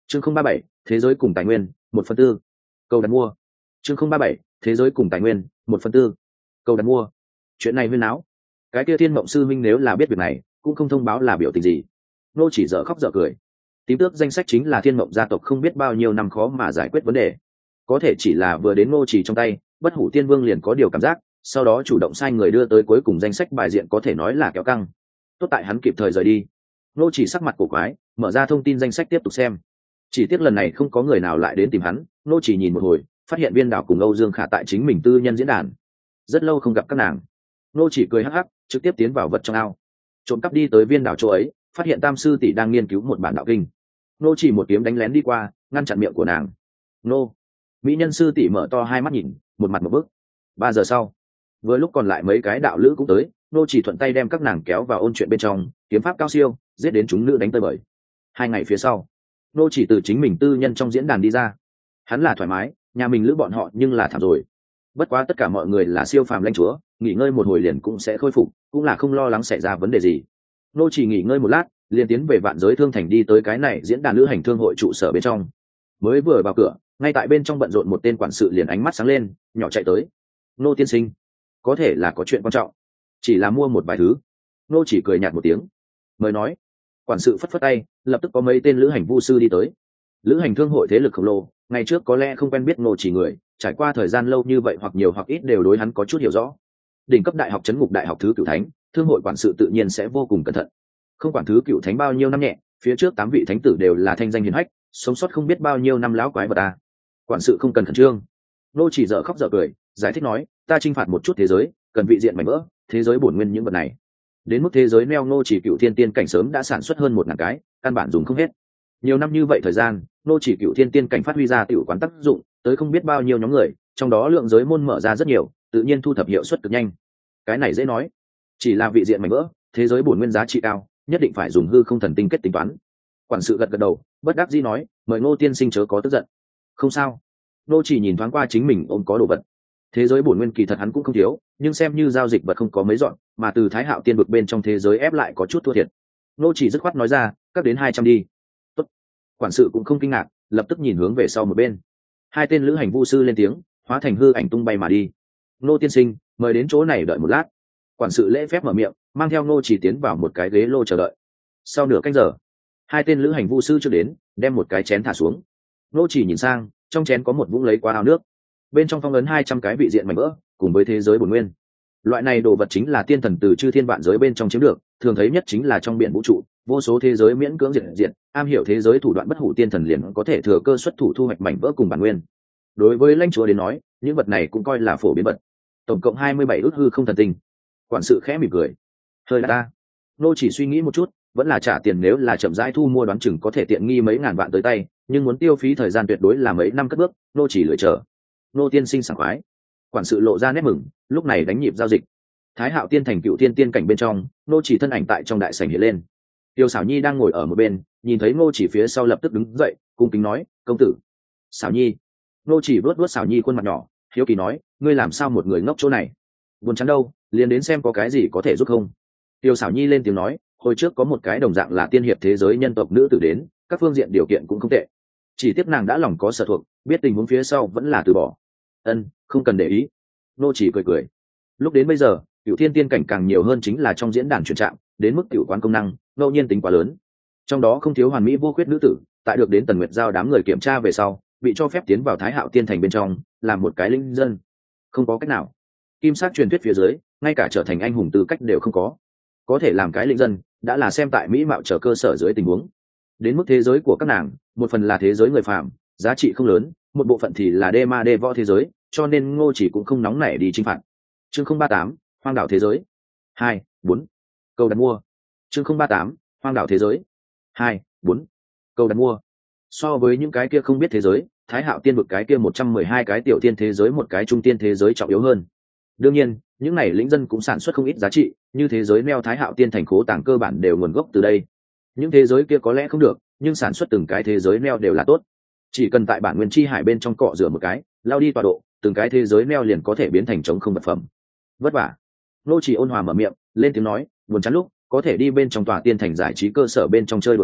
chương 037, thế giới cùng tài nguyên 1/4. Cầu đặt mua. chương 037, thế giới cùng tài nguyên 1/4. Cầu đặt mua. Chuyện này huyên náo. Cái kia Thiên Mộng sư minh nếu là biết việc này cũng không thông báo là biểu tình gì. Nô chỉ dở khóc dở cười. Tím tước danh sách chính là Thiên Mộng gia tộc không biết bao nhiêu năm khó mà giải quyết vấn đề, có thể chỉ là vừa đến Ngô Chỉ trong tay, Bất Hủ Tiên Vương liền có điều cảm giác, sau đó chủ động sai người đưa tới cuối cùng danh sách bài diện có thể nói là kéo căng. Tốt tại hắn kịp thời rời đi. Ngô Chỉ sắc mặt cổ quái, mở ra thông tin danh sách tiếp tục xem. Chỉ tiếc lần này không có người nào lại đến tìm hắn. Ngô Chỉ nhìn một hồi, phát hiện Viên Đảo cùng Âu Dương Khả tại chính mình tư nhân diễn đàn. Rất lâu không gặp các nàng. Ngô Chỉ cười hắc hắc, trực tiếp tiến vào vật trong ao. Trộm cắp đi tới Viên Đảo chỗ ấy, phát hiện Tam sư tỷ đang nghiên cứu một bản đạo kinh. Ngô Chỉ một kiếm đánh lén đi qua, ngăn chặn miệng của nàng. Nô. Mỹ nhân sư tỷ mở to hai mắt nhìn, một mặt một bức. 3 giờ sau, vừa lúc còn lại mấy cái đạo lữ cũng tới, Ngô Chỉ thuận tay đem các nàng kéo vào ôn chuyện bên trong, kiếm pháp cao siêu, giết đến chúng nữ đánh tơi bời. 2 ngày phía sau, Ngô Chỉ từ chính mình tư nhân trong diễn đàn đi ra. Hắn là thoải mái, nhà mình lữ bọn họ nhưng là thảm rồi. Bất quá tất cả mọi người là siêu phàm lãnh chúa, nghỉ ngơi một hồi liền cũng sẽ khôi phục, cũng là không lo lắng xảy ra vấn đề gì. Ngô Chỉ nghỉ ngơi một lát, liền tiến về Vạn Giới Thương Thành đi tới cái này diễn đàn lữ hành thương hội trụ sở bên trong. Mới vừa vào cửa, ngay tại bên trong bận rộn một tên quản sự liền ánh mắt sáng lên, nhỏ chạy tới. Ngô tiên sinh, có thể là có chuyện quan trọng, chỉ là mua một vài thứ. Ngô chỉ cười nhạt một tiếng, mời nói. Quản sự phất phất tay, lập tức có mấy tên lữ hành vu sư đi tới. Lữ hành thương hội thế lực khổng lồ, ngày trước có lẽ không quen biết Ngô chỉ người, trải qua thời gian lâu như vậy hoặc nhiều hoặc ít đều đối hắn có chút hiểu rõ. Đỉnh cấp đại học trấn ngục đại học thứ cửu thánh, thương hội quản sự tự nhiên sẽ vô cùng cẩn thận. Không quản thứ cửu thánh bao nhiêu năm nhẹ, phía trước 8 vị thánh tử đều là thanh danh hiển hách, sống sót không biết bao nhiêu năm láo quái vật ta. Quản sự không cần khẩn trương. Nô chỉ dở khóc dở cười, giải thích nói, ta chinh phạt một chút thế giới, cần vị diện mảnh vỡ, thế giới bổn nguyên những vật này. Đến mức thế giới neo nô chỉ cựu thiên tiên cảnh sớm đã sản xuất hơn 1000 cái, căn bản dùng không hết. Nhiều năm như vậy thời gian, nô chỉ cựu thiên tiên cảnh phát huy ra tiểu quán tác dụng, tới không biết bao nhiêu nhóm người, trong đó lượng giới môn mở ra rất nhiều, tự nhiên thu thập hiệu suất cực nhanh. Cái này dễ nói, chỉ là vị diện mảnh vỡ, thế giới bổn nguyên giá trị cao, nhất định phải dùng hư không thần tinh kết tính toán. Quản sự gật gật đầu, bất đắc dĩ nói, mời Ngô tiên sinh chớ có tức giận. Không sao. Ngô chỉ nhìn thoáng qua chính mình ôm có đồ vật. Thế giới bổn nguyên kỳ thật hắn cũng không thiếu, nhưng xem như giao dịch vật không có mấy dọn, mà từ Thái Hạo tiên vực bên trong thế giới ép lại có chút thua thiệt. Ngô chỉ dứt khoát nói ra, các đến 200 đi. Tốt. Quản sự cũng không kinh ngạc, lập tức nhìn hướng về sau một bên. 2 tên lữ hành vu sư lên tiếng, hóa thành hư ảnh tung bay mà đi. Ngô tiên sinh, mời đến chỗ này đợi một lát. Quản sự lễ phép mở miệng, mang theo Ngô chỉ tiến vào một cái ghế lô chờ đợi. Sau nửa canh giờ, 2 tên lữ hành vu sư chưa đến, đem một cái chén thả xuống. Ngô chỉ nhìn sang, trong chén có một vũng lấy qua ao nước, bên trong phong ấn 200 cái vị diện mảnh vỡ cùng với thế giới bổn nguyên. Loại này đồ vật chính là tiên thần từ chư thiên vạn giới bên trong chiếm được, thường thấy nhất chính là trong biển vũ trụ, vô số thế giới miễn cưỡng diệt, am hiểu thế giới thủ đoạn bất hủ tiên thần liền có thể thừa cơ xuất thủ thu hoạch mảnh vỡ cùng bản nguyên. Đối với lãnh chúa đến nói, những vật này cũng coi là phổ biến vật. Tổng cộng 27 ức hư không thần tinh. Quản sự khẽ mỉm cười, hơi ta. Nô chỉ suy nghĩ một chút, vẫn là trả tiền, nếu là chậm rãi thu mua đoán chừng có thể tiện nghi mấy ngàn vạn tới tay, nhưng muốn tiêu phí thời gian tuyệt đối là mấy năm cất bước, nô chỉ lựa chờ. Nô tiên sinh sảng khoái. Quản sự lộ ra nét mừng, lúc này đánh nhịp giao dịch. Thái Hạo tiên thành cựu tiên tiên cảnh bên trong, nô chỉ thân ảnh tại trong đại sảnh hiện lên. Tiêu Sảo Nhi đang ngồi ở một bên, nhìn thấy nô chỉ phía sau lập tức đứng dậy, cung kính nói, công tử. Sảo Nhi. Nô chỉ vuốt vuốt Sảo Nhi khuôn mặt nhỏ, hiếu kỳ nói, ngươi làm sao một người ngốc chỗ này? Buồn chán đâu, liền đến xem có cái gì có thể giúp không. Tiêu Sảo Nhi lên tiếng nói, hồi trước có một cái đồng dạng là tiên hiệp thế giới nhân tộc nữ tử đến, các phương diện điều kiện cũng không tệ, chỉ tiếc nàng đã lòng có sở thuộc, biết tình huống phía sau vẫn là từ bỏ. Không cần để ý. Nô chỉ cười cười. Lúc đến bây giờ, cựu thiên tiên cảnh càng nhiều hơn chính là trong diễn đàn chuyển trạng, đến mức cựu quán công năng ngẫu nhiên tính quá lớn, trong đó không thiếu hoàn mỹ vô khuyết nữ tử, tại được đến Tần Nguyệt giao đám người kiểm tra về sau, bị cho phép tiến vào Thái Hạo tiên thành bên trong, làm một cái linh dân. Không có cách nào, kim sắc truyền thuyết phía dưới, ngay cả trở thành anh hùng tư cách đều không có thể làm cái linh dân, đã là xem tại mỹ mạo trở cơ sở dưới tình huống. Đến mức thế giới của các nàng, một phần là thế giới người phàm, giá trị không lớn, một bộ phận thì là đê ma đê võ thế giới, cho nên Ngô chỉ cũng không nóng nảy đi chinh phạt. Chương 038, hoang đảo thế giới 2, 4. Câu đặt mua. Chương 038, hoang đảo thế giới 2, 4. Câu đặt mua. So với những cái kia không biết thế giới, Thái Hạo tiên vực cái kia 112 cái tiểu tiên thế giới, một cái trung tiên thế giới trọng yếu hơn. Đương nhiên, những này lĩnh dân cũng sản xuất không ít giá trị, như thế giới neo Thái Hạo tiên thành khố tàng cơ bản đều nguồn gốc từ đây. Những thế giới kia có lẽ không được, nhưng sản xuất từng cái thế giới neo đều là tốt. Chỉ cần tại bản nguyên chi hải bên trong cọ rửa một cái, lao đi tọa độ, từng cái thế giới neo liền có thể biến thành trống không vật phẩm. Vất vả. Nô chỉ ôn hòa mở miệng, lên tiếng nói, buồn chán lúc có thể đi bên trong tòa tiên thành giải trí cơ sở bên trong chơi đùa nhà,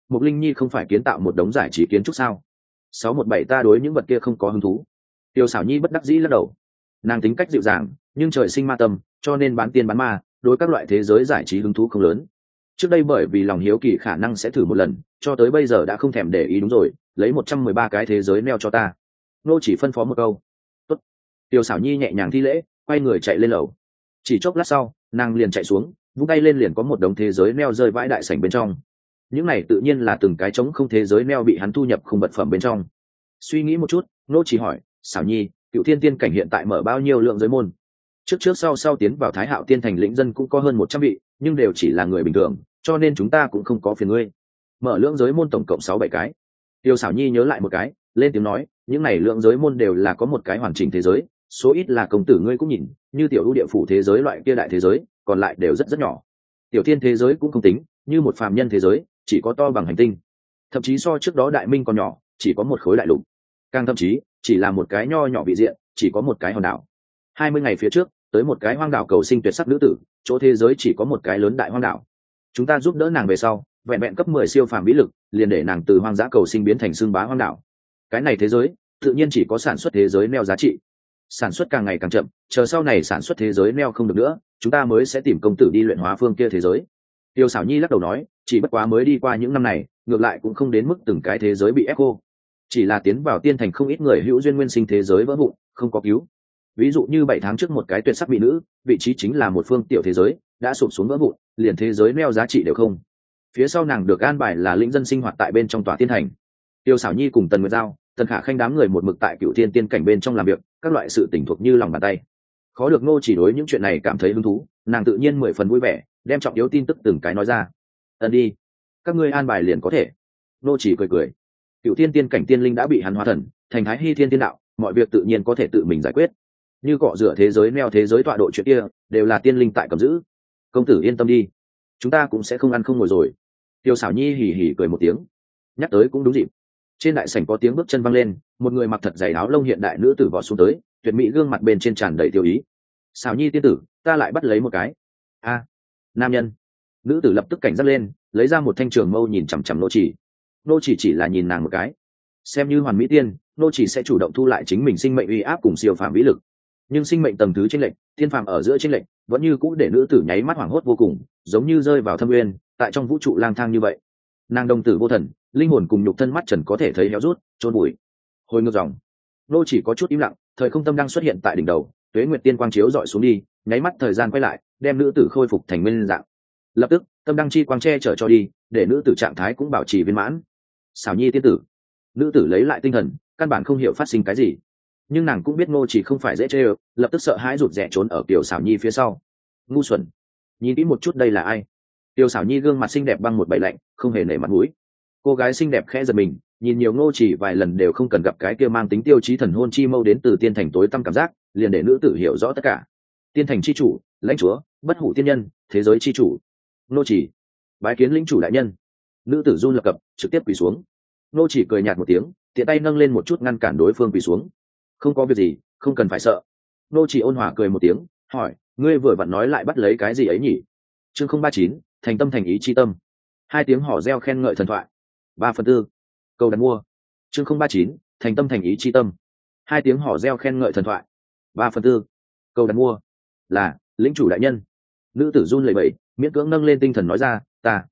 Mục Linh Nhi không phải kiến tạo một đống giải trí kiến trúc sao? 617 ta đối những vật kia không có hứng thú. Tiêu Sảo Nhi bất đắc dĩ lắc đầu. Nàng tính cách dịu dàng, nhưng trời sinh ma tâm, cho nên bán tiên bán ma, đối các loại thế giới giải trí hứng thú không lớn. Trước đây bởi vì lòng hiếu kỳ khả năng sẽ thử một lần, cho tới bây giờ đã không thèm để ý. Đúng rồi, lấy 113 cái thế giới neo cho ta. Nô chỉ phân phó một câu. Tốt. Tiêu Sảo Nhi nhẹ nhàng thi lễ, quay người chạy lên lầu. Chỉ chốc lát sau, nàng liền chạy xuống, vung tay lên liền có một đống thế giới neo rơi vãi đại sảnh bên trong. Những này tự nhiên là từng cái trống không thế giới neo bị hắn thu nhập không vật phẩm bên trong. Suy nghĩ một chút, nô chỉ hỏi, Sảo Nhi, Cựu Thiên Tiên cảnh hiện tại mở bao nhiêu lượng giới môn? Trước trước sau sau tiến vào Thái Hạo Tiên thành lĩnh dân cũng có hơn 100 vị, nhưng đều chỉ là người bình thường, cho nên chúng ta cũng không có phiền ngươi. Mở lượng giới môn tổng cộng 6-7 cái. Tiêu Sảo Nhi nhớ lại một cái, lên tiếng nói, những này lượng giới môn đều là có một cái hoàn chỉnh thế giới, số ít là công tử ngươi cũng nhìn, như tiểu ưu địa phủ thế giới loại kia đại thế giới, còn lại đều rất rất nhỏ. Tiểu thiên thế giới cũng không tính, như một phàm nhân thế giới, chỉ có to bằng hành tinh. Thậm chí so trước đó đại minh còn nhỏ, chỉ có một khối đại lục. Càng thậm chí, chỉ là một cái nho nhỏ vị diện, chỉ có một cái hòn đảo. 20 ngày phía trước, tới một cái hoang đảo cầu sinh tuyệt sắc nữ tử, chỗ thế giới chỉ có một cái lớn đại hoang đảo. Chúng ta giúp đỡ nàng về sau, vẹn vẹn cấp 10 siêu phàm vĩ lực, liền để nàng từ hoang dã cầu sinh biến thành xương bá hoang đảo. Cái này thế giới, tự nhiên chỉ có sản xuất thế giới neo giá trị. Sản xuất càng ngày càng chậm, chờ sau này sản xuất thế giới neo không được nữa, chúng ta mới sẽ tìm công tử đi luyện hóa phương kia thế giới. Tiêu Sảo Nhi lắc đầu nói, chỉ bất quá mới đi qua những năm này, ngược lại cũng không đến mức từng cái thế giới bị ép khô. Chỉ là tiến vào tiên thành không ít người hữu duyên nguyên sinh thế giới vỡ vụn, không có cứu. Ví dụ như 7 tháng trước một cái tuyệt sắc mỹ nữ, vị trí chính là một phương tiểu thế giới, đã sụp xuống vỡ vụn, liền thế giới neo giá trị đều không. Phía sau nàng được an bài là lĩnh dân sinh hoạt tại bên trong tòa tiên thành. Tiêu Sảo Nhi cùng Tần Nguyệt Giao, Tần Khả Khanh đám người một mực tại Cựu Thiên Tiên cảnh bên trong làm việc, các loại sự tình thuộc như lòng bàn tay. Khó được Ngô chỉ đối những chuyện này cảm thấy hứng thú, nàng tự nhiên 10 phần vui vẻ, đem trọng yếu tin tức từng cái nói ra. Ấn đi, các ngươi an bài liền có thể. Ngô chỉ cười cười. Cựu Thiên Tiên cảnh tiên linh đã bị hắn hóa thần, thành Thái Hy Thiên Tiên đạo, mọi việc tự nhiên có thể tự mình giải quyết. Như cọ rửa thế giới neo thế giới tọa độ chuyện kia, đều là tiên linh tại cầm giữ. Công tử yên tâm đi, chúng ta cũng sẽ không ăn không ngồi rồi. Tiêu Sảo Nhi hỉ hỉ cười một tiếng. Nhắc tới cũng đúng dịp. Trên đại sảnh có tiếng bước chân văng lên, một người mặc thật dày áo lông hiện đại nữ tử vọt xuống tới, tuyệt mỹ gương mặt bên trên tràn đầy tiêu ý. Sảo Nhi tiên tử, ta lại bắt lấy một cái. A, nam nhân. Nữ tử lập tức cảnh giác lên, lấy ra một thanh trường mâu nhìn chằm chằm Nô chỉ. Nô chỉ là nhìn nàng một cái. Xem như hoàn mỹ tiên, Nô chỉ sẽ chủ động thu lại chính mình sinh mệnh uy áp cùng siêu phàm vĩ lực. Nhưng sinh mệnh tầng thứ trên lệnh, thiên phàm ở giữa trên lệnh, vẫn như cũ để nữ tử nháy mắt hoảng hốt vô cùng, giống như rơi vào thâm nguyên, tại trong vũ trụ lang thang như vậy. Nàng đồng tử vô thần, linh hồn cùng nhục thân mắt trần có thể thấy héo rút, trôn bụi. Hồi ngược dòng. Nô chỉ có chút im lặng, thời không tâm đang xuất hiện tại đỉnh đầu, tuế nguyệt tiên quang chiếu dọi xuống đi, nháy mắt thời gian quay lại, đem nữ tử khôi phục thành nguyên dạng. Lập tức, tâm đăng chi quang che chở cho đi, để nữ tử trạng thái cũng bảo trì viên mãn. Sảo Nhi tiên tử. Nữ tử lấy lại tinh thần, căn bản không hiểu phát sinh cái gì, nhưng nàng cũng biết Ngô chỉ không phải dễ chơi, lập tức sợ hãi rụt rè trốn ở Kiều Sảo Nhi phía sau. Ngu xuẩn, nhìn kỹ một chút đây là ai? Kiều Sảo Nhi gương mặt xinh đẹp băng một bẩy lạnh, không hề nể mặt mũi. Cô gái xinh đẹp khẽ giật mình, nhìn nhiều Ngô chỉ vài lần đều không cần gặp cái kia mang tính tiêu chí thần hôn chi mâu đến từ tiên thành tối tăm cảm giác, liền để nữ tử hiểu rõ tất cả. Tiên thành chi chủ, lãnh chúa, bất hủ tiên nhân, thế giới chi chủ. Ngô chỉ, bái kiến lĩnh chủ đại nhân. Nữ tử run lập cập, trực tiếp quỳ xuống. Ngô chỉ cười nhạt một tiếng, tiện tay nâng lên một chút ngăn cản đối phương quỳ xuống. Không có việc gì, không cần phải sợ. Nô chỉ ôn hòa cười một tiếng, hỏi, ngươi vừa vặn nói lại bắt lấy cái gì ấy nhỉ? Chương 039, thành tâm thành ý chi tâm. 2 tiếng hò reo khen ngợi thần thoại. 3/4. Câu đặt mua. Chương 039, thành tâm thành ý chi tâm. 2 tiếng hò reo khen ngợi thần thoại. 3/4. Câu đặt mua. Là, lĩnh chủ đại nhân. Nữ tử run lẩy bẩy, miễn cưỡng nâng lên tinh thần nói ra,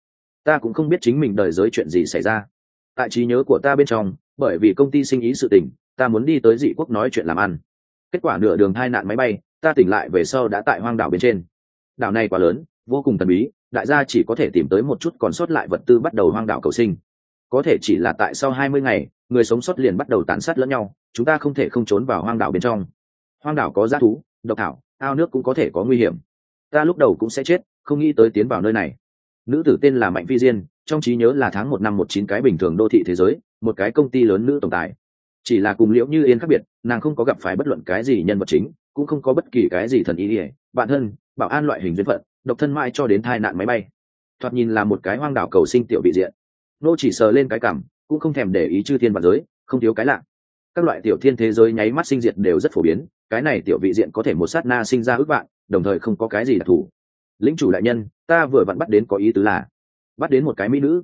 ta cũng không biết chính mình đời giới chuyện gì xảy ra. Tại trí nhớ của ta bên trong, bởi vì công ty sinh ý sự tình, ta muốn đi tới dị quốc nói chuyện làm ăn. Kết quả nửa đường tai nạn máy bay, ta tỉnh lại về sau đã tại hoang đảo bên trên. Đảo này quá lớn, vô cùng thần bí, đại gia chỉ có thể tìm tới một chút còn sót lại vật tư bắt đầu hoang đảo cầu sinh. Có thể chỉ là tại sau 20 ngày, người sống sót liền bắt đầu tàn sát lẫn nhau, chúng ta không thể không trốn vào hoang đảo bên trong. Hoang đảo có dã thú, độc thảo, ao nước cũng có thể có nguy hiểm. Ta lúc đầu cũng sẽ chết, không nghĩ tới tiến vào nơi này. Nữ tử tên là Mạnh Phi Diên, trong trí nhớ là tháng 1 năm 19 cái bình thường đô thị thế giới, một cái công ty lớn nữ tổng tài. Chỉ là cùng Liễu Như Yên khác biệt, nàng không có gặp phải bất luận cái gì nhân vật chính, cũng không có bất kỳ cái gì thần ý ỉa, bạn thân, bảo an loại hình duyên phận, độc thân mãi cho đến tai nạn máy bay. Thoạt nhìn là một cái hoang đảo cầu sinh tiểu vị diện. Nô chỉ sờ lên cái cằm, cũng không thèm để ý chư thiên vạn giới, không thiếu cái lạ. Các loại tiểu thiên thế giới nháy mắt sinh diệt đều rất phổ biến, cái này tiểu vị diện có thể một sát na sinh ra ước vạn, đồng thời không có cái gì đặc thù. Lĩnh chủ đại nhân, ta vừa vặn bắt đến có ý tứ là bắt đến một cái mỹ nữ.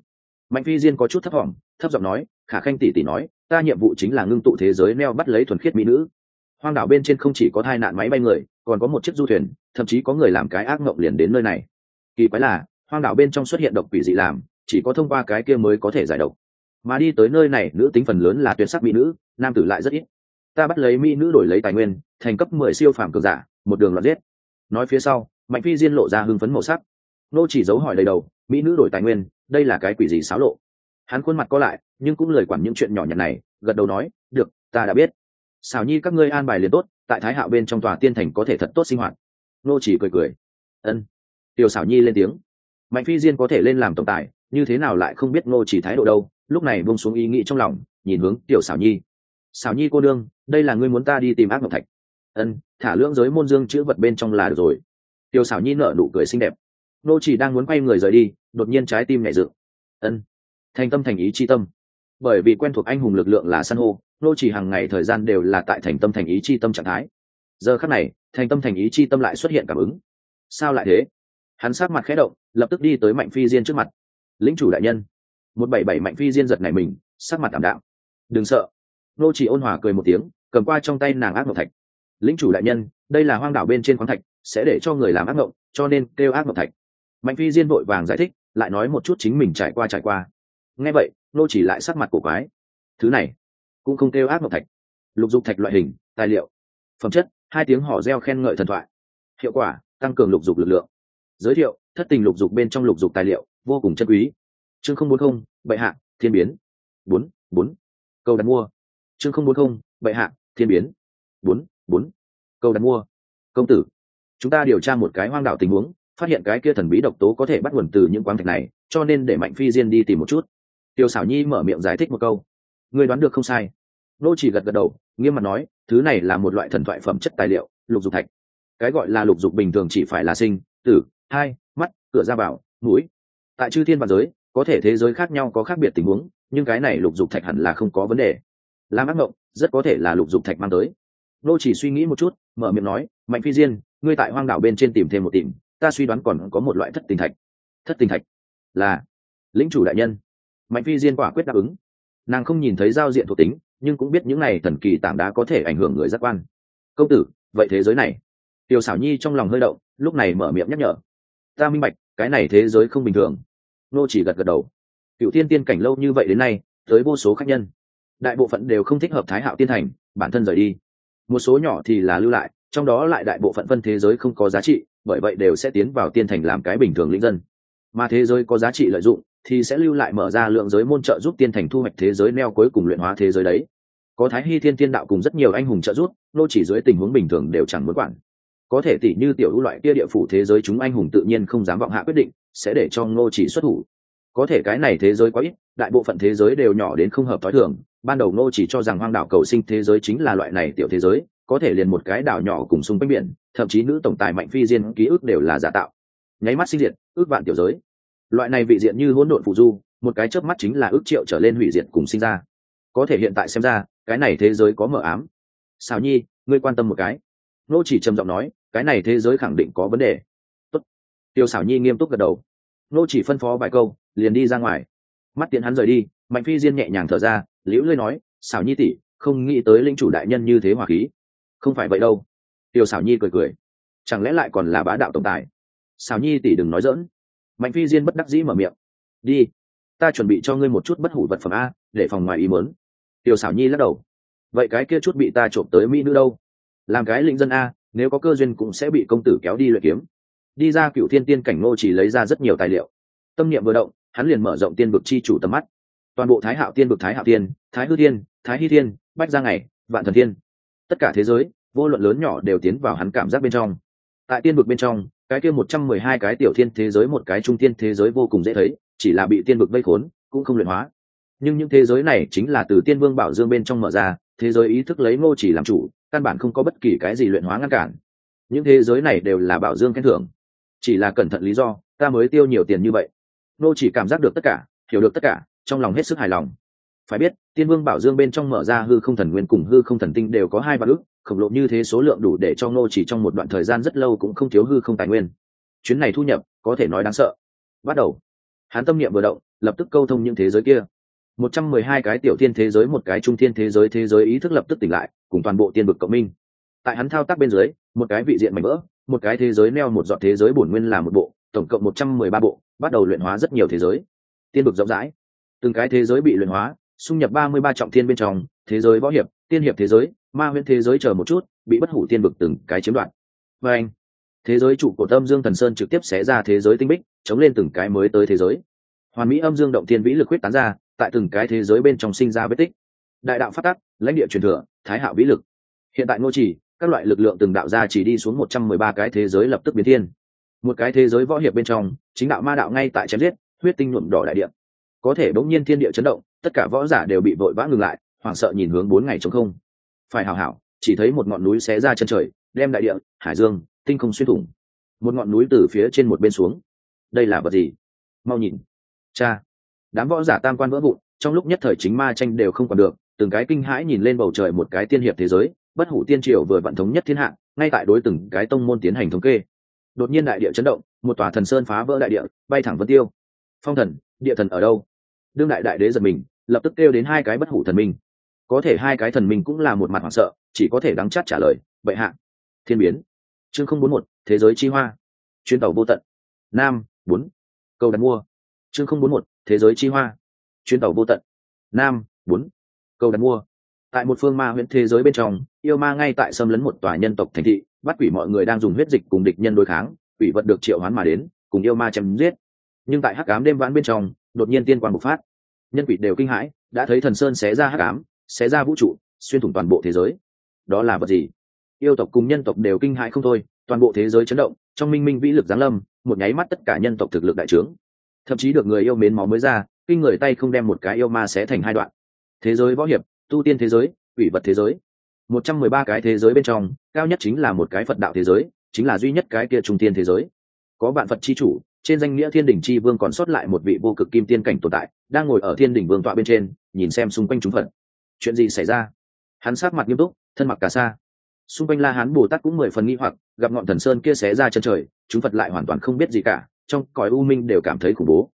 Mạnh Phi Diên có chút thấp thỏm, thấp giọng nói, Khả Khanh tỷ tỷ nói, ta nhiệm vụ chính là ngưng tụ thế giới neo bắt lấy thuần khiết mỹ nữ. Hoang đảo bên trên không chỉ có tai nạn máy bay người, còn có một chiếc du thuyền, thậm chí có người làm cái ác mộng liền đến nơi này. Kỳ quái là, hoang đảo bên trong xuất hiện độc quỷ dị làm, chỉ có thông qua cái kia mới có thể giải độc. Mà đi tới nơi này, nữ tính phần lớn là tuyệt sắc mỹ nữ, nam tử lại rất ít. Ta bắt lấy mỹ nữ đổi lấy tài nguyên, thành cấp 10 siêu phàm cường giả, một đường loạt giết. Nói phía sau, Mạnh Phi Diên lộ ra hưng phấn màu sắc. Nô chỉ giấu hỏi đầy đầu, mỹ nữ đổi tài nguyên, đây là cái quỷ gì xáo lộ? Hắn khuôn mặt co lại, nhưng cũng lười quản những chuyện nhỏ nhặt này, gật đầu nói, được, ta đã biết. Xảo nhi các ngươi an bài liền tốt, tại Thái Hạo bên trong tòa tiên thành có thể thật tốt sinh hoạt. Nô chỉ cười cười. Ân. Tiểu Xảo nhi lên tiếng. Mạnh Phi Diên có thể lên làm tổng tài, như thế nào lại không biết Nô chỉ thái độ đâu? Lúc này buông xuống ý nghĩ trong lòng, nhìn hướng Tiểu Xảo nhi. Xảo nhi cô đương, đây là ngươi muốn ta đi tìm ác mộng thạch. Ân, thả lưỡng giới môn dương chữ vật bên trong là được rồi. Tiểu Xảo nhi nở nụ cười xinh đẹp. Nô chỉ đang muốn quay người rời đi, đột nhiên trái tim nhảy dựng. Ân, thành tâm thành ý chi tâm. Bởi vì quen thuộc anh hùng lực lượng là san hô, nô chỉ hàng ngày thời gian đều là tại thành tâm thành ý chi tâm trạng thái. Giờ khắc này, thành tâm thành ý chi tâm lại xuất hiện cảm ứng. Sao lại thế? Hắn sát mặt khẽ động, lập tức đi tới Mạnh Phi Diên trước mặt. Lĩnh chủ đại nhân. 177 Mạnh Phi Diên giật nảy mình, sắc mặt tạm đạm. Đừng sợ. Nô chỉ ôn hòa cười một tiếng, cầm qua trong tay nàng ác mộng thạch. Lĩnh chủ đại nhân, đây là hoang đảo bên trên khoáng thạch, sẽ để cho người làm ác mộng, cho nên kêu ác mộng thạch. Mạnh Phi Diên vội vàng giải thích, lại nói một chút chính mình trải qua. Nghe vậy, nô chỉ lại sắc mặt cổ quái. Thứ này cũng không kêu ác mộng thạch. Lục dục thạch loại hình, tài liệu, phẩm chất, 2 tiếng hò reo khen ngợi thần thoại. Hiệu quả, tăng cường lục dục lực lượng. Giới thiệu, thất tình lục dục bên trong lục dục tài liệu, vô cùng chân quý. Chương 040, bệ hạ, thiên biến. 4. Câu đặt mua. Chương 040, bệ hạ, thiên biến. 4. Câu đặt mua. Công tử, chúng ta điều tra một cái hoang đảo tình huống, phát hiện cái kia thần bí độc tố có thể bắt nguồn từ những khoáng thạch này, cho nên để Mạnh Phi Diên đi tìm một chút. Tiêu Xảo nhi mở miệng giải thích một câu. Người đoán được không sai. Nô chỉ gật đầu, nghiêm mặt nói, thứ này là một loại thần thoại phẩm chất tài liệu, lục dục thạch. Cái gọi là lục dục bình thường chỉ phải là sinh, tử, hai, mắt, cửa ra vào, mũi. Tại chư thiên và giới, có thể thế giới khác nhau có khác biệt tình huống, nhưng cái này lục dục thạch hẳn là không có vấn đề. Làm ác mộng, rất có thể là lục dục thạch mang tới. Nô chỉ suy nghĩ một chút, mở miệng nói, Mạnh Phi Diên, ngươi tại hoang đảo bên trên tìm thêm một tìm, ta suy đoán còn có một loại thất tình thạch. Thất tình thạch là lĩnh chủ đại nhân. Mạnh Phi Diên quả quyết đáp ứng. Nàng không nhìn thấy giao diện thuộc tính, nhưng cũng biết những này thần kỳ tảng đá có thể ảnh hưởng người giác quan. Công tử, vậy thế giới này? Tiểu Xảo nhi trong lòng hơi động, lúc này mở miệng nhắc nhở. Ta minh bạch, cái này thế giới không bình thường. Nô chỉ gật đầu. Cựu Thiên tiên cảnh lâu như vậy đến nay, tới vô số khách nhân, đại bộ phận đều không thích hợp Thái Hạo tiên thành, bản thân rời đi. Một số nhỏ thì là lưu lại, trong đó lại đại bộ phận phân thế giới không có giá trị, bởi vậy đều sẽ tiến vào tiên thành làm cái bình thường lĩnh dân. Mà thế giới có giá trị lợi dụng thì sẽ lưu lại, mở ra lượng giới môn trợ giúp tiên thành thu hoạch thế giới neo cuối cùng luyện hóa thế giới đấy. Có Thái Hy Thiên Tiên đạo cùng rất nhiều anh hùng trợ giúp, nô chỉ dưới tình huống bình thường đều chẳng muốn quản. Có thể tỷ như tiểu ưu loại kia địa phủ thế giới, chúng anh hùng tự nhiên không dám vọng hạ quyết định, sẽ để cho nô chỉ xuất thủ. Có thể cái này thế giới quá ít, đại bộ phận thế giới đều nhỏ đến không hợp tối thường. Ban đầu nô chỉ cho rằng hoang đảo cầu sinh thế giới chính là loại này tiểu thế giới, có thể liền một cái đảo nhỏ cùng xung quanh biển, thậm chí nữ tổng tài Mạnh Phi Diên ký ức đều là giả tạo. Nháy mắt sinh diệt, ước vạn tiểu giới. Loại này vị diện như hỗn độn phù du, một cái chớp mắt chính là ước triệu trở lên hủy diệt cùng sinh ra. Có thể hiện tại xem ra, cái này thế giới có mờ ám. Xảo nhi, ngươi quan tâm một cái. Nô chỉ trầm giọng nói, cái này thế giới khẳng định có vấn đề. Tốt. Tiêu Xảo nhi nghiêm túc gật đầu. Nô chỉ phân phó vài câu, liền đi ra ngoài. Mắt tiện hắn rời đi, Mạnh Phi Diên nhẹ nhàng thở ra, liễu lơi nói, Xảo nhi tỷ, không nghĩ tới linh chủ đại nhân như thế hòa khí. Không phải vậy đâu. Tiêu Xảo nhi cười, chẳng lẽ lại còn là bá đạo tổng tài? Xảo nhi tỷ đừng nói giỡn. Mạnh Phi Diên bất đắc dĩ mở miệng. Đi, ta chuẩn bị cho ngươi một chút bất hủ vật phẩm a, để phòng ngoài ý muốn. Tiêu Xảo nhi lắc đầu. Vậy cái kia chút bị ta trộm tới mỹ nữ đâu? Làm cái lĩnh dân a, nếu có cơ duyên cũng sẽ bị công tử kéo đi luyện kiếm. Đi ra Cựu Thiên tiên cảnh, Ngô chỉ lấy ra rất nhiều tài liệu. Tâm niệm vừa động, hắn liền mở rộng tiên vực chi chủ tầm mắt. Toàn bộ Thái Hạo tiên vực, Thái Hạo tiên, Thái Hư tiên, Thái Hy tiên, Bách Gia Ngày, Vạn Thần tiên, tất cả thế giới, vô luận lớn nhỏ đều tiến vào hắn cảm giác bên trong. Tại tiên vực bên trong, cái kia 112 cái tiểu thiên thế giới, một cái trung tiên thế giới vô cùng dễ thấy, chỉ là bị tiên vực vây khốn, cũng không luyện hóa. Nhưng những thế giới này chính là từ Tiên Vương Bảo Dương bên trong mở ra, thế giới ý thức lấy Ngô chỉ làm chủ, căn bản không có bất kỳ cái gì luyện hóa ngăn cản. Những thế giới này đều là Bảo Dương khen thưởng, chỉ là cẩn thận lý do, ta mới tiêu nhiều tiền như vậy. Ngô chỉ cảm giác được tất cả, hiểu được tất cả, trong lòng hết sức hài lòng. Phải biết, Tiên Vương Bảo Dương bên trong mở ra hư không thần nguyên cùng hư không thần tinh đều có 2 vạn ức, khổng lồ như thế số lượng đủ để cho Ngô chỉ trong một đoạn thời gian rất lâu cũng không thiếu hư không tài nguyên. Chuyến này thu nhập có thể nói đáng sợ. Bắt đầu. Hắn tâm niệm vừa động, lập tức câu thông những thế giới kia. 112 cái tiểu thiên thế giới, một cái trung thiên thế giới ý thức lập tức tỉnh lại, cùng toàn bộ tiên vực cộng minh. Tại hắn thao tác bên dưới, một cái vị diện mảnh vỡ, một cái thế giới neo một giọt thế giới bổn nguyên là một bộ, tổng cộng 113 bộ, bắt đầu luyện hóa rất nhiều thế giới. Tiên vực rộng rãi, từng cái thế giới bị luyện hóa, xung nhập 33 trọng thiên bên trong, thế giới võ hiệp, tiên hiệp thế giới, ma huyễn thế giới chờ một chút, bị bất hủ tiên vực từng cái chiếm đoạt. Và anh, thế giới trụ của âm dương thần sơn trực tiếp xé ra thế giới tinh bích, chống lên từng cái mới tới thế giới. Hoàn mỹ âm dương động thiên vĩ lực huyết tán ra, tại từng cái thế giới bên trong sinh ra vết tích. Đại đạo phát tắc, lãnh địa truyền thừa, thái hạo vĩ lực. Hiện tại Ngô Chỉ, các loại lực lượng từng đạo ra chỉ đi xuống 113 cái thế giới lập tức biến thiên. Một cái thế giới võ hiệp bên trong, chính đạo ma đạo ngay tại chém giết, huyết tinh nhuộm đỏ đại địa. Có thể bỗng nhiên thiên địa chấn động, tất cả võ giả đều bị vội vã ngừng lại, hoảng sợ nhìn hướng 4 ngày trống không. Phải hảo hảo, chỉ thấy một ngọn núi xé ra chân trời, đem đại địa, hải dương, tinh không xuyên thủng. Một ngọn núi từ phía trên một bên xuống. Đây là vật gì? Mau nhìn. Cha. Đám võ giả tam quan vỡ vụn, trong lúc nhất thời chính ma tranh đều không còn được, từng cái kinh hãi nhìn lên bầu trời, một cái tiên hiệp thế giới, bất hủ tiên triều vừa vận thống nhất thiên hạ, ngay tại đối từng cái tông môn tiến hành thống kê. Đột nhiên đại địa chấn động, một tòa thần sơn phá vỡ đại địa, bay thẳng vân tiêu. Phong thần, địa thần ở đâu? Đương đại đại đế giật mình, lập tức kêu đến hai cái bất hủ thần minh. Có thể hai cái thần minh cũng là một mặt hoảng sợ, chỉ có thể đắng chát trả lời, vậy hạ. Thiên biến. Chương 041, thế giới chi hoa. Chuyến tàu vô tận. Nam 4. Câu đặt mua. Chương 041, thế giới chi hoa. Chuyến tàu vô tận. Nam 4. Câu đặt mua. Tại một phương ma huyễn thế giới bên trong, yêu ma ngay tại xâm lấn một tòa nhân tộc thành thị, bắt quỷ mọi người đang dùng huyết dịch cùng địch nhân đối kháng, quỷ vật được triệu hoán mà đến, cùng yêu ma chém giết. Nhưng tại hắc ám đêm vãn bên trong, đột nhiên tiên quang bộc phát, nhân quỷ đều kinh hãi, đã thấy thần sơn xé ra hắc ám, xé ra vũ trụ, xuyên thủng toàn bộ thế giới. Đó là vật gì? Yêu tộc cùng nhân tộc đều kinh hãi không thôi, toàn bộ thế giới chấn động, trong minh minh vĩ lực giáng lâm, một nháy mắt tất cả nhân tộc thực lực đại trướng, thậm chí được người yêu mến máu mới ra, kinh người tay không đem một cái yêu ma xé thành hai đoạn. Thế giới võ hiệp, tu tiên thế giới, quỷ vật thế giới, 113 cái thế giới bên trong, cao nhất chính là một cái Phật đạo thế giới, chính là duy nhất cái kia trung tiên thế giới. Có vạn Phật chi chủ, trên danh nghĩa Thiên Đỉnh chi vương còn sót lại một vị vô cực kim tiên cảnh tồn tại, đang ngồi ở Thiên Đỉnh vương tọa bên trên, nhìn xem xung quanh chúng Phật. Chuyện gì xảy ra? Hắn sát mặt nghiêm túc, thân mặc cà sa. Xung quanh La Hán Bồ Tát cũng 10 phần nghi hoặc, gặp ngọn thần sơn kia xé ra chân trời, chúng Phật lại hoàn toàn không biết gì cả, trong cõi u minh đều cảm thấy khủng bố.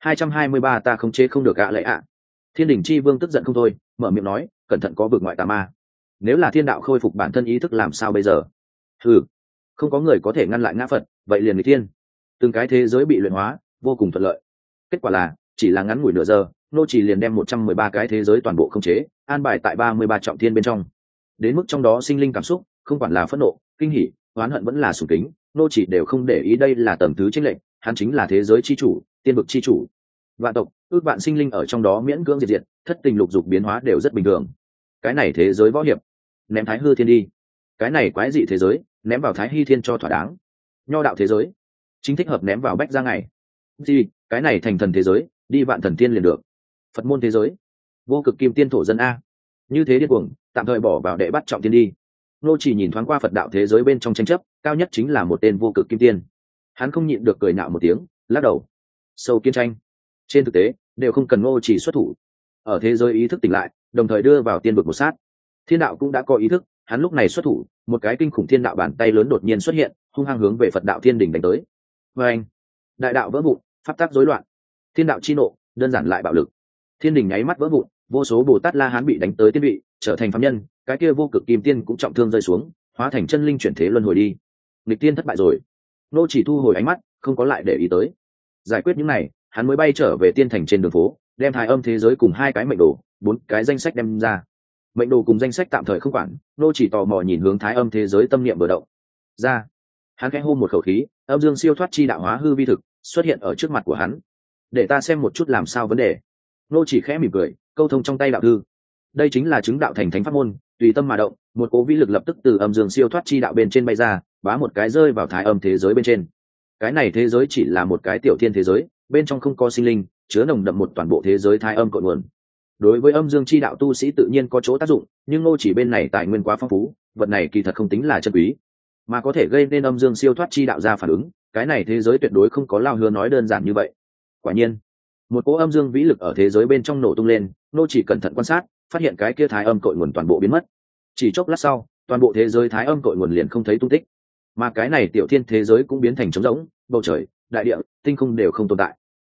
223 ta không chế không được ạ lệ ạ. Thiên Đỉnh chi vương tức giận không thôi, mở miệng nói, cẩn thận có vực ngoại tà ma. Nếu là thiên đạo khôi phục bản thân ý thức làm sao bây giờ? Hừ, không có người có thể ngăn lại ngã Phật, vậy liền nghịch thiên. Từng cái thế giới bị luyện hóa, vô cùng thuận lợi. Kết quả là, chỉ là ngắn ngủi nửa giờ, nô chỉ liền đem 113 cái thế giới toàn bộ khống chế, an bài tại 33 trọng thiên bên trong. Đến mức trong đó sinh linh cảm xúc, không quản là phẫn nộ, kinh hỉ, oán hận vẫn là sùng kính, nô chỉ đều không để ý, đây là tầng thứ chênh lệch, hắn chính là thế giới chi chủ, tiên vực chi chủ. Vạn tộc, ước vạn sinh linh ở trong đó miễn cưỡng diệt, thất tình lục dục biến hóa đều rất bình thường. Cái này thế giới võ hiệp, ném Thái Hư Thiên đi. Cái này quái dị thế giới, ném vào Thái Hy Thiên cho thỏa đáng. Nho đạo thế giới, chính thích hợp ném vào Bách Gia Ngày. Gì, cái này thành thần thế giới, đi Vạn Thần Thiên liền được. Phật môn thế giới, vô cực kim tiên thổ dân a. Như thế điên cuồng, tạm thời bỏ vào đệ bắt trọng tiên đi. Nô chỉ nhìn thoáng qua Phật đạo thế giới bên trong tranh chấp, cao nhất chính là một tên vô cực kim tiên. Hắn không nhịn được cười nhạo một tiếng, lắc đầu. Sâu kiên tranh. Trên thực tế, đều không cần Ngô chỉ xuất thủ. Ở thế giới ý thức tỉnh lại, đồng thời đưa vào tiên vực một sát. Thiên đạo cũng đã có ý thức, hắn lúc này xuất thủ, một cái kinh khủng thiên đạo bàn tay lớn đột nhiên xuất hiện, hung hăng hướng về Phật đạo thiên đỉnh đánh tới. Và anh, đại đạo vỡ vụn, pháp tắc rối loạn. Thiên đạo chi nộ, đơn giản lại bạo lực. Thiên đỉnh nháy mắt vỡ vụn, vô số Bồ Tát La Hán bị đánh tới tiên vị, trở thành phàm nhân, cái kia vô cực kim tiên cũng trọng thương rơi xuống, hóa thành chân linh chuyển thế luân hồi đi. Nghịch tiên thất bại rồi. Nô chỉ thu hồi ánh mắt, không có lại để ý tới. Giải quyết những này, hắn mới bay trở về tiên thành trên đường phố, đem Thái Âm thế giới cùng hai cái mệnh đồ, 4 cái danh sách đem ra. Mệnh đồ cùng danh sách tạm thời không quản, nô chỉ tò mò nhìn hướng Thái Âm thế giới, tâm niệm vừa động ra, hắn khẽ hô một khẩu khí, âm dương siêu thoát chi đạo hóa hư vi thực xuất hiện ở trước mặt của hắn. Để ta xem một chút làm sao vấn đề. Nô chỉ khẽ mỉm cười, câu thông trong tay đạo thư. Đây chính là chứng đạo thành thánh pháp môn, tùy tâm mà động, một cố vĩ lực lập tức từ âm dương siêu thoát chi đạo bên trên bay ra, bá một cái rơi vào Thái Âm thế giới bên trên. Cái này thế giới chỉ là một cái tiểu thiên thế giới, bên trong không có sinh linh, chứa nồng đậm một toàn bộ thế giới Thái Âm cội nguồn. Đối với âm dương chi đạo tu sĩ tự nhiên có chỗ tác dụng, nhưng Ngô chỉ bên này tài nguyên quá phong phú, vật này kỳ thật không tính là chân quý, mà có thể gây nên âm dương siêu thoát chi đạo ra phản ứng, cái này thế giới tuyệt đối không có Lao Hứa nói đơn giản như vậy. Quả nhiên, một cỗ âm dương vĩ lực ở thế giới bên trong nổ tung lên, Ngô chỉ cẩn thận quan sát, phát hiện cái kia Thái Âm cội nguồn toàn bộ biến mất. Chỉ chốc lát sau, toàn bộ thế giới Thái Âm cội nguồn liền không thấy tung tích, mà cái này tiểu thiên thế giới cũng biến thành trống rỗng, bầu trời, đại địa, tinh không đều không tồn tại.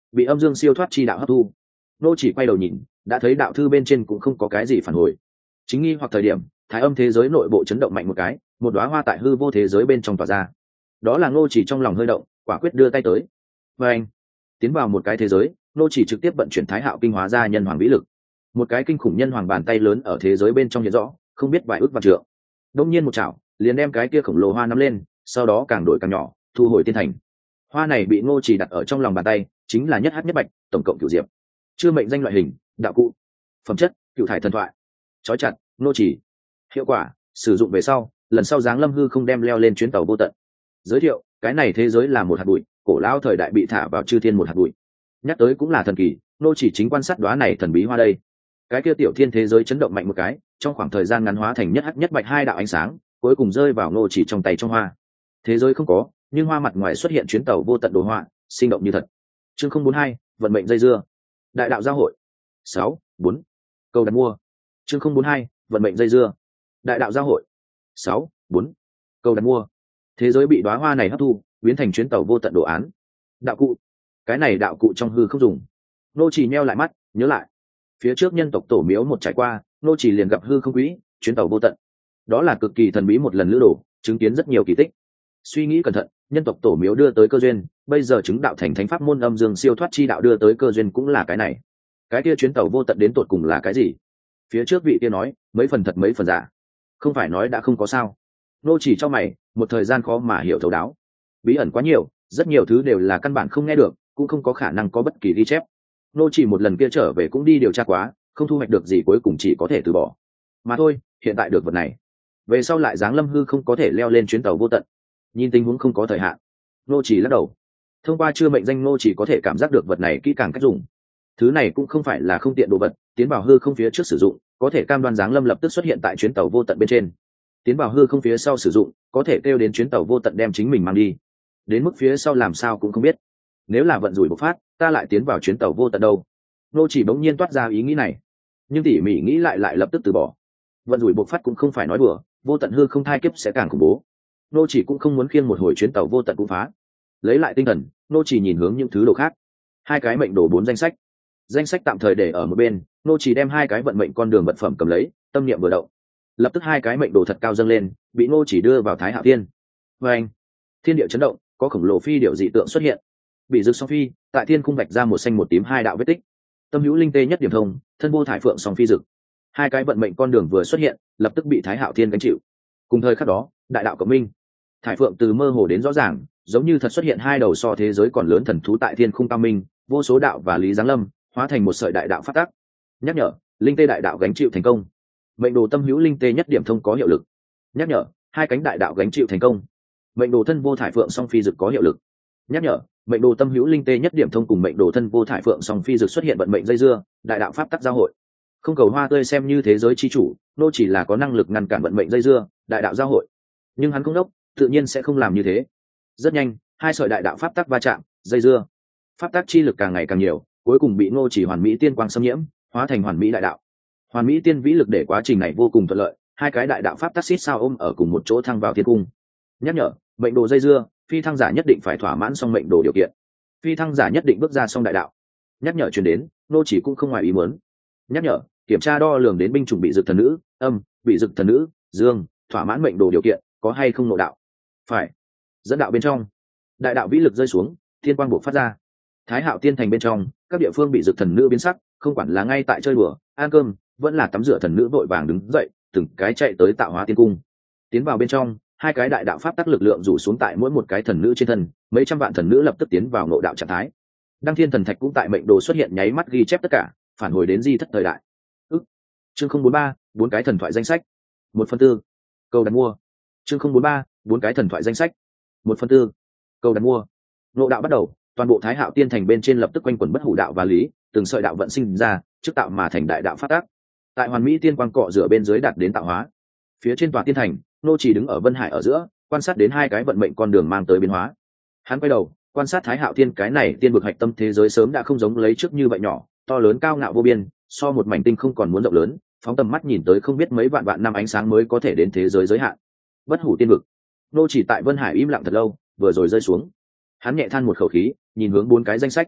bị âm dương siêu thoát chi đạo hấp thu. Nô chỉ quay đầu nhìn, đã thấy đạo thư bên trên cũng không có cái gì phản hồi. Chính nghi hoặc thời điểm, thái âm thế giới nội bộ chấn động mạnh một cái, một đóa hoa tại hư vô thế giới bên trong tỏa ra. Đó là Ngô chỉ trong lòng hơi động, quả quyết đưa tay tới. Và anh tiến vào một cái thế giới, Ngô chỉ trực tiếp vận chuyển thái hạo kinh hóa ra nhân hoàng vĩ lực. Một cái kinh khủng nhân hoàng bàn tay lớn ở thế giới bên trong hiện rõ, không biết vài ước vạn trượng. Đông nhiên một chảo, liền đem cái kia khổng lồ hoa nắm lên, sau đó càng đổi càng nhỏ, thu hồi tiên thành. Hoa này bị Ngô chỉ đặt ở trong lòng bàn tay, chính là nhất hắc nhất bạch, tổng cộng cửu diệp. Chưa mệnh danh loại hình, đạo cụ. Phẩm chất, cửu thải thần thoại. Chói chặt, Ngô chỉ. Hiệu quả, sử dụng về sau, lần sau giáng lâm hư không đem leo lên chuyến tàu vô tận. Giới thiệu, cái này thế giới là một hạt bụi, cổ lão thời đại bị thả vào chư thiên một hạt bụi. Nhắc tới cũng là thần kỳ, Ngô chỉ chính quan sát đóa này thần bí hoa đây. Cái kia tiểu thiên thế giới chấn động mạnh một cái, trong khoảng thời gian ngắn hóa thành nhất hắc nhất bạch hai đạo ánh sáng, cuối cùng rơi vào Ngô chỉ trong tay trong hoa. Thế giới không có, nhưng hoa mặt ngoài xuất hiện chuyến tàu vô tận đồ họa, sinh động như thật. Chương 042, vận mệnh dây dưa. Đại đạo giao hội. 6.4. Câu đặt mua. Chương 042, vận mệnh dây dưa. Đại đạo giao hội. 6.4. Câu đặt mua. Thế giới bị đóa hoa này hấp thu, biến thành chuyến tàu vô tận đồ án. Đạo cụ. Cái này đạo cụ trong hư không dùng. Nô chỉ nheo lại mắt, nhớ lại. Phía trước nhân tộc tổ miếu một trải qua, nô chỉ liền gặp hư không quỹ, chuyến tàu vô tận. Đó là cực kỳ thần bí một lần lữ đồ, chứng kiến rất nhiều kỳ tích. Suy nghĩ cẩn thận, nhân tộc tổ miếu đưa tới cơ duyên, bây giờ chứng đạo thành thánh pháp môn âm dương siêu thoát chi đạo đưa tới cơ duyên cũng là cái này. Cái kia chuyến tàu vô tận đến tột cùng là cái gì? Phía trước vị kia nói, mấy phần thật mấy phần giả. Không phải nói đã không có sao? Nô chỉ cho mày, một thời gian khó mà hiểu thấu đáo. Bí ẩn quá nhiều, rất nhiều thứ đều là căn bản không nghe được, cũng không có khả năng có bất kỳ ghi chép. Nô chỉ một lần kia trở về cũng đi điều tra quá, không thu hoạch được gì, cuối cùng chỉ có thể từ bỏ. Mà thôi, hiện tại được vật này, về sau lại giáng lâm hư không có thể leo lên chuyến tàu vô tận. Nhìn tình huống không có thời hạn, nô chỉ lắc đầu. Thông qua chưa mệnh danh, nô chỉ có thể cảm giác được vật này kỹ càng cách dùng. Thứ này cũng không phải là không tiện đồ vật, tiến vào hư không phía trước sử dụng, có thể cam đoan giáng lâm lập tức xuất hiện tại chuyến tàu vô tận bên trên. Tiến vào hư không phía sau sử dụng, có thể kêu đến chuyến tàu vô tận đem chính mình mang đi. Đến mức phía sau làm sao cũng không biết. Nếu là vận rủi bộc phát, ta lại tiến vào chuyến tàu vô tận đâu? Nô chỉ bỗng nhiên toát ra ý nghĩ này, nhưng tỉ mỉ nghĩ lại lập tức từ bỏ. Vận rủi bộc phát cũng không phải nói đùa, vô tận hư không thai kiếp sẽ càng khủng bố. Nô chỉ cũng không muốn khiêng một hồi chuyến tàu vô tận cũng phá. Lấy lại tinh thần, nô chỉ nhìn hướng những thứ đồ khác. Hai cái mệnh đồ 4 danh sách tạm thời để ở một bên. Nô chỉ đem hai cái vận mệnh con đường vật phẩm cầm lấy, tâm niệm vừa động, lập tức hai cái mệnh đồ thật cao dâng lên, bị nô chỉ đưa vào Thái Hạo Thiên. Và anh, thiên địa chấn động, có khổng lồ phi điểu dị tượng xuất hiện. Bị rực song phi tại thiên cung vạch ra một xanh một tím hai đạo vết tích. Tâm hữu linh tê nhất điểm thông, thân vô thải phượng song phi rực. Hai cái vận mệnh con đường vừa xuất hiện, lập tức bị Thái Hạo Thiên gánh chịu. Cùng thời khắc đó, đại đạo cộng minh, thải phượng từ mơ hồ đến rõ ràng, giống như thật xuất hiện hai đầu so thế giới còn lớn thần thú tại thiên khung cao minh, vô số đạo và lý giáng lâm, hóa thành một sợi đại đạo phát tác. Nhắc nhở, linh tê đại đạo gánh chịu thành công. Mệnh đồ tâm hữu linh tê nhất điểm thông có hiệu lực. Nhắc nhở, hai cánh đại đạo gánh chịu thành công. Mệnh đồ thân vô thải phượng song phi dực có hiệu lực. Nhắc nhở, mệnh đồ tâm hữu linh tê nhất điểm thông cùng mệnh đồ thân vô thải phượng song phi dực xuất hiện vận mệnh dây dưa, đại đạo pháp tắc giao hội. Không cầu hoa tươi xem như thế giới chi chủ, nô chỉ là có năng lực ngăn cản vận mệnh dây dưa, đại đạo giao hội. Nhưng hắn không đốc, tự nhiên sẽ không làm như thế. Rất nhanh, hai sợi đại đạo pháp tắc va chạm, dây dưa. Pháp tắc chi lực càng ngày càng nhiều, cuối cùng bị nô chỉ hoàn mỹ tiên quang xâm nhiễm, hóa thành hoàn mỹ đại đạo. Hoàn mỹ tiên vĩ lực để quá trình này vô cùng thuận lợi, hai cái đại đạo pháp tắc xít sao ôm ở cùng một chỗ thăng vào thiên cung. Nhắc nhở, mệnh đồ dây dưa, phi thăng giả nhất định phải thỏa mãn xong mệnh đồ điều kiện. Phi thăng giả nhất định bước ra xong đại đạo. Nhắc nhở truyền đến, nô chỉ cũng không ngoài ý muốn. Nhắc nhở, kiểm tra đo lường đến binh chủng bị dực thần nữ, âm, bị dực thần nữ, dương, thỏa mãn mệnh đồ điều kiện, có hay không nội đạo. Phải. Dẫn đạo bên trong, đại đạo vĩ lực rơi xuống, thiên quang bộc phát ra. Thái Hạo Tiên thành bên trong, các địa phương bị dực thần nữ biến sắc, không quản là ngay tại chơi đùa, ăn cơm, vẫn là tắm rửa, thần nữ vội vàng đứng dậy, từng cái chạy tới tạo hóa tiên cung. Tiến vào bên trong, hai cái đại đạo pháp tắc lực lượng rủ xuống tại mỗi một cái thần nữ trên thân, mấy trăm vạn thần nữ lập tức tiến vào nội đạo trạng thái. Đăng Thiên thần thạch cũng tại mệnh đồ xuất hiện nháy mắt ghi chép tất cả, phản hồi đến di thất thời đại. Chương 043, 4 cái thần thoại danh sách. 1/4. Câu đặt mua. Chương 043, 4 cái thần thoại danh sách. 1/4. Câu đặt mua. Nội đạo bắt đầu, toàn bộ Thái Hạo Tiên thành bên trên lập tức quanh quẩn bất hủ đạo và lý, từng sợi đạo vận sinh ra, trước tạo mà thành đại đạo phát tác. Tại hoàn mỹ tiên quang cọ rửa bên dưới đạt đến tạo hóa. Phía trên tòa tiên thành, nô chỉ đứng ở Vân Hải ở giữa, quan sát đến hai cái vận mệnh con đường mang tới biến hóa. Hắn quay đầu, quan sát Thái Hạo Tiên, cái này tiên vực hạch tâm thế giới sớm đã không giống lấy trước như vậy nhỏ, to lớn cao ngạo vô biên, so một mảnh tinh không còn muốn rộng lớn, phóng tầm mắt nhìn tới không biết mấy vạn vạn năm ánh sáng mới có thể đến thế giới giới hạn. Bất hủ tiên vực. Nô chỉ tại Vân Hải im lặng thật lâu, vừa rồi rơi xuống. Hắn nhẹ than một khẩu khí, nhìn hướng 4 cái danh sách.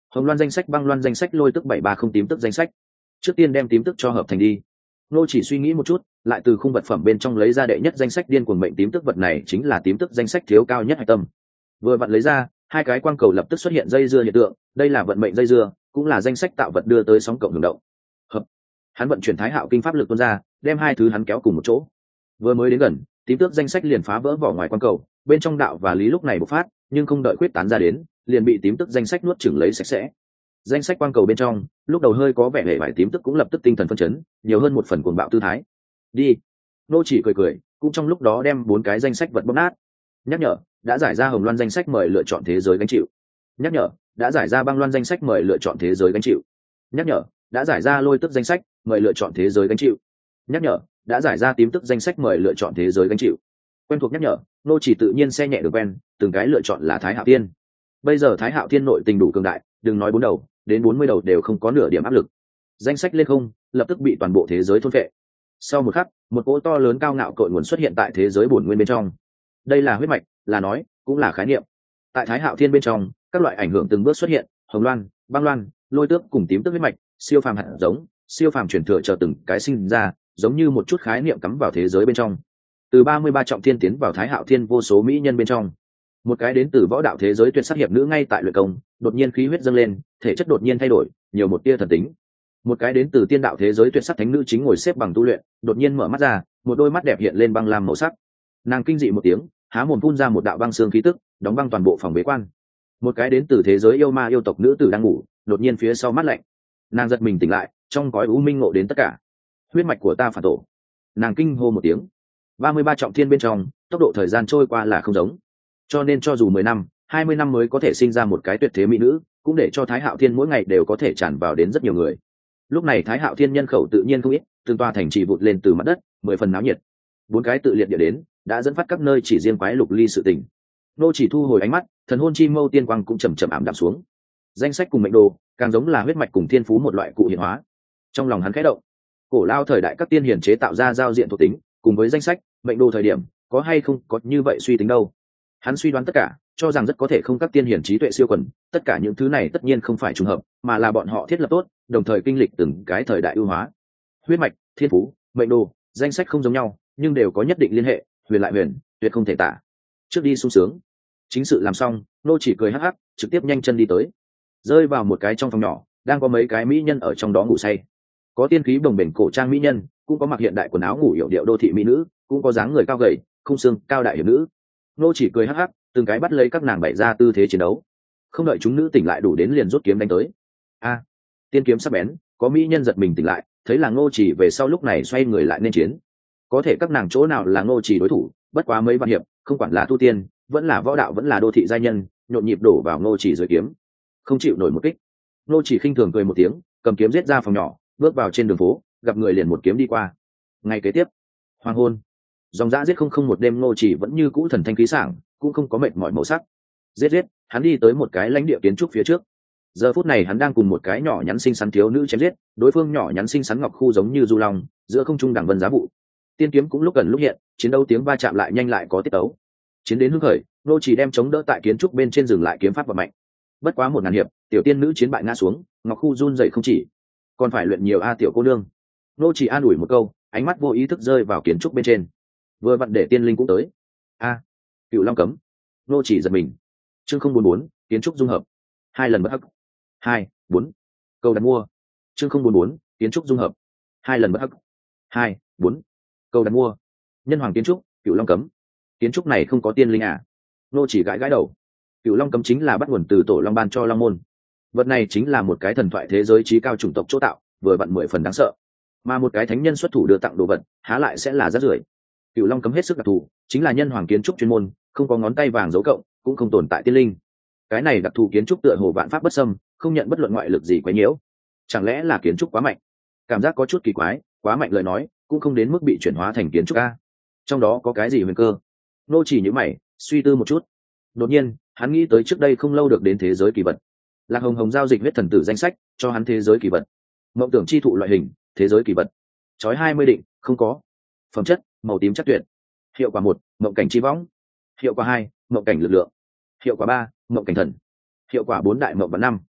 hồng loan danh sách, băng loan danh sách, lôi tức 730 tím tức danh sách. Trước tiên đem tím tức cho hợp thành đi. Nô chỉ suy nghĩ một chút, lại từ khung vật phẩm bên trong lấy ra đệ nhất danh sách điên cuồng mệnh tím tức, vật này chính là tím tức danh sách thiếu cao nhất hạch tâm. Vừa vặn lấy ra, hai cái quang cầu lập tức xuất hiện dây dưa hiện tượng, đây là vận mệnh dây dưa, cũng là danh sách tạo vật đưa tới sóng cộng hưởng động. Hợp. Hắn vận chuyển Thái Hạo kinh pháp lực tuôn ra, đem hai thứ hắn kéo cùng một chỗ. Vừa mới đến gần, tím tước danh sách liền phá vỡ vỏ ngoài quang cầu, bên trong đạo và lý lúc này bộc phát, nhưng không đợi quyết tán ra đến, liền bị tím tước danh sách nuốt chửng lấy sạch sẽ. Danh sách quang cầu bên trong, lúc đầu hơi có vẻ hề vải, tím tức cũng lập tức tinh thần phân chấn, nhiều hơn một phần cuồng bạo tư thái. Đi. Nô chỉ cười cười, cũng trong lúc đó đem 4 cái danh sách vật bóp nát. Nhắc nhở, đã giải ra hồng loan danh sách, mời lựa chọn thế giới gánh chịu. Nhắc nhở, đã giải ra băng loan danh sách, mời lựa chọn thế giới gánh chịu. Nhắc nhở, đã giải ra lôi tức danh sách, mời lựa chọn thế giới gánh chịu. Nhắc nhở, đã giải ra tím tức danh sách, mời lựa chọn thế giới gánh chịu. Quen thuộc nhắc nhở, nô chỉ tự nhiên xe nhẹ được quen, từng cái lựa chọn là Thái Hạo Thiên. Bây giờ Thái Hạo Thiên nội tình đủ cường đại, đừng nói 4 đầu, đến 40 đầu đều không có nửa điểm áp lực. Danh sách lên không, lập tức bị toàn bộ thế giới thôn phệ. Sau một khắc, một cỗ to lớn cao ngạo cội nguồn xuất hiện tại thế giới bổn nguyên bên trong. Đây là huyết mạch, là nói, cũng là khái niệm. Tại Thái Hạo Thiên bên trong, các loại ảnh hưởng từng bước xuất hiện, hồng loan, băng loan, lôi tước cùng tím tước huyết mạch, siêu phàm hạt giống, siêu phàm truyền thừa chờ từng cái sinh ra, giống như một chút khái niệm cắm vào thế giới bên trong. Từ 33 trọng thiên tiến vào Thái Hạo Thiên vô số mỹ nhân bên trong. Một cái đến từ võ đạo thế giới tuyệt sắc hiệp nữ ngay tại luyện công, đột nhiên khí huyết dâng lên, thể chất đột nhiên thay đổi, nhiều một tia thần tính. Một cái đến từ tiên đạo thế giới tuyệt sắc thánh nữ chính ngồi xếp bằng tu luyện, đột nhiên mở mắt ra, một đôi mắt đẹp hiện lên băng lam màu sắc. Nàng kinh dị một tiếng, há mồm phun ra một đạo băng xương khí tức, đóng băng toàn bộ phòng bế quan. Một cái đến từ thế giới yêu ma yêu tộc nữ tử đang ngủ, đột nhiên phía sau mắt lạnh. Nàng giật mình tỉnh lại, trong cõi u minh ngộ đến tất cả. Huyết mạch của ta phản tổ. Nàng kinh hô một tiếng. 33 trọng thiên bên trong, tốc độ thời gian trôi qua là không giống. Cho nên cho dù 10 năm, 20 năm mới có thể sinh ra một cái tuyệt thế mỹ nữ, cũng để cho Thái Hạo Thiên mỗi ngày đều có thể tràn vào đến rất nhiều người. Lúc này Thái Hạo Thiên nhân khẩu tự nhiên không ít, từng tòa thành trì vụt lên từ mặt đất, 10 phần náo nhiệt. 4 cái tự liệt địa đến, đã dẫn phát các nơi chỉ riêng quái lục ly sự tình. Nô chỉ thu hồi ánh mắt, thần hồn chi mâu tiên quang cũng chậm chậm ảm đạm xuống. Danh sách cùng mệnh đồ, càng giống là huyết mạch cùng thiên phú một loại cụ hiện hóa. Trong lòng hắn khẽ động. Cổ lao thời đại các tiên hiển chế tạo ra giao diện thuộc tính, cùng với danh sách, mệnh đồ thời điểm, có hay không có như vậy suy tính đâu. Hắn suy đoán tất cả, cho rằng rất có thể không các tiên hiển trí tuệ siêu quần, tất cả những thứ này tất nhiên không phải trùng hợp, mà là bọn họ thiết lập tốt, đồng thời kinh lịch từng cái thời đại ưu hóa. Huyết mạch, thiên phú, mệnh đồ, danh sách không giống nhau, nhưng đều có nhất định liên hệ, huyền lại huyền, tuyệt không thể tả. Trước đi sung sướng. Chính sự làm xong, nô chỉ cười hắc hắc, trực tiếp nhanh chân đi tới. Rơi vào một cái trong phòng nhỏ, đang có mấy cái mỹ nhân ở trong đó ngủ say. Có tiên khí bồng bềnh cổ trang mỹ nhân, cũng có mặc hiện đại quần áo ngủ yểu điệu đô thị mỹ nữ, cũng có dáng người cao gầy, khung xương cao đại hiệp nữ. Nô chỉ cười hắc hắc, từng cái bắt lấy các nàng bày ra tư thế chiến đấu. Không đợi chúng nữ tỉnh lại đủ đến liền rút kiếm đánh tới. A, tiên kiếm sắc bén, có mỹ nhân giật mình tỉnh lại, thấy là Ngô Chỉ về sau lúc này xoay người lại nên chiến. Có thể các nàng chỗ nào là Ngô Chỉ đối thủ, bất quá mấy vạn hiệp, không quản là tu tiên, vẫn là võ đạo, vẫn là đô thị giai nhân, nhộn nhịp đổ vào Ngô Chỉ dưới kiếm, không chịu nổi một kích. Ngô Chỉ khinh thường cười một tiếng, cầm kiếm giết ra phòng nhỏ, bước vào trên đường phố, gặp người liền một kiếm đi qua. Ngày kế tiếp, hoàng hôn, dòng dã giết không một đêm, Ngô Chỉ vẫn như cũ thần thanh khí sảng, cũng không có mệt mỏi màu sắc. Giết, hắn đi tới một cái lãnh địa kiến trúc phía trước. Giờ phút này hắn đang cùng một cái nhỏ nhắn xinh xắn thiếu nữ chém giết, đối phương nhỏ nhắn xinh xắn ngọc khu giống như du long, giữa không trung đẳng vân giá vụ. Tiên kiếm cũng lúc gần lúc hiện, chiến đấu tiếng va chạm lại nhanh lại có tiết tấu. Chiến đến hưng khởi, Ngô Chỉ đem chống đỡ tại kiến trúc bên trên dừng lại kiếm pháp và mạnh. Bất quá 1000 hiệp, tiểu tiên nữ chiến bại ngã xuống, ngọc khu run dậy không chỉ. Còn phải luyện nhiều a tiểu cô nương. Ngô Chỉ an ủi một câu, ánh mắt vô ý thức rơi vào kiến trúc bên trên. Vừa vặn để tiên linh cũng tới. A, Cựu Long cấm. Ngô Chỉ giật mình. Chương 044, kiến trúc dung hợp. 2 lần bất hắc. 2, 4. Câu đặt mua. Chương 044, kiến trúc dung hợp. 2 lần bất hắc. 2, 4. Câu đặt mua. Nhân hoàng kiến trúc, Cựu Long cấm. Kiến trúc này không có tiên linh à? Ngô Chỉ gãi gãi đầu. Cựu Long cấm chính là bắt nguồn từ tổ long ban cho long môn. Vật này chính là một cái thần thoại thế giới trí cao chủng tộc chỗ tạo, vừa vặn 10 phần đáng sợ. Mà một cái thánh nhân xuất thủ đưa tặng đồ vật, há lại sẽ là rác rưởi. Cựu Long cấm hết sức đặc thù, chính là nhân hoàng kiến trúc chuyên môn, không có ngón tay vàng dấu cộng, cũng không tồn tại tiên linh. Cái này đặc thù kiến trúc tựa hồ vạn pháp bất xâm, không nhận bất luận ngoại lực gì quấy nhiễu. Chẳng lẽ là kiến trúc quá mạnh? Cảm giác có chút kỳ quái, quá mạnh lời nói, cũng không đến mức bị chuyển hóa thành kiến trúc a. Trong đó có cái gì huyền cơ? Nô Chỉ nhíu mày, suy tư một chút. Đột nhiên, hắn nghĩ tới trước đây không lâu được đến thế giới kỳ vật. Lạc Hồng Hồng giao dịch huyết thần tử danh sách, cho hắn thế giới kỳ vật. Mộng tưởng chi thụ loại hình, thế giới kỳ vật. Chói 20 định, không có. Phẩm chất, màu tím chắc tuyệt. Hiệu quả 1, mộng cảnh chi võng. Hiệu quả 2, mộng cảnh lực lượng. Hiệu quả 3, mộng cảnh thần. Hiệu quả 4 đại mộng và 5.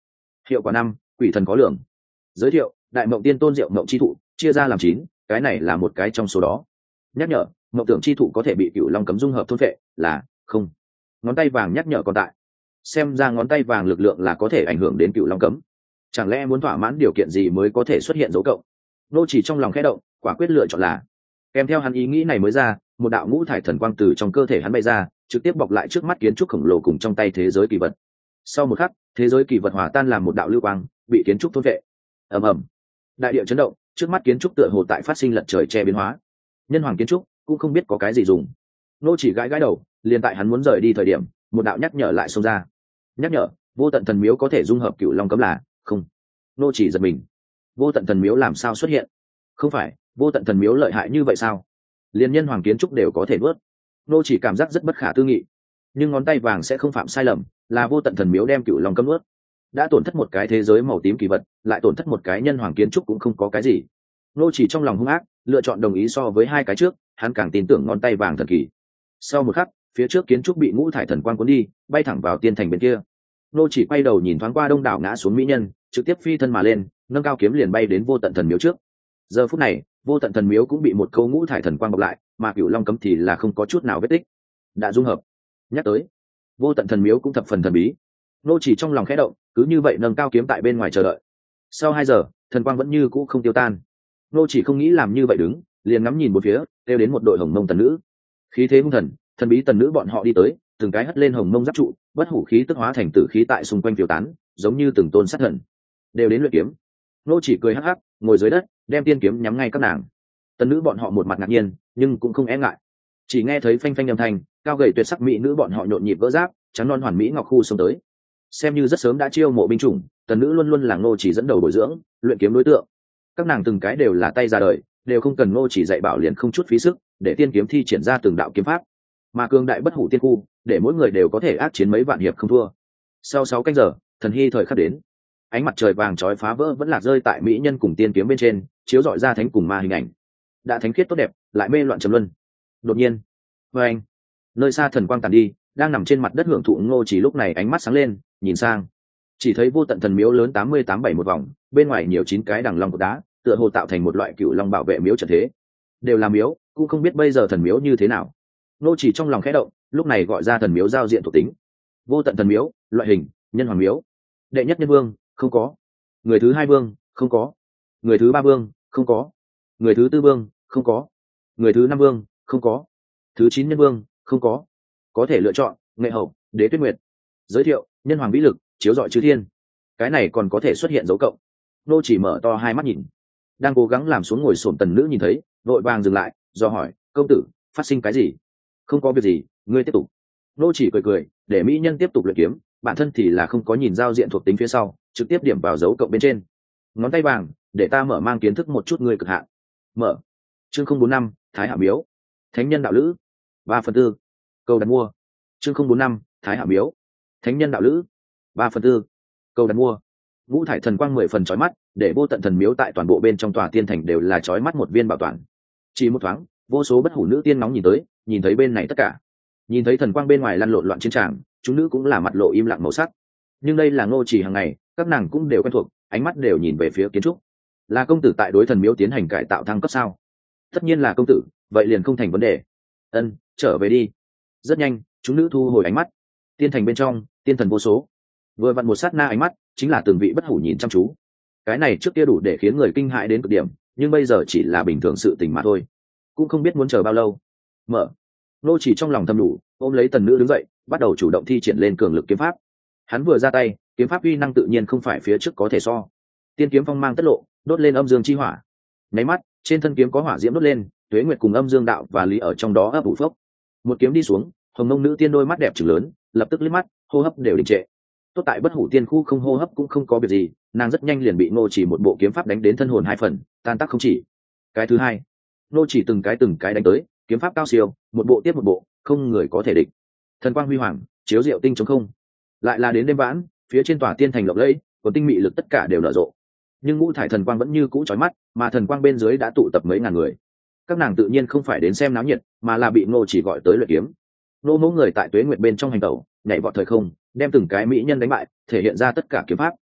Hiệu quả 5, quỷ thần có lượng. Giới thiệu: đại mộng tiên tôn diệu mộng chi thụ chia ra làm 9, cái này là một cái trong số đó. Nhắc nhở: mộng tưởng chi thụ có thể bị cửu long cấm dung hợp thôn phệ, là không. Ngón tay vàng nhắc nhở còn tại. Xem ra ngón tay vàng lực lượng là có thể ảnh hưởng đến cửu long cấm. Chẳng lẽ muốn thỏa mãn điều kiện gì mới có thể xuất hiện dấu cộng? Nô chỉ trong lòng khẽ động, quả quyết lựa chọn là. Kèm theo hắn ý nghĩ này mới ra, một đạo ngũ thải thần quang từ trong cơ thể hắn bay ra, trực tiếp bọc lại trước mắt kiến trúc khổng lồ cùng trong tay thế giới kỳ vật. Sau một khắc, thế giới kỳ vật hòa tan làm một đạo lưu quang, bị kiến trúc thôn vệ. Ầm ầm, đại địa chấn động, trước mắt kiến trúc tựa hồ tại phát sinh lật trời che biến hóa. Nhân hoàng kiến trúc cũng không biết có cái gì dùng. Nô chỉ gãi gãi đầu, liền tại hắn muốn rời đi thời điểm, một đạo nhắc nhở lại xông ra. Nhắc nhở: vô tận thần miếu có thể dung hợp cửu long cấm, là không. Nô chỉ giật mình, vô tận thần miếu làm sao xuất hiện? Không phải vô tận thần miếu lợi hại như vậy sao? Liên nhân hoàng kiến trúc đều có thể nuốt. Nô chỉ cảm giác rất bất khả tư nghị, nhưng ngón tay vàng sẽ không phạm sai lầm, là vô tận thần miếu đem cửu long cấm nuốt. Đã tổn thất một cái thế giới màu tím kỳ vật, lại tổn thất một cái nhân hoàng kiến trúc cũng không có cái gì. Nô chỉ trong lòng hung ác, lựa chọn đồng ý. So với hai cái trước, hắn càng tin tưởng ngón tay vàng thần kỳ. Sau một khắc, phía trước kiến trúc bị ngũ thải thần quang cuốn đi, bay thẳng vào tiên thành bên kia. Nô chỉ quay đầu nhìn thoáng qua đông đảo ngã xuống mỹ nhân, trực tiếp phi thân mà lên, nâng cao kiếm liền bay đến vô tận thần miếu trước. Giờ phút này, vô tận thần miếu cũng bị một câu ngũ thải thần quang bọc lại, mà cửu long cấm thì là không có chút nào vết tích, đã dung hợp. Nhắc tới, vô tận thần miếu cũng thập phần thần bí. Nô chỉ trong lòng khẽ động, cứ như vậy nâng cao kiếm tại bên ngoài chờ đợi. Sau 2 giờ, thần quang vẫn như cũ không tiêu tan. Nô chỉ không nghĩ làm như vậy đứng, liền ngắm nhìn một phía, kêu đến một đội hồng mông tần nữ. Khí thế hung thần, thần bí tần nữ bọn họ đi tới, từng cái hất lên hồng mông giáp trụ, bất hủ khí tức hóa thành tử khí tại xung quanh phiêu tán, giống như từng tôn sát thần. Đều đến luyện kiếm. Nô chỉ cười hắc hắc, ngồi dưới đất, đem tiên kiếm nhắm ngay các nàng. Tần nữ bọn họ một mặt ngạc nhiên, nhưng cũng không e ngại. Chỉ nghe thấy phanh phanh âm thanh, cao gầy tuyệt sắc mỹ nữ bọn họ nhộn nhịp vỡ giáp, trắng non hoàn mỹ ngọc khu xông tới. Xem như rất sớm đã chiêu mộ binh chủng, tần nữ luôn luôn là Ngô chỉ dẫn đầu bồi dưỡng, luyện kiếm đối tượng. Các nàng từng cái đều là tay ra đời, đều không cần Ngô chỉ dạy bảo liền không chút phí sức, để tiên kiếm thi triển ra từng đạo kiếm pháp. Mà cường đại bất hủ tiên khu, để mỗi người đều có thể ác chiến mấy vạn hiệp không thua. Sau 6 canh giờ, thần hy thời khắc đến. Ánh mặt trời vàng chói phá vỡ vẫn lạc rơi tại mỹ nhân cùng tiên kiếm bên trên, chiếu rọi ra thánh cùng ma hình ảnh. Đã thánh khiết tốt đẹp, lại mê loạn trầm luân. Đột nhiên, anh, nơi xa thần quang tàn đi, đang nằm trên mặt đất hưởng thụ Ngô chỉ lúc này ánh mắt sáng lên, nhìn sang, chỉ thấy vô tận thần miếu lớn 88-7 một vòng, bên ngoài nhiều 9 cái đằng long cột đá, tựa hồ tạo thành một loại cựu long bảo vệ miếu trận thế. Đều là miếu, cũng không biết bây giờ thần miếu như thế nào. Ngô chỉ trong lòng khẽ động, lúc này gọi ra thần miếu giao diện thuộc tính. Vô tận thần miếu, loại hình: nhân hoàng miếu. Đệ nhất nhân vương, không có. Người thứ 2 vương, không có. Người thứ 3 vương, không có. Người thứ 4 vương, không có. Người thứ 5 vương, không có. Thứ 9 nhân vương, không có. Có thể lựa chọn: nghệ hậu, đế tuyết nguyệt. Giới thiệu: nhân hoàng vĩ lực, chiếu rọi chư thiên. Cái này còn có thể xuất hiện dấu cộng. Nô chỉ mở to hai mắt nhìn, đang cố gắng làm xuống ngồi xổm tần nữ nhìn thấy, vội vàng dừng lại, do hỏi: công tử, phát sinh cái gì? Không có việc gì, ngươi tiếp tục. Nô chỉ cười cười, để mỹ nhân tiếp tục luyện kiếm, bản thân thì là không có nhìn giao diện thuộc tính phía sau, trực tiếp điểm vào dấu cộng bên trên. Ngón tay vàng, để ta mở mang kiến thức một chút ngươi cực hạn. Mở. Chương 045, Thái Hạ Miếu. Thánh nhân đạo lữ. 3/4. Câu đặt mua. Chương 045, Thái Hạ Miếu. Thánh nhân đạo lữ. 3/4. Câu đặt mua. Ngũ thải thần quang 10 phần chói mắt, để vô tận thần miếu tại toàn bộ bên trong tòa tiên thành đều là chói mắt một viên bảo toàn. Chỉ một thoáng, vô số bất hủ nữ tiên nóng nhìn tới, nhìn thấy bên này tất cả, nhìn thấy thần quang bên ngoài lăn lộn loạn chiến tràng, chúng nữ cũng là mặt lộ im lặng màu sắc. Nhưng đây là Ngô Chỉ hàng ngày, các nàng cũng đều quen thuộc, ánh mắt đều nhìn về phía kiến trúc. Là công tử tại đối thần miếu tiến hành cải tạo thăng cấp sao? Tất nhiên là công tử, vậy liền không thành vấn đề. Ân, trở về đi. Rất nhanh, chúng nữ thu hồi ánh mắt. Tiên thành bên trong, tiên thần vô số. Vừa vặn một sát na ánh mắt, chính là từng vị bất hủ nhìn chăm chú. Cái này trước kia đủ để khiến người kinh hãi đến cực điểm, nhưng bây giờ chỉ là bình thường sự tình mà thôi. Cũng không biết muốn chờ bao lâu. Mở. Nô Chỉ trong lòng thầm đủ, ôm lấy tần nữ đứng dậy, bắt đầu chủ động thi triển lên cường lực kiếm pháp. Hắn vừa ra tay, kiếm pháp uy năng tự nhiên không phải phía trước có thể so. Tiên kiếm phong mang tất lộ, đốt lên âm dương chi hỏa. Nháy mắt, trên thân kiếm có hỏa diễm đốt lên, Tuế Nguyệt cùng âm dương đạo và lý ở trong đó ấp ủ phốc. Một kiếm đi xuống, hồng mông nữ tiên đôi mắt đẹp trừng lớn, lập tức liếc mắt, hô hấp đều đình trệ. Tốt tại bất hủ tiên khu không hô hấp cũng không có việc gì, nàng rất nhanh liền bị Ngô Chỉ một bộ kiếm pháp đánh đến thân hồn 2 phần, tan tác không chỉ. Cái thứ hai, Ngô Chỉ từng cái đánh tới, kiếm pháp cao siêu, một bộ tiếp một bộ, không người có thể địch. Thần quang huy hoàng, chiếu diệu tinh chống không. Lại là đến đêm vãn, phía trên tòa tiên thành lộng lẫy, còn tinh mị lực tất cả đều nở rộ. Nhưng ngũ thải thần quang vẫn như cũ chói mắt, mà thần quang bên dưới đã tụ tập mấy ngàn người. Các nàng tự nhiên không phải đến xem náo nhiệt, mà là bị Ngô Chỉ gọi tới luyện kiếm. Nô mẫu người tại Tuế Nguyệt bên trong hành tẩu, nhảy vọt thời không, đem từng cái mỹ nhân đánh bại, thể hiện ra tất cả kiếm pháp.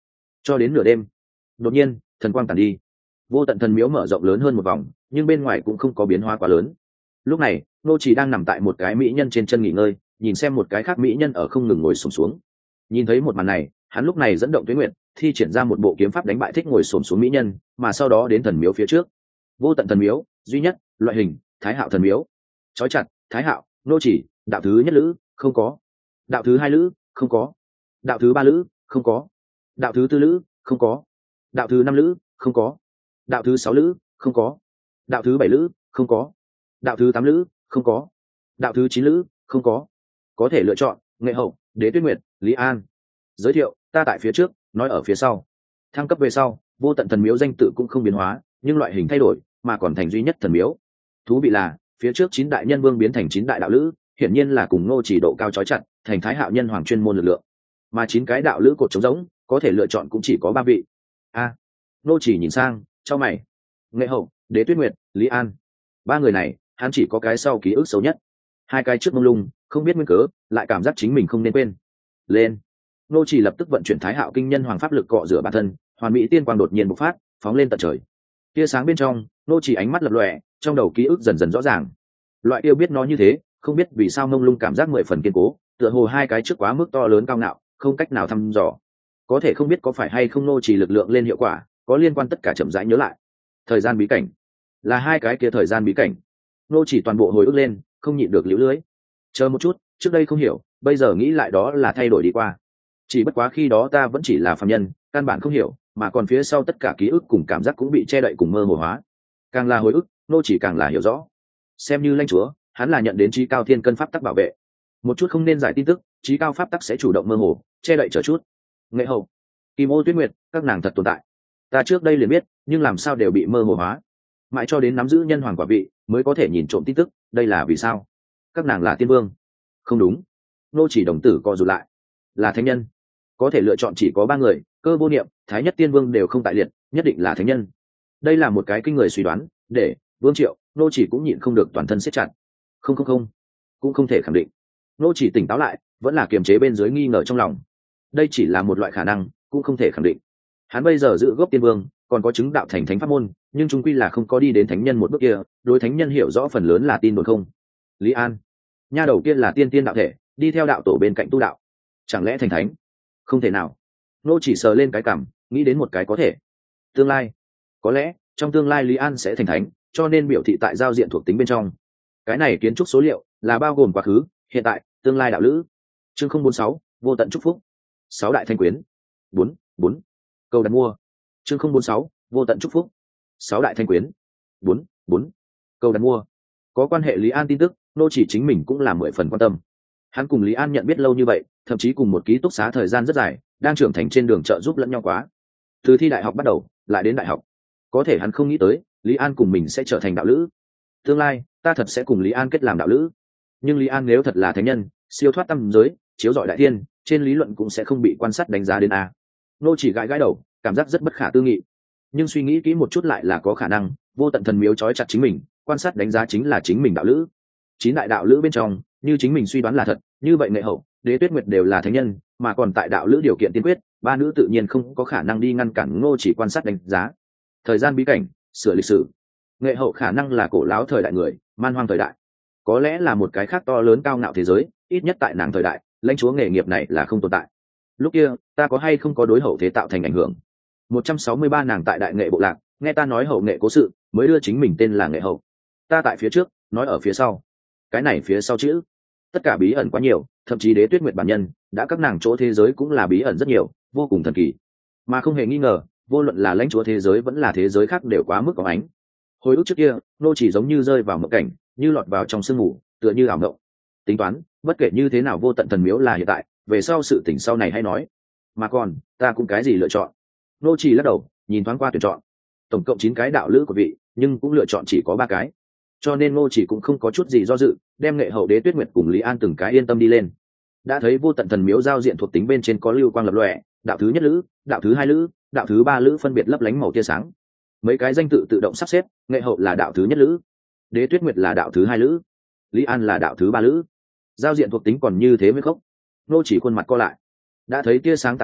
cho đến nửa đêm. Đột nhiên thần quang tàn đi, vô tận thần miếu mở rộng lớn hơn một vòng, nhưng bên ngoài cũng không có biến hóa quá lớn. Lúc này nô chỉ đang nằm tại một cái mỹ nhân trên chân nghỉ ngơi, nhìn xem một cái khác mỹ nhân ở không ngừng ngồi xổm xuống. Nhìn thấy một màn này, hắn lúc này dẫn động tuyết nguyện, thi triển ra một bộ kiếm pháp đánh bại thích ngồi xổm xuống mỹ nhân, mà sau đó đến thần miếu phía trước. Vô tận thần miếu duy nhất loại hình, Thái Hạo thần miếu. Chói chặt, Thái Hạo, nô chỉ, đạo thứ nhất lữ, không có. Đạo thứ hai lữ, không có. Đạo thứ ba lữ, không có. Đạo thứ tư lữ, không có. Đạo thứ năm lữ, không có. Đạo thứ sáu lữ, không có. Đạo thứ bảy lữ, không có. Đạo thứ tám lữ, không có. Đạo thứ chín lữ, không có. Có thể lựa chọn Nghệ Hậu, Đế Tuyết Nguyệt, Lý An. Giới thiệu, ta tại phía trước, nói ở phía sau. Thăng cấp về sau, vô tận thần miếu danh tự cũng không biến hóa, nhưng loại hình thay đổi, mà còn thành duy nhất thần miếu. Thú vị là, phía trước 9 đại nhân vương biến thành 9 đại đạo lữ, hiển nhiên là cùng Ngô Chỉ độ cao chói chặt, thành Thái Hạo nhân hoàng chuyên môn lực lượng. Mà 9 cái đạo lữ cột trống rỗng, có thể lựa chọn cũng chỉ có 3 vị. Ngô Chỉ nhìn sang, chau mày. Nghệ Hậu, Đế Tuyết Nguyệt, Lý An. 3 người này, hắn chỉ có cái sau ký ức xấu nhất. 2 cái trước mông lung, không biết nguyên cớ, lại cảm giác chính mình không nên quên. Lên. Ngô Chỉ lập tức vận chuyển Thái Hạo kinh nhân hoàng pháp lực cọ rửa bản thân, hoàn mỹ tiên quang đột nhiên bộc phát, phóng lên tận trời. Tia sáng bên trong, Ngô Chỉ ánh mắt lập lòe, trong đầu ký ức dần dần rõ ràng. Loại yêu biết nó như thế, không biết vì sao mông lung cảm giác 10 phần kiên cố, tựa hồ 2 cái trước quá mức to lớn cao ngạo, không cách nào thăm dò. Có thể không biết có phải hay không Ngô Chỉ lực lượng lên hiệu quả, có liên quan tất cả chậm rãi nhớ lại. Thời gian bí cảnh, là 2 cái kia thời gian bí cảnh. Ngô Chỉ toàn bộ hồi ức lên, không nhịn được liễu lưới. Chờ một chút, trước đây không hiểu, bây giờ nghĩ lại đó là thay đổi đi qua. Chỉ bất quá khi đó ta vẫn chỉ là phàm nhân, căn bản không hiểu, mà còn phía sau tất cả ký ức cùng cảm giác cũng bị che đậy cùng mơ hồ hóa. Càng là hồi ức, Ngô Chỉ càng là hiểu rõ. Xem như lãnh chúa, hắn là nhận đến trí cao thiên cân pháp tắc bảo vệ. Một chút không nên giải tin tức, trí cao pháp tắc sẽ chủ động mơ hồ, che đậy chờ chút. Nghệ Hậu, Kim Ô Tuyết Nguyệt, các nàng thật tồn tại. Ta trước đây liền biết, nhưng làm sao đều bị mơ hồ hóa. Mãi cho đến nắm giữ nhân hoàng quả vị, mới có thể nhìn trộm tin tức, đây là vì sao? Các nàng là tiên vương. Không đúng. Ngô Chỉ đồng tử co rụt lại. Là thánh nhân. Có thể lựa chọn chỉ có 3 người, Cơ Vô Niệm, Thái Nhất Tiên Vương đều không tại liệt, nhất định là thánh nhân. Đây là một cái kinh người suy đoán, để Vương Triệu, Ngô Chỉ cũng nhịn không được toàn thân siết chặt. Không, cũng không thể khẳng định. Ngô Chỉ tỉnh táo lại, vẫn là kiềm chế bên dưới nghi ngờ trong lòng. Đây chỉ là một loại khả năng, cũng không thể khẳng định. Hắn bây giờ giữ gốc tiên vương, còn có chứng đạo thành thánh pháp môn, nhưng chung quy là không có đi đến thánh nhân một bước kia, đối thánh nhân hiểu rõ phần lớn là tin đồn không. Lý An, nha đầu kia là tiên tiên đạo thể, đi theo đạo tổ bên cạnh tu đạo, chẳng lẽ thành thánh? Không thể nào. Ngô Chỉ sờ lên cái cằm, nghĩ đến một cái có thể. Tương lai, có lẽ trong tương lai Lý An sẽ thành thánh, cho nên biểu thị tại giao diện thuộc tính bên trong. Cái này kiến trúc số liệu là bao gồm quá khứ, hiện tại, tương lai đạo lữ. Chương 046, vô tận chúc phúc. 6 đại thanh quyến. 4. Câu đặt mua. Chương 046, vô tận chúc phúc. 6 đại thanh quyến. 4. Câu đặt mua. Có quan hệ Lý An tin tức, Ngô Chỉ chính mình cũng là 10 phần quan tâm. Hắn cùng Lý An nhận biết lâu như vậy, thậm chí cùng một ký túc xá thời gian rất dài, đang trưởng thành trên đường trợ giúp lẫn nhau quá. Từ thi đại học bắt đầu, lại đến đại học. Có thể hắn không nghĩ tới, Lý An cùng mình sẽ trở thành đạo lữ. Tương lai, ta thật sẽ cùng Lý An kết làm đạo lữ. Nhưng Lý An nếu thật là thánh nhân, siêu thoát tam giới, chiếu rọi đại thiên, trên lý luận cũng sẽ không bị quan sát đánh giá đến a. Ngô Chỉ gãi đầu, cảm giác rất bất khả tư nghị. Nhưng suy nghĩ kỹ một chút lại là có khả năng, vô tận thần miếu trói chặt chính mình, quan sát đánh giá chính là chính mình đạo lữ. 9 đại đạo lữ bên trong, như chính mình suy đoán là thật, như vậy Nghệ Hậu, Đế Tuyết Nguyệt đều là thánh nhân, mà còn tại đạo lữ điều kiện tiên quyết, 3 nữ tự nhiên không có khả năng đi ngăn cản Ngô Chỉ quan sát đánh giá. Thời gian bí cảnh, sửa lịch sử. Nghệ Hậu khả năng là cổ láo thời đại người, man hoang thời đại. Có lẽ là một cái khác to lớn cao ngạo thế giới, ít nhất tại nàng thời đại, lãnh chúa nghề nghiệp này là không tồn tại. Lúc kia, ta có hay không có đối hậu thế tạo thành ảnh hưởng? 163 nàng tại đại nghệ bộ lạc, nghe ta nói hậu nghệ cố sự, mới đưa chính mình tên là Nghệ Hậu. Ta tại phía trước, nói ở phía sau. Cái này phía sau chữ, tất cả bí ẩn quá nhiều, thậm chí Đế Tuyết Nguyệt bản nhân, đã các nàng chỗ thế giới cũng là bí ẩn rất nhiều, vô cùng thần kỳ. Mà không hề nghi ngờ, vô luận là lãnh chúa thế giới vẫn là thế giới khác đều quá mức có ánh. Hồi ức trước kia, Ngô Chỉ giống như rơi vào mộng cảnh, như lọt vào trong sương mù, tựa như ảo mộng. Tính toán, bất kể như thế nào vô tận thần miếu là hiện tại, về sau sự tình sau này hay nói. Mà còn, ta cũng cái gì lựa chọn? Ngô Chỉ lắc đầu, nhìn thoáng qua tuyển chọn. Tổng cộng 9 cái đạo lữ của vị, nhưng cũng lựa chọn chỉ có 3 cái. Cho nên Ngô Chỉ cũng không có chút gì do dự, đem Nghệ Hậu, Đế Tuyết Nguyệt cùng Lý An từng cái yên tâm đi lên. Đã thấy vô tận thần miếu giao diện thuộc tính bên trên có lưu quang lập lòe, đạo thứ nhất lữ, đạo thứ hai lữ, đạo thứ ba lữ phân biệt lấp lánh màu tia sáng. Mấy cái danh tự tự động sắp xếp, Nghệ Hậu là đạo thứ nhất lữ, Đế Tuyết Nguyệt là đạo thứ hai lữ, Lý An là đạo thứ ba lữ. Giao diện thuộc tính còn như thế mới khốc. Ngô Chỉ khuôn mặt co lại. Đã thấy tia sáng tàn đi,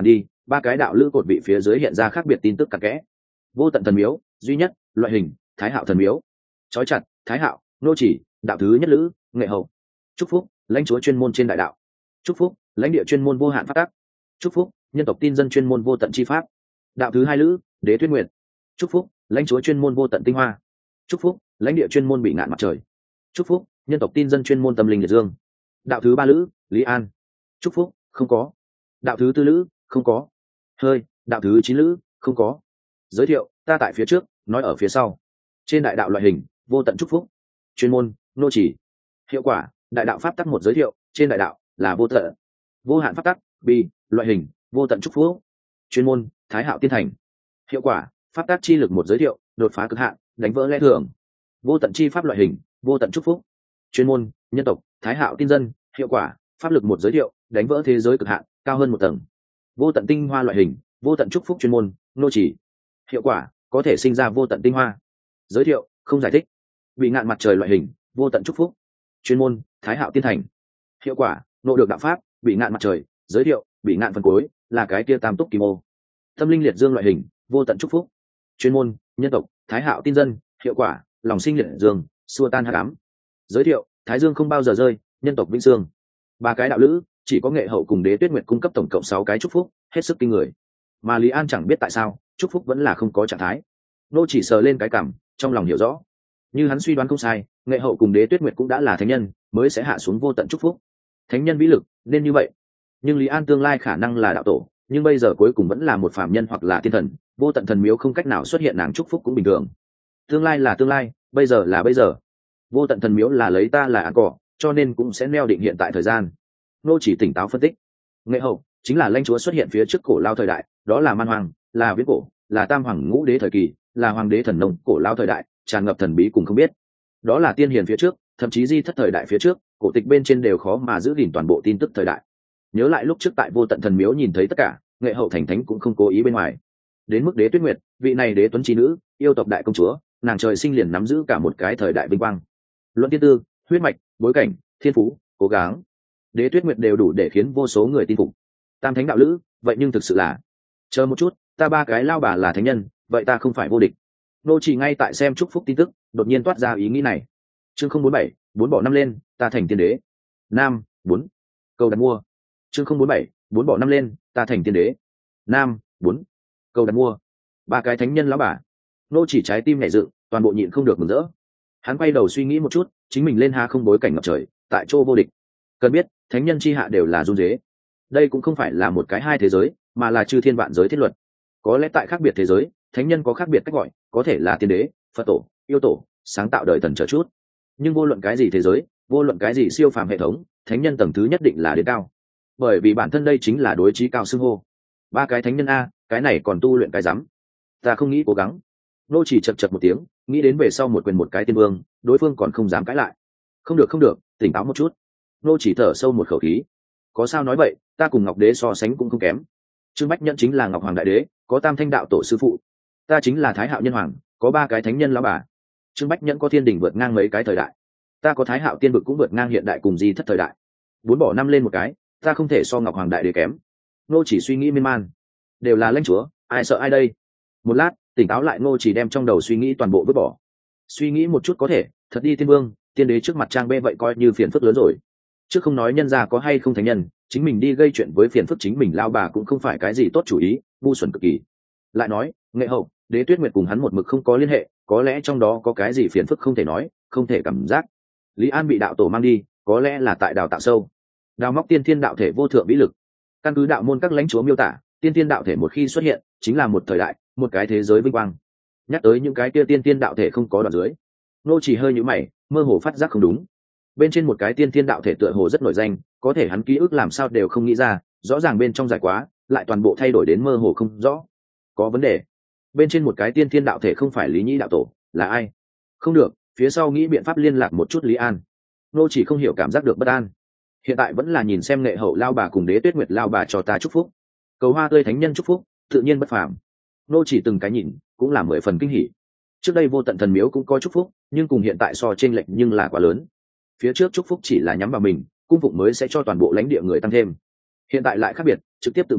ba cái đạo lữ cột vị phía dưới hiện ra khác biệt tin tức cặn kẽ. Vô tận thần miếu duy nhất loại hình Thái Hạo thần miếu. Chói chặt Thái Hạo nô chỉ đạo thứ nhất lữ nghệ hậu. Chúc phúc lãnh chúa chuyên môn trên đại đạo. Chúc phúc lãnh địa chuyên môn vô hạn pháp tắc. Chúc phúc nhân tộc tin dân chuyên môn vô tận chi pháp. Đạo thứ hai lữ đế tuyết nguyệt. Chúc phúc lãnh chúa chuyên môn vô tận tinh hoa. Chúc phúc lãnh địa chuyên môn bị ngạn mặt trời. Chúc phúc nhân tộc tin dân chuyên môn tâm linh liệt dương. Đạo thứ ba lữ Lý An. Chúc phúc không có. Đạo thứ tư lữ không có. Hơi đạo thứ chín lữ không có. Giới thiệu ta tại phía trước nói ở phía sau. Trên đại đạo loại hình vô tận chúc phúc. Chuyên môn nô chỉ. Hiệu quả đại đạo pháp tắc một. Giới thiệu trên đại đạo là vô tận vô hạn pháp tắc bi loại hình vô tận chúc phúc. Chuyên môn Thái Hạo tiên thành. Hiệu quả pháp tắc chi lực một. Giới thiệu đột phá cực hạn đánh vỡ lẽ thường. Vô tận chi pháp loại hình vô tận chúc phúc. Chuyên môn nhân tộc Thái Hạo tin dân. Hiệu quả pháp lực một. Giới thiệu đánh vỡ thế giới cực hạn cao hơn một tầng. Vô tận tinh hoa loại hình vô tận chúc phúc. Chuyên môn nô chỉ. Hiệu quả có thể sinh ra vô tận tinh hoa. Giới thiệu không giải thích. Bị ngạn mặt trời loại hình vô tận chúc phúc. Chuyên môn Thái Hạo tiên thành. Hiệu quả nộ được đạo pháp bị ngạn mặt trời. Giới thiệu bị ngạn phần cuối là cái kia tam túc kim ô. Tâm linh liệt dương loại hình vô tận chúc phúc. Chuyên môn nhân tộc Thái Hạo tin dân. Hiệu quả lòng sinh liệt dương xua tan hắc ám. Giới thiệu thái dương không bao giờ rơi nhân tộc vĩnh sương. Ba cái đạo lữ chỉ có nghệ hậu cùng đế tuyết nguyệt cung cấp tổng cộng 6 cái chúc phúc hết sức kinh người, mà Lý An chẳng biết tại sao chúc phúc vẫn là không có trạng thái. Nô chỉ sờ lên cái cảm trong lòng hiểu rõ, như hắn suy đoán không sai, nghệ hậu cùng đế tuyết nguyệt cũng đã là thánh nhân mới sẽ hạ xuống vô tận chúc phúc. Thánh nhân vĩ lực nên như vậy, nhưng Lý An tương lai khả năng là đạo tổ, nhưng bây giờ cuối cùng vẫn là một phàm nhân hoặc là thiên thần. Vô tận thần miếu không cách nào xuất hiện nàng chúc phúc cũng bình thường. Tương lai là tương lai, bây giờ là bây giờ. Vô tận thần miếu là lấy ta là ăn cỏ, cho nên cũng sẽ neo định hiện tại thời gian. Nô chỉ tỉnh táo phân tích. Nghệ hậu chính là lãnh chúa xuất hiện phía trước cổ lao thời đại, đó là man hoàng, là viễn cổ, là tam hoàng ngũ đế thời kỳ, là hoàng đế thần nông cổ lao thời đại, tràn ngập thần bí cùng không biết. Đó là tiên hiền phía trước, thậm chí di thất thời đại phía trước, cổ tịch bên trên đều khó mà giữ gìn toàn bộ tin tức thời đại. Nhớ lại lúc trước tại vô tận thần miếu nhìn thấy tất cả, nghệ hậu thành thánh cũng không cố ý bên ngoài. Đến mức đế tuyết nguyệt, vị này đế tuấn chi nữ, yêu tộc đại công chúa, nàng trời sinh liền nắm giữ cả một cái thời đại vinh quang. Luận tiên tư, huyết mạch, bối cảnh, thiên phú, cố gắng, đế tuyết nguyệt đều đủ để khiến vô số người tin phục. Tam thánh đạo lữ, vậy nhưng thực sự là, chờ một chút, ta ba cái lao bà là thánh nhân, vậy ta không phải vô địch. Nô chỉ ngay tại xem chúc phúc tin tức, đột nhiên toát ra ý nghĩ này. Chương 047, 4 bỏ 5 lên, ta thành tiên đế. Nam 4. Câu đặt mua. Chương 047, 4 bỏ 5 lên, ta thành tiên đế. Nam 4. Câu đặt mua. Ba cái thánh nhân lão bà. Nô chỉ trái tim nhảy dựng, toàn bộ nhịn không được mừng rỡ. Hắn quay đầu suy nghĩ một chút, chính mình lên ha không bối cảnh ngập trời, tại chỗ vô địch. Cần biết, thánh nhân chi hạ đều là run rế. Đây cũng không phải là một cái hai thế giới, mà là chư thiên vạn giới thiết luật. Có lẽ tại khác biệt thế giới, thánh nhân có khác biệt cách gọi, có thể là tiên đế, Phật tổ, yêu tổ, sáng tạo đời thần trở chút. Nhưng vô luận cái gì thế giới, vô luận cái gì siêu phàm hệ thống, thánh nhân tầng thứ nhất định là đến cao. Bởi vì bản thân đây chính là đối trí cao xưng hô. Ba cái thánh nhân a, cái này còn tu luyện cái rắm. Ta không nghĩ cố gắng. Nô chỉ chật chật một tiếng, nghĩ đến về sau một quyền một cái tiên vương, đối phương còn không dám cãi lại. Không được không được, tỉnh táo một chút. Nô chỉ thở sâu một khẩu khí. Có sao nói vậy, ta cùng Ngọc Đế so sánh cũng không kém. Trương Bách Nhẫn chính là Ngọc Hoàng Đại Đế, có Tam Thanh đạo tổ sư phụ. Ta chính là Thái Hạo Nhân Hoàng, có ba cái thánh nhân lão bà. Trương Bách Nhẫn có thiên đình vượt ngang mấy cái thời đại. Ta có Thái Hạo tiên vực cũng vượt ngang hiện đại cùng di thất thời đại. 4 bỏ 5 lên một cái, ta không thể so Ngọc Hoàng Đại Đế kém. Nô chỉ suy nghĩ miên man. Đều là lãnh chúa, ai sợ ai đây? Một lát, tỉnh táo lại, Nô chỉ đem trong đầu suy nghĩ toàn bộ vứt bỏ. Suy nghĩ một chút có thể, thật đi tiên vương, tiên đế trước mặt trang bê vậy coi như phiền phức lớn rồi. Chứ không nói nhân gia có hay không thánh nhân, chính mình đi gây chuyện với phiền phức chính mình lao bà cũng không phải cái gì tốt chủ ý, ngu xuẩn cực kỳ. Lại nói, nghệ hậu, đế tuyết nguyệt cùng hắn một mực không có liên hệ, có lẽ trong đó có cái gì phiền phức không thể nói, không thể cảm giác. Lý An bị đạo tổ mang đi, có lẽ là tại đào tạo sâu, đào móc tiên thiên đạo thể vô thượng vĩ lực. Căn cứ đạo môn các lãnh chúa miêu tả, tiên thiên đạo thể một khi xuất hiện, chính là một thời đại, một cái thế giới vinh quang. Nhắc tới những cái kia tiên thiên đạo thể không có đoạn dưới, Nô chỉ hơi nhíu mày, mơ hồ phát giác không đúng. Bên trên một cái tiên thiên đạo thể tựa hồ rất nổi danh, có thể hắn ký ức làm sao đều không nghĩ ra, rõ ràng bên trong dài quá, lại toàn bộ thay đổi đến mơ hồ không rõ. Có vấn đề. Bên trên một cái tiên thiên đạo thể không phải Lý Nhĩ đạo tổ, là ai? Không được, phía sau nghĩ biện pháp liên lạc một chút Lý An. Nô chỉ không hiểu cảm giác được bất an. Hiện tại vẫn là nhìn xem nghệ hậu lao bà cùng đế tuyết nguyệt lao bà cho ta chúc phúc. Cầu hoa tươi thánh nhân chúc phúc, tự nhiên bất phàm. Nô chỉ từng cái nhìn, cũng là 10 phần kinh hỉ. Trước đây vô tận thần miếu cũng có chúc phúc, nhưng cùng hiện tại so chênh lệch nhưng là quá lớn. Phía trước chúc phúc chỉ là nhắm vào mình, cung phụng mới sẽ cho toàn bộ lãnh địa người tăng thêm. Hiện tại lại khác biệt, trực tiếp tự mình,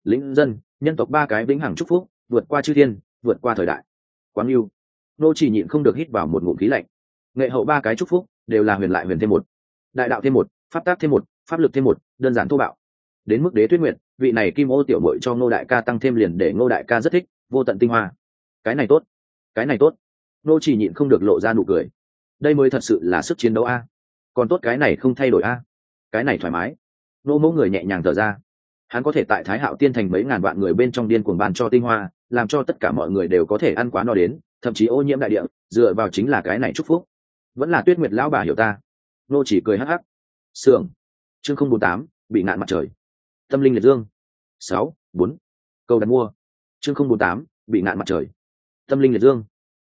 lĩnh dân, nhân tộc ba cái vĩnh hằng chúc phúc, vượt qua chư thiên, vượt qua thời đại. Quang lưu. Nô chỉ nhịn không được hít vào một ngụm khí lạnh. Nghệ hậu ba cái chúc phúc đều là huyền lại huyền thêm một, đại đạo thêm một, pháp tác thêm một, pháp lực thêm một, đơn giản thô bạo. Đến mức Đế Tuyết Nguyệt, vị này kim ô tiểu muội cho Ngô đại ca tăng thêm liền để Ngô đại ca rất thích, vô tận tinh hoa. Cái này tốt, cái này tốt. Nô chỉ nhịn không được lộ ra nụ cười. Đây mới thật sự là sức chiến đấu a. Còn tốt cái này không thay đổi a. Cái này thoải mái. Nô mẫu người nhẹ nhàng thở ra. Hắn có thể tại Thái Hạo Tiên thành mấy ngàn vạn người bên trong điên cuồng ban cho tinh hoa, làm cho tất cả mọi người đều có thể ăn quá no đến, thậm chí ô nhiễm đại địa, dựa vào chính là cái này chúc phúc. Vẫn là Tuyết Nguyệt lão bà hiểu ta. Nô chỉ cười hắc hắc. Sưởng. Chương 048, bị ngạn mặt trời. Tâm linh liệt dương. 6-4. Câu đặt mua. Chương 048, bị ngạn mặt trời. Tâm linh liệt dương.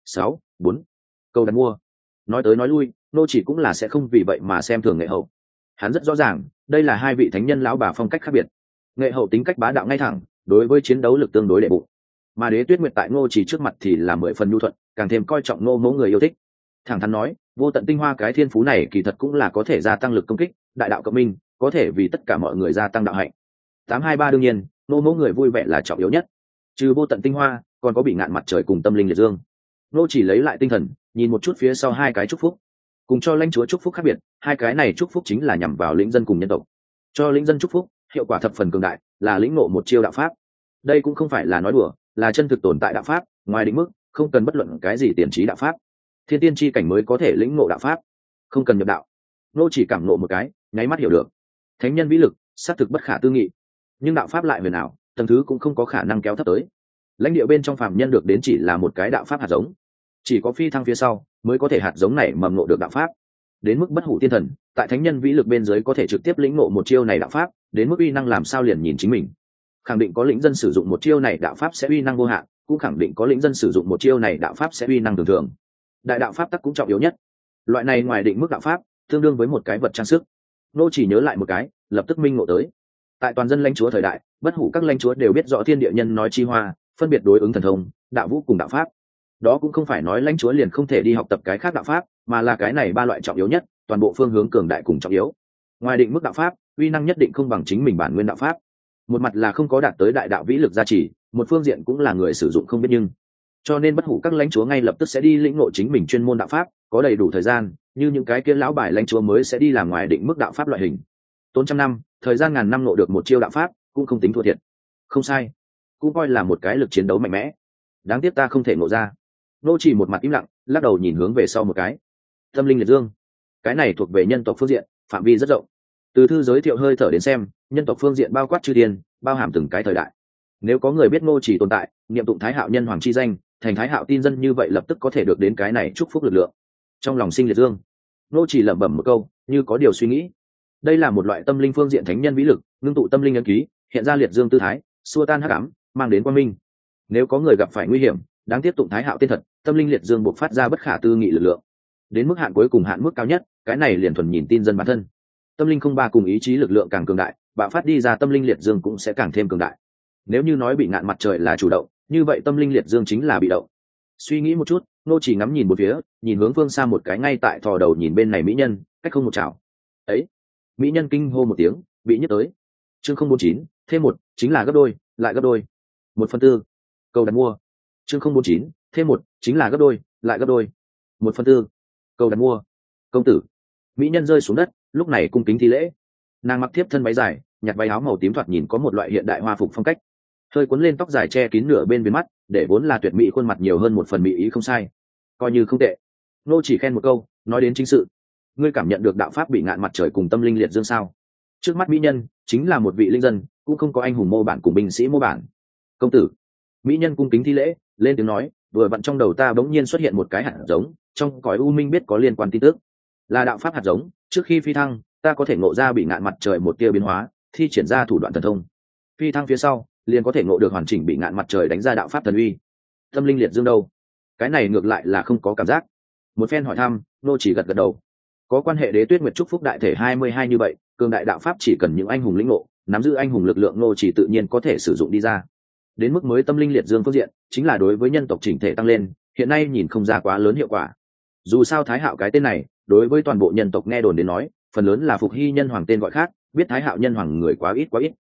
6-4. Câu đặt mua. Nói tới nói lui, nô chỉ cũng là sẽ không vì vậy mà xem thường Nghệ hậu. Hắn rất rõ ràng, đây là hai vị thánh nhân lão bà phong cách khác biệt. Nghệ hậu tính cách bá đạo ngay thẳng, đối với chiến đấu lực tương đối đệ bụng, mà Đế Tuyết Nguyệt tại Ngô chỉ trước mặt thì là 10 phần nhu thuận, càng thêm coi trọng Ngô mẫu người yêu thích. Thẳng thắn nói, vô tận tinh hoa cái thiên phú này kỳ thật cũng là có thể gia tăng lực công kích, đại đạo cộng minh, có thể vì tất cả mọi người gia tăng đạo hạnh. 823 đương nhiên, Ngô mẫu người vui vẻ là trọng yếu nhất. Trừ vô tận tinh hoa, còn có bị ngạn mặt trời cùng tâm linh liệt dương. Ngô chỉ lấy lại tinh thần, nhìn một chút phía sau hai cái chúc phúc. Cùng cho lãnh chúa chúc phúc khác biệt, hai cái này chúc phúc chính là nhằm vào lĩnh dân cùng nhân tộc. Cho lĩnh dân chúc phúc, hiệu quả thập phần cường đại, là lĩnh ngộ một chiêu đạo pháp. Đây cũng không phải là nói đùa, là chân thực tồn tại đạo pháp, ngoài định mức, không cần bất luận cái gì tiền trí đạo pháp. Thiên tiên chi cảnh mới có thể lĩnh ngộ đạo pháp, không cần nhập đạo. Nô chỉ cảm ngộ một cái, nháy mắt hiểu được. Thánh nhân vĩ lực, xác thực bất khả tư nghị. Nhưng đạo pháp lại huyền ảo, tầng thứ cũng không có khả năng kéo thấp tới. Lãnh địa bên trong phàm nhân được đến chỉ là một cái đạo pháp hạt giống, chỉ có phi thăng phía sau mới có thể hạt giống này mầm ngộ được đạo pháp. Đến mức bất hủ tiên thần, tại thánh nhân vĩ lực bên dưới có thể trực tiếp lĩnh ngộ một chiêu này đạo pháp, đến mức uy năng làm sao liền nhìn chính mình. Khẳng định có lĩnh dân sử dụng một chiêu này đạo pháp sẽ uy năng vô hạn, cũng khẳng định có lĩnh dân sử dụng một chiêu này đạo pháp sẽ uy năng thường thường. Đại đạo pháp tắc cũng trọng yếu nhất. Loại này ngoài định mức đạo pháp, tương đương với một cái vật trang sức. Nô chỉ nhớ lại một cái, lập tức minh ngộ tới. Tại toàn dân lãnh chúa thời đại, bất hủ các lãnh chúa đều biết rõ thiên địa nhân nói chi hoa, phân biệt đối ứng thần thông, đạo vũ cùng đạo pháp. Đó cũng không phải nói lãnh chúa liền không thể đi học tập cái khác đạo pháp, mà là cái này ba loại trọng yếu nhất, toàn bộ phương hướng cường đại cùng trọng yếu. Ngoài định mức đạo pháp, uy năng nhất định không bằng chính mình bản nguyên đạo pháp. Một mặt là không có đạt tới đại đạo vĩ lực gia trì, một phương diện cũng là người sử dụng không biết nhưng. Cho nên bất hủ các lãnh chúa ngay lập tức sẽ đi lĩnh ngộ chính mình chuyên môn đạo pháp, có đầy đủ thời gian, như những cái kia lão bài lãnh chúa mới sẽ đi làm ngoài định mức đạo pháp loại hình. Tốn trăm năm, thời gian ngàn năm ngộ được một chiêu đạo pháp, cũng không tính thua thiệt. Không sai, cũng coi là một cái lực chiến đấu mạnh mẽ. Đáng tiếc ta không thể ngộ ra. Nô chỉ một mặt im lặng, lắc đầu nhìn hướng về sau một cái. Tâm linh liệt dương, cái này thuộc về nhân tộc phương diện, phạm vi rất rộng. Từ thư giới thiệu hơi thở đến xem, nhân tộc phương diện bao quát chư thiên, bao hàm từng cái thời đại. Nếu có người biết Ngô chỉ tồn tại, niệm tụng Thái Hạo nhân hoàng chi danh, thành Thái Hạo tin dân như vậy lập tức có thể được đến cái này chúc phúc lực lượng. Trong lòng sinh liệt dương, Ngô chỉ lẩm bẩm một câu, như có điều suy nghĩ. Đây là một loại tâm linh phương diện thánh nhân vĩ lực, ngưng tụ tâm linh ấn ký, hiện ra liệt dương tư thái, xua tan hắc ám, mang đến quang minh. Nếu có người gặp phải nguy hiểm, đáng tiếp tụng Thái Hạo tên thật, tâm linh liệt dương buộc phát ra bất khả tư nghị lực lượng. Đến mức hạn cuối cùng hạn mức cao nhất, cái này liền thuần nhìn tin dân bản thân. Tâm linh không ba cùng ý chí lực lượng càng cường đại, bạo phát đi ra tâm linh liệt dương cũng sẽ càng thêm cường đại. Nếu như nói bị ngạn mặt trời là chủ động, như vậy tâm linh liệt dương chính là bị động. Suy nghĩ một chút, Nô chỉ ngắm nhìn một phía, nhìn hướng phương xa một cái ngay tại thò đầu nhìn bên này mỹ nhân, cách không một chảo. Ấy, mỹ nhân kinh hô một tiếng, bị nhấc tới. Chương 049, thêm một chính là gấp đôi, lại gấp đôi. 1/4. Câu đặt mua. Chương 049, thêm một chính là gấp đôi, lại gấp đôi. 1/4. Câu đặt mua. Công tử. Mỹ nhân rơi xuống đất, lúc này cung kính thi lễ. Nàng mặc thiếp thân váy dài, nhặt váy áo màu tím thoạt nhìn có một loại hiện đại hoa phục phong cách, hơi cuốn lên tóc dài che kín nửa bên viền mắt, để vốn là tuyệt mỹ khuôn mặt nhiều hơn một phần mỹ ý không sai, coi như không tệ. Nô chỉ khen một câu, nói đến chính sự. Ngươi cảm nhận được đạo pháp bị ngạn mặt trời cùng tâm linh liệt dương sao? Trước mắt mỹ nhân chính là một vị linh dân, cũng không có anh hùng mô bản cùng binh sĩ mô bản. Công tử. Mỹ nhân cung kính thi lễ, lên tiếng nói, vừa vặn trong đầu ta bỗng nhiên xuất hiện một cái hạt giống, trong cõi u minh biết có liên quan tin tức, là đạo pháp hạt giống. Trước khi phi thăng, ta có thể ngộ ra bị ngạn mặt trời một tia biến hóa, thi triển ra thủ đoạn thần thông. Phi thăng phía sau, liền có thể ngộ được hoàn chỉnh bị ngạn mặt trời đánh ra đạo pháp thần uy. Tâm linh liệt dương đâu? Cái này ngược lại là không có cảm giác. Một phen hỏi thăm, Nô chỉ gật gật đầu. Có quan hệ Đế Tuyết Nguyệt chúc phúc đại thể 22 như vậy, cường đại đạo pháp chỉ cần những anh hùng lĩnh ngộ, nắm giữ anh hùng lực lượng, Nô chỉ tự nhiên có thể sử dụng đi ra. Đến mức mới tâm linh liệt dương phương diện, chính là đối với nhân tộc chỉnh thể tăng lên, hiện nay nhìn không ra quá lớn hiệu quả. Dù sao Thái Hạo cái tên này, đối với toàn bộ nhân tộc nghe đồn đến nói, phần lớn là phục hy nhân hoàng tên gọi khác, biết Thái Hạo nhân hoàng người quá ít quá ít.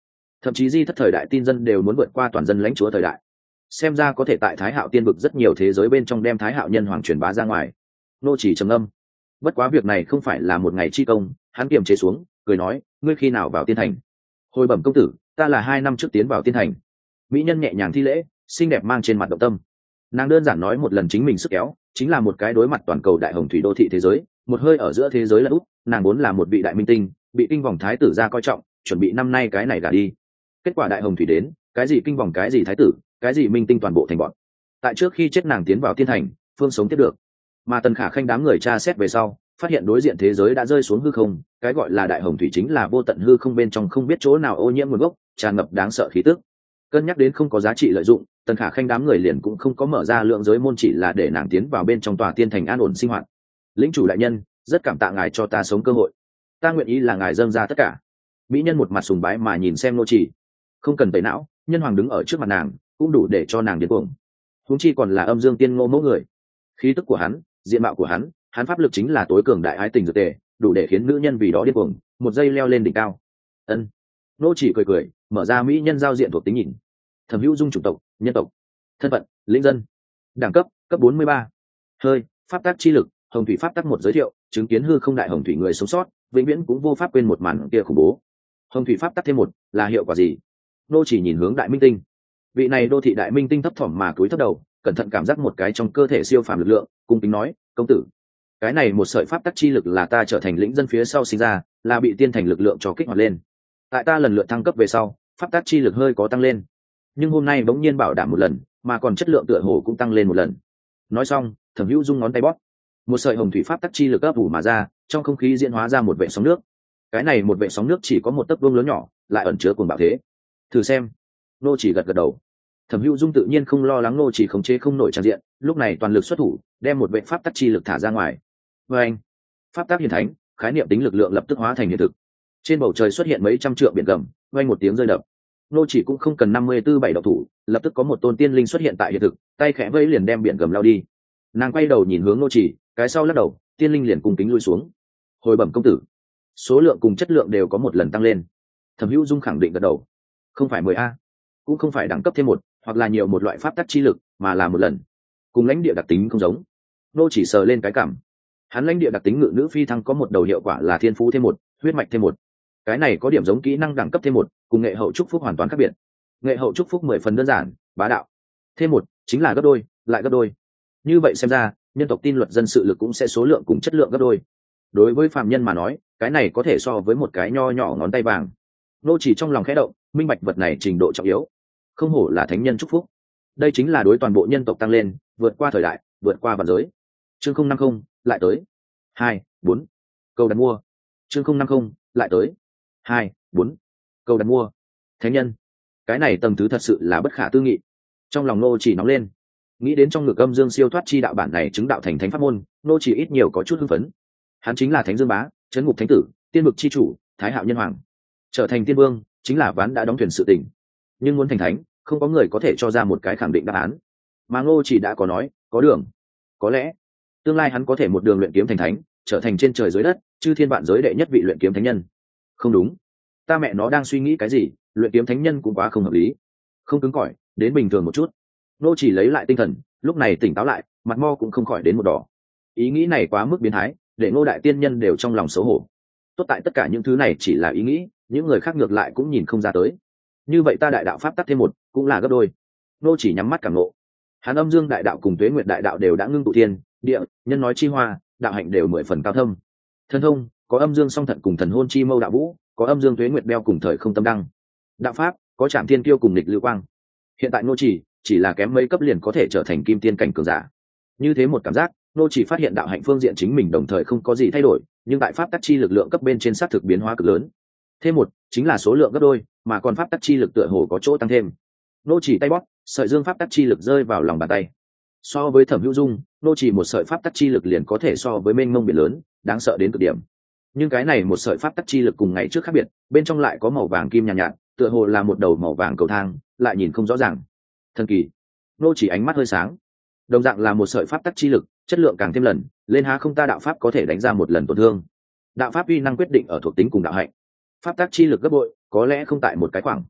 thậm chí di thất thời đại tin dân đều muốn vượt qua toàn dân lãnh chúa thời đại. Xem ra có thể tại Thái Hạo tiên vực rất nhiều thế giới bên trong đem Thái Hạo nhân hoàng truyền bá ra ngoài. Nô chỉ trầm âm. Bất quá việc này không phải là một ngày chi công, hắn kiềm chế xuống, cười nói, ngươi khi nào vào tiên thành? Hồi bẩm công tử, ta là 2 năm trước tiến vào tiên thành. Mỹ nhân nhẹ nhàng thi lễ, xinh đẹp mang trên mặt động tâm. Nàng đơn giản nói một lần chính mình sức kéo, chính là một cái đối mặt toàn cầu đại hồng thủy đô thị thế giới, một hơi ở giữa thế giới là út, nàng vốn là một vị đại minh tinh, bị kinh vòng thái tử ra coi trọng, chuẩn bị năm nay cái này gả đi. Kết quả đại hồng thủy đến, cái gì kinh vòng cái gì thái tử, cái gì minh tinh toàn bộ thành bọn. Tại trước khi chết nàng tiến vào tiên thành, phương sống tiếp được. Mà Tần Khả Khanh đám người tra xét về sau, phát hiện đối diện thế giới đã rơi xuống hư không, cái gọi là đại hồng thủy chính là vô tận hư không bên trong không biết chỗ nào ô nhiễm nguồn gốc, tràn ngập đáng sợ khí tức. Cân nhắc đến không có giá trị lợi dụng, Tần Khả Khanh đám người liền cũng không có mở ra lượng giới môn, chỉ là để nàng tiến vào bên trong tòa tiên thành an ổn sinh hoạt. Lĩnh chủ đại nhân, rất cảm tạ ngài cho ta sống cơ hội, ta nguyện ý là ngài dâng ra tất cả. Mỹ nhân một mặt sùng bái mà nhìn xem nô chỉ, không cần tẩy não, nhân hoàng đứng ở trước mặt nàng cũng đủ để cho nàng điên cuồng. Huống chi còn là âm dương tiên ngô mẫu người, khí tức của hắn, diện mạo của hắn pháp lực chính là tối cường đại ái tình dược tề, đủ để khiến nữ nhân vì đó điên cuồng, một giây leo lên đỉnh cao. Ân. Nô chỉ cười cười, mở ra mỹ nhân giao diện thuộc tính nhìn. Thẩm Hữu Dung chủng tộc, nhân tộc. Thân phận, lĩnh dân. Đẳng cấp, cấp 43. Hơi, pháp tác chi lực, hồng thủy pháp tác một giới thiệu, chứng kiến hư không đại hồng thủy người sống sót, vĩnh viễn cũng vô pháp quên một màn kia khủng bố. Hồng thủy pháp tác thêm một, là hiệu quả gì? Nô chỉ nhìn hướng đại minh tinh. Vị này đô thị đại minh tinh thấp thỏm mà cúi thấp đầu, cẩn thận cảm giác một cái trong cơ thể siêu phàm lực lượng, cung kính nói, công tử, cái này một sợi pháp tắc chi lực là ta trở thành lĩnh dân phía sau sinh ra, là bị tiên thành lực lượng cho kích hoạt lên. Tại ta lần lượt thăng cấp về sau, pháp tắc chi lực hơi có tăng lên, nhưng hôm nay bỗng nhiên bảo đảm một lần, mà còn chất lượng tựa hồ cũng tăng lên một lần. Nói xong, Thẩm Hữu Dung ngón tay bóp, một sợi hồng thủy pháp tắc chi lực ấp ủ mà ra, trong không khí diễn hóa ra một vệt sóng nước. Cái này một vệt sóng nước chỉ có một tấc vuông lớn nhỏ, lại ẩn chứa cuồng bạo thế. Thử xem. Nô chỉ gật gật đầu. Thẩm Hữu Dung tự nhiên không lo lắng nô chỉ khống chế không nổi tràn diện, lúc này toàn lực xuất thủ, đem một vệt pháp tắc chi lực thả ra ngoài. Và anh, pháp tác hiển thánh, khái niệm tính lực lượng lập tức hóa thành hiện thực. Trên bầu trời xuất hiện mấy trăm trượng biển gầm, vang một tiếng rơi đập. Nô chỉ cũng không cần 54 độc thủ, lập tức có một tôn tiên linh xuất hiện tại hiện thực, tay khẽ vẫy liền đem biển gầm lao đi. Nàng quay đầu nhìn hướng nô chỉ, cái sau lắc đầu, tiên linh liền cùng kính lui xuống. Hồi bẩm công tử, số lượng cùng chất lượng đều có một lần tăng lên. Thẩm Hữu Dung khẳng định gật đầu. Không phải 10 a, cũng không phải đẳng cấp thêm một, hoặc là nhiều một loại pháp tắc chi lực, mà là một lần. Cùng lãnh địa đặc tính không giống. Nô chỉ sờ lên cái cảm. Hắn lãnh địa đặc tính ngự nữ phi thăng có một đầu hiệu quả là thiên phú thêm một, huyết mạch thêm một. Cái này có điểm giống kỹ năng đẳng cấp thêm một, cùng nghệ hậu chúc phúc hoàn toàn khác biệt. Nghệ hậu chúc phúc 10 phần đơn giản, bá đạo. Thêm một chính là gấp đôi, lại gấp đôi. Như vậy xem ra, nhân tộc tin luật dân sự lực cũng sẽ số lượng cùng chất lượng gấp đôi. Đối với phàm nhân mà nói, cái này có thể so với một cái nho nhỏ ngón tay vàng. Nô chỉ trong lòng khẽ động, minh bạch vật này trình độ trọng yếu. Không hổ là thánh nhân chúc phúc. Đây chính là đối toàn bộ nhân tộc tăng lên, vượt qua thời đại, vượt qua vạn giới. Chương 050, lại tới. 2, 4. Câu đặt mua. Chương 050, lại tới. 2, 4. Câu đặt mua. Thánh nhân. Cái này tầng thứ thật sự là bất khả tư nghị. Trong lòng nô chỉ nóng lên. Nghĩ đến trong ngực âm dương siêu thoát chi đạo bản này chứng đạo thành thánh pháp môn, nô chỉ ít nhiều có chút hưng phấn. Hắn chính là Thánh Dương Bá, Trấn Ngục Thánh Tử, Tiên Vực chi chủ, Thái Hạo nhân hoàng. Trở thành tiên vương, chính là ván đã đóng thuyền sự tình. Nhưng muốn thành thánh, không có người có thể cho ra một cái khẳng định đáp án. Mà Ngô chỉ đã có nói, có đường. Có lẽ tương lai hắn có thể một đường luyện kiếm thành thánh, trở thành trên trời dưới đất chư thiên vạn giới đệ nhất vị luyện kiếm thánh nhân. Không đúng, ta mẹ nó đang suy nghĩ cái gì? Luyện kiếm thánh nhân cũng quá không hợp lý, không cứng cỏi, đến bình thường một chút. Nô chỉ lấy lại tinh thần, lúc này tỉnh táo lại, mặt mo cũng không khỏi đến một đỏ. Ý nghĩ này quá mức biến thái, để Ngô đại tiên nhân đều trong lòng xấu hổ. Tốt tại tất cả những thứ này chỉ là ý nghĩ, những người khác ngược lại cũng nhìn không ra tới. Như vậy ta đại đạo pháp tắc thêm một, cũng là gấp đôi. Nô chỉ nhắm mắt cảm ngộ. Hàn Âm Dương đại đạo cùng Tuế Nguyệt đại đạo đều đã ngưng tụ thiên địa, nhân nói chi hoa, đạo hạnh đều 10 phần cao thâm. Thần thông có Âm Dương song thận cùng Thần hôn chi mâu đạo vũ, có Âm Dương Tuế Nguyệt đeo cùng thời không tâm đăng. Đạo pháp có Trảm Thiên Kiêu cùng Nghịch Lưu Quang. Hiện tại nô chỉ là kém mấy cấp liền có thể trở thành kim tiên cảnh cường giả. Như thế một cảm giác, nô chỉ phát hiện đạo hạnh phương diện chính mình đồng thời không có gì thay đổi, nhưng tại pháp tắc chi lực lượng cấp bên trên sát thực biến hóa cực lớn. Thêm một chính là số lượng gấp đôi, mà còn pháp tắc chi lực tựa hồ có chỗ tăng thêm. Nô chỉ tay bóp, sợi dương pháp tắc chi lực rơi vào lòng bàn tay. So với Thẩm Hữu Dung, nô chỉ một sợi pháp tắc chi lực liền có thể so với mênh mông biển lớn, đáng sợ đến cực điểm. Nhưng cái này một sợi pháp tắc chi lực cùng ngày trước khác biệt, bên trong lại có màu vàng kim nhàn nhạt, tựa hồ là một đầu màu vàng cầu thang, lại nhìn không rõ ràng. Thần kỳ. Nô chỉ ánh mắt hơi sáng. Đồng dạng là một sợi pháp tắc chi lực, chất lượng càng thêm lần, lên há không ta đạo pháp có thể đánh ra một lần tổn thương. Đạo pháp uy năng quyết định ở thuộc tính cùng đạo hạnh. Pháp tắc chi lực gấp bội, có lẽ không tại một cái khoảng.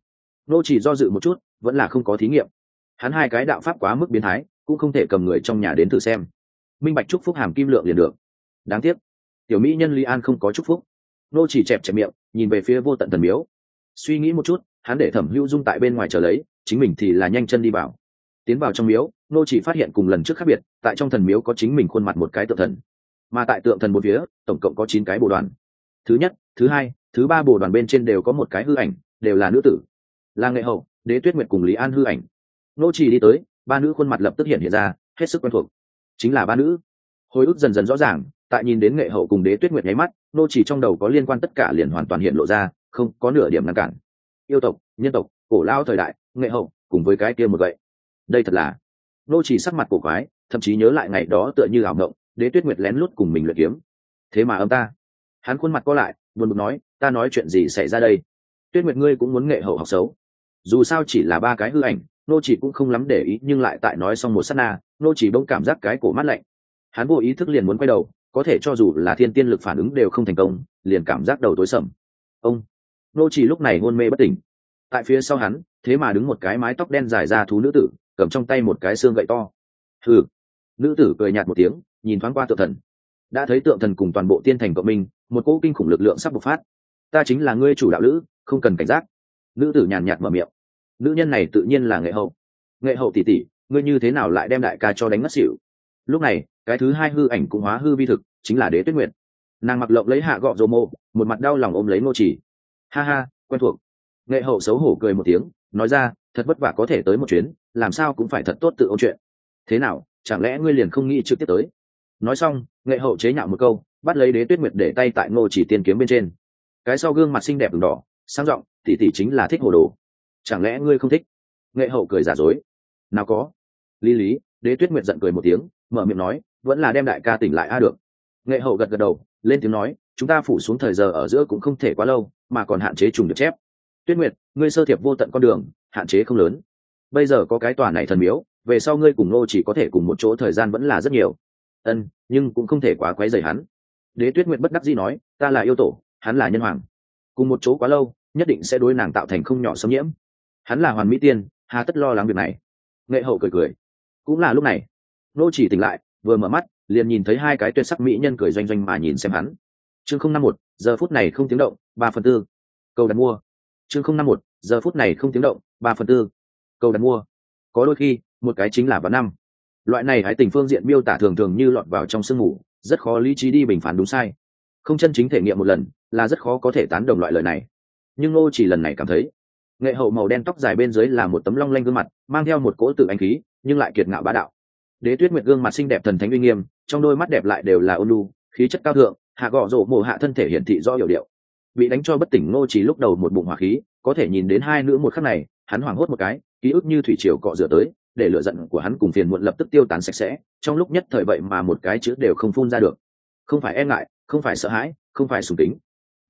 nô chỉ do dự một chút, vẫn là không có thí nghiệm. Hắn hai cái đạo pháp quá mức biến thái, cũng không thể cầm người trong nhà đến thử xem. Minh bạch chúc phúc hàm kim lượng liền được. Đáng tiếc tiểu mỹ nhân Lý An không có chúc phúc. Nô chỉ chẹp chẹp miệng, nhìn về phía vô tận thần miếu. Suy nghĩ một chút, hắn để Thẩm Hữu Dung tại bên ngoài chờ lấy, chính mình thì là nhanh chân đi vào. Tiến vào trong miếu, nô chỉ phát hiện cùng lần trước khác biệt, tại trong thần miếu có chính mình khuôn mặt một cái tượng thần, mà tại tượng thần một phía tổng cộng có 9 cái bồ đoàn. Thứ nhất, thứ hai, thứ ba bồ đoàn bên trên đều có một cái hư ảnh, đều là nữ tử, là Nghệ Hậu, Đế Tuyết Nguyệt cùng Lý An hư ảnh. Nô chỉ đi tới, ba nữ khuôn mặt lập tức hiện ra, hết sức quen thuộc, chính là ba nữ. Hồi ức dần dần rõ ràng, tại nhìn đến Nghệ Hậu cùng Đế Tuyết Nguyệt nháy mắt, nô chỉ trong đầu có liên quan tất cả liền hoàn toàn hiện lộ ra, không có nửa điểm ngăn cản. Yêu tộc, nhân tộc, cổ lao thời đại, Nghệ Hậu cùng với cái kia một vậy, đây thật là. Nô chỉ sắc mặt cổ quái, thậm chí nhớ lại ngày đó tựa như ảo mộng, Đế Tuyết Nguyệt lén lút cùng mình luyện kiếm, thế mà âm ta. Hắn khuôn mặt co lại, buồn bực nói, ta nói chuyện gì xảy ra đây? Tuyết Nguyệt ngươi cũng muốn Nghệ Hậu học xấu? Dù sao chỉ là ba cái hư ảnh, nô chỉ cũng không lắm để ý, nhưng lại tại nói xong một sát na, nô chỉ bỗng cảm giác cái cổ mát lạnh. Hắn vô ý thức liền muốn quay đầu, có thể cho dù là thiên tiên lực phản ứng đều không thành công, liền cảm giác đầu tối sầm. Ông, nô chỉ lúc này hôn mê bất tỉnh. Tại phía sau hắn, thế mà đứng một cái mái tóc đen dài ra thú nữ tử, cầm trong tay một cái xương gậy to. Hừ. Nữ tử cười nhạt một tiếng, nhìn thoáng qua tượng thần. Đã thấy tượng thần cùng toàn bộ tiên thành cộng minh, một cỗ kinh khủng lực lượng sắp bộc phát. Ta chính là ngươi chủ đạo lữ, không cần cảnh giác. Nữ tử nhàn nhạt mở miệng. Nữ nhân này tự nhiên là Nghệ Hậu. Nghệ Hậu tỷ tỷ, ngươi như thế nào lại đem đại ca cho đánh ngất xỉu? Lúc này, cái thứ hai hư ảnh cũng hóa hư vi thực, chính là Đế Tuyết Nguyệt. Nàng mặc lộng lấy hạ gọ rồ mô, một mặt đau lòng ôm lấy nô chỉ. Ha ha, quen thuộc. Nghệ Hậu xấu hổ cười một tiếng, nói ra, thật vất vả có thể tới một chuyến, làm sao cũng phải thật tốt tự ôn chuyện. Thế nào, chẳng lẽ ngươi liền không nghĩ trực tiếp tới? Nói xong, Nghệ Hậu chế nhạo một câu, bắt lấy Đế Tuyết Nguyệt để tay tại Ngô Chỉ tiên kiếm bên trên. Cái sau gương mặt xinh đẹp ửng đỏ, sang giọng, tỷ tỷ chính là thích hồ đồ. Chẳng lẽ ngươi không thích? Nghệ Hậu cười giả dối. Nào có. Lý Lý, Đế Tuyết Nguyệt giận cười một tiếng, mở miệng nói, vẫn là đem đại ca tỉnh lại a được. Nghệ Hậu gật gật đầu, lên tiếng nói, chúng ta phủ xuống thời giờ ở giữa cũng không thể quá lâu, mà còn hạn chế trùng được chép. Tuyết Nguyệt, ngươi sơ thiệp vô tận con đường, hạn chế không lớn. Bây giờ có cái tòa này thần miếu, về sau ngươi cùng Ngô chỉ có thể cùng một chỗ thời gian vẫn là rất nhiều. Nhưng cũng không thể quá quấy rầy hắn. Đế Tuyết Nguyệt bất đắc dĩ nói, ta là yêu tổ, hắn là nhân hoàng, cùng một chỗ quá lâu, nhất định sẽ đối nàng tạo thành không nhỏ xâm nhiễm. Hắn là hoàn mỹ tiên, hà tất lo lắng việc này. Nghệ Hậu cười cười. Cũng là lúc này, Ngô chỉ tỉnh lại, vừa mở mắt, liền nhìn thấy hai cái tuyệt sắc mỹ nhân cười doanh doanh mà nhìn xem hắn. Chương 051, giờ phút này không tiếng động, 3/4. Câu đặt mua. Chương 051, giờ phút này không tiếng động, 3/4. Câu đặt mua. Có đôi khi, một cái chính là vạn năm. Loại này hái tình phương diện miêu tả thường thường như lọt vào trong sương mù, rất khó lý trí đi bình phán đúng sai. Không chân chính thể nghiệm một lần, là rất khó có thể tán đồng loại lời này. Nhưng Ngô chỉ lần này cảm thấy, Nghệ Hậu màu đen tóc dài bên dưới là một tấm long lanh gương mặt, mang theo một cỗ tự anh khí, nhưng lại kiệt ngạo bá đạo. Đế Tuyết Nguyệt gương mặt xinh đẹp thần thánh uy nghiêm, trong đôi mắt đẹp lại đều là ôn nhu, khí chất cao thượng, hạ gò rổ mồ hạ thân thể hiển thị rõ hiểu điệu. Bị đánh cho bất tỉnh Ngô chỉ lúc đầu một bụng hỏa khí, có thể nhìn đến hai nữ một khắc này, hắn hoảng hốt một cái, ký ức như thủy triều cọ rửa tới, để lửa giận của hắn cùng phiền muộn lập tức tiêu tán sạch sẽ, trong lúc nhất thời vậy mà một cái chữ đều không phun ra được. Không phải e ngại, không phải sợ hãi, không phải sùng kính,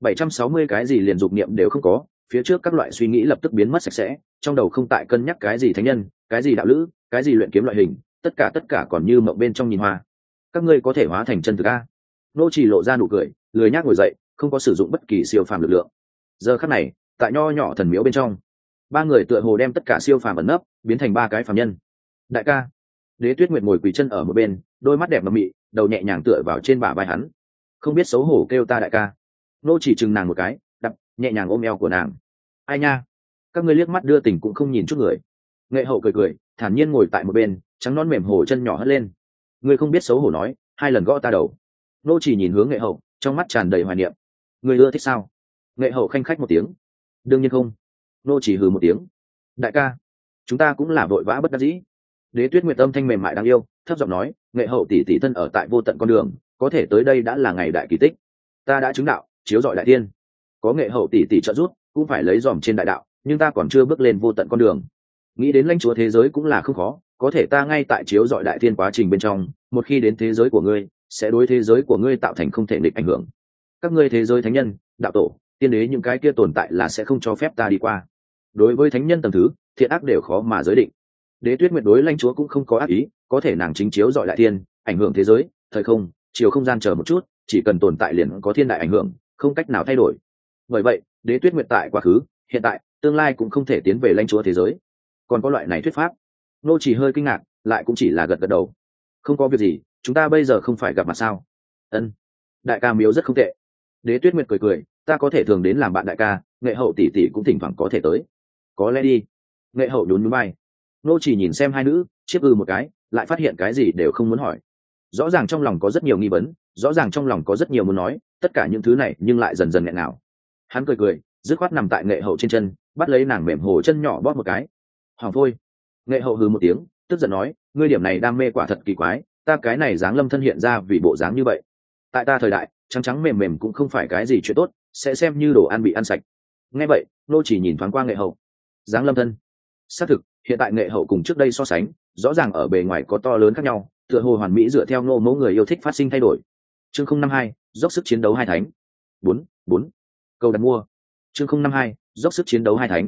760 cái gì liền dục niệm đều không có, phía trước các loại suy nghĩ lập tức biến mất sạch sẽ, trong đầu không tại cân nhắc cái gì thánh nhân, cái gì đạo lữ, cái gì luyện kiếm loại hình, tất cả còn như mộng bên trong nhìn hoa. Các ngươi có thể hóa thành chân thực a? Nô chỉ lộ ra nụ cười, lười nhác ngồi dậy, không có sử dụng bất kỳ siêu phàm lực lượng. Giờ khắc này, tại nho nhỏ thần miếu bên trong, ba người tựa hồ đem tất cả siêu phàm ẩn nấp, biến thành ba cái phàm nhân. Đại ca. Đế Tuyết Nguyệt ngồi quỳ chân ở một bên, đôi mắt đẹp mà mị, đầu nhẹ nhàng tựa vào trên bả vai hắn. Không biết xấu hổ kêu ta đại ca. Nô chỉ chừng nàng một cái, đập nhẹ nhàng ôm eo của nàng. Ai nha, các ngươi liếc mắt đưa tình cũng không nhìn chút người. Nghệ Hậu cười cười, thản nhiên ngồi tại một bên, trắng nón mềm hổ chân nhỏ hất lên. Ngươi không biết xấu hổ nói, hai lần gõ ta đầu. Nô chỉ nhìn hướng Nghệ Hậu, trong mắt tràn đầy hoài niệm. Ngươi ưa thích sao? Nghệ Hậu khanh khách một tiếng. Đương nhiên không. Nô chỉ hừ một tiếng. Đại ca, chúng ta cũng là vội vã bất đắc dĩ. Đế Tuyết Nguyệt âm thanh mềm mại đáng yêu, thấp giọng nói, Nghệ Hậu tỷ tỷ thân ở tại vô tận con đường, có thể tới đây đã là ngày đại kỳ tích. Ta đã chứng đạo, chiếu rọi đại tiên. Có Nghệ Hậu tỷ tỷ trợ giúp, cũng phải lấy dòm trên đại đạo, nhưng ta còn chưa bước lên vô tận con đường. Nghĩ đến lãnh chúa thế giới cũng là không khó, có thể ta ngay tại chiếu rọi đại tiên quá trình bên trong, một khi đến thế giới của ngươi, sẽ đối thế giới của ngươi tạo thành không thể nghịch ảnh hưởng. Các ngươi thế giới thánh nhân, đạo tổ, tiên đế những cái kia tồn tại là sẽ không cho phép ta đi qua. Đối với thánh nhân tầng thứ, thiện ác đều khó mà giới định. Đế Tuyết Nguyệt đối lãnh chúa cũng không có ác ý, có thể nàng chính chiếu dọi đại thiên, ảnh hưởng thế giới, thời không, chiều không gian chờ một chút, chỉ cần tồn tại liền có thiên đại ảnh hưởng, không cách nào thay đổi. Bởi vậy, Đế Tuyết Nguyệt tại quá khứ hiện tại tương lai cũng không thể tiến về lãnh chúa thế giới. Còn có loại này thuyết pháp? Nô chỉ hơi kinh ngạc, lại cũng chỉ là gật gật đầu. Không có việc gì, chúng ta bây giờ không phải gặp mặt sao? Ân, đại ca Miếu rất không tệ. Đế Tuyết Nguyệt cười cười, ta có thể thường đến làm bạn đại ca, Nghệ Hậu tỷ tỷ cũng thỉnh thoảng có thể tới. Có lẽ đi. Nghệ Hậu nhún nhún vai. Nô chỉ nhìn xem hai nữ, chiếc một cái, lại phát hiện cái gì đều không muốn hỏi. Rõ ràng trong lòng có rất nhiều nghi vấn, rõ ràng trong lòng có rất nhiều muốn nói, tất cả những thứ này nhưng lại dần dần nghẹn ngào. Hắn cười cười, dứt khoát nằm tại Nghệ Hậu trên chân, bắt lấy nàng mềm hồ chân nhỏ bóp một cái. Hỏng thôi. Nghệ Hậu hừ một tiếng, tức giận nói, ngươi điểm này đam mê quả thật kỳ quái, ta cái này dáng lâm thân hiện ra vì bộ dáng như vậy. Tại ta thời đại, trắng trắng mềm mềm cũng không phải cái gì chuyện tốt, sẽ xem như đồ ăn bị ăn sạch. Nghe vậy, nô chỉ nhìn thoáng qua Nghệ Hậu. Dáng lâm thân. Xác thực, hiện tại Nghệ Hậu cùng trước đây so sánh, rõ ràng ở bề ngoài có to lớn khác nhau, tựa hồ hoàn mỹ dựa theo ngô mẫu người yêu thích phát sinh thay đổi. Chương 052, dốc sức chiến đấu hai thánh. 4. Câu đặt mua. Chương 052, dốc sức chiến đấu hai thánh.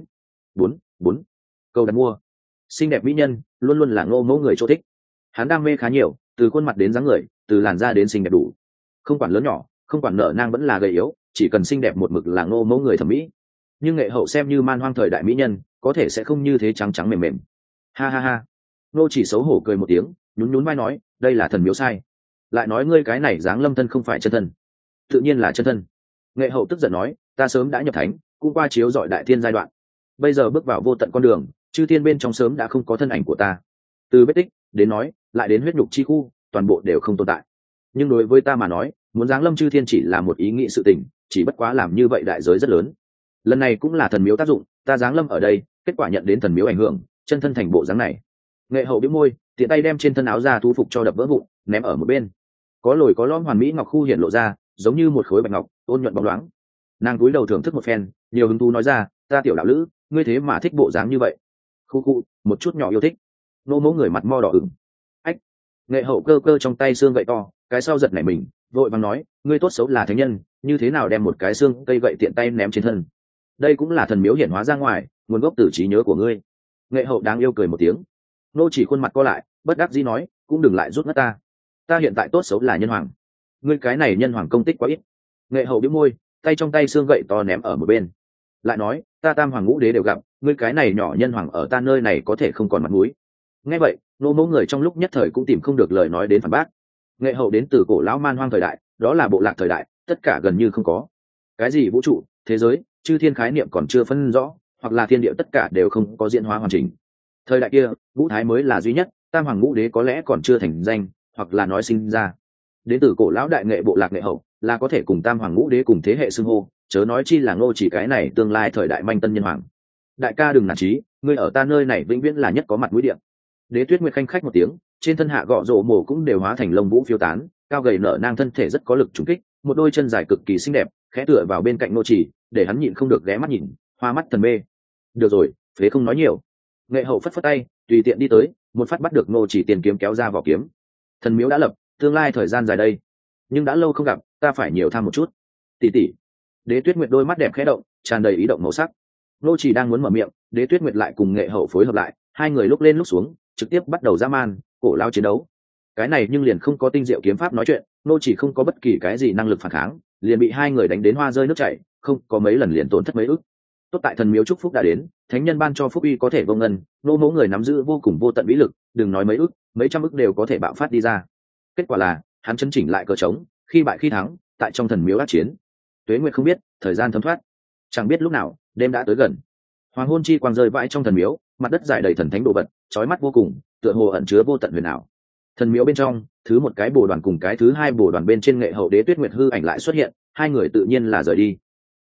4. Câu đặt mua. Xinh đẹp mỹ nhân luôn luôn là ngô mẫu người chỗ thích. Hắn đam mê khá nhiều, từ khuôn mặt đến dáng người, từ làn da đến xinh đẹp đủ. Không quản lớn nhỏ, không quản nở nang vẫn là gầy yếu, chỉ cần xinh đẹp một mực là ngô mẫu người thẩm mỹ. Nhưng Nghệ Hậu xem như man hoang thời đại mỹ nhân, có thể sẽ không như thế trắng trắng mềm mềm. Ha ha ha. Nô chỉ xấu hổ cười một tiếng, nhún nhún vai nói, đây là thần miếu sai. Lại nói ngươi cái này dáng lâm thân không phải chân thân. Tự nhiên là chân thân. Nghệ Hậu tức giận nói, ta sớm đã nhập thánh, cũng qua chiếu dọi đại thiên giai đoạn. Bây giờ bước vào vô tận con đường, chư thiên bên trong sớm đã không có thân ảnh của ta. Từ vết tích đến nói, lại đến huyết nhục chi khu, toàn bộ đều không tồn tại. Nhưng đối với ta mà nói, muốn giáng lâm chư thiên chỉ là một ý nghĩ sự tình, chỉ bất quá làm như vậy đại giới rất lớn. Lần này cũng là thần miếu tác dụng, ta giáng lâm ở đây, kết quả nhận đến thần miếu ảnh hưởng, chân thân thành bộ dáng này. Nghệ Hậu bĩu môi, tiện tay đem trên thân áo ra thú phục cho đập vỡ vụn, ném ở một bên. Có lồi có lõm hoàn mỹ ngọc khu hiện lộ ra, giống như một khối bạch ngọc, ôn nhuận bóng loáng. Nàng cúi đầu thưởng thức một phen, nhiều hứng thú nói ra, ta tiểu đạo lữ, ngươi thế mà thích bộ dáng như vậy. Khu, một chút nhỏ yêu thích. Nô mẫu người mặt mo đỏ ửng. Ách. Nghệ Hậu cơ cơ trong tay xương gậy to, cái sau giật nảy mình, vội vàng nói, ngươi tốt xấu là thánh nhân, như thế nào đem một cái xương cây gậy tiện tay ném trên thân? Đây cũng là thần miếu hiển hóa ra ngoài, nguồn gốc từ trí nhớ của ngươi. Nghệ Hậu đáng yêu cười một tiếng. Nô chỉ khuôn mặt co lại, bất đắc dĩ nói, cũng đừng lại rút ngất ta. Ta hiện tại tốt xấu là nhân hoàng. Ngươi cái này nhân hoàng công tích quá ít. Nghệ Hậu bĩu môi, tay trong tay xương gậy to ném ở một bên. Lại nói, ta tam hoàng ngũ đế đều gặp, ngươi cái này nhỏ nhân hoàng ở ta nơi này có thể không còn mặt mũi. Nghe vậy, nô mẫu người trong lúc nhất thời cũng tìm không được lời nói đến phản bác. Nghệ Hậu đến từ cổ lão man hoang thời đại, đó là bộ lạc thời đại, tất cả gần như không có. Cái gì vũ trụ, thế giới, chư thiên khái niệm còn chưa phân rõ, hoặc là thiên địa tất cả đều không có diễn hóa hoàn chỉnh. Thời đại kia, ngũ thái mới là duy nhất, tam hoàng ngũ đế có lẽ còn chưa thành danh, hoặc là nói sinh ra. Đến từ cổ lão đại nghệ bộ lạc Nghệ Hậu, là có thể cùng tam hoàng ngũ đế cùng thế hệ xưng hô, chớ nói chi là Ngô chỉ cái này tương lai thời đại manh tân nhân hoàng. Đại ca đừng nản chí, ngươi ở ta nơi này vĩnh viễn là nhất có mặt mũi điện. Đế Tuyết Nguyệt khanh khách một tiếng, trên thân hạ gọ rộ mồ cũng đều hóa thành lông vũ phiêu tán, cao gầy nở nang thân thể rất có lực trùng kích, một đôi chân dài cực kỳ xinh đẹp, khẽ tựa vào bên cạnh Ngô chỉ, để hắn nhịn không được ghé mắt nhìn, hoa mắt thần mê. Được rồi, phế không nói nhiều. Nghệ Hậu phất phất tay, tùy tiện đi tới, một phát bắt được Ngô chỉ tiền kiếm kéo ra vỏ kiếm. Thần miếu đã lập, tương lai thời gian dài đây, nhưng đã lâu không gặp, ta phải nhiều tham một chút. Tỷ tỷ. Đế Tuyết Nguyệt đôi mắt đẹp khẽ động, tràn đầy ý động màu sắc. Ngô chỉ đang muốn mở miệng, Đế Tuyết Nguyệt lại cùng Nghệ Hậu phối hợp lại, hai người lúc lên lúc xuống, trực tiếp bắt đầu dã man, cổ lao chiến đấu. Cái này nhưng liền không có tinh diệu kiếm pháp nói chuyện, Ngô chỉ không có bất kỳ cái gì năng lực phản kháng, liền bị hai người đánh đến hoa rơi nước chảy, không có mấy lần liền tổn thất mấy ức. Tốt tại thần miếu chúc phúc đã đến, thánh nhân ban cho phúc uy có thể vô ngân, nô mẫu người nắm giữ vô cùng vô tận vĩ lực, đừng nói mấy ức, mấy trăm ức đều có thể bạo phát đi ra. Kết quả là hắn chấn chỉnh lại cờ trống, khi bại khi thắng, tại trong thần miếu ác chiến. Tuế Nguyệt không biết, thời gian thấm thoát, chẳng biết lúc nào, đêm đã tới gần. Hoàng hôn chi quang rơi vãi trong thần miếu, mặt đất rải đầy thần thánh đồ vật, chói mắt vô cùng, tựa hồ ẩn chứa vô tận huyền ảo. Thần miếu bên trong, thứ một cái bồ đoàn cùng cái thứ hai bồ đoàn bên trên Nghệ Hậu Đế Tuyết Nguyệt hư ảnh lại xuất hiện, hai người tự nhiên là rời đi.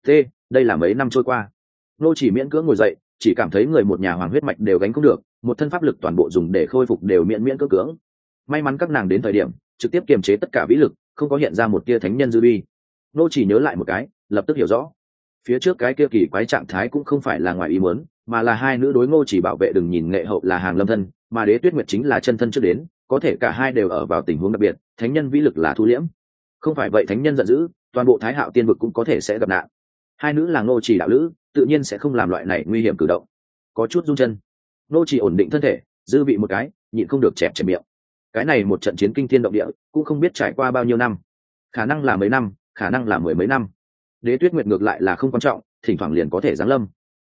Đây là mấy năm trôi qua. Nô chỉ miễn cưỡng ngồi dậy, chỉ cảm thấy người một nhà hoàng huyết mạch đều gánh không được, một thân pháp lực toàn bộ dùng để khôi phục đều miễn miễn cưỡng cưỡng. May mắn các nàng đến thời điểm, trực tiếp kiềm chế tất cả vĩ lực, không có hiện ra một tia thánh nhân dư uy. Nô chỉ nhớ lại một cái, lập tức hiểu rõ. Phía trước cái kia kỳ quái trạng thái cũng không phải là ngoài ý muốn, mà là hai nữ đối Ngô chỉ bảo vệ đừng nhìn Nghệ Hậu là hàng lâm thân, mà Đế Tuyết Nguyệt chính là chân thân trước đến, có thể cả hai đều ở vào tình huống đặc biệt, thánh nhân vĩ lực là thu liễm. Không phải vậy thánh nhân giận dữ, toàn bộ Thái Hạo tiên vực cũng có thể sẽ gặp nạn. Hai nữ là Ngô chỉ đạo lữ, tự nhiên sẽ không làm loại này nguy hiểm cử động. Có chút run chân, Ngô chỉ ổn định thân thể, dư vị một cái, nhịn không được chẹp chẹp miệng. Cái này một trận chiến kinh thiên động địa, cũng không biết trải qua bao nhiêu năm, khả năng là mấy năm, khả năng là mười mấy năm. Đế Tuyết Nguyệt ngược lại là không quan trọng, thỉnh thoảng liền có thể giáng lâm.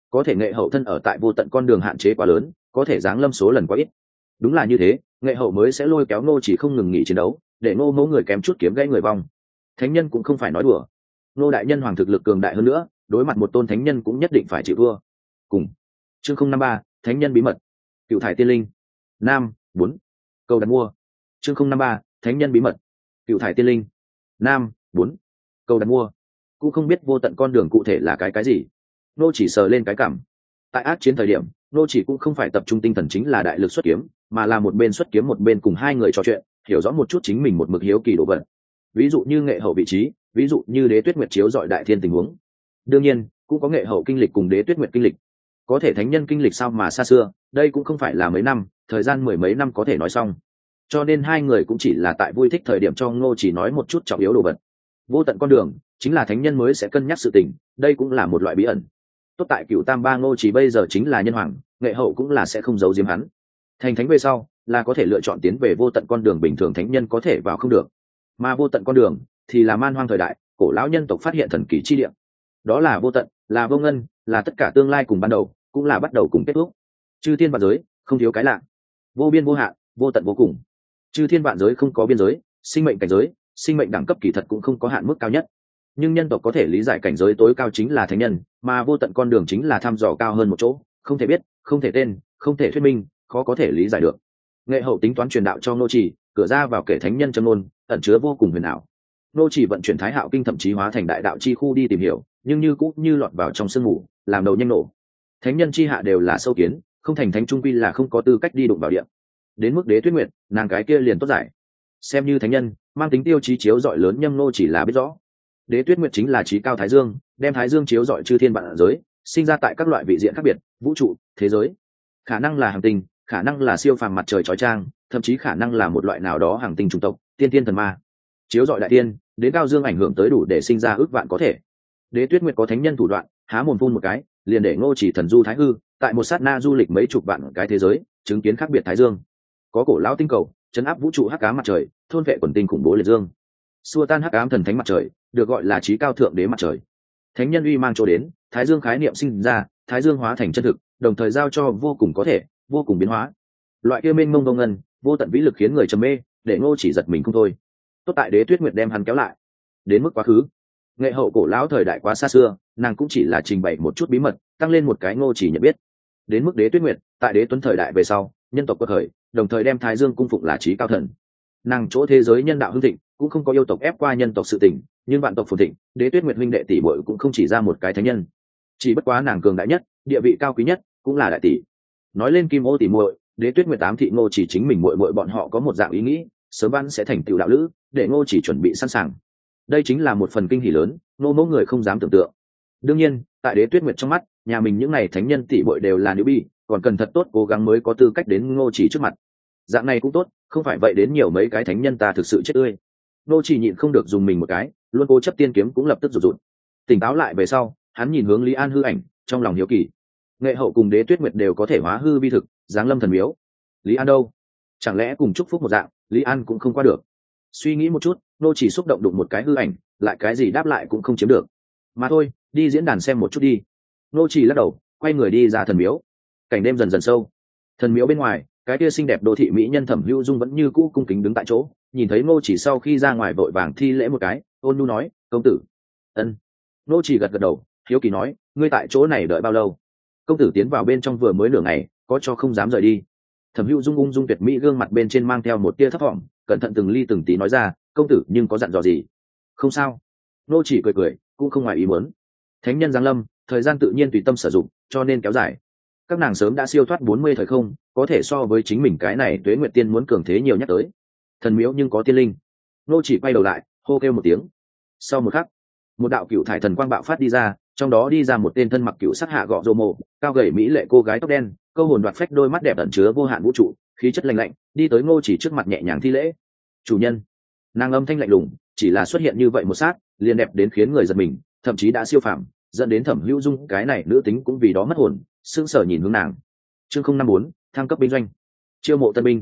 có thể nghệ hậu thân ở tại vô tận con đường hạn chế quá lớn, có thể giáng lâm số lần quá ít. Đúng là như thế, nghệ hậu mới sẽ lôi kéo Ngô Chỉ không ngừng nghỉ chiến đấu, để Ngô mẫu người kém chút kiếm gãy người vong. Thánh nhân cũng không phải nói đùa, Ngô đại nhân hoàng thực lực cường đại hơn nữa, đối mặt một tôn thánh nhân cũng nhất định phải chịu thua. Cùng chương 053, thánh nhân bí mật, cựu thải tiên linh, nam 4. Câu đặt mua chương 053, thánh nhân bí mật, cựu thải tiên linh, nam 4. Câu đặt mua. Cũng không biết vô tận con đường cụ thể là cái gì. Nô chỉ sờ lên cái cảm. Tại ác chiến thời điểm, nô chỉ cũng không phải tập trung tinh thần chính là đại lực xuất kiếm, mà là một bên xuất kiếm một bên cùng hai người trò chuyện, hiểu rõ một chút chính mình một mực hiếu kỳ đồ vật. Ví dụ như nghệ hậu vị trí, ví dụ như đế tuyết nguyệt chiếu dọi đại thiên tình huống. Đương nhiên cũng có nghệ hậu kinh lịch cùng đế tuyết nguyệt kinh lịch. Có thể thánh nhân kinh lịch sao mà xa xưa, đây cũng không phải là mấy năm, thời gian mười mấy năm có thể nói xong. Cho nên hai người cũng chỉ là tại vui thích thời điểm cho Ngô chỉ nói một chút trọng yếu đồ vật. Vô tận con đường chính là thánh nhân mới sẽ cân nhắc sự tình, đây cũng là một loại bí ẩn. Tốt tại cựu tam ba Ngô chỉ bây giờ chính là nhân hoàng, nghệ hậu cũng là sẽ không giấu giếm hắn. Thành thánh về sau là có thể lựa chọn tiến về vô tận con đường bình thường thánh nhân có thể vào không được, mà vô tận con đường thì là man hoang thời đại cổ lão nhân tộc phát hiện thần kỳ chi địa. Đó là vô tận, là vô ngân, là tất cả tương lai cùng ban đầu, cũng là bắt đầu cùng kết thúc. Chư thiên vạn giới không thiếu cái lạ, vô biên vô hạn, vô tận vô cùng. Chư thiên vạn giới không có biên giới, sinh mệnh cảnh giới, sinh mệnh đẳng cấp kỳ thật cũng không có hạn mức cao nhất. Nhưng nhân tộc có thể lý giải cảnh giới tối cao chính là thánh nhân, mà vô tận con đường chính là thăm dò cao hơn một chỗ, không thể biết, không thể tên, không thể thuyết minh, khó có thể lý giải được. Nghệ hậu tính toán truyền đạo cho Ngô Chỉ, cửa ra vào kể thánh nhân châm ngôn, ẩn chứa vô cùng huyền ảo. Ngô Chỉ vận chuyển Thái Hạo kinh thậm chí hóa thành đại đạo chi khu đi tìm hiểu, nhưng như cũng như lọt vào trong sương mù, làm đầu nhanh nổ. Thánh nhân chi hạ đều là sâu kiến, không thành thánh trung quy là không có tư cách đi đụng vào địa. Đến mức đế tuyết nguyệt, nàng cái kia liền tốt giải. Xem như thánh nhân, mang tính tiêu chí chiếu dọi lớn nhâm Ngô Chỉ là biết rõ. Đế tuyết nguyệt chính là trí cao thái dương, đem thái dương chiếu dọi chư thiên vạn giới, sinh ra tại các loại vị diện khác biệt, vũ trụ, thế giới. Khả năng là hành tinh, khả năng là siêu phàm mặt trời chói chang, thậm chí khả năng là một loại nào đó hành tinh chủng tộc, tiên tiên thần ma. Chiếu dọi đại tiên, đến cao dương ảnh hưởng tới đủ để sinh ra ước vạn có thể. Đế tuyết nguyệt có thánh nhân thủ đoạn, há mồm phun một cái, liền để Ngô Chỉ thần du thái hư, tại một sát na du lịch mấy chục vạn cái thế giới, chứng kiến khác biệt thái dương. Có cổ lão tinh cầu, chấn áp vũ trụ hắc ám mặt trời, thôn vệ quần tinh khủng bố liệt dương. Xua tan hắc ám thần thánh mặt trời, được gọi là trí cao thượng đế mặt trời. Thánh nhân uy mang chỗ đến, thái dương khái niệm sinh ra, thái dương hóa thành chân thực, đồng thời giao cho vô cùng có thể, vô cùng biến hóa. Loại kia mênh mông vô ngân, vô tận vĩ lực khiến người trầm mê, để Ngô Chỉ giật mình không thôi. Tốt tại đế tuyết nguyệt đem hắn kéo lại. Đến mức quá khứ, nghệ hậu cổ lão thời đại quá xa xưa, nàng cũng chỉ là trình bày một chút bí mật, tăng lên một cái Ngô Chỉ nhận biết. Đến mức đế tuyết nguyệt, tại đế tuấn thời đại về sau, nhân tộc quật khởi, đồng thời đem thái dương cung phụng là trí cao thần. Nàng chỗ thế giới nhân đạo hưng thịnh, cũng không có yêu tộc ép qua nhân tộc sự tình, nhưng vạn tộc phồn thịnh, đế tuyết nguyệt huynh đệ tỷ muội cũng không chỉ ra một cái thánh nhân. Chỉ bất quá nàng cường đại nhất, địa vị cao quý nhất, cũng là đại tỷ. Nói lên kim ô tỷ muội, đế tuyết nguyệt tám thị Ngô Chỉ chính mình muội muội bọn họ có một dạng ý nghĩ, sớm晚sẽ thành tựu đạo lữ, để Ngô Chỉ chuẩn bị sẵn sàng. Đây chính là một phần kinh hỉ lớn, Ngô mẫu người không dám tưởng tượng. Đương nhiên, tại đế tuyết nguyệt trong mắt, nhà mình những này thánh nhân tỷ muội đều là nữ bi, còn cần thật tốt cố gắng mới có tư cách đến Ngô Chỉ trước mặt. Dạng này cũng tốt, không phải vậy đến nhiều mấy cái thánh nhân ta thực sự chết tươi. Ngô Chỉ nhịn không được dùng mình một cái, luôn cố chấp tiên kiếm cũng lập tức rụt rụt. Tỉnh táo lại về sau, hắn nhìn hướng Lý An hư ảnh, trong lòng hiếu kỳ. Nghệ hậu cùng đế tuyết nguyệt đều có thể hóa hư vi thực, giáng lâm thần miếu. Lý An đâu? Chẳng lẽ cùng chúc phúc một dạng, Lý An cũng không qua được? Suy nghĩ một chút, Ngô Chỉ xúc động đụng một cái hư ảnh, lại cái gì đáp lại cũng không chiếm được. Mà thôi, đi diễn đàn xem một chút đi. Ngô Chỉ lắc đầu, quay người đi ra thần miếu. Cảnh đêm dần dần sâu. Thần miếu bên ngoài, cái kia xinh đẹp đô thị mỹ nhân Thẩm Hữu Dung vẫn như cũ cung kính đứng tại chỗ, nhìn thấy Ngô Chỉ sau khi ra ngoài vội vàng thi lễ một cái, ôn nhu nói, công tử. Ân. Ngô Chỉ gật gật đầu, hiếu kỳ nói, ngươi tại chỗ này đợi bao lâu? Công tử tiến vào bên trong vừa mới nửa ngày, có cho không dám rời đi. Thẩm Hữu Dung ung dung tuyệt mỹ gương mặt bên trên mang theo một tia thấp thỏm, cẩn thận từng ly từng tí nói ra, công tử nhưng có dặn dò gì? Không sao. Ngô Chỉ cười cười, cũng không ngoài ý muốn. Thánh nhân giáng lâm, thời gian tự nhiên tùy tâm sử dụng, cho nên kéo dài. Các nàng sớm đã siêu thoát 40 thời không, có thể so với chính mình cái này Tuế Nguyệt Tiên muốn cường thế nhiều nhắc tới. Thần miếu nhưng có tiên linh. Ngô Chỉ quay đầu lại, hô kêu một tiếng. Sau một khắc, một đạo cựu thải thần quang bạo phát đi ra, trong đó đi ra một tên thân mặc cựu sắc hạ gọ rô mộ, cao gầy mỹ lệ cô gái tóc đen, câu hồn đoạt phách đôi mắt đẹp ẩn chứa vô hạn vũ trụ, khí chất lạnh lạnh, đi tới Ngô Chỉ trước mặt nhẹ nhàng thi lễ. Chủ nhân. Nàng âm thanh lạnh lùng, chỉ là xuất hiện như vậy một sát, liền đẹp đến khiến người giật mình, thậm chí đã siêu phàm, dẫn đến Thẩm Hữu Dung cái này nữ tính cũng vì đó mất hồn, sững sờ nhìn hướng nàng. Chương 054, thăng cấp binh doanh, chiêu mộ tân binh.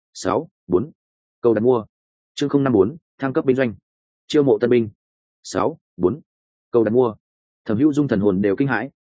6.4. Câu đặt mua. Chương 054, thăng cấp binh doanh, chiêu mộ tân binh. 6.4. Câu đặt mua. Thẩm Hữu Dung thần hồn đều kinh hãi,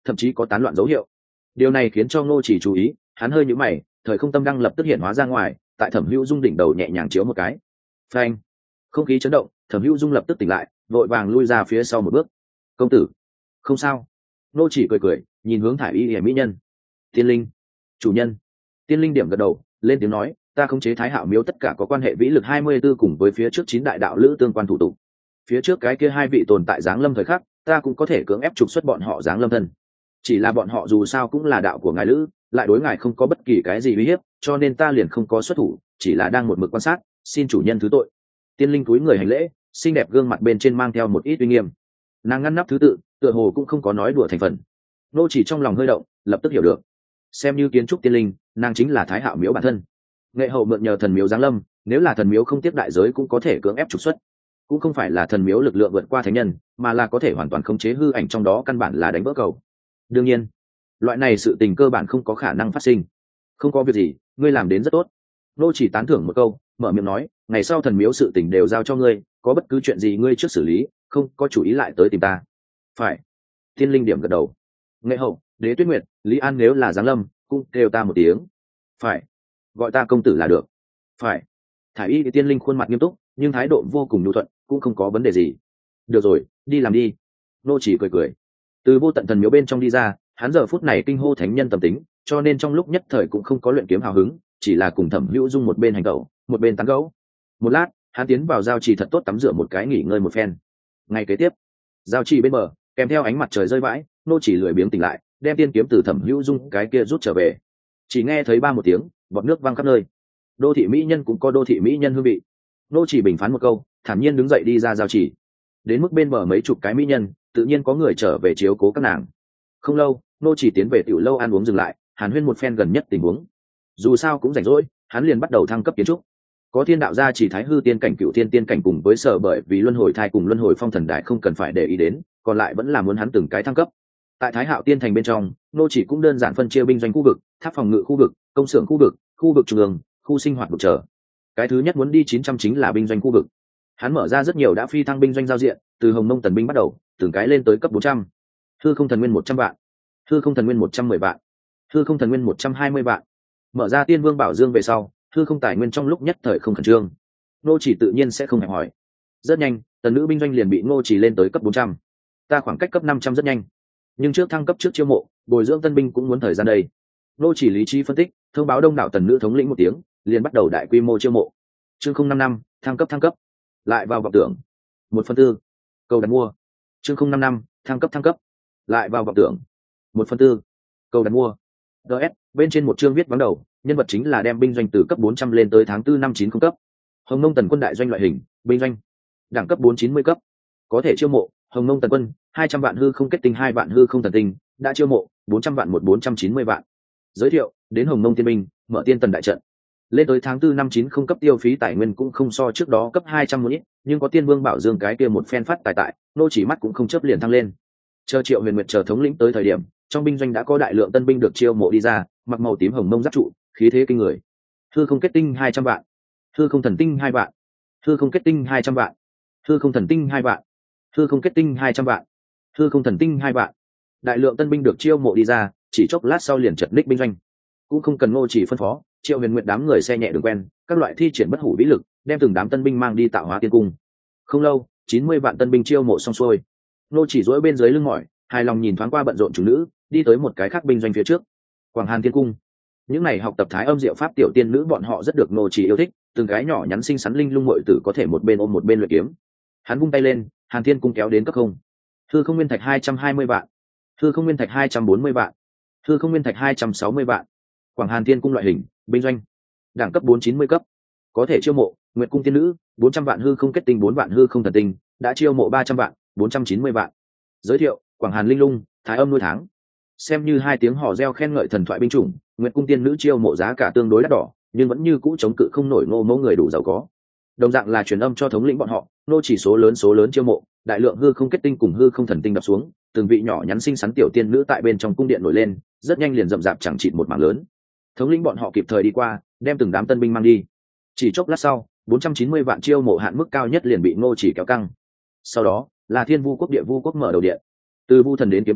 thậm chí có tán loạn dấu hiệu. Điều này khiến cho Ngô Chỉ chú ý, hắn hơi nhíu mày, thời không tâm đăng lập tức hiện hóa ra ngoài, tại Thẩm Hữu Dung đỉnh đầu nhẹ nhàng chiếu một cái. Phanh! Không khí chấn động, Thẩm Hữu Dung lập tức tỉnh lại, vội vàng lui ra phía sau một bước. "Công tử, không sao?" Ngô Chỉ cười cười, nhìn hướng thải y hề mỹ nhân. "Tiên linh, chủ nhân." Tiên linh điểm gật đầu, lên tiếng nói, "Ta khống chế Thái Hạo miếu tất cả có quan hệ vĩ lực 24 cùng với phía trước 9 đại đạo lữ tương quan thủ tục. Phía trước cái kia 2 vị tồn tại giáng lâm thời khắc, ta cũng có thể cưỡng ép trục xuất bọn họ giáng lâm thân. Chỉ là bọn họ dù sao cũng là đạo của ngài lữ, lại đối ngài không có bất kỳ cái gì uy hiếp, cho nên ta liền không có xuất thủ, chỉ là đang một mực quan sát, xin chủ nhân thứ tội." Tiên linh cúi người hành lễ, xinh đẹp gương mặt bên trên mang theo một ít uy nghiêm. Nàng ngăn nắp thứ tự, tựa hồ cũng không có nói đùa thành phần. Nô Chỉ trong lòng hơi động, lập tức hiểu được. Xem như kiến trúc tiên linh, nàng chính là Thái Hạo miếu bản thân. Nghệ hậu mượn nhờ thần miếu giáng lâm, nếu là thần miếu không tiếp đại giới cũng có thể cưỡng ép trục xuất. Cũng không phải là thần miếu lực lượng vượt qua thánh nhân, mà là có thể hoàn toàn khống chế hư ảnh trong đó, căn bản là đánh vỡ cầu. Đương nhiên, loại này sự tình cơ bản không có khả năng phát sinh. "Không có việc gì, ngươi làm đến rất tốt." Nô Chỉ tán thưởng một câu, mở miệng nói, "Ngày sau thần miếu sự tình đều giao cho ngươi, có bất cứ chuyện gì ngươi trước xử lý, không có chủ ý lại tới tìm ta." "Phải." Tiên linh điểm gật đầu. "Nghệ hậu, Đế Tuyết Nguyệt, Lý An nếu là giáng lâm, cũng kêu ta một tiếng." "Phải." "Gọi ta công tử là được." "Phải." Thải y tiên linh khuôn mặt nghiêm túc, nhưng thái độ vô cùng nhu thuận, cũng không có vấn đề gì. "Được rồi, đi làm đi." Nô Chỉ cười cười, từ vô tận thần miếu bên trong đi ra. Hắn giờ phút này kinh hô thánh nhân tâm tính, cho nên trong lúc nhất thời cũng không có luyện kiếm hào hứng, chỉ là cùng Thẩm Hữu Dung một bên hành tẩu, một bên tán gẫu. Một lát, hắn tiến vào giao trì thật tốt tắm rửa một cái, nghỉ ngơi một phen. Ngày kế tiếp, giao trì bên bờ, kèm theo ánh mặt trời rơi vãi, Nô Chỉ lười biếng tỉnh lại, đem tiên kiếm từ Thẩm Hữu Dung cái kia rút trở về. Chỉ nghe thấy ba một tiếng, bọt nước văng khắp nơi. Đô thị mỹ nhân cũng có đô thị mỹ nhân hương vị. Nô Chỉ bình phán một câu, thản nhiên đứng dậy đi ra giao trì. Đến mức bên bờ mấy chục cái mỹ nhân, tự nhiên có người trở về chiếu cố các nàng. Không lâu, Nô Chỉ tiến về tiểu lâu ăn uống dừng lại, hàn huyên một phen gần nhất tình huống. Dù sao cũng rảnh rỗi, hắn liền bắt đầu thăng cấp kiến trúc. Có thiên đạo gia chỉ thái hư tiên cảnh, cựu thiên tiên cảnh cùng với sở bởi vì luân hồi thai cùng luân hồi phong thần đại không cần phải để ý đến, còn lại vẫn là muốn hắn từng cái thăng cấp. Tại Thái Hạo tiên thành bên trong, Nô Chỉ cũng đơn giản phân chia binh doanh khu vực, tháp phòng ngự khu vực, công xưởng khu vực trung ương, khu sinh hoạt vực trở. Cái thứ nhất muốn đi 900 chính là binh doanh khu vực. Hắn mở ra rất nhiều đã phi thăng binh doanh giao diện, từ Hồng Nông tần binh bắt đầu, từng cái lên tới cấp 400. Hư không thần nguyên 100 vạn, hư không thần nguyên 110 vạn, hư không thần nguyên 120 vạn. Mở ra tiên vương bảo dương về sau, hư không tài nguyên trong lúc nhất thời không khẩn trương. Nô Chỉ tự nhiên sẽ không hẹp hỏi. Rất nhanh, tần nữ binh doanh liền bị Nô Chỉ lên tới cấp 400. Ta khoảng cách cấp 500 rất nhanh, nhưng trước thăng cấp trước chiêu mộ, bồi dưỡng tân binh cũng muốn thời gian đây. Nô Chỉ lý trí phân tích, thông báo đông đảo tần nữ thống lĩnh một tiếng, liền bắt đầu đại quy mô chiêu mộ. Chương 055, thăng cấp, lại vào vọng tưởng. 1/4. Cầu đặt mua. Chương 055, thăng cấp, lại vào vọng tưởng. 1/4. Cầu đặt mua. DS, bên trên một chương viết vắng đầu, nhân vật chính là đem binh doanh từ cấp 400 lên tới tháng 4 năm 90 cấp. Hồng Nông tần quân đại doanh loại hình, binh doanh. Đẳng cấp 490 cấp. Có thể chiêu mộ, Hồng Nông tần quân, 200 vạn hư không kết tinh 2 vạn hư không thần tinh, đã chiêu mộ, 400 vạn 490 vạn. Giới thiệu, đến Hồng Nông tiên binh, mở tiên tần đại trận. Lên tới tháng 4 năm 90 cấp tiêu phí tài nguyên cũng không so trước đó cấp 200 một ít, nhưng có tiên vương bảo dương cái kia một phen phát tài tại, Nô Chỉ mắt cũng không chớp liền thăng lên. Chờ Triệu Huyền Nguyệt chờ thống lĩnh tới thời điểm, trong binh doanh đã có đại lượng tân binh được chiêu mộ đi ra, mặc màu tím hồng mông giáp trụ, khí thế kinh người. Hư không kết tinh 200 vạn, hư không thần tinh 2 vạn, hư không kết tinh 200 vạn, hư không thần tinh 2 vạn, hư không kết tinh 200 vạn, hư không thần tinh 2 vạn. Đại lượng tân binh được chiêu mộ đi ra, chỉ chốc lát sau liền chật ních binh doanh. Cũng không cần Ngô Chỉ phân phó, Triệu Huyền Nguyệt đám người xe nhẹ đường quen, các loại thi triển bất hủ vĩ lực, đem từng đám tân binh mang đi tạo hóa tiên cung. Không lâu, 90 vạn tân binh chiêu mộ xong xuôi. Ngô Chỉ duỗi bên dưới lưng mỏi, hài lòng nhìn thoáng qua bận rộn chủ nữ, đi tới một cái khác binh doanh phía trước. Quảng Hàn Tiên cung. Những này học tập Thái Âm Diệu Pháp tiểu tiên nữ bọn họ rất được Ngô Chỉ yêu thích, từng cái nhỏ nhắn xinh xắn linh lung muội tử có thể một bên ôm một bên luyện kiếm. Hắn vung tay lên, Hàn Thiên cung kéo đến cấp không. Hư không nguyên thạch 220 vạn, hư không nguyên thạch 240 vạn, hư không nguyên thạch 260 vạn. Quảng Hàn Thiên cung loại hình, binh doanh. Đẳng cấp 490 cấp. Có thể chiêu mộ, Nguyệt cung tiên nữ, 400 vạn hư không kết tinh 4 vạn hư không thần tinh, đã chiêu mộ 300 vạn, 490 vạn. Giới thiệu, Quảng Hàn linh lung, Thái Âm nuôi tháng. Xem như hai tiếng hò reo khen ngợi thần thoại binh chủng, Nguyệt cung tiên nữ chiêu mộ giá cả tương đối đắt đỏ, nhưng vẫn như cũ chống cự không nổi Ngô mẫu người đủ giàu có. Đồng dạng là truyền âm cho thống lĩnh bọn họ, nô chỉ số lớn chiêu mộ, đại lượng hư không kết tinh cùng hư không thần tinh đập xuống, từng vị nhỏ nhắn xinh xắn tiểu tiên nữ tại bên trong cung điện nổi lên, rất nhanh liền rậm rạp chẳng chịt một mảng lớn. Thống lĩnh bọn họ kịp thời đi qua, đem từng đám tân binh mang đi. Chỉ chốc lát sau, 490 vạn chiêu mộ hạn mức cao nhất liền bị Ngô Chỉ kéo căng. Sau đó, là Thiên Vu quốc Địa Vu quốc mở đầu điện. Từ Vu thần đến Kiếm Tiên,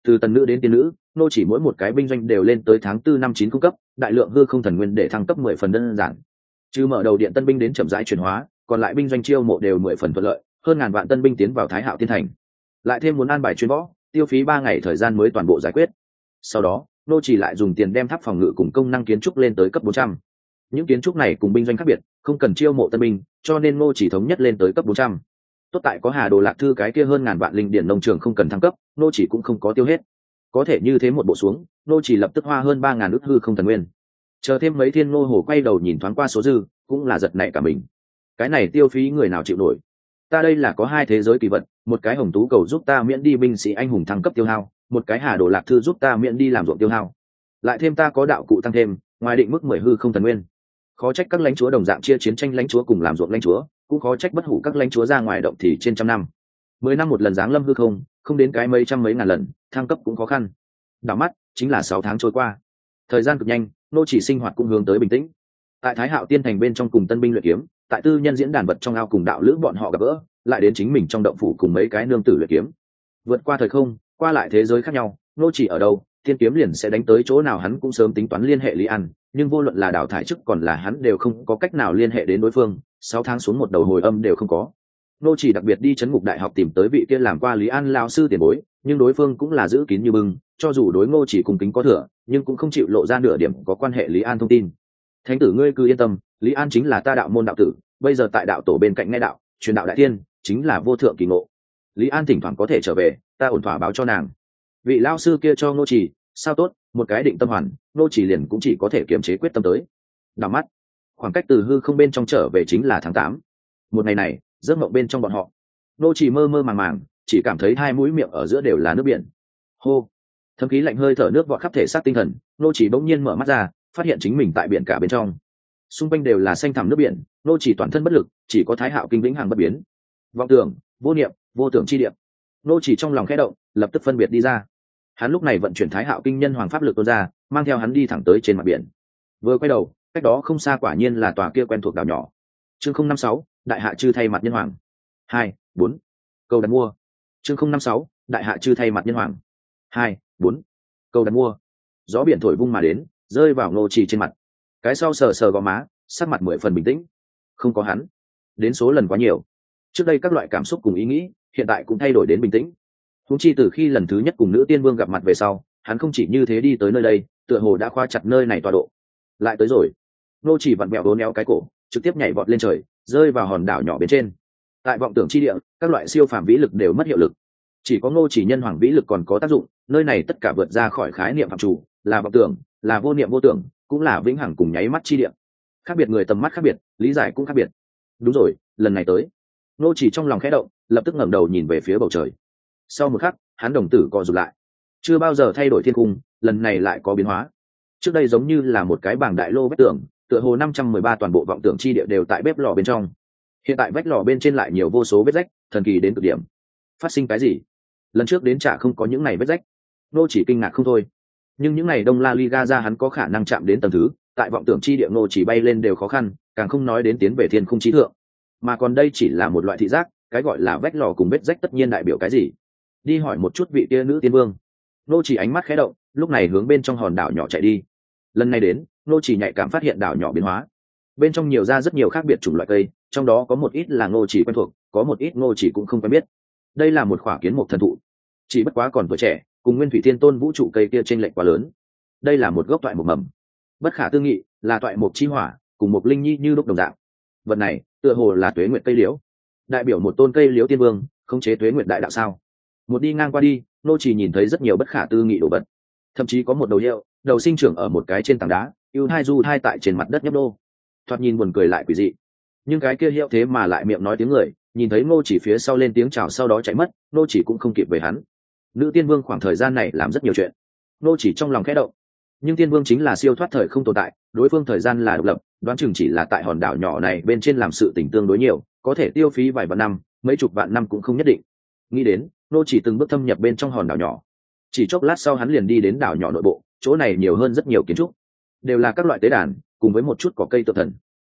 Từ tần nữ đến tiên nữ, nô chỉ mỗi một cái binh doanh đều lên tới tháng 4 năm 9 cung cấp, đại lượng hư không thần nguyên để thăng cấp 10 phần đơn giản. Trừ mở đầu điện tân binh đến chậm rãi chuyển hóa, còn lại binh doanh chiêu mộ đều 10 phần thuận lợi, hơn ngàn vạn tân binh tiến vào Thái Hạo Tiên Thành. Lại thêm muốn an bài chuyên võ, tiêu phí 3 ngày thời gian mới toàn bộ giải quyết. Sau đó, nô chỉ lại dùng tiền đem tháp phòng ngự cùng công năng kiến trúc lên tới cấp 400. Những kiến trúc này cùng binh doanh khác biệt, không cần chiêu mộ tân binh, cho nên nô chỉ thống nhất lên tới cấp 400. Tốt tại có Hà Đồ Lạc Thư cái kia hơn ngàn vạn linh điển nông trường không cần thăng cấp, nô chỉ cũng không có tiêu hết. Có thể như thế một bộ xuống, nô chỉ lập tức hoa hơn 3000 ức hư không thần nguyên. Chờ thêm mấy thiên nô hồ quay đầu nhìn thoáng qua số dư, cũng là giật nảy cả mình. Cái này tiêu phí người nào chịu nổi? Ta đây là có 2 thế giới kỳ vật, một cái hồng tú cầu giúp ta miễn đi binh sĩ anh hùng thăng cấp tiêu hao, một cái Hà Đồ Lạc Thư giúp ta miễn đi làm ruộng tiêu hao. Lại thêm ta có đạo cụ tăng thêm, ngoài định mức 10 hư không thần nguyên. Khó trách các lãnh chúa đồng dạng chia chiến tranh lãnh chúa cùng làm ruộng lãnh chúa, cũng khó trách bất hủ các lãnh chúa ra ngoài động thì trên trăm năm. 10 năm một lần giáng lâm hư không, không đến cái mấy trăm mấy ngàn lần, thăng cấp cũng khó khăn. Đảo mắt chính là 6 tháng trôi qua, thời gian cực nhanh, nô chỉ sinh hoạt cũng hướng tới bình tĩnh. Tại Thái Hạo Tiên Thành bên trong cùng tân binh luyện kiếm, tại tư nhân diễn đàn vật trong ao cùng đạo lữ bọn họ gặp gỡ, lại đến chính mình trong động phủ cùng mấy cái nương tử luyện kiếm. Vượt qua thời không, qua lại thế giới khác nhau, nô chỉ ở đâu, thiên kiếm liền sẽ đánh tới chỗ nào hắn cũng sớm tính toán liên hệ Lý An, nhưng vô luận là đào thải chức còn là hắn đều không có cách nào liên hệ đến đối phương. 6 tháng xuống một đầu hồi âm đều không có. Nô chỉ đặc biệt đi trấn ngục đại học tìm tới vị kia làm qua Lý An lão sư tiền bối, nhưng đối phương cũng là giữ kín như bưng, cho dù đối Ngô chỉ cùng kính có thừa, nhưng cũng không chịu lộ ra nửa điểm có quan hệ Lý An thông tin. Thánh tử ngươi cứ yên tâm, Lý An chính là ta đạo môn đạo tử, bây giờ tại đạo tổ bên cạnh nghe đạo, truyền đạo đại tiên, chính là vô thượng kỳ ngộ. Lý An thỉnh thoảng có thể trở về, ta ổn thỏa báo cho nàng. Vị lão sư kia cho Ngô chỉ, sao tốt, một cái định tâm hoàn, Ngô chỉ liền cũng chỉ có thể kiềm chế quyết tâm tới. Đảo mắt, khoảng cách từ hư không bên trong trở về chính là tháng 8. Một ngày này, giấc mộng bên trong bọn họ, Ngô chỉ mơ mơ màng màng, chỉ cảm thấy 2 mũi miệng ở giữa đều là nước biển. Hô, thâm khí lạnh hơi thở nước vọt khắp thể xác tinh thần, Ngô chỉ bỗng nhiên mở mắt ra, phát hiện chính mình tại biển cả bên trong, xung quanh đều là xanh thẳm nước biển. Ngô chỉ toàn thân bất lực, chỉ có Thái Hạo kinh vĩnh hằng bất biến. Vọng tưởng, vô niệm, vô tưởng chi địa. Ngô chỉ trong lòng khẽ động, lập tức phân biệt đi ra. Hắn lúc này vận chuyển Thái Hạo kinh nhân hoàng pháp lực tuôn ra, mang theo hắn đi thẳng tới trên mặt biển. Vừa quay đầu, cách đó không xa quả nhiên là tòa kia quen thuộc đảo nhỏ. Chương 056, đại hạ chư thay mặt nhân hoàng. 2, 4. Câu đặt mua. Chương 056, đại hạ chư thay mặt nhân hoàng. 2, 4. Câu đặt mua. Gió biển thổi vung mà đến, rơi vào Ngô chỉ trên mặt. Cái sau sờ sờ gò má, sắc mặt 10 phần bình tĩnh. Không có hắn, đến số lần quá nhiều. Trước đây các loại cảm xúc cùng ý nghĩ, hiện tại cũng thay đổi đến bình tĩnh. Huống chi từ khi lần thứ nhất cùng nữ tiên vương gặp mặt về sau, hắn không chỉ như thế đi tới nơi đây, tựa hồ đã khóa chặt nơi này tọa độ. Lại tới rồi. Ngô chỉ vặn vẹo đốn éo cái cổ, trực tiếp nhảy vọt lên trời, rơi vào hòn đảo nhỏ bên trên. Tại vọng tưởng chi địa, các loại siêu phàm vĩ lực đều mất hiệu lực, chỉ có Ngô chỉ nhân hoàng vĩ lực còn có tác dụng. Nơi này tất cả vượt ra khỏi khái niệm phạm chủ, là vọng tưởng, là vô niệm vô tưởng, cũng là vĩnh hằng cùng nháy mắt chi địa. Khác biệt người tầm mắt khác biệt, lý giải cũng khác biệt. Đúng rồi, lần này tới. Ngô chỉ trong lòng khẽ động, lập tức ngẩng đầu nhìn về phía bầu trời. Sau một khắc, hắn đồng tử co rụt lại. Chưa bao giờ thay đổi thiên cung, lần này lại có biến hóa. Trước đây giống như là một cái bảng đại lô vách tường, tựa hồ 513 toàn bộ vọng tưởng chi địa đều tại bếp lò bên trong. Hiện tại vách lò bên trên lại nhiều vô số vết rách, thần kỳ đến cực điểm. Phát sinh cái gì? Lần trước đến chả không có những này vết rách. Nô chỉ kinh ngạc không thôi. Nhưng những này Đông La Liga ra hắn có khả năng chạm đến tầng thứ, tại vọng tưởng chi địa Nô chỉ bay lên đều khó khăn, càng không nói đến tiến về thiên khung chí thượng. Mà còn đây chỉ là một loại thị giác, cái gọi là vách lò cùng vết rách tất nhiên đại biểu cái gì? Đi hỏi một chút vị kia nữ tiên vương. Nô chỉ ánh mắt khẽ động, lúc này hướng bên trong hòn đảo nhỏ chạy đi. Lần này đến, Nô chỉ nhạy cảm phát hiện đảo nhỏ biến hóa. Bên trong nhiều ra rất nhiều khác biệt chủng loại cây, trong đó có một ít là Nô chỉ quen thuộc, có một ít Nô chỉ cũng không quen biết. Đây là một khỏa kiến mục thần thụ, chỉ bất quá còn tuổi trẻ, cùng Nguyên Thủy Thiên Tôn vũ trụ cây kia chênh lệch quá lớn. Đây là một gốc toại mục mầm, bất khả tư nghị, là toại mục chi hỏa, cùng một linh nhi như lúc đồng dạng. Vật này, tựa hồ là tuế nguyệt cây liễu, đại biểu một tôn cây liễu tiên vương, khống chế tuế nguyệt đại đạo sao? Một đi ngang qua đi, Nô chỉ nhìn thấy rất nhiều bất khả tư nghị đồ vật, thậm chí có một đầu hiệu, đầu sinh trưởng ở một cái trên tảng đá, ưu hai du hai tại trên mặt đất nhấp đô, thoạt nhìn buồn cười lại quỷ dị. Nhưng cái kia hiệu thế mà lại miệng nói tiếng người, nhìn thấy Ngô chỉ phía sau lên tiếng chào sau đó chạy mất, Ngô chỉ cũng không kịp về hắn. Nữ tiên vương khoảng thời gian này làm rất nhiều chuyện, Ngô chỉ trong lòng khẽ động. Nhưng tiên vương chính là siêu thoát thời không tồn tại, đối phương thời gian là độc lập, đoán chừng chỉ là tại hòn đảo nhỏ này bên trên làm sự tình tương đối nhiều, có thể tiêu phí vài vạn năm, mấy chục vạn năm cũng không nhất định. Nghĩ đến, Ngô chỉ từng bước thâm nhập bên trong hòn đảo nhỏ. Chỉ chốc lát sau hắn liền đi đến đảo nhỏ nội bộ, chỗ này nhiều hơn rất nhiều kiến trúc, đều là các loại tế đàn, cùng với một chút cỏ cây tượng thần.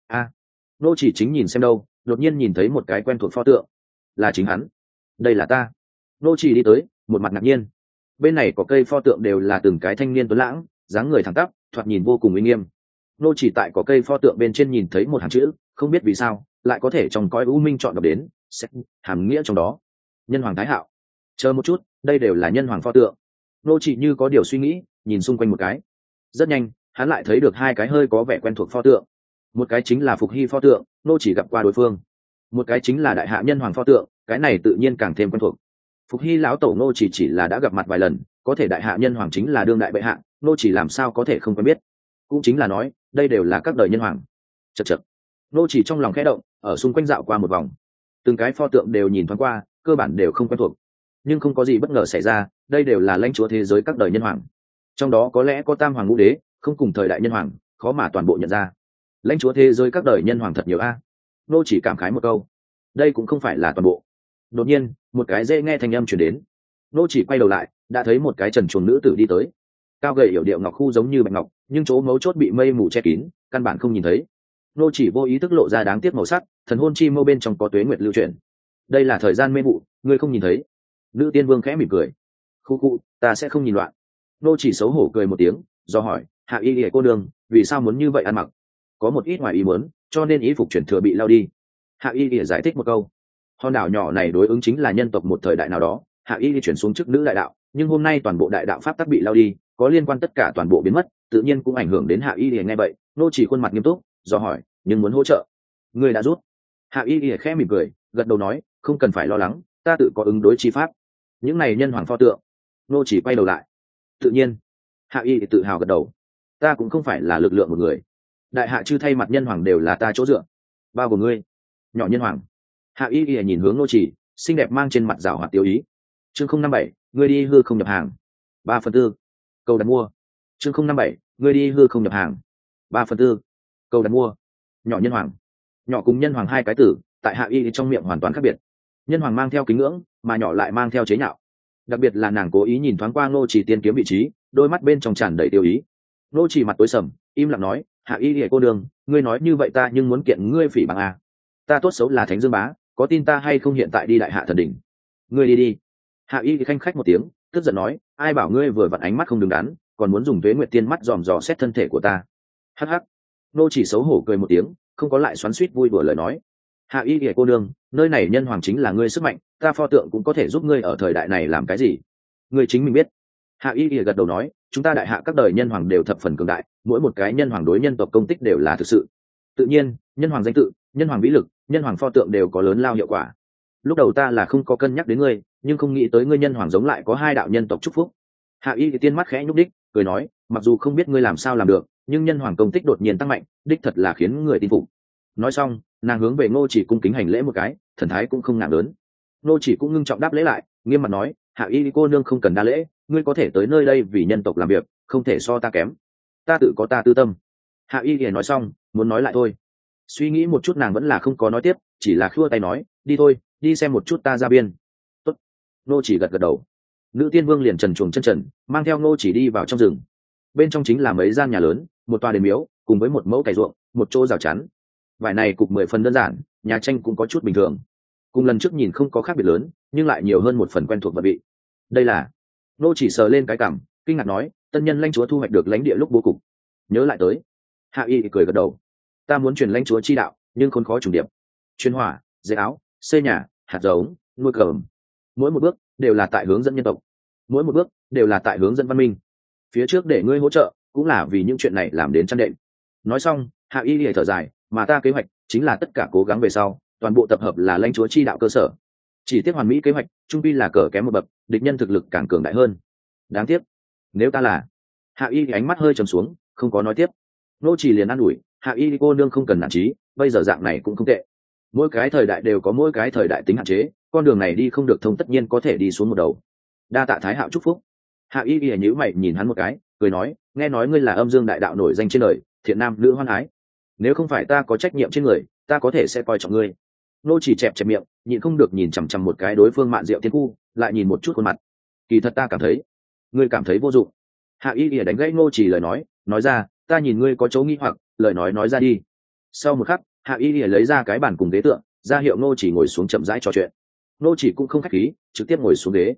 Ngô chỉ chính nhìn xem đâu, đột nhiên nhìn thấy một cái quen thuộc pho tượng, là chính hắn. Đây là ta. Ngô chỉ đi tới, một mặt ngạc nhiên. bên này có cây pho tượng đều là từng cái thanh niên tuấn lãng, dáng người thẳng tắp, thoạt nhìn vô cùng uy nghiêm. Nô chỉ tại có cây pho tượng bên trên nhìn thấy một hàng chữ, không biết vì sao lại có thể trong cõi u minh chọn đọc đến sẽ hàm nghĩa trong đó. Nhân hoàng thái hạo. Chờ một chút, đây đều là nhân hoàng pho tượng. Nô chỉ như có điều suy nghĩ, nhìn xung quanh một cái. Rất nhanh, hắn lại thấy được hai cái hơi có vẻ quen thuộc pho tượng. Một cái chính là Phục Hy pho tượng, nô chỉ gặp qua đối phương. Một cái chính là đại hạ nhân hoàng pho tượng, cái này tự nhiên càng thêm quen thuộc. Phục Hy lão tổ nô chỉ là đã gặp mặt vài lần, có thể đại hạ nhân hoàng chính là đương đại bệ hạ, nô chỉ làm sao có thể không quen biết. Cũng chính là nói, đây đều là các đời nhân hoàng. Chậc chậc. Nô chỉ trong lòng khẽ động, ở xung quanh dạo qua một vòng. Từng cái pho tượng đều nhìn thoáng qua, cơ bản đều không quen thuộc. Nhưng không có gì bất ngờ xảy ra, đây đều là lãnh chúa thế giới các đời nhân hoàng. Trong đó có lẽ có tam hoàng ngũ đế, không cùng thời đại nhân hoàng, khó mà toàn bộ nhận ra. Lãnh chúa thế giới các đời nhân hoàng thật nhiều a. Nô chỉ cảm khái một câu. Đây cũng không phải là toàn bộ. Đột nhiên, một cái dễ nghe thanh âm truyền đến. Nô chỉ quay đầu lại, đã thấy một cái trần truồng nữ tử đi tới. Cao gầy yểu điệu ngọc khu giống như bạch ngọc, nhưng chỗ mấu chốt bị mây mù che kín, căn bản không nhìn thấy. Nô chỉ vô ý thức lộ ra đáng tiếc màu sắc, thần hôn chi mâu bên trong có tuế nguyệt lưu chuyển. Đây là thời gian mê vụ, ngươi không nhìn thấy. Nữ tiên vương khẽ mỉm cười. Khu khu, ta sẽ không nhìn loạn. Nô chỉ xấu hổ cười một tiếng, do hỏi, hạ y lìa cô đường, vì sao muốn như vậy ăn mặc? Có một ít ngoài ý muốn, cho nên y phục chuyển thừa bị lao đi. Hạ y lìa giải thích một câu. Hòn đảo nhỏ này đối ứng chính là nhân tộc một thời đại nào đó, hạ y chuyển xuống chức nữ đại đạo, nhưng hôm nay toàn bộ đại đạo pháp tắc bị lao đi, có liên quan tất cả toàn bộ biến mất, tự nhiên cũng ảnh hưởng đến hạ y lìa. Nghe vậy, nô chỉ khuôn mặt nghiêm túc, do hỏi, nhưng muốn hỗ trợ, ngươi đã rút. Hạ y lìa khẽ mỉm cười, gật đầu nói, không cần phải lo lắng, ta tự có ứng đối chi pháp. Những này nhân hoàng pho tượng. Nô chỉ quay đầu lại. Tự nhiên. Hạ y tự hào gật đầu. Ta cũng không phải là lực lượng một người, đại hạ chư thay mặt nhân hoàng đều là ta chỗ dựa, bao gồm ngươi, nhỏ nhân hoàng. Hạ y nhìn hướng nô chỉ, xinh đẹp mang trên mặt rào hoạt tiêu ý. Chương 057, ngươi đi hư không nhập hàng. 3/4. Cầu đặt mua. Chương 057, ngươi đi hư không nhập hàng. 3/4. Cầu đặt mua. Nhỏ nhân hoàng. Nhỏ cùng nhân hoàng hai cái từ, tại hạ y trong miệng hoàn toàn khác biệt. Nhân hoàng mang theo kính ngưỡng, mà nhỏ lại mang theo chế nhạo. Đặc biệt là nàng cố ý nhìn thoáng qua nô chỉ tiên kiếm vị trí, đôi mắt bên trong tràn đầy tiêu ý. Nô chỉ mặt tối sầm, im lặng nói, hạ y lìa cô đường, ngươi nói như vậy ta nhưng muốn kiện ngươi phỉ báng à? Ta tốt xấu là thánh dương bá, có tin ta hay không hiện tại đi đại hạ thần đỉnh? Ngươi đi đi. Hạ y khanh khách một tiếng, tức giận nói, ai bảo ngươi vừa vặn ánh mắt không đứng đắn, còn muốn dùng tuế nguyệt tiên mắt dòm dò xét thân thể của ta? Hắc hắc. Nô chỉ xấu hổ cười một tiếng, không có lại xoắn xuýt vui đùa lời nói. Hạ y lìa cô nương, nơi này nhân hoàng chính là ngươi sức mạnh, ta pho tượng cũng có thể giúp ngươi ở thời đại này làm cái gì? Ngươi chính mình biết. Hạ y lìa gật đầu nói, chúng ta đại hạ các đời nhân hoàng đều thập phần cường đại, mỗi một cái nhân hoàng đối nhân tộc công tích đều là thực sự. Tự nhiên, nhân hoàng danh tự, nhân hoàng vĩ lực, nhân hoàng pho tượng đều có lớn lao hiệu quả. Lúc đầu ta là không có cân nhắc đến ngươi, nhưng không nghĩ tới ngươi nhân hoàng giống lại có hai đạo nhân tộc chúc phúc. Hạ y thì tiên mắt khẽ nhúc đích, cười nói, mặc dù không biết ngươi làm sao làm được, nhưng nhân hoàng công tích đột nhiên tăng mạnh, đích thật là khiến người tin phục. Nói xong, nàng hướng về Ngô Chỉ cung kính hành lễ một cái, thần thái cũng không nặng lớn. Ngô Chỉ cũng ngưng trọng đáp lễ lại, nghiêm mặt nói, hạ y cô nương không cần đa lễ, ngươi có thể tới nơi đây vì nhân tộc làm việc, không thể so ta kém. Ta tự có ta tư tâm. Hạ y thì nói xong, muốn nói lại thôi. Suy nghĩ một chút nàng vẫn là không có nói tiếp, chỉ là khua tay nói, đi thôi, đi xem một chút ta ra biên. Tốt. Ngô Chỉ gật gật đầu. Nữ tiên vương liền trần truồng chân trần, mang theo Ngô Chỉ đi vào trong rừng. Bên trong chính là mấy gian nhà lớn, một tòa đền miếu, cùng với một mẫu cày ruộng, một chỗ rào chắn. Vải này cục 10 phần đơn giản, nhà tranh cũng có chút bình thường. Cùng lần trước nhìn không có khác biệt lớn, nhưng lại nhiều hơn một phần quen thuộc vật vị. Đây là. Ngô Chỉ sờ lên cái cằm, kinh ngạc nói, tân nhân lãnh chúa thu hoạch được lãnh địa lúc bố cục. Nhớ lại tới. Hạ y cười gật đầu. Ta muốn truyền lãnh chúa chi đạo, nhưng khốn khó trùng điệp. Chuyên hỏa, dệt áo, xây nhà, hạt giống, nuôi cờm. Mỗi một bước đều là tại hướng dẫn nhân tộc, mỗi một bước đều là tại hướng dẫn văn minh. Phía trước để ngươi hỗ trợ, cũng là vì những chuyện này làm đến chăn đệm. Nói xong, Hạ y lìa thở dài, mà ta kế hoạch chính là tất cả cố gắng về sau, toàn bộ tập hợp là lãnh chúa chi đạo cơ sở. Chỉ tiếc hoàn mỹ kế hoạch, trung pi là cờ kém một bậc, địch nhân thực lực càng cường đại hơn. Đáng tiếc, nếu ta là. Hạ y ánh mắt hơi trầm xuống, không có nói tiếp. Nô Chỉ liền an ủi, hạ y cô nương không cần nản chí, bây giờ dạng này cũng không tệ. Mỗi cái thời đại đều có mỗi cái thời đại tính hạn chế, con đường này đi không được thông tất nhiên có thể đi xuống một đầu. Đa tạ thái hạo chúc phúc. Hạ y y nhíu mày nhìn hắn một cái, cười nói, nghe nói ngươi là âm dương đại đạo nổi danh trên đời, thiện nam nữ hoan ái. Nếu không phải ta có trách nhiệm trên người, ta có thể sẽ coi trọng ngươi. Nô Chỉ chẹp chẹp miệng, nhịn không được nhìn chằm chằm một cái đối phương mạn diệu thiên khu, lại nhìn một chút khuôn mặt. Kỳ thật ta cảm thấy, ngươi cảm thấy vô dụng. Hạ y y đánh gãy Nô Chỉ lời nói ra, ta nhìn ngươi có chỗ nghi hoặc, lời nói ra đi. Sau một khắc, Hạ y y lấy ra cái bàn cùng ghế tựa, ra hiệu Nô Chỉ ngồi xuống chậm rãi trò chuyện. Nô Chỉ cũng không khách khí, trực tiếp ngồi xuống ghế.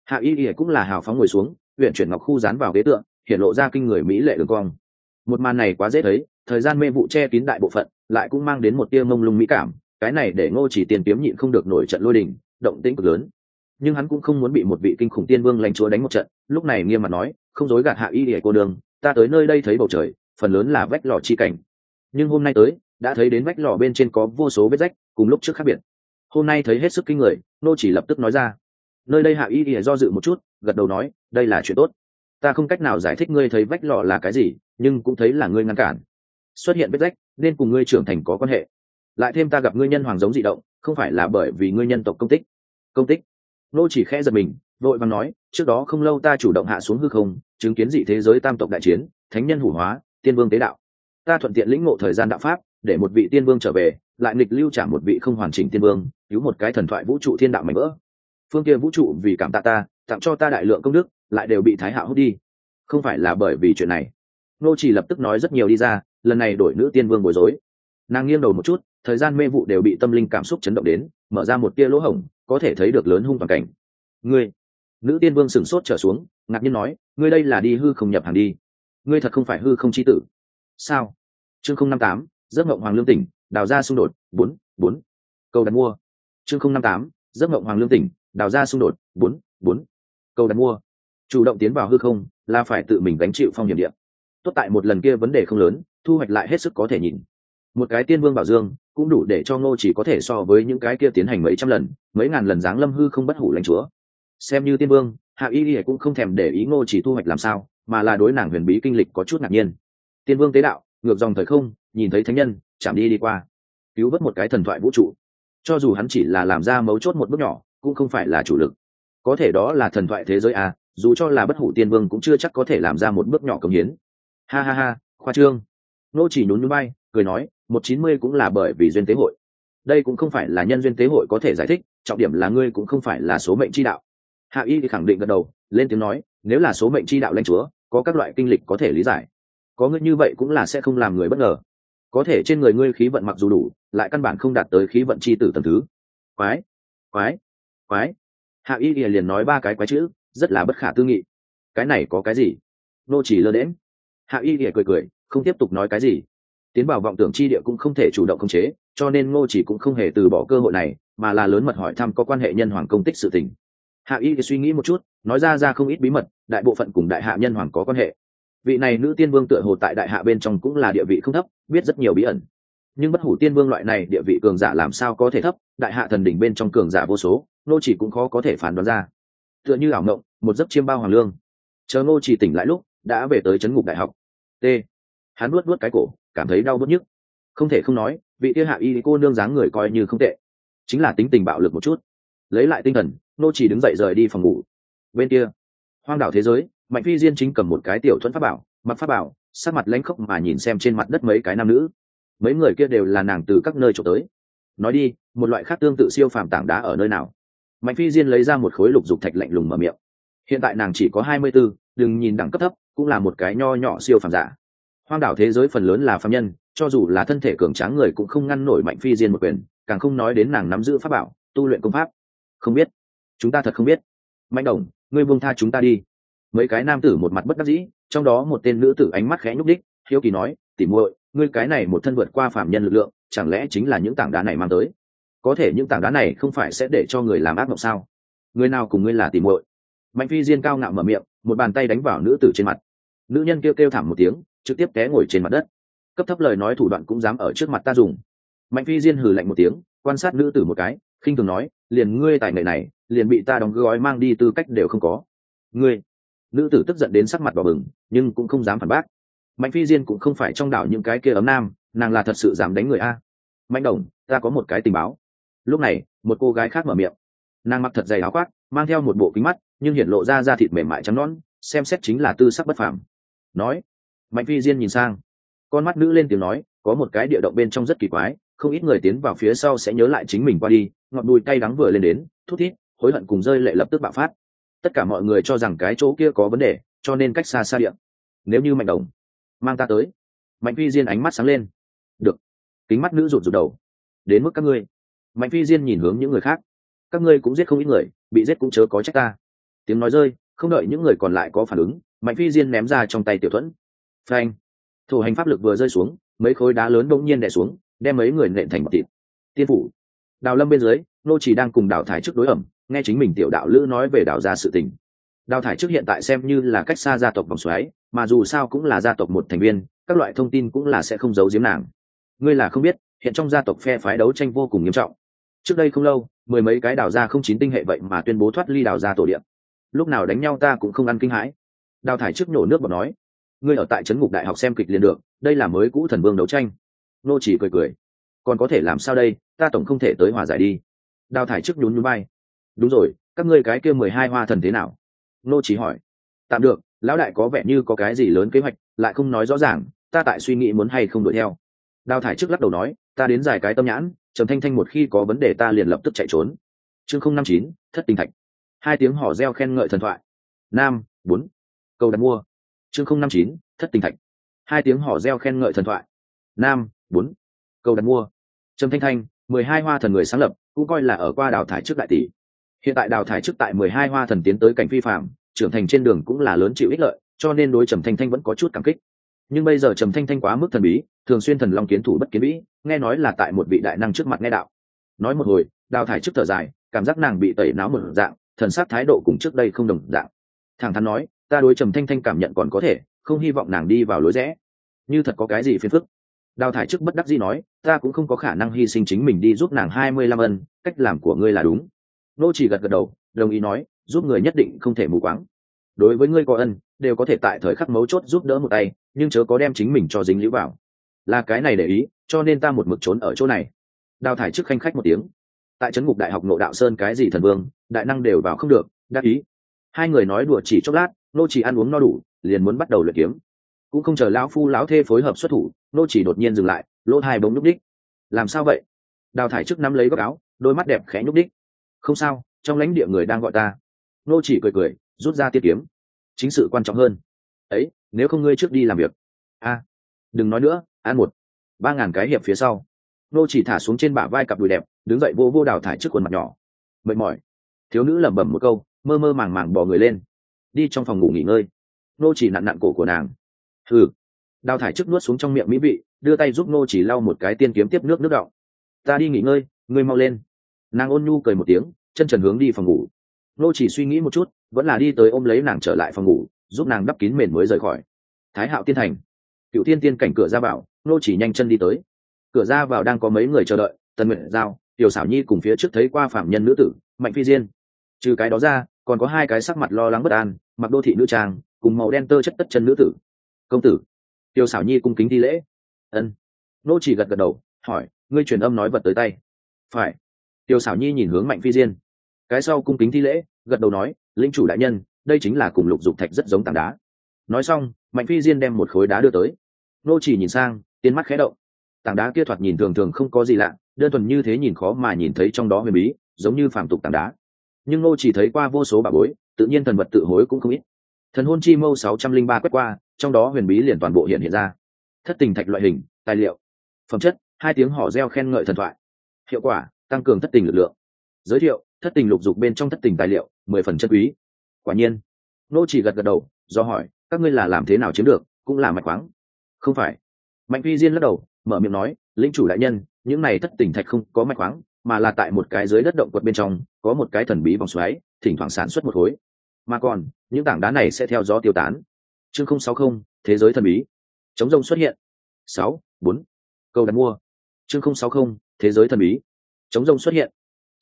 Hạ y y cũng là hào phóng ngồi xuống, huyện chuyển ngọc khu dán vào ghế tựa, hiện lộ ra kinh người mỹ lệ đường cong. Một màn này quá dễ thấy, thời gian mê vụ che kín đại bộ phận, lại cũng mang đến một tia mông lung mỹ cảm, cái này để Ngô Chỉ Tiền kiếm nhịn không được nổi trận lôi đình, động tĩnh cực lớn. Nhưng hắn cũng không muốn bị một vị kinh khủng tiên vương lãnh chúa đánh một trận, lúc này nghiêm mặt nói, không dối gạt Hạ y y cô đường, ta tới nơi đây thấy bầu trời, phần lớn là vách lò chi cảnh. Nhưng hôm nay tới, đã thấy đến vách lò bên trên có vô số vết rách, cùng lúc trước khác biệt. Hôm nay thấy hết sức kinh người, Ngô Chỉ lập tức nói ra. Nơi đây Hạ y y do dự một chút, gật đầu nói, đây là chuyện tốt. Ta không cách nào giải thích ngươi thấy vách lò là cái gì, nhưng cũng thấy là ngươi ngăn cản xuất hiện vết rách, nên cùng ngươi trưởng thành có quan hệ. Lại thêm ta gặp ngươi nhân hoàng giống dị động, không phải là bởi vì ngươi nhân tộc công tích. Nô chỉ khẽ giật mình, vội vàng nói, trước đó không lâu ta chủ động hạ xuống hư không, chứng kiến dị thế giới tam tộc đại chiến, thánh nhân hủ hóa, tiên vương tế đạo. Ta thuận tiện lĩnh ngộ thời gian đạo pháp, để một vị tiên vương trở về, lại nghịch lưu trả một vị không hoàn chỉnh tiên vương, cứu một cái thần thoại vũ trụ thiên đạo mảnh vỡ. Phương kia vũ trụ vì cảm tạ ta, tặng cho ta đại lượng công đức, lại đều bị thái hạo hút đi. Không phải là bởi vì chuyện này. Nô chỉ lập tức nói rất nhiều đi ra, lần này đổi nữ tiên vương bối rối. Nàng nghiêng đầu một chút, thời gian mê vụ đều bị tâm linh cảm xúc chấn động đến, mở ra một tia lỗ hổng, có thể thấy được lớn hung toàn cảnh. Ngươi, nữ tiên vương sửng sốt trở xuống, ngạc nhiên nói, ngươi đây là đi hư không nhập hàng đi. Ngươi thật không phải hư không chi tử. Sao? Chương 058, giấc mộng hoàng lương tỉnh, đào ra xung đột, 4. Câu đặt mua. Chương 058, giấc mộng hoàng lương tỉnh, đào ra xung đột, 4. Câu đặt mua. Chủ động tiến vào hư không, là phải tự mình gánh chịu phong hiểm địa. Tốt tại một lần kia vấn đề không lớn, thu hoạch lại hết sức có thể nhìn. Một cái tiên vương bảo dương cũng đủ để cho Ngô chỉ có thể so với những cái kia tiến hành mấy trăm lần, mấy ngàn lần giáng lâm hư không bất hủ lãnh chúa. Xem như tiên vương, Hạ y y cũng không thèm để ý Ngô chỉ thu hoạch làm sao, mà là đối nàng huyền bí kinh lịch có chút ngạc nhiên. Tiên vương tế đạo, ngược dòng thời không, nhìn thấy thánh nhân, chạm đi qua, cứu vớt một cái thần thoại vũ trụ. Cho dù hắn chỉ là làm ra mấu chốt một bước nhỏ, cũng không phải là chủ lực. Có thể đó là thần thoại thế giới à, dù cho là bất hủ tiên vương cũng chưa chắc có thể làm ra một bước nhỏ công hiến. Ha ha ha, khoa trương. Nô chỉ nhún nhún vai, cười nói, 190 cũng là bởi vì duyên tế hội. Đây cũng không phải là nhân duyên tế hội có thể giải thích, trọng điểm là ngươi cũng không phải là số mệnh chi đạo. Hạ y thì khẳng định gật đầu, lên tiếng nói, nếu là số mệnh chi đạo lãnh chúa, có các loại kinh lịch có thể lý giải. Có ngươi như vậy cũng là sẽ không làm người bất ngờ. Có thể trên người ngươi khí vận mặc dù đủ, lại căn bản không đạt tới khí vận chi tử tầng thứ. Quái. Hạ y liền nói ba cái quái chữ, rất là bất khả tư nghị. Cái này có cái gì? Nô chỉ lơ đễnh. Hạ y cười, không tiếp tục nói cái gì. Tiến vào vọng tưởng chi địa cũng không thể chủ động khống chế, cho nên Ngô chỉ cũng không hề từ bỏ cơ hội này, mà là lớn mật hỏi thăm có quan hệ nhân hoàng công tích sự tình. Hạ y suy nghĩ một chút, nói ra không ít bí mật, đại bộ phận cùng đại hạ nhân hoàng có quan hệ. Vị này nữ tiên vương tựa hồ tại đại hạ bên trong cũng là địa vị không thấp, biết rất nhiều bí ẩn. Nhưng bất hủ tiên vương loại này địa vị cường giả làm sao có thể thấp, đại hạ thần đỉnh bên trong cường giả vô số, Ngô chỉ cũng khó có thể phán đoán ra. Tựa như ảo mộng, một giấc chiêm bao hoàng lương. Chờ Ngô chỉ tỉnh lại lúc, đã về tới trấn ngục đại học. T. Hắn nuốt cái cổ, cảm thấy đau bứt nhức. Không thể không nói, vị kia Hạ y cô nương dáng người coi như không tệ, chính là tính tình bạo lực một chút. Lấy lại tinh thần, Ngô chỉ đứng dậy rời đi phòng ngủ. Bên kia, hoang đảo thế giới, Mạnh Phi Diên chính cầm một cái tiểu thuẫn pháp bảo, mặc pháp bảo, sắc mặt lãnh khốc mà nhìn xem trên mặt đất mấy cái nam nữ. Mấy người kia đều là nàng từ các nơi trộm tới. Nói đi, một loại khác tương tự siêu phàm tảng đá ở nơi nào? Mạnh Phi Diên lấy ra một khối lục dục thạch lạnh lùng mở miệng. Hiện tại nàng chỉ có 24, đừng nhìn đẳng cấp thấp, cũng là một cái nho nhỏ siêu phàm giả. Hoang đảo thế giới phần lớn là phàm nhân, cho dù là thân thể cường tráng người cũng không ngăn nổi Mạnh Phi Diên một quyền, càng không nói đến nàng nắm giữ pháp bảo, tu luyện công pháp. Không biết, chúng ta thật không biết. Mạnh Đồng, ngươi buông tha chúng ta đi. Mấy cái nam tử một mặt bất đắc dĩ, trong đó một tên nữ tử ánh mắt khẽ nhúc đích, hiếu kỳ nói, tỉ muội, ngươi cái này một thân vượt qua phàm nhân lực lượng, chẳng lẽ chính là những tảng đá này mang tới? Có thể những tảng đá này không phải sẽ để cho người làm ác mộng sao? Người nào cùng ngươi là tỉ muội? Mạnh Phi Diên cao ngạo mở miệng, một bàn tay đánh vào nữ tử trên mặt. Nữ nhân kêu thảm một tiếng, trực tiếp té ngồi trên mặt đất. Cấp thấp lời nói thủ đoạn cũng dám ở trước mặt ta dùng. Mạnh Phi Diên hừ lạnh một tiếng, quan sát nữ tử một cái, khinh thường nói, liền ngươi tài nghệ này, liền bị ta đóng gói mang đi tư cách đều không có. Ngươi. Nữ tử tức giận đến sắc mặt đỏ bừng, nhưng cũng không dám phản bác. Mạnh Phi Diên cũng không phải trong đảo những cái kia ấm nam, nàng là thật sự dám đánh người a. Mạnh Đồng, ta có một cái tình báo. Lúc này, một cô gái khác mở miệng. Nàng mặc thật dày áo khoác, mang theo một bộ kính mắt, nhưng hiện lộ ra da thịt mềm mại trắng nõn, xem xét chính là tư sắc bất phàm. Nói. Mạnh Phi Diên nhìn sang, con mắt nữ lên tiếng nói, có một cái địa động bên trong rất kỳ quái, không ít người tiến vào phía sau sẽ nhớ lại chính mình qua đi, ngọn đùi cay đắng vừa lên đến, thút thít, hối hận cùng rơi lệ lập tức bạo phát. Tất cả mọi người cho rằng cái chỗ kia có vấn đề, cho nên cách xa xa địa. Nếu như Mạnh Đồng, mang ta tới. Mạnh Phi Diên ánh mắt sáng lên. Được. Kính mắt nữ rụt rụt đầu. Đến mức các ngươi. Mạnh Phi Diên nhìn hướng những người khác. Các ngươi cũng giết không ít người, bị giết cũng chớ có trách ta. Tiếng nói rơi, không đợi những người còn lại có phản ứng, Mạnh Phi Diên ném ra trong tay Tiểu Thuẫn. Phanh! Thổ hành pháp lực vừa rơi xuống, mấy khối đá lớn bỗng nhiên đè xuống, đem mấy người nện thành bọt thịt. Tiên phủ. Đào Lâm bên dưới, nô chỉ đang cùng Đào Thải trước đối ẩm, nghe chính mình tiểu đạo lữ nói về Đào gia sự tình. Đào Thải trước hiện tại xem như là cách xa gia tộc vòng xoáy, mà dù sao cũng là gia tộc một thành viên, các loại thông tin cũng là sẽ không giấu giếm nàng. Ngươi là không biết, hiện trong gia tộc phe phái đấu tranh vô cùng nghiêm trọng. Trước đây không lâu, mười mấy cái Đào gia không chín tinh hệ vậy mà tuyên bố thoát ly Đào gia tổ địa. Lúc nào đánh nhau ta cũng không ăn kinh hãi. Đào Thải trước nhổ nước bọt nói, ngươi ở tại trấn ngục đại học xem kịch liền được, đây là mới cũ thần vương đấu tranh. Nô chỉ cười cười, còn có thể làm sao đây, ta tổng không thể tới hòa giải đi. Đào Thải trước nhún nhún vai, đúng rồi, các ngươi cái kia 12 hoa thần thế nào? Nô chỉ hỏi. Tạm được, lão đại có vẻ như có cái gì lớn kế hoạch, lại không nói rõ ràng, ta tại suy nghĩ muốn hay không đuổi theo. Đào Thải trước lắc đầu nói, ta đến giải cái tâm nhãn, Trầm Thanh Thanh một khi có vấn đề ta liền lập tức chạy trốn. Chương 059, thất tình thạch. Hai tiếng hò reo khen ngợi thần thoại. Nam, 4. Câu đặt mua. Chương 059, thất tình thạch. Hai tiếng hò reo khen ngợi thần thoại. Nam, 4. Câu đặt mua. Trầm Thanh Thanh, 12 hoa thần người sáng lập, cũng coi là ở qua Đào Thải trước đại tỷ. Hiện tại Đào Thải trước tại 12 hoa thần tiến tới cảnh phi phạm, trưởng thành trên đường cũng là lớn chịu ích lợi, cho nên đối Trầm Thanh Thanh vẫn có chút cảm kích. Nhưng bây giờ Trầm Thanh Thanh quá mức thần bí, thường xuyên thần long kiến thủ bất kiến vĩ, nghe nói là tại một vị đại năng trước mặt nghe đạo. Nói một hồi, Đào Thải trước thở dài, cảm giác nàng bị tẩy não một dạng, thần sắc thái độ cùng trước đây không đồng dạng. Thẳng thắn nói, ta đối Trầm Thanh Thanh cảm nhận còn có thể, không hy vọng nàng đi vào lối rẽ. Như thật có cái gì phiền phức. Đào Thải trước bất đắc dĩ nói, ta cũng không có khả năng hy sinh chính mình đi giúp nàng 25 ân, cách làm của ngươi là đúng. Nô chỉ gật gật đầu, đồng ý nói, giúp người nhất định không thể mù quáng. Đối với ngươi có ân, đều có thể tại thời khắc mấu chốt giúp đỡ một tay, nhưng chớ có đem chính mình cho dính líu vào. Là cái này để ý, cho nên ta một mực trốn ở chỗ này. Đào Thải trước khanh khách một tiếng. Tại trấn ngục đại học Ngộ Đạo Sơn cái gì thần vương, đại năng đều vào không được, đắc ý. Hai người nói đùa chỉ chốc lát, nô chỉ ăn uống no đủ, liền muốn bắt đầu luyện kiếm. Cũng không chờ lão phu lão thê phối hợp xuất thủ, nô chỉ đột nhiên dừng lại, lỗ tai bỗng nhúc đích. Làm sao vậy? Đào Thải trước nắm lấy góc áo, đôi mắt đẹp khẽ nhúc đích. Không sao, trong lãnh địa người đang gọi ta. Nô chỉ cười cười, rút ra tiết kiếm. Chính sự quan trọng hơn. Ấy, nếu không ngươi trước đi làm việc. A, đừng nói nữa, ăn một. 3.000 cái hiệp phía sau. Nô chỉ thả xuống trên bả vai cặp đùi đẹp, đứng dậy vô vô Đào Thải trước khuôn mặt nhỏ. Mệt mỏi. Thiếu nữ lẩm bẩm một câu, mơ mơ màng màng bò người lên, đi trong phòng ngủ nghỉ ngơi. Nô chỉ nặn nặn cổ của nàng. Hừ. Đào Thải trước nuốt xuống trong miệng mỹ vị, đưa tay giúp nô chỉ lau một cái tiên kiếm tiếp nước đọng. Ta đi nghỉ ngơi, ngươi mau lên. Nàng ôn nhu cười một tiếng, chân trần hướng đi phòng ngủ. Nô chỉ suy nghĩ một chút, vẫn là đi tới ôm lấy nàng trở lại phòng ngủ, giúp nàng đắp kín mền mới rời khỏi. Thái Hạo tiên thành, Cựu Tiên tiên cảnh cửa ra vào, nô chỉ nhanh chân đi tới. Cửa ra vào đang có mấy người chờ đợi, Tần Nguyệt Giao, Tiểu Xảo Nhi cùng phía trước thấy qua phạm nhân nữ tử, Mạnh Phi Diên. Trừ cái đó ra, còn có hai cái sắc mặt lo lắng bất an, mặc đô thị nữ trang, cùng màu đen tơ chất tất chân nữ tử. Công tử. Tiểu Xảo Nhi cung kính thi lễ. Ân. Nô chỉ gật gật đầu, hỏi, ngươi truyền âm nói vật tới tay. Phải. Tiểu Xảo Nhi nhìn hướng Mạnh Phi Diên. Cái sau cung kính thi lễ, gật đầu nói, lĩnh chủ đại nhân, đây chính là cùng lục dục thạch rất giống tảng đá. Nói xong, Mạnh Phi Diên đem một khối đá đưa tới. Nô chỉ nhìn sang, tiên mắt khẽ động. Tảng đá kia thoạt nhìn thường thường không có gì lạ, đơn thuần như thế nhìn khó mà nhìn thấy trong đó huyền bí, giống như phàm tục tảng đá. Nhưng nô chỉ thấy qua vô số bảo bối, tự nhiên thần vật tự hối cũng không ít. Thần hôn chi mâu 603 quét qua, trong đó huyền bí liền toàn bộ hiện ra. Thất tình thạch loại hình, tài liệu, phẩm chất, hai tiếng hò reo khen ngợi thần thoại. Hiệu quả, tăng cường thất tình lực lượng. Giới thiệu, thất tình lục dục bên trong thất tình tài liệu, 10 phần chân quý. Quả nhiên. Nô chỉ gật gật đầu, do hỏi, các ngươi là làm thế nào chiếm được, cũng là mạch khoáng. Không phải. Mạnh Phi Diên lắc đầu, mở miệng nói, lĩnh chủ đại nhân, những này thất tình thạch không có mạch khoáng, mà là tại một cái dưới đất động quật bên trong, có một cái thần bí vòng xoáy, thỉnh thoảng sản xuất một khối. Mà còn, những tảng đá này sẽ theo gió tiêu tán. Chương 060, thế giới thần bí. Chống rông xuất hiện. 6.4. Câu đặt mua. Chương 060, thế giới thần bí. Chống rông xuất hiện.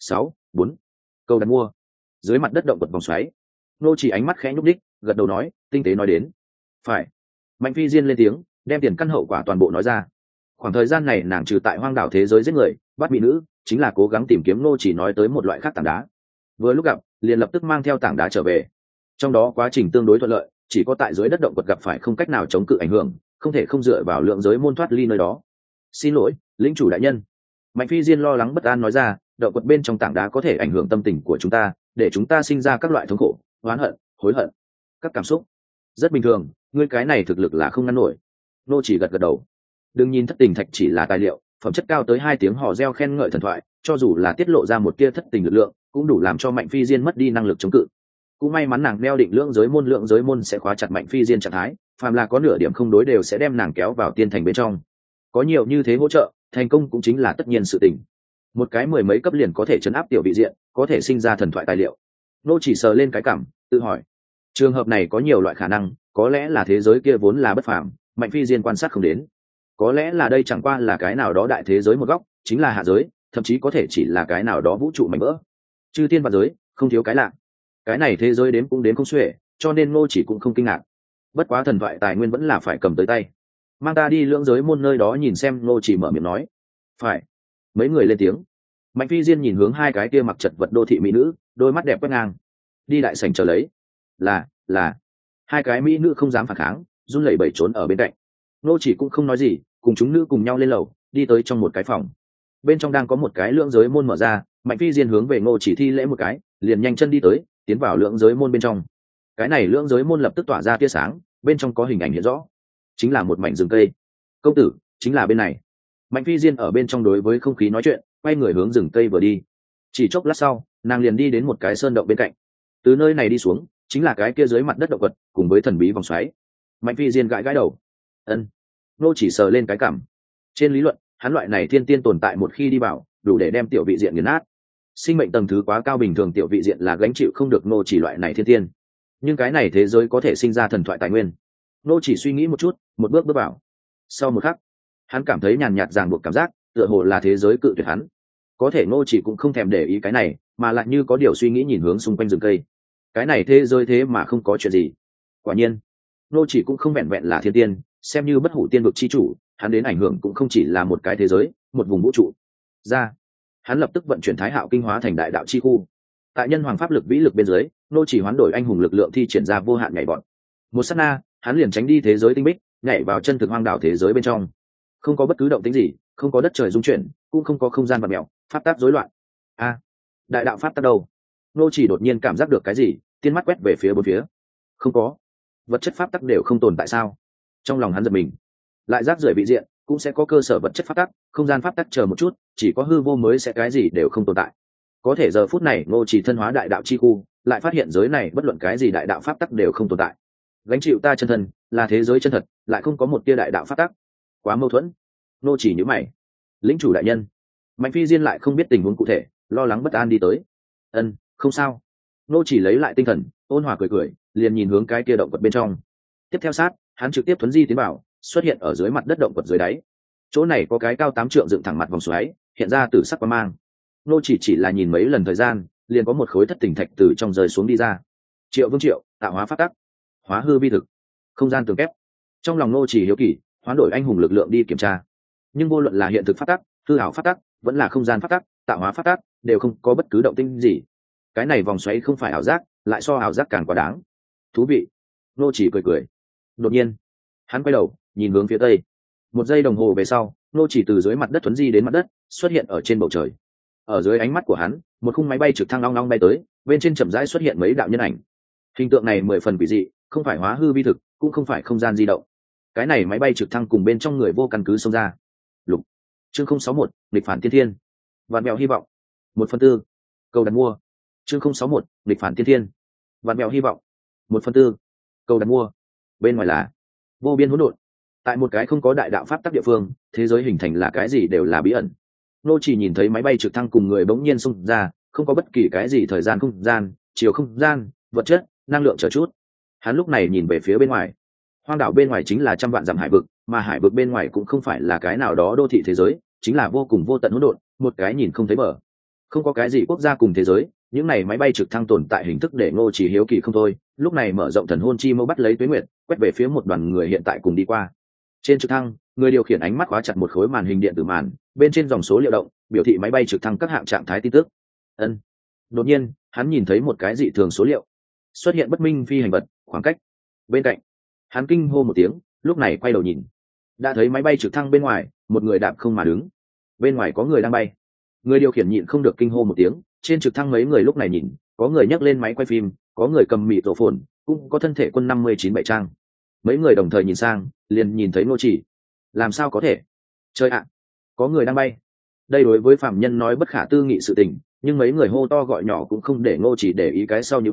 6.4. Câu đặt mua. Dưới mặt đất động quật vòng xoáy. Nô chỉ ánh mắt khẽ nhúc đích, gật đầu nói, tinh tế nói đến. Phải. Mạnh Phi Diên lên tiếng, đem tiền căn hậu quả toàn bộ nói ra. Khoảng thời gian này nàng trừ tại hoang đảo thế giới giết người, bắt mỹ nữ, chính là cố gắng tìm kiếm nô chỉ nói tới một loại khác tảng đá. Vừa lúc gặp, liền lập tức mang theo tảng đá trở về. Trong đó quá trình tương đối thuận lợi, chỉ có tại dưới đất động quật gặp phải không cách nào chống cự ảnh hưởng, không thể không dựa vào lượng giới môn thoát ly nơi đó. Xin lỗi, lĩnh chủ đại nhân. Mạnh Phi Diên lo lắng bất an nói ra, động quật bên trong tảng đá có thể ảnh hưởng tâm tình của chúng ta, để chúng ta sinh ra các loại thống khổ, oán hận, hối hận, các cảm xúc. Rất bình thường, ngươi cái này thực lực là không ngăn nổi. Nô chỉ gật gật đầu. Đừng nhìn thất tình thạch chỉ là tài liệu, phẩm chất cao tới 2 tiếng hò reo khen ngợi thần thoại, cho dù là tiết lộ ra một tia thất tình lực lượng, cũng đủ làm cho Mạnh Phi Diên mất đi năng lực chống cự. cũng may mắn nàng đeo định lượng giới môn sẽ khóa chặt Mạnh Phi Diên trạng thái, phàm là có nửa điểm không đối đều sẽ đem nàng kéo vào tiên thành bên trong. Có nhiều như thế hỗ trợ, thành công cũng chính là tất nhiên sự tình. Một cái mười mấy cấp liền có thể chấn áp tiểu vị diện, có thể sinh ra thần thoại tài liệu. Nô chỉ sờ lên cái cảm, tự hỏi, trường hợp này có nhiều loại khả năng, có lẽ là thế giới kia vốn là bất phàm, Mạnh Phi Diên quan sát không đến, có lẽ là đây chẳng qua là cái nào đó đại thế giới một góc, chính là hạ giới, thậm chí có thể chỉ là cái nào đó vũ trụ mảnh vỡ. Chư thiên và giới không thiếu cái lạ, cái này thế giới đến cũng đến không xuể, cho nên Ngô chỉ cũng không kinh ngạc. Bất quá thần thoại tài nguyên vẫn là phải cầm tới tay, mang ta đi lưỡng giới môn nơi đó nhìn xem. Ngô chỉ mở miệng nói. Phải. Mấy người lên tiếng. Mạnh Phi Diên nhìn hướng hai cái kia mặc chật vật đô thị mỹ nữ, đôi mắt đẹp quét ngang. Đi đại sảnh chờ lấy. Là. Hai cái mỹ nữ không dám phản kháng, run lẩy bẩy trốn ở bên cạnh. Ngô chỉ cũng không nói gì, cùng chúng nữ cùng nhau lên lầu, đi tới trong một cái phòng. Bên trong đang có một cái lưỡng giới môn mở ra, Mạnh Phi Diên hướng về Ngô chỉ thi lễ một cái, liền nhanh chân đi tới, tiến vào lưỡng giới môn bên trong. Cái này lưỡng giới môn lập tức tỏa ra tia sáng, bên trong có hình ảnh hiện rõ, chính là một mảnh rừng cây. Công tử, chính là bên này. Mạnh Phi Diên ở bên trong đối với không khí nói chuyện, quay người hướng rừng cây vừa đi. Chỉ chốc lát sau, nàng liền đi đến một cái sơn động bên cạnh. Từ nơi này đi xuống, chính là cái kia dưới mặt đất động vật, cùng với thần bí vòng xoáy. Mạnh Phi Diên gãi gãi đầu. Ân. Nô chỉ sờ lên cái cằm. Trên lý luận, hắn loại này thiên tiên tồn tại một khi đi vào, đủ để đem tiểu vị diện nghiền nát. Sinh mệnh tầng thứ quá cao, bình thường tiểu vị diện là gánh chịu không được nô chỉ loại này thiên tiên. Nhưng cái này thế giới có thể sinh ra thần thoại tài nguyên. Nô chỉ suy nghĩ một chút, một bước bước vào. Sau một khắc, hắn cảm thấy nhàn nhạt ràng buộc cảm giác, tựa hồ là thế giới cự tuyệt hắn. Có thể Nô chỉ cũng không thèm để ý cái này, mà lại như có điều suy nghĩ nhìn hướng xung quanh rừng cây. Cái này thế giới thế mà không có chuyện gì. Quả nhiên, Nô chỉ cũng không vẹn vẹn là thiên tiên, xem như bất hủ tiên vực chi chủ, hắn đến ảnh hưởng cũng không chỉ là một cái thế giới, một vùng vũ trụ. Ra, hắn lập tức vận chuyển Thái Hạo kinh hóa thành đại đạo chi khu. Tại nhân hoàng pháp lực vĩ lực bên dưới, Nô chỉ hoán đổi anh hùng lực lượng thi triển ra vô hạn nhảy vọt. Một sát na, hắn liền tránh đi thế giới tinh bích, nhảy vào chân thực hoang đảo thế giới bên trong. Không có bất cứ động tĩnh gì, không có đất trời rung chuyển, cũng không có không gian vặn mèo, pháp tắc rối loạn. A, đại đạo pháp tắc đâu? Nô chỉ đột nhiên cảm giác được cái gì, tiên mắt quét về phía bốn phía. Không có, vật chất pháp tắc đều không tồn tại sao? Trong lòng hắn giật mình. Lại rác rưởi vị diện cũng sẽ có cơ sở vật chất pháp tắc, không gian pháp tắc, chờ một chút, chỉ có hư vô mới sẽ cái gì đều không tồn tại. Có thể giờ phút này Ngô chỉ thân hóa đại đạo chi khu, lại phát hiện giới này bất luận cái gì đại đạo pháp tắc đều không tồn tại. Gánh chịu ta chân thân là thế giới chân thật, lại không có một tia đại đạo pháp tắc, quá mâu thuẫn. Ngô chỉ nhíu mày. Lĩnh chủ đại nhân. Mạnh Phi Diên lại không biết tình huống cụ thể, lo lắng bất an đi tới. Ân, không sao. Ngô chỉ lấy lại tinh thần, ôn hòa cười cười, liền nhìn hướng cái kia động vật bên trong. Tiếp theo sát, hắn trực tiếp thuấn di tiến vào, xuất hiện ở dưới mặt đất động vật dưới đáy. Chỗ này có cái cao 8 trượng dựng thẳng mặt vòng xoáy, hiện ra từ sắc quang mang. Nô chỉ là nhìn mấy lần thời gian, liền có một khối thất tình thạch từ trong rơi xuống đi ra. Triệu Vương Triệu, tạo hóa pháp tắc, hóa hư vi thực, không gian tường kép. Trong lòng nô chỉ hiếu kỳ, hoán đổi anh hùng lực lượng đi kiểm tra. Nhưng vô luận là hiện thực pháp tắc, hư ảo pháp tắc, vẫn là không gian pháp tắc, tạo hóa pháp tắc, đều không có bất cứ động tĩnh gì. Cái này vòng xoáy không phải ảo giác, lại so ảo giác càng quá đáng. Thú vị. Nô chỉ cười cười. Đột nhiên, hắn quay đầu, nhìn hướng phía tây. Một giây đồng hồ về sau, nô chỉ từ dưới mặt đất thuấn di đến mặt đất, xuất hiện ở trên bầu trời. Ở dưới ánh mắt của hắn, một khung máy bay trực thăng long long bay tới, bên trên chậm rãi xuất hiện mấy đạo nhân ảnh. Hình tượng này 10 phần quỷ dị, không phải hóa hư vi thực, cũng không phải không gian di động. Cái này máy bay trực thăng cùng bên trong người vô căn cứ xông ra. Lục. Chương 061, nghịch phản tiên thiên. Vạn mèo hy vọng. 1/4. Cầu đặt mua. Chương 061, nghịch phản tiên thiên. Vạn mèo hy vọng. 1/4. Cầu đặt mua. Bên ngoài là vô biên hỗn độn. Tại một cái không có đại đạo pháp tắc địa phương, thế giới hình thành là cái gì đều là bí ẩn. Nô chỉ nhìn thấy máy bay trực thăng cùng người bỗng nhiên xông ra, không có bất kỳ cái gì thời gian không gian, chiều không gian, vật chất, năng lượng chờ chút. Hắn lúc này nhìn về phía bên ngoài. Hoang đảo bên ngoài chính là trăm vạn dặm hải vực, mà hải vực bên ngoài cũng không phải là cái nào đó đô thị thế giới, chính là vô cùng vô tận hỗn độn, một cái nhìn không thấy bờ. Không có cái gì quốc gia cùng thế giới, những này máy bay trực thăng tồn tại hình thức để Ngô chỉ hiếu kỳ không thôi. Lúc này mở rộng thần hôn chi mâu bắt lấy Tuế Nguyệt, quét về phía một đoàn người hiện tại cùng đi qua. Trên trực thăng, người điều khiển ánh mắt khóa chặt một khối màn hình điện tử màn, bên trên dòng số liệu động, biểu thị máy bay trực thăng các hạng trạng thái tin tức. Ân. Đột nhiên, hắn nhìn thấy một cái dị thường số liệu, xuất hiện bất minh phi hành vật, khoảng cách. Bên cạnh, hắn kinh hô một tiếng, lúc này quay đầu nhìn, đã thấy máy bay trực thăng bên ngoài, một người đạp không mà đứng. Bên ngoài có người đang bay. Người điều khiển nhịn không được kinh hô một tiếng, trên trực thăng mấy người lúc này nhìn, có người nhấc lên máy quay phim, có người cầm mịt rổ phồn, cũng có thân thể quân 59 trang. Mấy người đồng thời nhìn sang, liền nhìn thấy Ngô chỉ. Làm sao có thể? Trời ạ, có người đang bay. Đây đối với phạm nhân nói bất khả tư nghị sự tình, nhưng mấy người hô to gọi nhỏ cũng không để Ngô chỉ để ý cái sau như mày,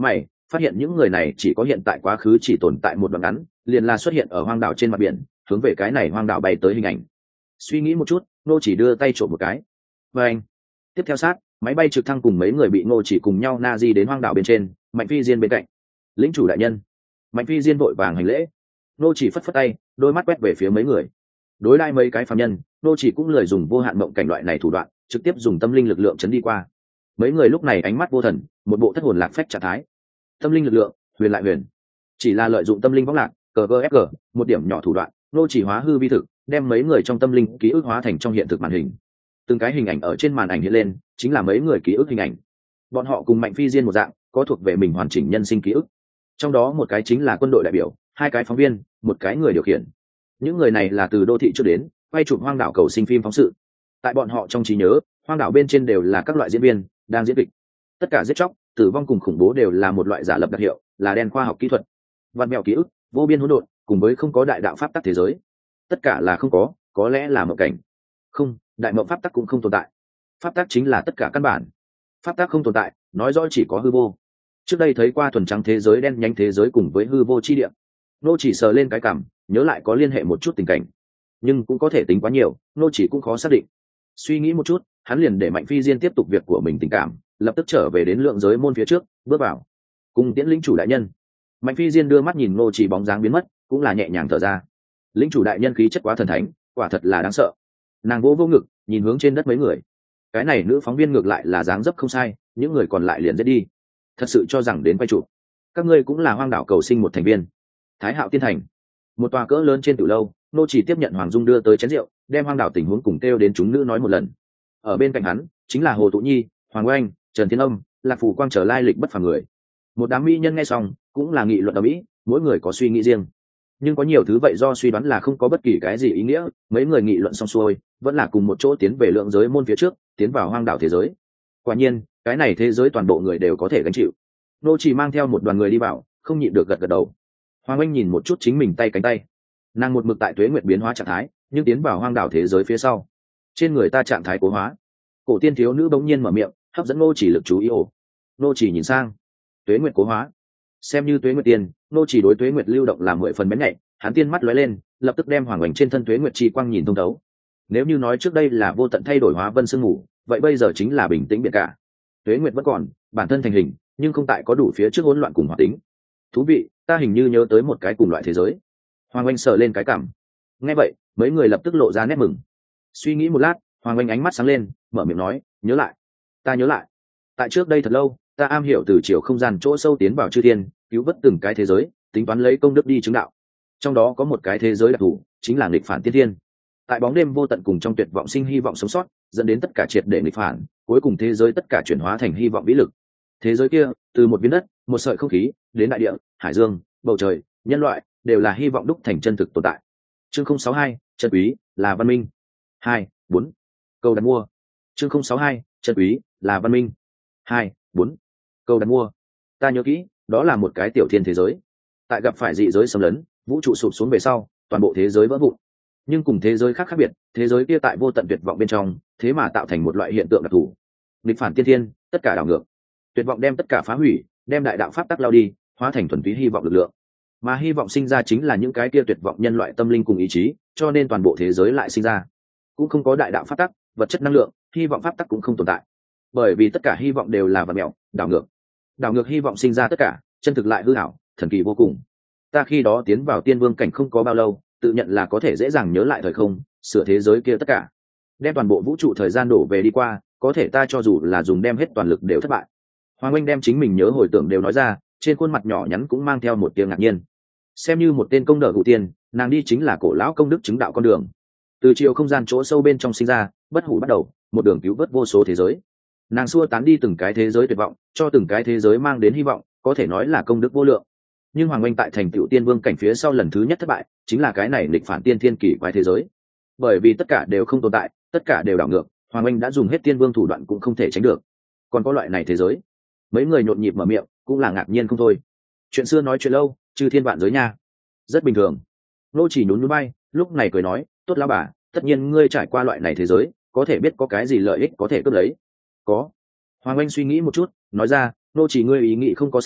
phát hiện những người này chỉ có hiện tại quá khứ chỉ tồn tại một đoạn ngắn, liền là xuất hiện ở hoang đảo trên mặt biển, hướng về cái này hoang đảo bay tới hình ảnh. Suy nghĩ một chút, Ngô Chỉ đưa tay trộm một cái. Và anh, tiếp theo sát, máy bay trực thăng cùng mấy người bị Ngô Chỉ cùng nhau na di đến hoang đảo bên trên, Mạnh Phi Diên bên cạnh. Lĩnh chủ đại nhân. Mạnh Phi Diên vội vàng hành lễ. Ngô Chỉ phất phất tay, đôi mắt quét về phía mấy người. Đối đãi mấy cái phàm nhân, Ngô Chỉ cũng lười dùng vô hạn mộng cảnh loại này thủ đoạn, trực tiếp dùng tâm linh lực lượng chấn đi qua. Mấy người lúc này ánh mắt vô thần, một bộ thất hồn lạc phách trạng thái. Tâm linh lực lượng, huyền lại huyền. Chỉ là lợi dụng tâm linh võng lạc, CGFG, một điểm nhỏ thủ đoạn, Ngô Chỉ hóa hư vi thực, đem mấy người trong tâm linh ký ức hóa thành trong hiện thực màn hình. Từng cái hình ảnh ở trên màn ảnh hiện lên, chính là mấy người ký ức hình ảnh. Bọn họ cùng Mạnh Phi Diên một dạng, có thuộc về mình hoàn chỉnh nhân sinh ký ức. Trong đó một cái chính là quân đội đại biểu, hai cái phóng viên, một cái người điều khiển. Những người này là từ đô thị trước đến, quay chụp hoang đảo cầu sinh phim phóng sự. Tại bọn họ trong trí nhớ, hoang đảo bên trên đều là các loại diễn viên đang diễn kịch. Tất cả giết chóc, tử vong cùng khủng bố đều là một loại giả lập đặc hiệu, là đen khoa học kỹ thuật. Vạn mèo ký ức, vô biên hỗn độn, cùng với không có đại đạo pháp tắc thế giới. Tất cả là không có lẽ là mộng cảnh. Không, đại mộng pháp tắc cũng không tồn tại. Pháp tắc chính là tất cả căn bản. Pháp tắc không tồn tại, nói rõ chỉ có hư vô. Trước đây thấy qua thuần trắng thế giới đen nhánh thế giới cùng với hư vô chi địa. Nô chỉ sờ lên cái cằm, nhớ lại có liên hệ một chút tình cảnh, nhưng cũng có thể tính quá nhiều, nô chỉ cũng khó xác định. Suy nghĩ một chút, hắn liền để Mạnh Phi Diên tiếp tục việc của mình tình cảm, lập tức trở về đến lượng giới môn phía trước, bước vào. Cùng tiễn lĩnh chủ đại nhân. Mạnh Phi Diên đưa mắt nhìn nô chỉ bóng dáng biến mất, cũng là nhẹ nhàng thở ra. Lĩnh chủ đại nhân khí chất quá thần thánh, quả thật là đáng sợ. Nàng vô ngực, nhìn hướng trên đất mấy người. Cái này nữ phóng viên ngược lại là dáng dấp không sai, những người còn lại liền giết đi. Thật sự cho rằng đến quay chụp. Các ngươi cũng là hoang đảo cầu sinh một thành viên. Thái Hạo Tiên Thành, một tòa cỡ lớn trên tiểu lâu, nô chỉ tiếp nhận Hoàng Dung đưa tới chén rượu, đem hoang đảo tình huống cùng kêu đến chúng nữ nói một lần. Ở bên cạnh hắn chính là Hồ Tụ Nhi, Hoàng Oanh, Trần Thiên Âm, Lạc Phủ Quang trở lai lịch bất phàm người. Một đám mỹ nhân nghe xong cũng là nghị luận ở mỹ, mỗi người có suy nghĩ riêng, nhưng có nhiều thứ vậy do suy đoán là không có bất kỳ cái gì ý nghĩa. Mấy người nghị luận xong xuôi, vẫn là cùng một chỗ tiến về lượng giới môn phía trước, tiến vào hoang đảo thế giới. Quả nhiên, cái này thế giới toàn bộ người đều có thể gánh chịu. Nô chỉ mang theo một đoàn người đi vào, không nhịn được gật gật đầu. Hoàng Anh nhìn một chút chính mình tay cánh tay, nàng một mực tại tuế nguyệt biến hóa trạng thái, nhưng tiến vào hoang đảo thế giới phía sau, trên người ta trạng thái cố hóa. Cổ tiên thiếu nữ bỗng nhiên mở miệng, hấp dẫn nô chỉ lực chú ý. Nô chỉ nhìn sang, tuế nguyệt cố hóa, xem như tuế nguyệt tiên, nô chỉ đối tuế nguyệt lưu động làm 10 phần bén nhạy. Hắn tiên mắt lóe lên, lập tức đem Hoàng Anh trên thân tuế nguyệt chi quang nhìn thông thấu. Nếu như nói trước đây là vô tận thay đổi hóa vân sương ngủ, vậy bây giờ chính là bình tĩnh biệt cả. Tuế nguyệt vẫn còn, bản thân thành hình, nhưng không tại có đủ phía trước hỗn loạn cùng hoạt tính. Thú vị, ta hình như nhớ tới một cái cùng loại thế giới. Hoàng Anh sờ lên cái cảm. Nghe vậy, mấy người lập tức lộ ra nét mừng. Suy nghĩ một lát, Hoàng Anh ánh mắt sáng lên, mở miệng nói, nhớ lại. Ta nhớ lại. Tại trước đây thật lâu, ta am hiểu từ chiều không gian chỗ sâu tiến vào chư thiên, cứu vớt từng cái thế giới, tính toán lấy công đức đi chứng đạo. Trong đó có một cái thế giới đặc thù, chính là nghịch phản tiên thiên. Tại bóng đêm vô tận cùng trong tuyệt vọng sinh hy vọng sống sót, dẫn đến tất cả triệt để nghịch phản, cuối cùng thế giới tất cả chuyển hóa thành hy vọng vĩ lực. Thế giới kia, từ một viên đất, một sợi không khí, đến đại địa, hải dương, bầu trời, nhân loại, đều là hy vọng đúc thành chân thực tồn tại. Chương 062, chân quý là văn minh. 2-4. Câu đặt mua. Chương 062, chân quý là văn minh. 2-4. Câu đặt mua. Ta nhớ kỹ, đó là một cái tiểu thiên thế giới. Tại gặp phải dị giới xâm lấn, vũ trụ sụp xuống về sau, toàn bộ thế giới vỡ vụn. Nhưng cùng thế giới khác khác biệt, thế giới kia tại vô tận tuyệt vọng bên trong, thế mà tạo thành một loại hiện tượng đặc thù. Nghịch phản tiên thiên, tất cả đảo ngược. Tuyệt vọng đem tất cả phá hủy, đem đại đạo pháp tắc lao đi, hóa thành thuần túy hy vọng lực lượng. Mà hy vọng sinh ra chính là những cái kia tuyệt vọng nhân loại tâm linh cùng ý chí, cho nên toàn bộ thế giới lại sinh ra. Cũng không có đại đạo pháp tắc, vật chất năng lượng, hy vọng pháp tắc cũng không tồn tại. Bởi vì tất cả hy vọng đều là vật mẹo, đảo ngược. Đảo ngược hy vọng sinh ra tất cả, chân thực lại hư ảo, thần kỳ vô cùng. Ta khi đó tiến vào tiên vương cảnh không có bao lâu, tự nhận là có thể dễ dàng nhớ lại thời không, sửa thế giới kia tất cả, đem toàn bộ vũ trụ thời gian đổ về đi qua, có thể ta cho dù là dùng đem hết toàn lực đều thất bại. Hoàng Anh đem chính mình nhớ hồi tưởng đều nói ra, trên khuôn mặt nhỏ nhắn cũng mang theo một tia ngạc nhiên. Xem như một tên công đỡ hữu tiên, nàng đi chính là cổ lão công đức chứng đạo con đường. Từ chiều không gian chỗ sâu bên trong sinh ra, bất hủ bắt đầu, một đường cứu vớt vô số thế giới. Nàng xua tán đi từng cái thế giới tuyệt vọng, cho từng cái thế giới mang đến hy vọng, có thể nói là công đức vô lượng. Nhưng Hoàng Anh tại thành tựu tiên vương cảnh phía sau lần thứ nhất thất bại, chính là cái này nghịch phản tiên thiên kỳ quái thế giới. Bởi vì tất cả đều không tồn tại, tất cả đều đảo ngược, Hoàng Anh đã dùng hết tiên vương thủ đoạn cũng không thể tránh được. Còn có loại này thế giới, mấy người nhộn nhịp mở miệng, cũng là ngạc nhiên không thôi. Chuyện xưa nói chuyện lâu, chư thiên vạn giới nha, rất bình thường. Nô chỉ nhún nhún bay, lúc này cười nói, tốt lão bà, tất nhiên ngươi trải qua loại này thế giới, có thể biết có cái gì lợi ích có thể cướp lấy. Có. Hoàng Anh suy nghĩ một chút, nói ra, nô chỉ ngươi ý nghĩ không có sai,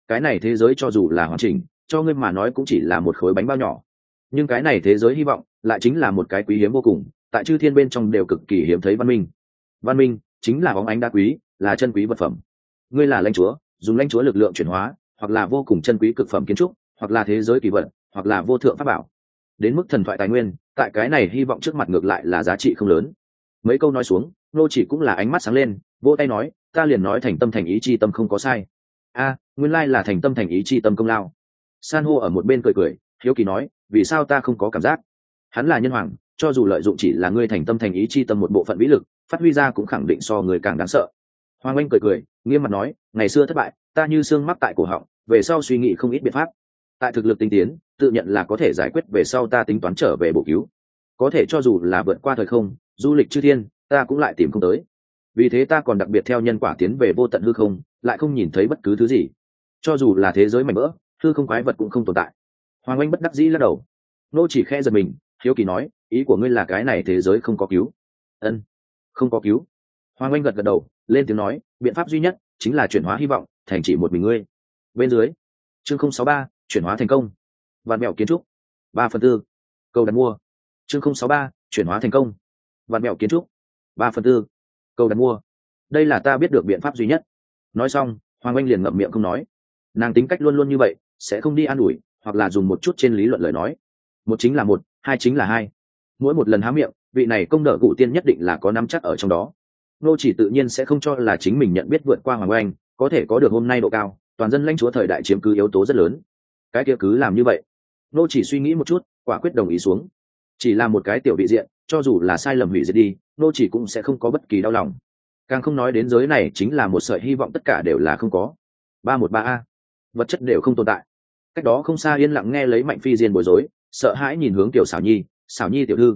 cái này thế giới cho dù là hoàn chỉnh, cho ngươi mà nói cũng chỉ là một khối bánh bao nhỏ, nhưng cái này thế giới hy vọng lại chính là một cái quý hiếm vô cùng, tại chư thiên bên trong đều cực kỳ hiếm thấy văn minh. Văn minh chính là bóng ánh đá quý, là chân quý vật phẩm. Ngươi là lãnh chúa, dùng lãnh chúa lực lượng chuyển hóa, hoặc là vô cùng chân quý cực phẩm kiến trúc, hoặc là thế giới kỳ vật, hoặc là vô thượng pháp bảo. Đến mức thần thoại tài nguyên, tại cái này hy vọng trước mặt ngược lại là giá trị không lớn. Mấy câu nói xuống, nô chỉ cũng là ánh mắt sáng lên, vỗ tay nói, ta liền nói thành tâm thành ý chi tâm không có sai. A, nguyên lai là thành tâm thành ý chi tâm công lao. San hô ở một bên cười cười, hiếu kỳ nói, vì sao ta không có cảm giác? Hắn là nhân hoàng, cho dù lợi dụng chỉ là ngươi thành tâm thành ý chi tâm một bộ phận vĩ lực, phát huy ra cũng khẳng định so người càng đáng sợ. Hoàng Anh cười cười, nghiêm mặt nói, ngày xưa thất bại, ta như xương mắc tại cổ họng, về sau suy nghĩ không ít biện pháp. Tại thực lực tinh tiến, tự nhận là có thể giải quyết, về sau ta tính toán trở về bổ cứu. Có thể cho dù là vượt qua thời không, du lịch chư thiên, ta cũng lại tìm không tới. Vì thế ta còn đặc biệt theo nhân quả tiến về vô tận hư không, lại không nhìn thấy bất cứ thứ gì. Cho dù là thế giới mảnh vỡ, hư không quái vật cũng không tồn tại. Hoàng Anh bất đắc dĩ lắc đầu. Nô chỉ khẽ giật mình, hiếu kỳ nói, ý của ngươi là cái này thế giới không có cứu? Ân, không có cứu. Hoàng Anh gật gật đầu, lên tiếng nói, biện pháp duy nhất chính là chuyển hóa hy vọng thành chỉ một mình ngươi. Bên dưới, chương 063, chuyển hóa thành công. Vạn mẹo kiến trúc 3/4. Câu đặt mua. chương 063, chuyển hóa thành công. Vạn mẹo kiến trúc 3/4. Câu đặt mua. Đây là ta biết được biện pháp duy nhất. Nói xong, Hoàng Anh liền ngậm miệng không nói. Nàng tính cách luôn luôn như vậy, sẽ không đi an ủi, hoặc là dùng một chút trên lý luận lời nói. Một chính là một, hai chính là hai. Mỗi một lần há miệng, vị này công đỡ cụ tiên nhất định là có nắm chắc ở trong đó. Nô chỉ tự nhiên sẽ không cho là chính mình nhận biết vượt qua Hoàng Anh, có thể có được hôm nay độ cao, toàn dân lãnh chúa thời đại chiếm cứ yếu tố rất lớn. Cái kia cứ làm như vậy. Nô chỉ suy nghĩ một chút, quả quyết đồng ý xuống. Chỉ là một cái tiểu vị diện, cho dù là sai lầm hủy diệt đi, nô chỉ cũng sẽ không có bất kỳ đau lòng. Càng không nói đến giới này chính là một sợi hy vọng tất cả đều là không có. 313A, vật chất đều không tồn tại. Cách đó không xa yên lặng nghe lấy Mạnh Phi Diên bối rối, sợ hãi nhìn hướng Tiểu Xảo Nhi tiểu thư,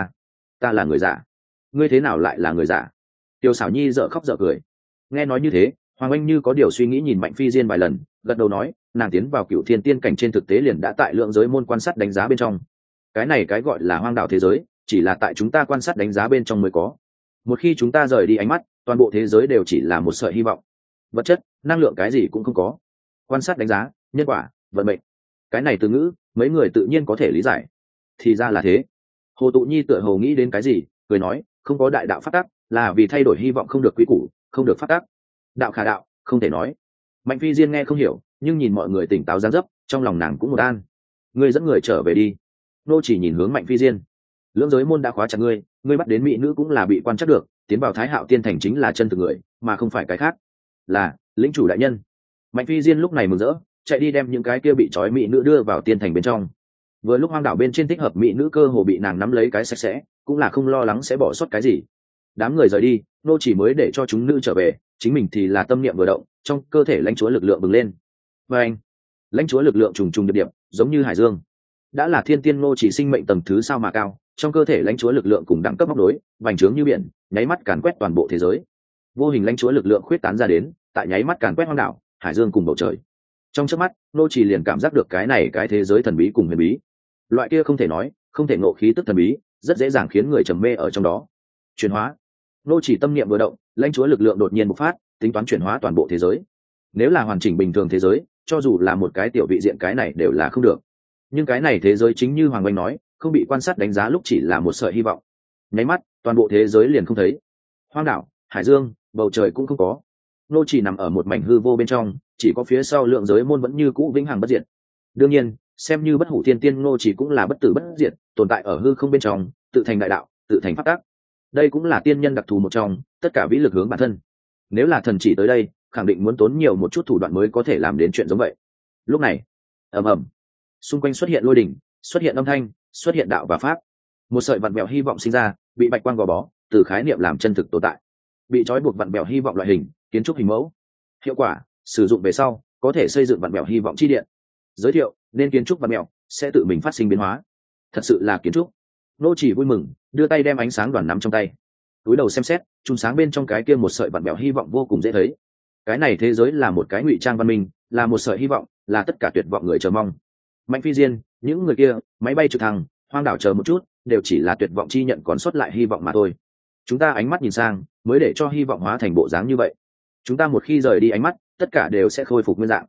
ta là người giả. Ngươi thế nào lại là người giả? Tiểu Xảo Nhi dở khóc dở cười. Nghe nói như thế, Hoàng Anh như có điều suy nghĩ nhìn Mạnh Phi Diên vài lần, gật đầu nói, nàng tiến vào Cựu Thiên Tiên cảnh trên thực tế liền đã tại lượng giới môn quan sát đánh giá bên trong. Cái này cái gọi là hoang đảo thế giới, chỉ là tại chúng ta quan sát đánh giá bên trong mới có. Một khi chúng ta rời đi ánh mắt, toàn bộ thế giới đều chỉ là một sợi hy vọng. Vật chất, năng lượng cái gì cũng không có. Quan sát đánh giá, nhân quả, vận mệnh. Cái này từ ngữ, mấy người tự nhiên có thể lý giải. Thì ra là thế. Hồ Tụ Nhi tựa hồ nghĩ đến cái gì, cười nói, không có đại đạo phát tác, là vì thay đổi hy vọng không được quý củ, không được phát tác. Đạo khả đạo, không thể nói. Mạnh Phi Diên nghe không hiểu, nhưng nhìn mọi người tỉnh táo giáng dấp, trong lòng nàng cũng một an. Ngươi dẫn người trở về đi. Nô chỉ nhìn hướng Mạnh Phi Diên. Lưỡng giới môn đã khóa chặt ngươi, ngươi bắt đến mỹ nữ cũng là bị quan trắc được, tiến vào Thái Hạo Tiên Thành chính là chân thực người, mà không phải cái khác. Là lĩnh chủ đại nhân. Mạnh Phi Diên lúc này mừng rỡ, chạy đi đem những cái kia bị trói mỹ nữ đưa vào tiên thành bên trong. Vừa lúc hoang đảo bên trên thích hợp mỹ nữ cơ hồ bị nàng nắm lấy cái sạch sẽ, cũng là không lo lắng sẽ bỏ sót cái gì. Đám người rời đi, nô chỉ mới để cho chúng nữ trở về, chính mình thì là tâm niệm vừa động, trong cơ thể lãnh chúa lực lượng bừng lên. Và anh, lãnh chúa lực lượng trùng trùng điệp điệp, giống như hải dương. Đã là thiên tiên nô chỉ sinh mệnh tầng thứ sao mà cao, trong cơ thể lãnh chúa lực lượng cùng đẳng cấp móc đối, vành trướng như biển, nháy mắt càn quét toàn bộ thế giới. Vô hình lãnh chúa lực lượng khuyết tán ra đến, tại nháy mắt càn quét hoang đảo, hải dương cùng bầu trời. Trong chớp mắt, nô chỉ liền cảm giác được cái này cái thế giới thần bí cùng huyền bí. Loại kia không thể nói, không thể ngộ khí tức thần bí, rất dễ dàng khiến người trầm mê ở trong đó. Chuyển hóa. Nô chỉ tâm niệm vừa động, lãnh chúa lực lượng đột nhiên bộc phát, tính toán chuyển hóa toàn bộ thế giới. Nếu là hoàn chỉnh bình thường thế giới, cho dù là một cái tiểu vị diện cái này đều là không được. Nhưng cái này thế giới chính như Hoàng Anh nói, không bị quan sát đánh giá lúc chỉ là một sợi hy vọng. Nháy mắt, toàn bộ thế giới liền không thấy. Hoang đảo, hải dương, bầu trời cũng không có. Nô chỉ nằm ở một mảnh hư vô bên trong, chỉ có phía sau lượng giới môn vẫn như cũ vĩnh hằng bất diệt. Đương nhiên, xem như bất hủ thiên tiên Nô chỉ cũng là bất tử bất diệt, tồn tại ở hư không bên trong, tự thành đại đạo, tự thành pháp tắc. Đây cũng là tiên nhân đặc thù một trong, tất cả vĩ lực hướng bản thân. Nếu là thần chỉ tới đây, khẳng định muốn tốn nhiều một chút thủ đoạn mới có thể làm đến chuyện giống vậy. Lúc này, ầm ầm, xung quanh xuất hiện lôi đỉnh, xuất hiện âm thanh, xuất hiện đạo và pháp. Một sợi vặn vẹo hy vọng sinh ra, bị bạch quang gò bó, từ khái niệm làm chân thực tồn tại. Bị trói buộc vặn vẹo hy vọng loại hình, kiến trúc hình mẫu. Hiệu quả, sử dụng về sau, có thể xây dựng vặn vẹo hy vọng chi điện. Giới thiệu, nên kiến trúc vặn vẹo sẽ tự mình phát sinh biến hóa. Thật sự là kiến trúc. Nô chỉ vui mừng, đưa tay đem ánh sáng đoàn nắm trong tay. Túi đầu xem xét, chùm sáng bên trong cái kia một sợi vặn vẹo hy vọng vô cùng dễ thấy. Cái này thế giới là một cái ngụy trang văn minh, là một sợi hy vọng, là tất cả tuyệt vọng người chờ mong. Mạnh Phi Diên, những người kia, máy bay trực thăng, hoang đảo chờ một chút, đều chỉ là tuyệt vọng chi nhận còn sót lại hy vọng mà thôi. Chúng ta ánh mắt nhìn sang, mới để cho hy vọng hóa thành bộ dáng như vậy. Chúng ta một khi rời đi ánh mắt, tất cả đều sẽ khôi phục nguyên dạng.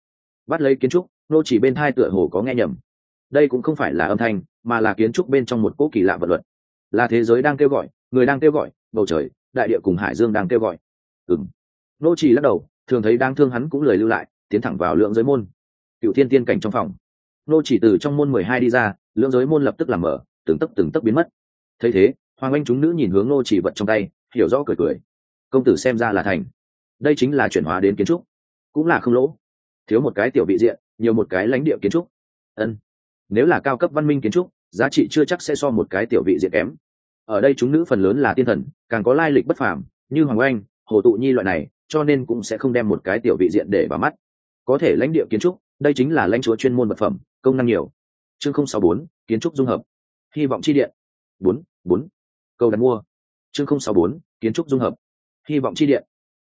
bắt lấy kiến trúc, nô chỉ bên thai tựa hồ có nghe nhầm. Đây cũng không phải là âm thanh, mà là kiến trúc bên trong một cỗ kỳ lạ vật luật, là thế giới đang kêu gọi, người đang kêu gọi, bầu trời, đại địa cùng hải dương đang kêu gọi. Nô chỉ lắc đầu, thường thấy đáng thương hắn cũng lời lưu lại, tiến thẳng vào lượng giới môn. Cựu thiên tiên cảnh trong phòng, nô chỉ từ trong môn 12 đi ra, lượng giới môn lập tức làm mở, từng tấc biến mất. Thấy thế, hoàng anh chúng nữ nhìn hướng nô chỉ vật trong tay, hiểu rõ cười cười. Công tử xem ra là thành. Đây chính là chuyển hóa đến kiến trúc, cũng là không lỗ. Thiếu một cái tiểu vị diện, nhiều một cái lãnh địa kiến trúc. Nếu là cao cấp văn minh kiến trúc, giá trị chưa chắc sẽ so một cái tiểu vị diện kém. Ở đây chúng nữ phần lớn là tiên thần, càng có lai lịch bất phàm, như hoàng anh, hồ tụ nhi loại này, cho nên cũng sẽ không đem một cái tiểu vị diện để vào mắt. Có thể lãnh địa kiến trúc, đây chính là lãnh chúa chuyên môn vật phẩm, công năng nhiều. Chương 064, kiến trúc dung hợp. Hy vọng chi điện. 4. Câu đặt mua. Chương 064, kiến trúc dung hợp. Hy vọng chi điện.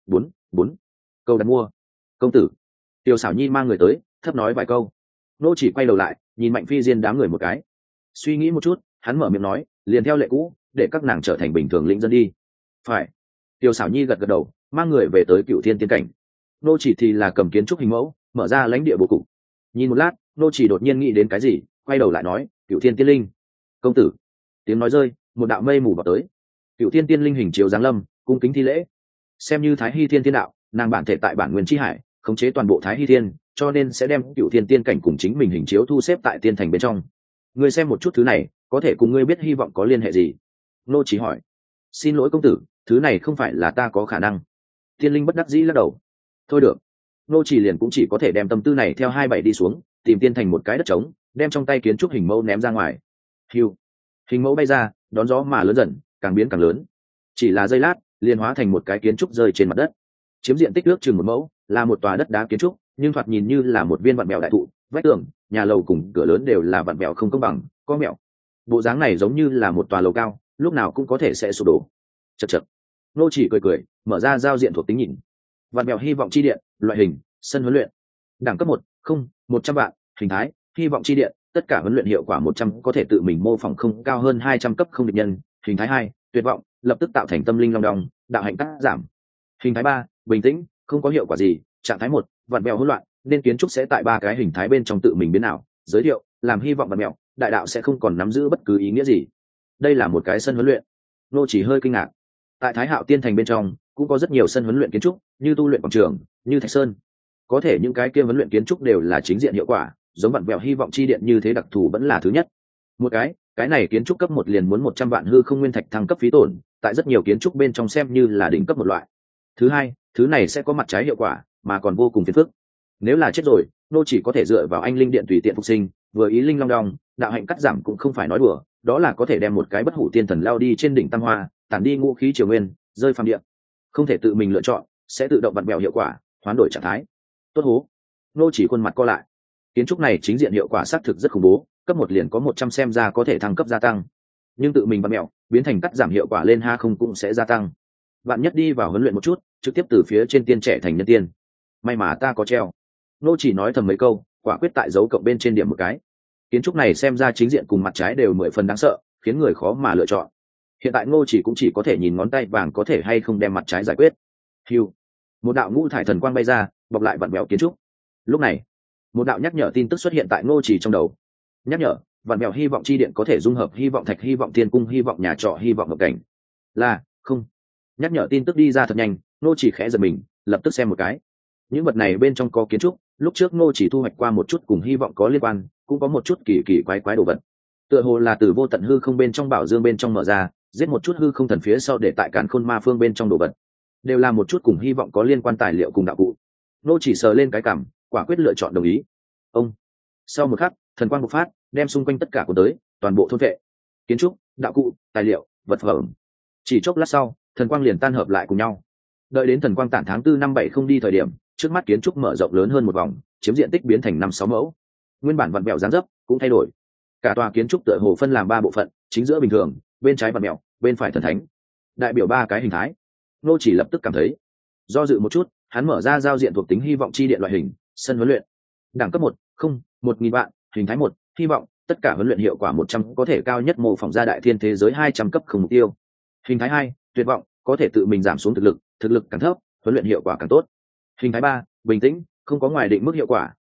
4. Câu đặt mua. Công tử. Tiểu Xảo Nhi mang người tới, thấp nói vài câu. Nô chỉ quay đầu lại, nhìn Mạnh Phi Diên đám người một cái. Suy nghĩ một chút, hắn mở miệng nói, liền theo lệ cũ, để các nàng trở thành bình thường lĩnh dân đi. Phải. Tiểu Xảo Nhi gật gật đầu, mang người về tới Cựu Thiên Tiên cảnh. Nô chỉ thì là cầm kiến trúc hình mẫu, mở ra lãnh địa bố cục. Nhìn một lát, nô chỉ đột nhiên nghĩ đến cái gì, quay đầu lại nói, Cựu Thiên Tiên Linh. Công tử. Tiếng nói rơi, một đạo mây mù vào tới. Cựu Thiên Tiên Linh hình chiếu giáng lâm, cung kính thi lễ. Xem như Thái Hy Thiên Tiên đạo, nàng bản thể tại bản nguyên chi hải, khống chế toàn bộ Thái Hy Thiên, cho nên sẽ đem Cựu Thiên Tiên cảnh cùng chính mình hình chiếu thu xếp tại tiên thành bên trong. Ngươi xem một chút thứ này, có thể cùng ngươi biết hy vọng có liên hệ gì? Nô chỉ hỏi. Xin lỗi công tử, thứ này không phải là ta có khả năng. Tiên Linh bất đắc dĩ lắc đầu. Thôi được. Nô chỉ liền cũng chỉ có thể đem tâm tư này theo 27 đi xuống, tìm tiên thành một cái đất trống, đem trong tay kiến trúc hình mẫu ném ra ngoài. Hiu. Hình mẫu bay ra, đón gió mà lớn dần, càng biến càng lớn. Chỉ là giây lát, liền hóa thành một cái kiến trúc rơi trên mặt đất. Chiếm diện tích ước chừng 1 mẫu, là một tòa đất đá kiến trúc, nhưng thoạt nhìn như là một viên vặn mèo đại thụ, vách tường, nhà lầu cùng cửa lớn đều là vặn mèo không công bằng, có mèo. Bộ dáng này giống như là một tòa lầu cao, lúc nào cũng có thể sẽ sụp đổ. Chậc chậc. Nô chỉ cười cười, mở ra giao diện thuộc tính nhìn. Vạn mèo hy vọng chi điện, loại hình, sân huấn luyện. Đẳng cấp 100 vạn, hình thái, hy vọng chi điện, tất cả huấn luyện hiệu quả 100, có thể tự mình mô phỏng không cao hơn 200 cấp không địch nhân, hình thái 2, tuyệt vọng, lập tức tạo thành tâm linh long đong, đạo hạnh cắt giảm. Hình thái 3, bình tĩnh, không có hiệu quả gì, trạng thái 1, vạn mèo hỗn loạn, nên kiến trúc sẽ tại 3 cái hình thái bên trong tự mình biến ảo, giới thiệu, làm hy vọng vạn mèo, đại đạo sẽ không còn nắm giữ bất cứ ý nghĩa gì. Đây là một cái sân huấn luyện. Nô chỉ hơi kinh ngạc. Tại Thái Hạo Tiên Thành bên trong cũng có rất nhiều sân huấn luyện kiến trúc, như tu luyện quảng trường, như Thạch Sơn. Có thể những cái kia huấn luyện kiến trúc đều là chính diện hiệu quả, giống vặn vẹo hy vọng chi điện như thế đặc thù vẫn là thứ nhất. Một cái này kiến trúc cấp 1 liền muốn 100 vạn hư không nguyên thạch thăng cấp phí tổn, tại rất nhiều kiến trúc bên trong xem như là đỉnh cấp một loại. Thứ hai, thứ này sẽ có mặt trái hiệu quả, mà còn vô cùng phiền phức. Nếu là chết rồi, nô chỉ có thể dựa vào anh linh điện tùy tiện phục sinh, vừa ý linh long đong, đạo hạnh cắt giảm cũng không phải nói đùa, đó là có thể đem một cái bất hủ tiên thần lao đi trên đỉnh tam hoa, tản đi ngũ khí triều nguyên, rơi phàm địa. Không thể tự mình lựa chọn, sẽ tự động vặn vẹo hiệu quả, hoán đổi trạng thái. Tốt hố. Nô chỉ khuôn mặt co lại. Kiến trúc này chính diện hiệu quả xác thực rất khủng bố, cấp 1 liền có 100 xem ra có thể thăng cấp gia tăng. Nhưng tự mình vặn vẹo, biến thành cắt giảm hiệu quả lên ha không cũng sẽ gia tăng. Bạn nhất đi vào huấn luyện một chút, trực tiếp từ phía trên tiên trẻ thành nhân tiên. May mà ta có treo. Nô chỉ nói thầm mấy câu, quả quyết tại dấu cộng bên trên điểm một cái. Kiến trúc này xem ra chính diện cùng mặt trái đều 10 phần đáng sợ, khiến người khó mà lựa chọn. Hiện tại Ngô chỉ cũng chỉ có thể nhìn ngón tay vàng có thể hay không đem mặt trái giải quyết. Hiu. Một đạo ngũ thải thần quang bay ra, bọc lại vặn vẹo kiến trúc. Lúc này, một đạo nhắc nhở tin tức xuất hiện tại Ngô chỉ trong đầu. Nhắc nhở, vặn vẹo hy vọng chi điện có thể dung hợp hy vọng thạch, hy vọng thiên cung, hy vọng nhà trọ, hy vọng ngọc cảnh. Là, không. Nhắc nhở tin tức đi ra thật nhanh, Ngô chỉ khẽ giật mình, lập tức xem một cái. Những vật này bên trong có kiến trúc, lúc trước Ngô chỉ thu hoạch qua một chút cùng hy vọng có liên quan, cũng có một chút kỳ kỳ quái quái đồ vật. Tựa hồ là từ vô tận hư không bên trong bảo dương bên trong mở ra, giết một chút hư không thần phía sau để tại càn khôn ma phương bên trong đồ vật, đều là một chút cùng hy vọng có liên quan tài liệu cùng đạo cụ. Nô chỉ sờ lên cái cằm, quả quyết lựa chọn đồng ý. Ông. Sau một khắc, thần quang bộc phát, đem xung quanh tất cả của tới, toàn bộ thôn vệ. Kiến trúc, đạo cụ, tài liệu, vật phẩm. Chỉ chốc lát sau, thần quang liền tan hợp lại cùng nhau. Đợi đến thần quang tản tháng 4 năm 7 không đi thời điểm, trước mắt kiến trúc mở rộng lớn hơn một vòng, chiếm diện tích biến thành 5-6 mẫu. Nguyên bản vặn vẹo dáng dấp cũng thay đổi. Cả tòa kiến trúc tựa hồ phân làm 3 bộ phận, chính giữa bình thường, bên trái vặn vẹo, bên phải thần thánh, đại biểu 3 cái hình thái. Nô chỉ lập tức cảm thấy do dự một chút, hắn mở ra giao diện thuộc tính hy vọng chi điện loại hình, sân huấn luyện. Đẳng cấp 1,000 vạn, hình thái 1, hy vọng, tất cả huấn luyện hiệu quả 100, có thể cao nhất mô phỏng ra đại thiên thế giới 200 cấp không mục tiêu. Hình thái 2, tuyệt vọng, có thể tự mình giảm xuống thực lực càng thấp, huấn luyện hiệu quả càng tốt. Hình thái 3, bình tĩnh, không có ngoài định mức hiệu quả,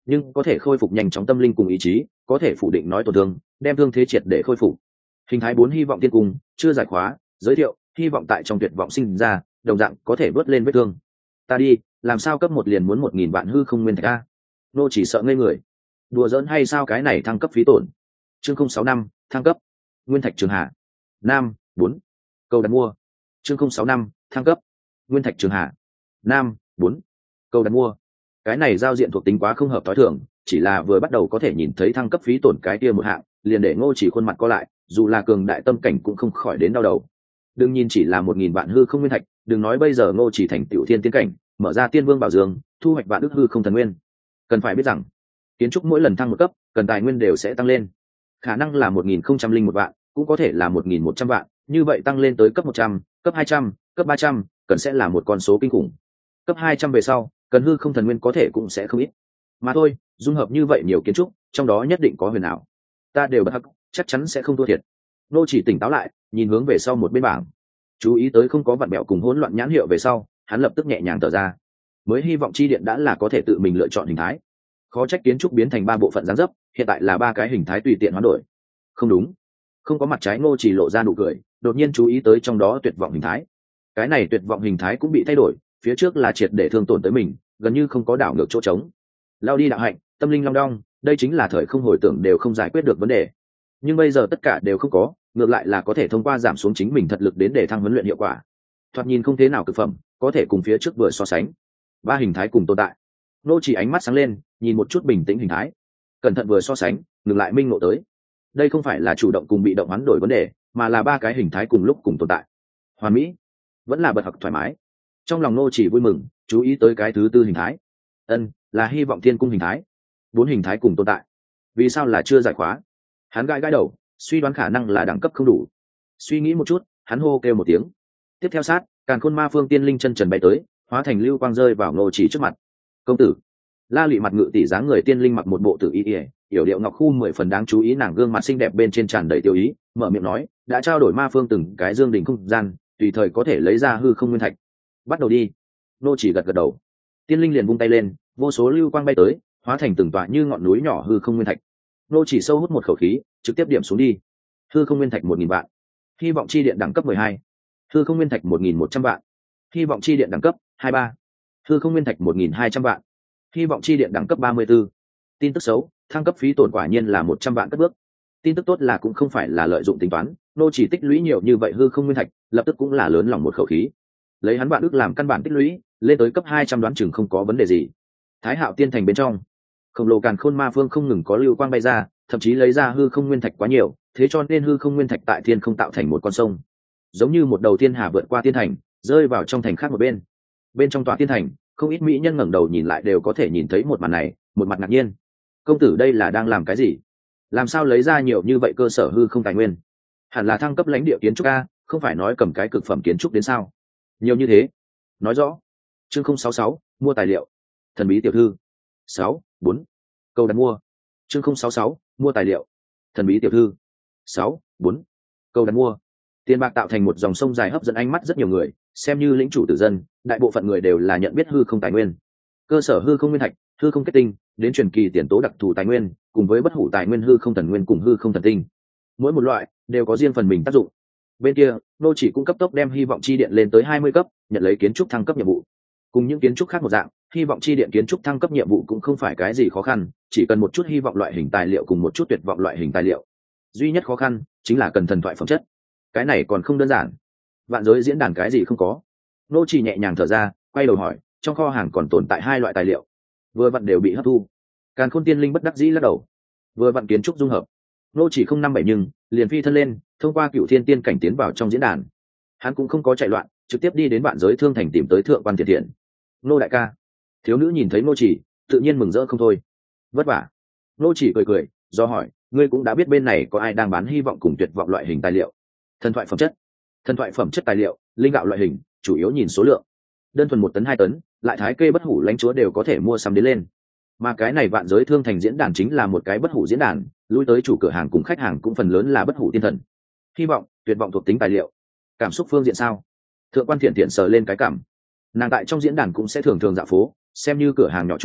nhưng có thể khôi phục nhanh chóng tâm linh cùng ý chí, có thể phủ định nói tổn thương, đem thương thế triệt để khôi phục. Hình thái 4 hy vọng tiên cung chưa giải khóa, giới thiệu hy vọng tại trong tuyệt vọng sinh ra, đồng dạng có thể vớt lên vết thương. Ta đi, làm sao cấp 1 liền muốn 1000 vạn hư không nguyên thạch a? Nô chỉ sợ ngây người. Đùa giỡn hay sao, cái này thăng cấp phí tổn. Chương 065, thăng cấp. Nguyên thạch Trường Hà. Nam, 4. Câu đặt mua. Chương 065, thăng cấp. Nguyên thạch Trường Hà. Nam, 4. Câu đặt mua. Cái này giao diện thuộc tính quá không hợp tối thường, chỉ là vừa bắt đầu có thể nhìn thấy thăng cấp phí tổn cái kia một hạng, liền để Ngô Chỉ khuôn mặt co lại, dù là cường đại tâm cảnh cũng không khỏi đến đau đầu. Đừng nhìn chỉ là 1000 vạn hư không nguyên thạch, đừng nói bây giờ Ngô Chỉ thành tiểu thiên tiến cảnh, mở ra tiên vương bảo dương, thu hoạch vạn ức hư không thần nguyên. Cần phải biết rằng, kiến trúc mỗi lần thăng một cấp, cần tài nguyên đều sẽ tăng lên. Khả năng là 1001 vạn, cũng có thể là 1100 vạn, như vậy tăng lên tới cấp 100, cấp 200, cấp 300, cần sẽ là một con số kinh khủng. Cấp 200 về sau, cần hư không thần nguyên có thể cũng sẽ không ít. Mà thôi, dung hợp như vậy nhiều kiến trúc, trong đó nhất định có huyền ảo. Ta đều bất hắc, chắc chắn sẽ không thua thiệt. Nô chỉ tỉnh táo lại, nhìn hướng về sau một bên bảng. Chú ý tới không có vặn bẹo cùng hỗn loạn nhãn hiệu về sau, hắn lập tức nhẹ nhàng thở ra. Mới hy vọng chi điện đã là có thể tự mình lựa chọn hình thái. Khó trách kiến trúc biến thành 3 bộ phận dáng dấp, hiện tại là 3 cái hình thái tùy tiện hoán đổi. Không đúng. Không có mặt trái, Ngô chỉ lộ ra nụ cười, đột nhiên chú ý tới trong đó tuyệt vọng hình thái. Cái này tuyệt vọng hình thái cũng bị thay đổi, phía trước là triệt để thương tổn tới mình, gần như không có đảo ngược chỗ trống. Lao đi đạo hạnh, tâm linh long đong, đây chính là thời không hồi tưởng đều không giải quyết được vấn đề. Nhưng bây giờ tất cả đều không có, ngược lại là có thể thông qua giảm xuống chính mình thật lực đến để thăng huấn luyện hiệu quả. Thoạt nhìn không thế nào cực phẩm, có thể cùng phía trước vừa so sánh. 3 hình thái cùng tồn tại. Nô chỉ ánh mắt sáng lên, nhìn một chút bình tĩnh hình thái, cẩn thận vừa so sánh, ngừng lại minh ngộ tới. Đây không phải là chủ động cùng bị động hoán đổi vấn đề, mà là 3 cái hình thái cùng lúc cùng tồn tại. Hoàn mỹ, vẫn là bật học thoải mái. Trong lòng nô chỉ vui mừng, chú ý tới cái thứ 4 hình thái. Là hy vọng thiên cung hình thái. 4 hình thái cùng tồn tại. Vì sao là chưa giải khóa? Hắn gãi đầu, suy đoán khả năng là đẳng cấp không đủ. Suy nghĩ một chút, hắn hô kêu một tiếng. Tiếp theo sát, Càn Khôn Ma Phương Tiên Linh chân trần bay tới, hóa thành lưu quang rơi vào Ngô Chỉ trước mặt. Công tử. La Lụy mặt ngự tỷ dáng người tiên linh mặc một bộ tử y, yểu điệu ngọc khu 10 phần đáng chú ý, nàng gương mặt xinh đẹp bên trên tràn đầy tiêu ý, mở miệng nói, đã trao đổi Ma Phương từng cái dương đỉnh không gian, tùy thời có thể lấy ra hư không nguyên thạch. Bắt đầu đi. Ngô Chỉ gật đầu. Tiên linh liền vung tay lên, vô số lưu quang bay tới, hóa thành từng tòa như ngọn núi nhỏ hư không nguyên thạch. Ngô Chỉ sâu hút một khẩu khí, trực tiếp điểm xuống đi. Hư không nguyên thạch 1000 vạn. Hy vọng chi điện đẳng cấp 12. Hư không nguyên thạch 1100 vạn. Hy vọng chi điện đẳng cấp 23. Hư không nguyên thạch 1200 vạn. Hy vọng chi điện đẳng cấp 34. Tin tức xấu, thăng cấp phí tổn quả nhiên là 100 vạn cất bước. Tin tức tốt là cũng không phải là lợi dụng tính toán, nô chỉ tích lũy nhiều như vậy hư không nguyên thạch, lập tức cũng là lớn lòng một khẩu khí. Lấy hắn vạn ước làm căn bản tích lũy, lên tới cấp 200 đoán chừng không có vấn đề gì. Thái Hạo Tiên Thành bên trong, khổng lồ Càn Khôn Ma Phương không ngừng có lưu quang bay ra, thậm chí lấy ra hư không nguyên thạch quá nhiều, thế cho nên hư không nguyên thạch tại thiên không tạo thành một con sông, giống như một đầu thiên hà vượt qua tiên thành, rơi vào trong thành khác một bên. Bên trong tòa tiên thành, không ít mỹ nhân ngẩng đầu nhìn lại đều có thể nhìn thấy một màn này, một mặt ngạc nhiên. Công tử đây là đang làm cái gì? Làm sao lấy ra nhiều như vậy cơ sở hư không tài nguyên? Hẳn là thăng cấp lãnh địa kiến trúc a, không phải nói cầm cái cực phẩm kiến trúc đến sao? Nhiều như thế. Nói rõ. Chương 066, mua tài liệu. Thần bí tiểu thư. 4. Câu đặt mua. Chương 066, mua tài liệu. Thần bí tiểu thư. 4. Câu đặt mua. Tiền bạc tạo thành một dòng sông dài hấp dẫn ánh mắt rất nhiều người, xem như lĩnh chủ tử dân, đại bộ phận người đều là nhận biết hư không tài nguyên. Cơ sở hư không nguyên thạch, hư không kết tinh, đến truyền kỳ tiền tố đặc thù tài nguyên, cùng với bất hủ tài nguyên hư không thần nguyên cùng hư không thần tinh. Mỗi một loại đều có riêng phần mình tác dụng. Bên kia, nô chỉ cũng cấp tốc đem hy vọng chi điện lên tới 20 cấp, nhận lấy kiến trúc thăng cấp nhiệm vụ. Cùng những kiến trúc khác một dạng, hy vọng chi điện kiến trúc thăng cấp nhiệm vụ cũng không phải cái gì khó khăn, chỉ cần một chút hy vọng loại hình tài liệu cùng một chút tuyệt vọng loại hình tài liệu. Duy nhất khó khăn chính là cần thần thoại phẩm chất. Cái này còn không đơn giản. Vạn giới diễn đàn cái gì không có. Nô chỉ nhẹ nhàng thở ra, quay đầu hỏi, trong kho hàng còn tồn tại 2 loại tài liệu, vừa vặn đều bị hấp thu. Càn Khôn Tiên Linh bất đắc dĩ lắc đầu. Vừa vặn kiến trúc dung hợp. Nô chỉ không năm bảy nhưng liền phi thân lên, thông qua Cựu Thiên Tiên cảnh tiến vào trong diễn đàn. Hắn cũng không có chạy loạn, trực tiếp đi đến vạn giới thương thành tìm tới Thượng Quan Thiện Thiện. Nô đại ca. Thiếu nữ nhìn thấy nô chỉ, tự nhiên mừng rỡ không thôi. Vất vả. Nô chỉ cười cười, do hỏi, ngươi cũng đã biết bên này có ai đang bán hy vọng cùng tuyệt vọng loại hình tài liệu. Thần thoại phẩm chất. Thần thoại phẩm chất tài liệu, linh gạo loại hình, chủ yếu nhìn số lượng. Đơn thuần 1 tấn 2 tấn, lại thái kê bất hủ lãnh chúa đều có thể mua sắm đến lên. Mà cái này vạn giới thương thành diễn đàn chính là một cái bất hủ diễn đàn, lui tới chủ cửa hàng cùng khách hàng cũng phần lớn là bất hủ tiên thần. Hy vọng, tuyệt vọng thuộc tính tài liệu. Cảm xúc phương diện sao? Thượng Quan Thiện Thiện sờ lên cái cảm. Nàng tại trong diễn đàn cũng sẽ thường thường dạo phố, xem như cửa hàng nhỏ chủ,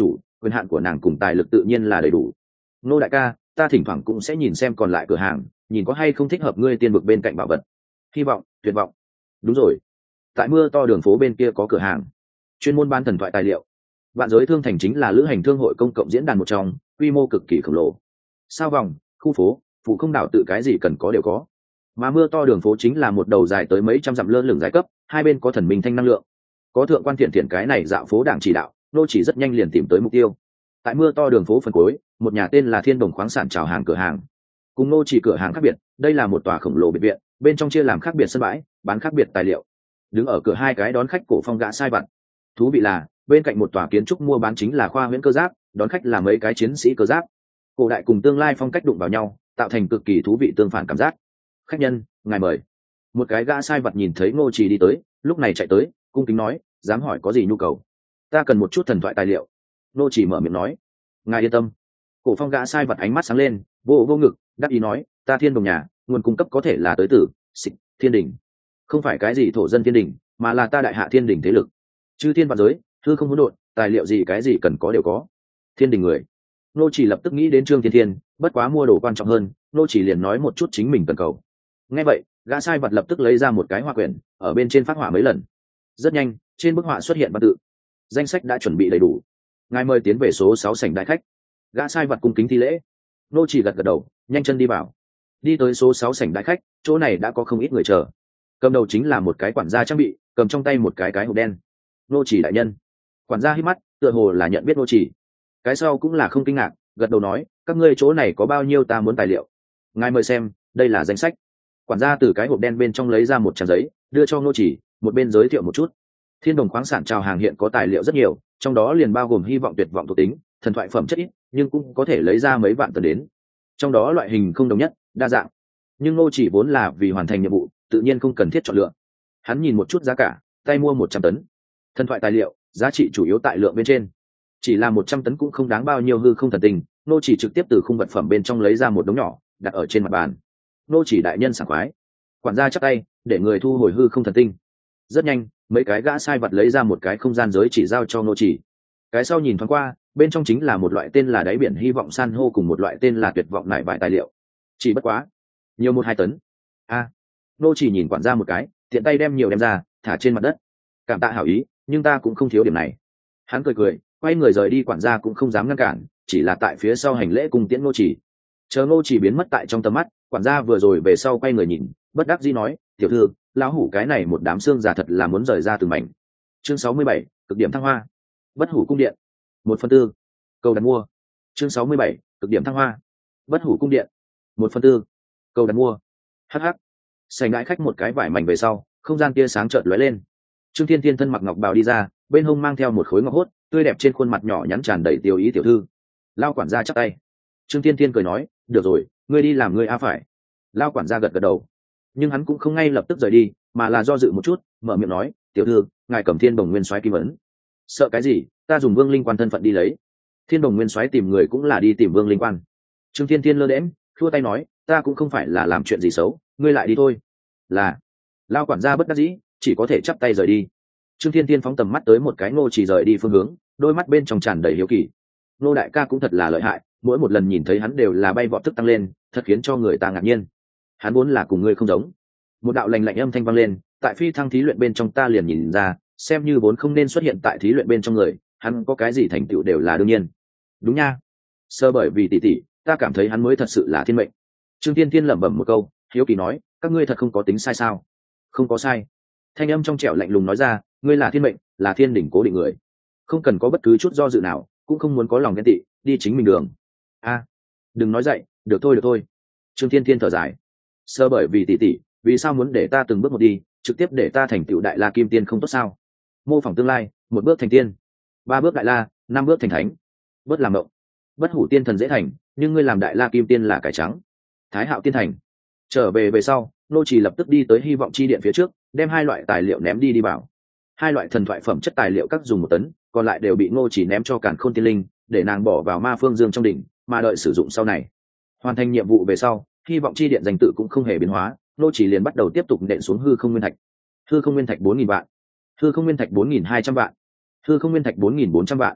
quyền hạn của nàng cùng tài lực tự nhiên là đầy đủ. Ngô đại ca, ta thỉnh thoảng cũng sẽ nhìn xem còn lại cửa hàng, nhìn có hay không thích hợp ngươi tiên vực bên cạnh bảo vật. Hy vọng, tuyệt vọng. Đúng rồi, tại mưa to đường phố bên kia có cửa hàng chuyên môn bán thần thoại tài liệu. Vạn Giới Thương Thành chính là lữ hành thương hội công cộng diễn đàn một trong, quy mô cực kỳ khổng lồ. Sao vòng, khu phố, phụ không đảo tự cái gì cần có đều có. Mà mưa to đường phố chính là một đầu dài tới mấy trăm dặm lơ lửng dài cấp, hai bên có thần minh thanh năng lượng. Có thượng quan thiện thiện cái này dạo phố đảng chỉ đạo, nô chỉ rất nhanh liền tìm tới mục tiêu. Tại mưa to đường phố phần cuối, một nhà tên là Thiên Đồng khoáng sản chào hàng cửa hàng. Cùng nô chỉ cửa hàng khác biệt, đây là một tòa khổng lồ biệt viện, bên trong chia làm khác biệt sân bãi, bán khác biệt tài liệu. Đứng ở cửa hai cái đón khách cổ phong gã sai vặt. Thú vị là, bên cạnh một tòa kiến trúc mua bán chính là khoa huyễn cơ giáp, đón khách là mấy cái chiến sĩ cơ giáp. Cổ đại cùng tương lai phong cách đụng vào nhau, tạo thành cực kỳ thú vị tương phản cảm giác. Khách nhân, ngài mời. Một cái gã sai vặt nhìn thấy Ngô Chỉ đi tới, lúc này chạy tới, cung kính nói, dám hỏi có gì nhu cầu? Ta cần một chút thần thoại tài liệu. Ngô Chỉ mở miệng nói, ngài yên tâm. Cổ phong gã sai vặt ánh mắt sáng lên, vô vô ngực, đáp ý nói, ta Thiên Đồng nhà, nguồn cung cấp có thể là tới từ Xích Thiên Đình, không phải cái gì thổ dân Thiên Đình, mà là ta Đại Hạ Thiên Đình thế lực. Chư thiên vạn giới, hư không hỗn độn, tài liệu gì cái gì cần có đều có. Thiên Đình người. Nô chỉ lập tức nghĩ đến Trương Thiên Thiên, bất quá mua đồ quan trọng hơn, nô chỉ liền nói một chút chính mình cần cầu. Nghe vậy, gã sai vật lập tức lấy ra một cái hoa quyển, ở bên trên phát họa mấy lần. Rất nhanh, trên bức họa xuất hiện văn tự. Danh sách đã chuẩn bị đầy đủ. Ngài mời tiến về số 6 sảnh đại khách. Gã sai vật cung kính thi lễ. Nô chỉ gật gật đầu, nhanh chân đi vào. Đi tới số 6 sảnh đại khách, chỗ này đã có không ít người chờ. Cầm đầu chính là một cái quản gia trang bị, cầm trong tay một cái hộp đen. Nô chỉ đại nhân. Quản gia hít mắt, tựa hồ là nhận biết nô chỉ. Cái sau cũng là không kinh ngạc, gật đầu nói, các ngươi chỗ này có bao nhiêu ta muốn tài liệu. Ngài mời xem, đây là danh sách. Quản gia từ cái hộp đen bên trong lấy ra một trang giấy, đưa cho nô chỉ, một bên giới thiệu một chút. Thiên Đồng khoáng sản chào hàng hiện có tài liệu rất nhiều, trong đó liền bao gồm hy vọng tuyệt vọng thuộc tính, thần thoại phẩm chất ít, nhưng cũng có thể lấy ra mấy vạn tấn đến. Trong đó loại hình không đồng nhất, đa dạng. Nhưng nô chỉ vốn là vì hoàn thành nhiệm vụ, tự nhiên không cần thiết chọn lựa. Hắn nhìn một chút giá cả, tay mua 100 tấn. Thần thoại tài liệu, giá trị chủ yếu tại lượng bên trên. Chỉ là 100 tấn cũng không đáng bao nhiêu hư không thần tinh, nô chỉ trực tiếp từ khung vật phẩm bên trong lấy ra một đống nhỏ, đặt ở trên mặt bàn. Nô chỉ đại nhân sảng khoái. Quản gia chắp tay, để người thu hồi hư không thần tinh. Rất nhanh, mấy cái gã sai vật lấy ra một cái không gian giới chỉ giao cho nô chỉ. Cái sau nhìn thoáng qua, bên trong chính là một loại tên là đáy biển hy vọng san hô cùng một loại tên là tuyệt vọng nải vải tài liệu. Chỉ bất quá, nhiều 1-2 tấn. Nô chỉ nhìn quản gia một cái, tiện tay đem nhiều đem ra, thả trên mặt đất. Cảm tạ hảo ý, nhưng ta cũng không thiếu điểm này. Hắn cười cười, quay người rời đi, quản gia cũng không dám ngăn cản, chỉ là tại phía sau hành lễ cùng tiễn Ngô Chỉ. Chờ Ngô Chỉ biến mất tại trong tầm mắt, quản gia vừa rồi về sau quay người nhìn, bất đắc dĩ nói, tiểu thư, lão hủ cái này một đám xương già thật là muốn rời ra từng mảnh. Chương 67, cực điểm thăng hoa. Bất hủ cung điện. 1/4. Cầu đặt mua. Chương 67, cực điểm thăng hoa. Bất hủ cung điện. 1/4. Cầu đặt mua. Hắc. Sảnh ngãi khách một cái vải mảnh về sau, không gian kia sáng chợt lóe lên. Trương Thiên Thiên thân mặc ngọc bào đi ra, bên hông mang theo một khối ngọc hốt, tươi đẹp trên khuôn mặt nhỏ nhắn tràn đầy tiêu ý, tiểu thư. Lao quản gia chắp tay. Trương Thiên Thiên cười nói, được rồi, ngươi đi làm ngươi phải. Lao quản gia gật gật đầu, nhưng hắn cũng không ngay lập tức rời đi, mà là do dự một chút, mở miệng nói, tiểu thư, ngài cầm Thiên Đồng Nguyên Soái kim ấn. Sợ cái gì, ta dùng Vương Linh Quan thân phận đi lấy. Thiên Đồng Nguyên Soái tìm người cũng là đi tìm Vương Linh Quan. Trương Thiên Thiên lơ đễm, khua tay nói, ta cũng không phải là làm chuyện gì xấu, ngươi lại đi thôi. Là. Lao quản gia bất đắc dĩ, chỉ có thể chắp tay rời đi. Trương Thiên Thiên phóng tầm mắt tới một cái Ngô Chỉ rời đi phương hướng, đôi mắt bên trong tràn đầy hiếu kỳ. Ngô đại ca cũng thật là lợi hại, mỗi một lần nhìn thấy hắn đều là bay vọt thức tăng lên, thật khiến cho người ta ngạc nhiên. Hắn vốn là cùng ngươi không giống. Một đạo lạnh lạnh âm thanh vang lên, tại phi thăng thí luyện bên trong ta liền nhìn ra, xem như vốn không nên xuất hiện tại thí luyện bên trong người, hắn có cái gì thành tựu đều là đương nhiên. Đúng nha. Sơ bởi vì tỷ tỷ, ta cảm thấy hắn mới thật sự là thiên mệnh. Trương Thiên Thiên lẩm bẩm một câu, hiếu kỳ nói, các ngươi thật không có tính sai sao? Không có sai. Thanh âm trong trẻo lạnh lùng nói ra, ngươi là thiên mệnh, là thiên đỉnh cố định người, không cần có bất cứ chút do dự nào, cũng không muốn có lòng ghen tị, đi chính mình đường. Đừng nói dậy, được thôi. Trương Thiên Thiên thở dài, sơ bởi vì tỷ tỷ, vì sao muốn để ta từng bước một đi, trực tiếp để ta thành tựu đại la kim tiên không tốt sao? Mô phỏng tương lai, 1 bước thành tiên, 3 bước đại la, 5 bước thành thánh. Bớt làm động. Bất hủ tiên thần dễ thành, nhưng ngươi làm đại la kim tiên là cải trắng. Thái Hạo tiên thành. Trở về sau, Nô Chỉ lập tức đi tới hy vọng chi điện phía trước, đem 2 loại tài liệu ném đi bảo. 2 loại thần thoại phẩm chất tài liệu các dùng 1 tấn, còn lại đều bị Ngô Chỉ ném cho Càn Khôn Tiên Linh, để nàng bỏ vào Ma Phương Dương trong đỉnh, mà đợi sử dụng sau này. Hoàn thành nhiệm vụ về sau, hy vọng chi điện danh tự cũng không hề biến hóa, Ngô Chỉ liền bắt đầu tiếp tục nện xuống hư không nguyên thạch. Hư không nguyên thạch 4000 vạn, hư không nguyên thạch 4200 vạn, hư không nguyên thạch 4400 vạn.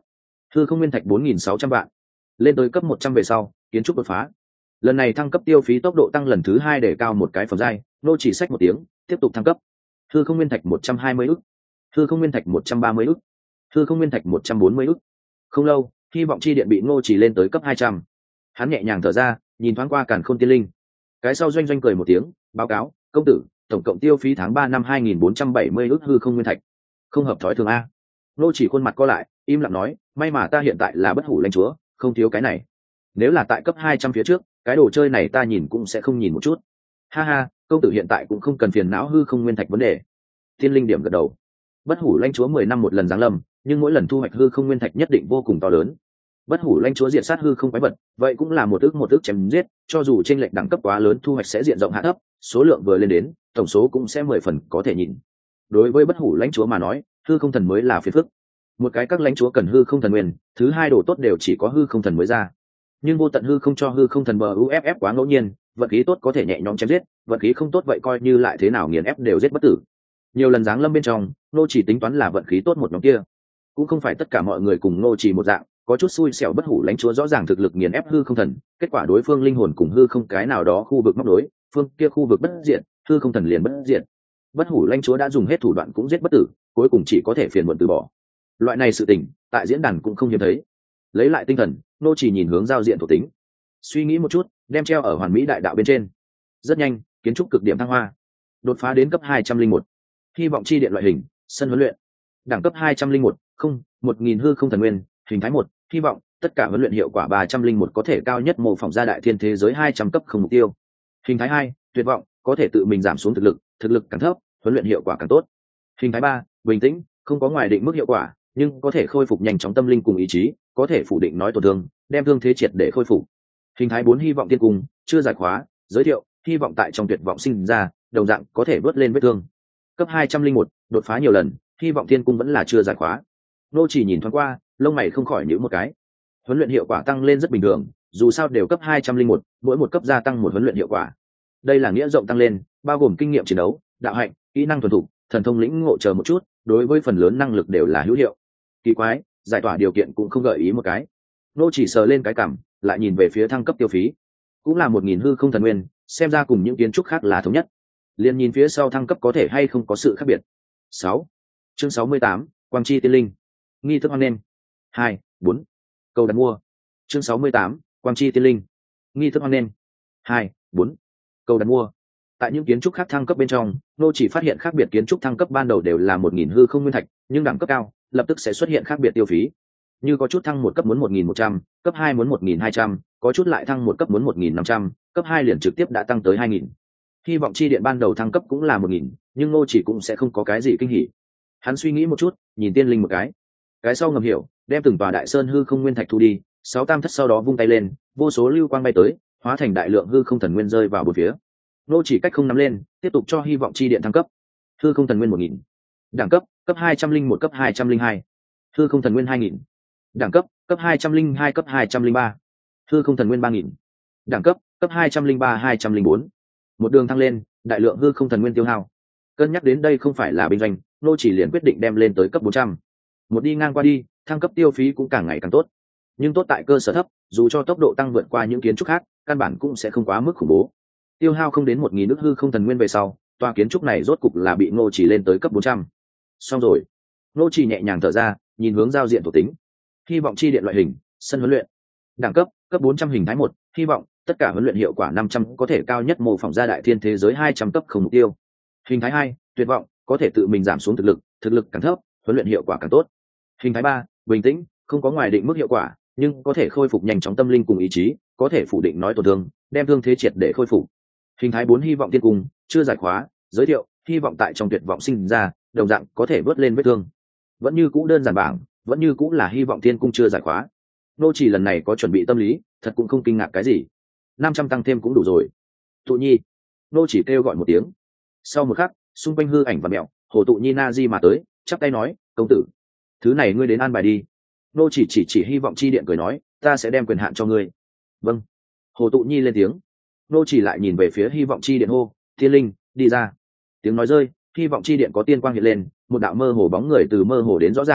hư không nguyên thạch 4.600 vạn. Lên tới cấp 100 về sau kiến trúc đột phá. Lần này thăng cấp tiêu phí tốc độ tăng lần thứ 2 để cao một cái phẩm giai, nô chỉ sách một tiếng tiếp tục thăng cấp. Hư không nguyên thạch 120 ức, hư không nguyên thạch 130 ức, hư không nguyên thạch 140 ức. Không lâu, hy vọng chi điện bị nô chỉ lên tới cấp 200. Hắn nhẹ nhàng thở ra, nhìn thoáng qua càn khôn tiên linh. Cái sau doanh doanh cười một tiếng, báo cáo công tử, tổng cộng tiêu phí tháng 3 năm 2.470 ức hư không nguyên thạch. Không hợp thói thường a. Nô chỉ khuôn mặt co lại, im lặng nói, may mà ta hiện tại là bất hủ lãnh chúa, không thiếu cái này. Nếu là tại cấp 200 phía trước, cái đồ chơi này ta nhìn cũng sẽ không nhìn một chút. Ha ha, công tử hiện tại cũng không cần phiền não hư không nguyên thạch vấn đề. Thiên linh điểm gật đầu. Bất hủ lãnh chúa 10 năm một lần giáng lâm, nhưng mỗi lần thu hoạch hư không nguyên thạch nhất định vô cùng to lớn. Bất hủ lãnh chúa diệt sát hư không quái vật, vậy cũng là một ước chém giết, cho dù trên lệch đẳng cấp quá lớn thu hoạch sẽ diện rộng hạ thấp, số lượng vừa lên đến, tổng số cũng sẽ 10 phần có thể nhìn. Đối với bất hủ lãnh chúa mà nói, hư không thần mới là phiền phức. Một cái các lãnh chúa cần hư không thần nguyên, thứ hai đồ tốt đều chỉ có hư không thần mới ra. Nhưng vô tận hư không cho hư không thần bờ uff quá ngẫu nhiên, vận khí tốt có thể nhẹ nhõm chém giết, vận khí không tốt vậy coi như lại thế nào nghiền ép đều giết bất tử. Nhiều lần giáng lâm bên trong, nô chỉ tính toán là vận khí tốt một nhóm kia. Cũng không phải tất cả mọi người cùng nô chỉ một dạng, có chút xui xẻo bất hủ lãnh chúa rõ ràng thực lực nghiền ép hư không thần, kết quả đối phương linh hồn cùng hư không cái nào đó khu vực móc đối, phương kia khu vực bất diệt, hư không thần liền bất diệt. Bất hủ lãnh chúa đã dùng hết thủ đoạn cũng giết bất tử, cuối cùng chỉ có thể phiền muộn từ bỏ. Loại này sự tình, tại diễn đàn cũng không hiếm thấy. Lấy lại tinh thần, nô chỉ nhìn hướng giao diện thuộc tính, suy nghĩ một chút, đem treo ở hoàn mỹ đại đạo bên trên. Rất nhanh, kiến trúc cực điểm thăng hoa, đột phá đến cấp 201. Hy vọng chi điện loại hình, sân huấn luyện, đẳng cấp 201, không, 1000 hư không thần nguyên, hình thái 1, hy vọng tất cả huấn luyện hiệu quả 301 có thể cao nhất mô phỏng ra đại thiên thế giới 200 cấp không mục tiêu. Hình thái 2, tuyệt vọng, có thể tự mình giảm xuống thực lực càng thấp, huấn luyện hiệu quả càng tốt. Hình thái 3, bình tĩnh, không có ngoài định mức hiệu quả, nhưng có thể khôi phục nhanh chóng tâm linh cùng ý chí, có thể phủ định nói tổn thương, đem thương thế triệt để khôi phục. Hình thái 4 hy vọng tiên cung, chưa giải khóa, giới thiệu, hy vọng tại trong tuyệt vọng sinh ra, đồng dạng có thể vớt lên vết thương. Cấp 201, đột phá nhiều lần, hy vọng tiên cung vẫn là chưa giải khóa. Nô chỉ nhìn thoáng qua, lông mày không khỏi nhíu một cái. Huấn luyện hiệu quả tăng lên rất bình thường, dù sao đều cấp 201, mỗi một cấp gia tăng một huấn luyện hiệu quả. Đây là nghĩa rộng tăng lên, bao gồm kinh nghiệm chiến đấu, đạo hạnh, kỹ năng thuần thục, thần thông lĩnh ngộ chờ một chút, đối với phần lớn năng lực đều là hữu hiệu. Kỳ quái, giải tỏa điều kiện cũng không gợi ý một cái. Nô chỉ sờ lên cái cằm, lại nhìn về phía thăng cấp tiêu phí, cũng là 1000 hư không thần nguyên, xem ra cùng những kiến trúc khác là thống nhất. Liên nhìn phía sau thăng cấp có thể hay không có sự khác biệt. 6. Chương 68, Quang Chi Tiên Linh. Nghi thức hoan nghênh. 2, 4. Cầu đặt mua. Chương 68, Quang Chi Tiên Linh. Nghi thức hoan nghênh. 2, 4. Cầu đặt mua. Tại những kiến trúc khác thăng cấp bên trong, nô chỉ phát hiện khác biệt kiến trúc thăng cấp ban đầu đều là 1000 hư không nguyên thạch, nhưng đẳng cấp cao, lập tức sẽ xuất hiện khác biệt tiêu phí. Như có chút thăng một cấp muốn 1100, cấp 2 muốn 1200, có chút lại thăng một cấp muốn 1500, cấp 2 liền trực tiếp đã tăng tới 2000. Hy vọng chi điện ban đầu thăng cấp cũng là 1000, nhưng nô chỉ cũng sẽ không có cái gì kinh hỉ. Hắn suy nghĩ một chút, nhìn tiên linh một cái sau ngầm hiểu, đem từng tòa đại sơn hư không nguyên thạch thu đi, 6 tam thất sau đó vung tay lên, vô số lưu quang bay tới, hóa thành đại lượng hư không thần nguyên rơi vào bốn phía. Nô chỉ cách không nắm lên, tiếp tục cho hy vọng chi điện thăng cấp. Hư không thần nguyên 1000. Đẳng cấp, cấp 201 cấp 202. Hư không thần nguyên 2000. Đẳng cấp, cấp 202 cấp 203. Hư không thần nguyên 3000. Đẳng cấp, cấp 203 204. Một đường thăng lên, đại lượng hư không thần nguyên tiêu hao. Cân nhắc đến đây không phải là binh doanh, nô chỉ liền quyết định đem lên tới cấp 400. Một đi ngang qua đi, thăng cấp tiêu phí cũng càng ngày càng tốt. Nhưng tốt tại cơ sở thấp, dù cho tốc độ tăng vượt qua những kiến trúc khác, căn bản cũng sẽ không quá mức khủng bố. Tiêu hao không đến 1000 ức hư không thần nguyên về sau, tòa kiến trúc này rốt cục là bị nô chỉ lên tới cấp 400. Xong rồi. Nô chỉ nhẹ nhàng thở ra, nhìn hướng giao diện thuộc tính. Hy vọng chi điện loại hình, sân huấn luyện. Đẳng cấp, cấp 400 hình thái 1, hy vọng tất cả huấn luyện hiệu quả 500 có thể cao nhất mô phỏng ra đại thiên thế giới 200 cấp không mục tiêu. Hình thái 2, tuyệt vọng, có thể tự mình giảm xuống thực lực càng thấp, huấn luyện hiệu quả càng tốt. Hình thái 3, bình tĩnh, không có ngoài định mức hiệu quả, nhưng có thể khôi phục nhanh chóng tâm linh cùng ý chí, có thể phủ định nói tổn thương, đem thương thế triệt để khôi phục. Hình thái 4 hy vọng tiên cung, chưa giải khóa, giới thiệu, hy vọng tại trong tuyệt vọng sinh ra, đồng dạng có thể vớt lên vết thương. Vẫn như cũ đơn giản bảng, vẫn như cũ là hy vọng tiên cung chưa giải khóa. Nô chỉ lần này có chuẩn bị tâm lý, thật cũng không kinh ngạc cái gì. 500 tăng thêm cũng đủ rồi. Tụ Nhi. Nô chỉ kêu gọi một tiếng. Sau một khắc, xung quanh hư ảnh và mẹo, Hồ Tụ Nhi Na Di mà tới, chắp tay nói, công tử, thứ này ngươi đến an bài đi. Nô chỉ hy vọng chi điện cười nói, ta sẽ đem quyền hạn cho ngươi. Vâng. Hồ Tụ Nhi lên tiếng. Nô chỉ lại nhìn về phía hy vọng chi điện hô, Thiên Linh, đi ra. Tiếng nói rơi, hy vọng chi điện có tiên quang hiện lên, một đạo mơ hồ bóng người từ mơ hồ đến rõ ràng,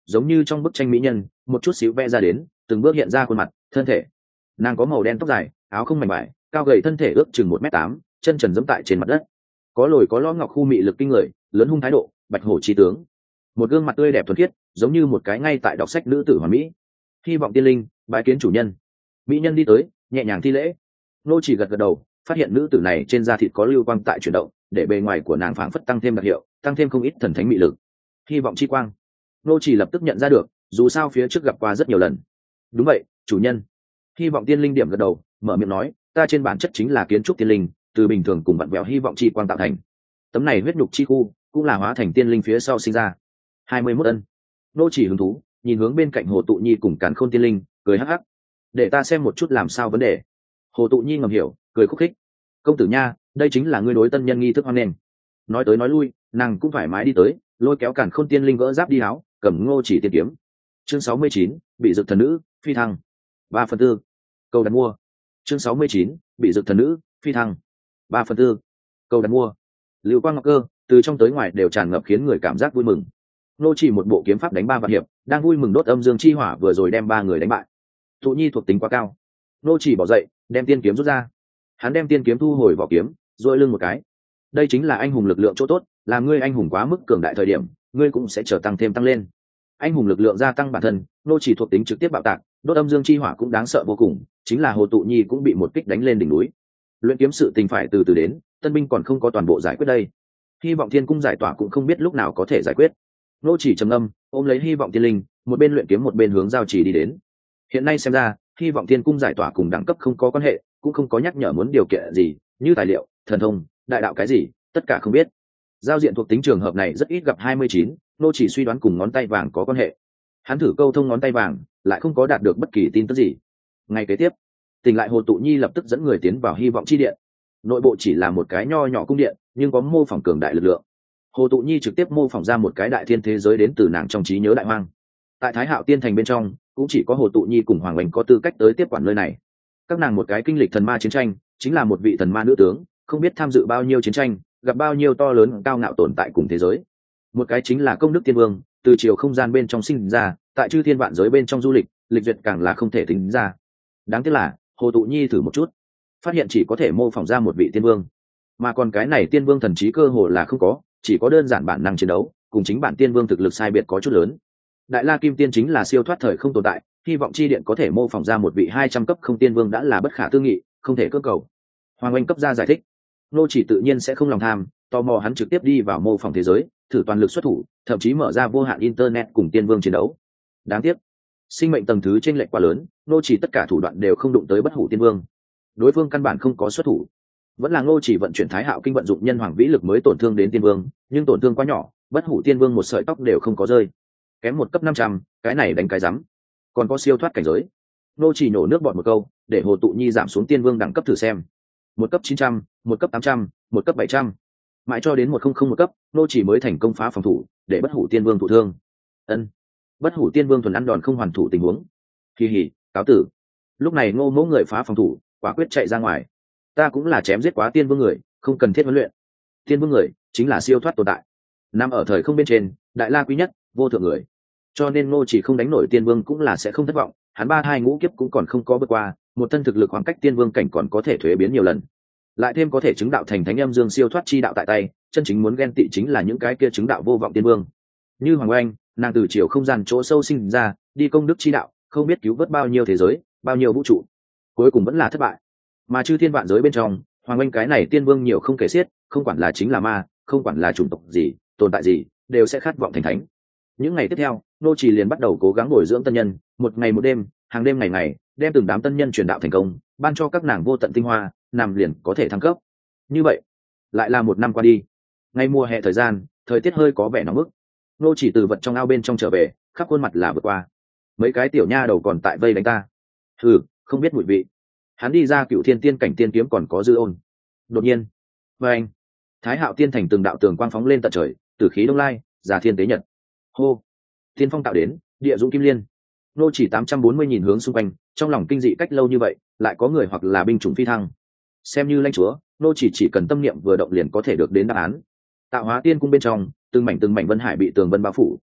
giống như trong bức tranh mỹ nhân, một chút xíu vẽ ra đến, từng bước hiện ra khuôn mặt, thân thể. Nàng có màu đen tóc dài, áo không mảnh vải, cao gầy thân thể ước chừng 1m8, chân trần giẫm tại trên mặt đất. Có lồi có lõm ngọc khu mị lực kinh người, lớn hung thái độ, bạch hổ chi tướng. Một gương mặt tươi đẹp thuần khiết, giống như một cái ngay tại đọc sách nữ tử hoàn mỹ. Hy vọng tiên linh, bái kiến chủ nhân. Mỹ nhân đi tới, nhẹ nhàng thi lễ. Nô chỉ gật gật đầu, phát hiện nữ tử này trên da thịt có lưu quang tại chuyển động, để bề ngoài của nàng phảng phất tăng thêm đặc hiệu, tăng thêm không ít thần thánh mị lực. Hy vọng chi quang. Nô chỉ lập tức nhận ra được, dù sao phía trước gặp qua rất nhiều lần. Đúng vậy, chủ nhân. Hy vọng tiên linh điểm gật đầu, mở miệng nói, ta trên bản chất chính là kiến trúc tiên linh, từ bình thường cùng vặn vẹo hy vọng chi quang tạo thành. Tấm này huyết nhục chi khu cũng là hóa thành tiên linh phía sau sinh ra. 21 ân. Nô chỉ hứng thú, nhìn hướng bên cạnh Hồ Tụ Nhi cùng Càn Khôn tiên linh, cười hắc hắc. Để ta xem một chút làm sao vấn đề. Hồ Tụ Nhi ngầm hiểu, cười khúc khích. Công tử nha, đây chính là ngươi đối tân nhân nghi thức hoan nghênh. Nói tới nói lui, nàng cũng thoải mái đi tới, lôi kéo Càn Khôn tiên linh gỡ giáp đi áo, cầm Ngô chỉ tiên kiếm. Chương 69, bị dực thần nữ, phi thăng. 3/4. Câu đặt mua. Chương 69, bị dực thần nữ, phi thăng. 3/4. Câu đặt mua. Lưu quang ngọc cơ, từ trong tới ngoài đều tràn ngập khiến người cảm giác vui mừng. Nô chỉ một bộ kiếm pháp đánh 3 vạn hiệp, đang vui mừng đốt âm dương chi hỏa vừa rồi đem 3 người đánh bại. Thụ Nhi thuộc tính quá cao. Nô chỉ bỏ dậy, đem tiên kiếm rút ra. Hắn đem tiên kiếm thu hồi vỏ kiếm, duỗi lưng một cái. Đây chính là anh hùng lực lượng chỗ tốt, làm ngươi anh hùng quá mức cường đại thời điểm, ngươi cũng sẽ trở tăng lên. Anh hùng lực lượng gia tăng bản thân, nô chỉ thuộc tính trực tiếp bạo tạc, đốt âm dương chi hỏa cũng đáng sợ vô cùng, chính là Hồ Tụ Nhi cũng bị một kích đánh lên đỉnh núi. Luyện kiếm sự tình phải từ từ đến, tân binh còn không có toàn bộ giải quyết đây. Hy vọng thiên cung giải tỏa cũng không biết lúc nào có thể giải quyết. Nô chỉ trầm âm, ôm lấy hy vọng tiên linh, một bên luyện kiếm một bên hướng giao chỉ đi đến. Hiện nay xem ra, hy vọng thiên cung giải tỏa cùng đẳng cấp không có quan hệ, cũng không có nhắc nhở muốn điều kiện gì, như tài liệu, thần thông, đại đạo cái gì, tất cả không biết. Giao diện thuộc tính trường hợp này rất ít gặp 29, nô chỉ suy đoán cùng ngón tay vàng có quan hệ. Hắn thử câu thông ngón tay vàng, lại không có đạt được bất kỳ tin tức gì. Ngày kế tiếp, tỉnh lại Hồ Tụ Nhi lập tức dẫn người tiến vào hy vọng chi điện. Nội bộ chỉ là một cái nho nhỏ cung điện, nhưng có mô phỏng cường đại lực lượng. Hồ Tụ Nhi trực tiếp mô phỏng ra một cái đại thiên thế giới đến từ nàng trong trí nhớ đại hoang. Tại Thái Hạo Tiên Thành bên trong, cũng chỉ có Hồ Tụ Nhi cùng Hoàng Oanh có tư cách tới tiếp quản nơi này. Các nàng một cái kinh lịch thần ma chiến tranh, chính là một vị thần ma nữ tướng, không biết tham dự bao nhiêu chiến tranh, gặp bao nhiêu to lớn cao ngạo tồn tại cùng thế giới. Một cái chính là công đức tiên vương, từ chiều không gian bên trong sinh ra, tại chư thiên vạn giới bên trong du lịch, lịch duyệt càng là không thể tính ra. Đáng tiếc là Hồ Tụ Nhi thử một chút, phát hiện chỉ có thể mô phỏng ra một vị tiên vương, mà còn cái này tiên vương thần trí cơ hồ là không có, chỉ có đơn giản bản năng chiến đấu, cùng chính bản tiên vương thực lực sai biệt có chút lớn. Đại La Kim Tiên chính là siêu thoát thời không tồn tại, hy vọng chi điện có thể mô phỏng ra một vị 200 cấp không tiên vương đã là bất khả tư nghị, không thể cưỡng cầu. Hoàng Oanh cấp ra giải thích, nô chỉ tự nhiên sẽ không lòng tham, tò mò hắn trực tiếp đi vào mô phỏng thế giới, thử toàn lực xuất thủ, thậm chí mở ra vô hạn internet cùng tiên vương chiến đấu. Đáng tiếc, sinh mệnh tầng thứ trên lệch quá lớn, nô chỉ tất cả thủ đoạn đều không đụng tới bất hủ tiên vương. Đối phương căn bản không có xuất thủ, vẫn là nô chỉ vận chuyển Thái Hạo kinh vận dụng nhân hoàng vĩ lực mới tổn thương đến tiên vương, nhưng tổn thương quá nhỏ, bất hủ tiên vương một sợi tóc đều không có rơi. Kém một cấp 500, cái này đánh cái rắm. Còn có siêu thoát cảnh giới. Nô chỉ nổ nước bọt một câu, để Hồ Tụ Nhi giảm xuống tiên vương đẳng cấp thử xem. Một cấp 900, một cấp 800, một cấp 700. Mãi cho đến 100 một cấp, nô chỉ mới thành công phá phòng thủ, để bất hủ tiên vương thụ thương. Ân. Bất hủ tiên vương thuần ăn đòn không hoàn thủ tình huống. Kỳ hỉ, cáo tử. Lúc này Ngô Mỗ người phá phòng thủ, quả quyết chạy ra ngoài. Ta cũng là chém giết quá tiên vương người, không cần thiết huấn luyện. Tiên vương người chính là siêu thoát tồn tại, nằm ở thời không bên trên, đại la quý nhất, vô thượng người. Cho nên Ngô chỉ không đánh nổi tiên vương cũng là sẽ không thất vọng, hắn 32 ngũ kiếp cũng còn không có vượt qua, một thân thực lực khoảng cách tiên vương cảnh còn có thể thuế biến nhiều lần. Lại thêm có thể chứng đạo thành thánh âm dương siêu thoát chi đạo tại tay, chân chính muốn ghen tị chính là những cái kia chứng đạo vô vọng tiên vương. Như Hoàng Oanh, nàng từ chiều không gian chỗ sâu sinh ra, đi công đức chi đạo, không biết cứu vớt bao nhiêu thế giới, bao nhiêu vũ trụ, cuối cùng vẫn là thất bại. Mà chư thiên vạn giới bên trong, Hoàng Oanh cái này tiên vương nhiều không kể xiết, không quản là chính là ma, không quản là chủng tộc gì, tồn tại gì, đều sẽ khát vọng thành thánh. Những ngày tiếp theo, nô chỉ liền bắt đầu cố gắng bồi dưỡng tân nhân, một ngày một đêm, hàng đêm ngày ngày, đem từng đám tân nhân truyền đạo thành công, ban cho các nàng vô tận tinh hoa, nằm liền có thể thăng cấp. Như vậy, lại là một năm qua đi. Ngay mùa hè thời gian, thời tiết hơi có vẻ nóng bức. Nô chỉ từ vật trong ao bên trong trở về, khắp khuôn mặt là vượt qua. Mấy cái tiểu nha đầu còn tại vây đánh ta. Không biết mùi vị. Hắn đi ra Cựu Thiên Tiên cảnh tiên kiếm còn có dư ôn. Đột nhiên, anh, Thái Hạo Tiên thành từng đạo tường quang phóng lên tận trời, tử khí đông lai, già thiên tế nhật. Hô, tiên phong tạo đến, địa dũng kim liên. Nô chỉ 840 nhìn hướng xung quanh, trong lòng kinh dị cách lâu như vậy, lại có người hoặc là binh chủng phi thăng. Xem như lãnh chúa, nô chỉ cần tâm niệm vừa động liền có thể được đến đáp án. Tạo hóa tiên cung bên trong, từng mảnh vân hải bị tường vân bao phủ,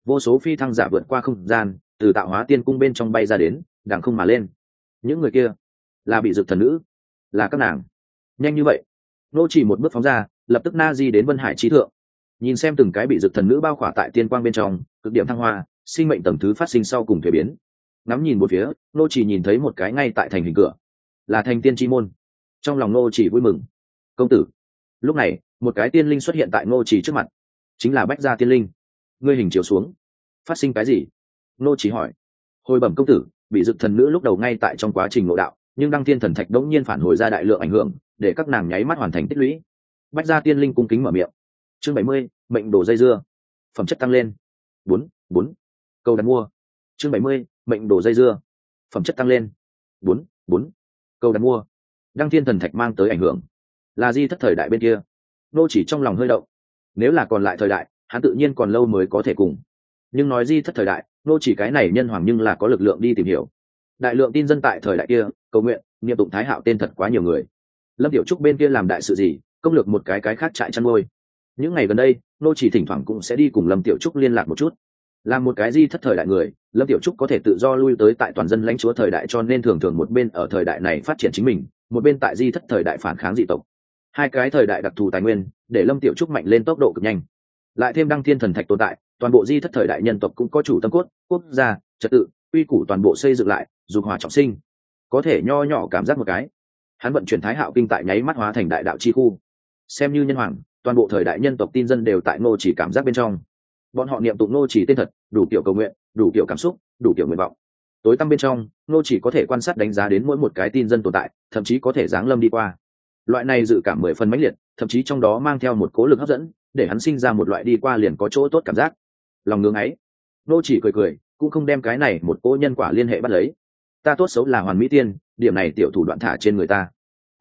vô số phi thăng giả vượt qua không gian từ tạo hóa tiên cung bên trong bay ra đến đằng không mà lên. Những người kia là bị dực thần nữ, là các nàng. Nhanh như vậy, nô chỉ một bước phóng ra, lập tức na di đến Vân Hải chi thượng, nhìn xem từng cái bị dực thần nữ bao khỏa tại tiên quang bên trong, cực điểm thăng hoa, sinh mệnh tầng thứ phát sinh sau cùng thuế biến. Ngắm nhìn một phía, nô chỉ nhìn thấy một cái ngay tại thành hình cửa, là thành tiên chi môn. Trong lòng nô chỉ vui mừng. Công tử. Lúc này, một cái tiên linh xuất hiện tại nô chỉ trước mặt, chính là Bách Gia tiên linh. Ngươi hình chiếu xuống, phát sinh cái gì? Nô chỉ hỏi. Hồi bẩm công tử, bị dực thần nữ lúc đầu ngay tại trong quá trình ngộ đạo, nhưng đăng thiên thần thạch đống nhiên phản hồi ra đại lượng ảnh hưởng, để các nàng nháy mắt hoàn thành tích lũy. Bách Gia tiên linh cung kính mở miệng. Chương 70, mệnh đồ dây dưa, phẩm chất tăng lên. 4. Câu đặt mua. Chương 70, mệnh đồ dây dưa, phẩm chất tăng lên. 4. Câu đặt mua. Đăng thiên thần thạch mang tới ảnh hưởng là di thất thời đại bên kia. Nô chỉ trong lòng hơi động. Nếu là còn lại thời đại, hắn tự nhiên còn lâu mới có thể cùng. Nhưng nói di thất thời đại, nô chỉ cái này nhân hoàng nhưng là có lực lượng đi tìm hiểu. Đại lượng tin dân tại thời đại kia cầu nguyện niệm tụng Thái Hạo tên thật quá nhiều người. Lâm Tiểu Trúc bên kia làm đại sự gì, công lược một cái khác trại chăn nuôi. Những ngày gần đây, nô chỉ thỉnh thoảng cũng sẽ đi cùng Lâm Tiểu Trúc liên lạc một chút. Làm một cái di thất thời đại người, Lâm Tiểu Trúc có thể tự do lui tới tại toàn dân lãnh chúa thời đại, cho nên thường thường một bên ở thời đại này phát triển chính mình, một bên tại di thất thời đại phản kháng dị tộc. Hai cái thời đại đặc thù tài nguyên, để Lâm Tiểu Trúc mạnh lên tốc độ cực nhanh. Lại thêm đăng thiên thần thạch tồn tại, toàn bộ di thất thời đại nhân tộc cũng có chủ tâm cốt, quốc gia, trật tự, uy củ toàn bộ xây dựng lại, dục hỏa trọng sinh. Có thể nho nhỏ cảm giác một cái, hắn vận chuyển Thái Hạo kinh tại nháy mắt hóa thành đại đạo chi khu. Xem như nhân hoàng, toàn bộ thời đại nhân tộc tin dân đều tại Ngô Chỉ cảm giác bên trong. Bọn họ niệm tụng Ngô Chỉ tên thật, đủ kiểu cầu nguyện, đủ kiểu cảm xúc, đủ kiểu nguyện vọng. Tối tăm bên trong, Ngô Chỉ có thể quan sát đánh giá đến mỗi một cái tin dân tồn tại, thậm chí có thể giáng lâm đi qua. Loại này dự cảm 10 phần mãnh liệt, thậm chí trong đó mang theo một cố lực hấp dẫn, để hắn sinh ra một loại đi qua liền có chỗ tốt cảm giác. Lòng ngưỡng ấy, Ngô Chỉ cười, cũng không đem cái này một cố nhân quả liên hệ bắt lấy. Ta tốt xấu là hoàn mỹ tiên, điểm này tiểu thủ đoạn thả trên người ta.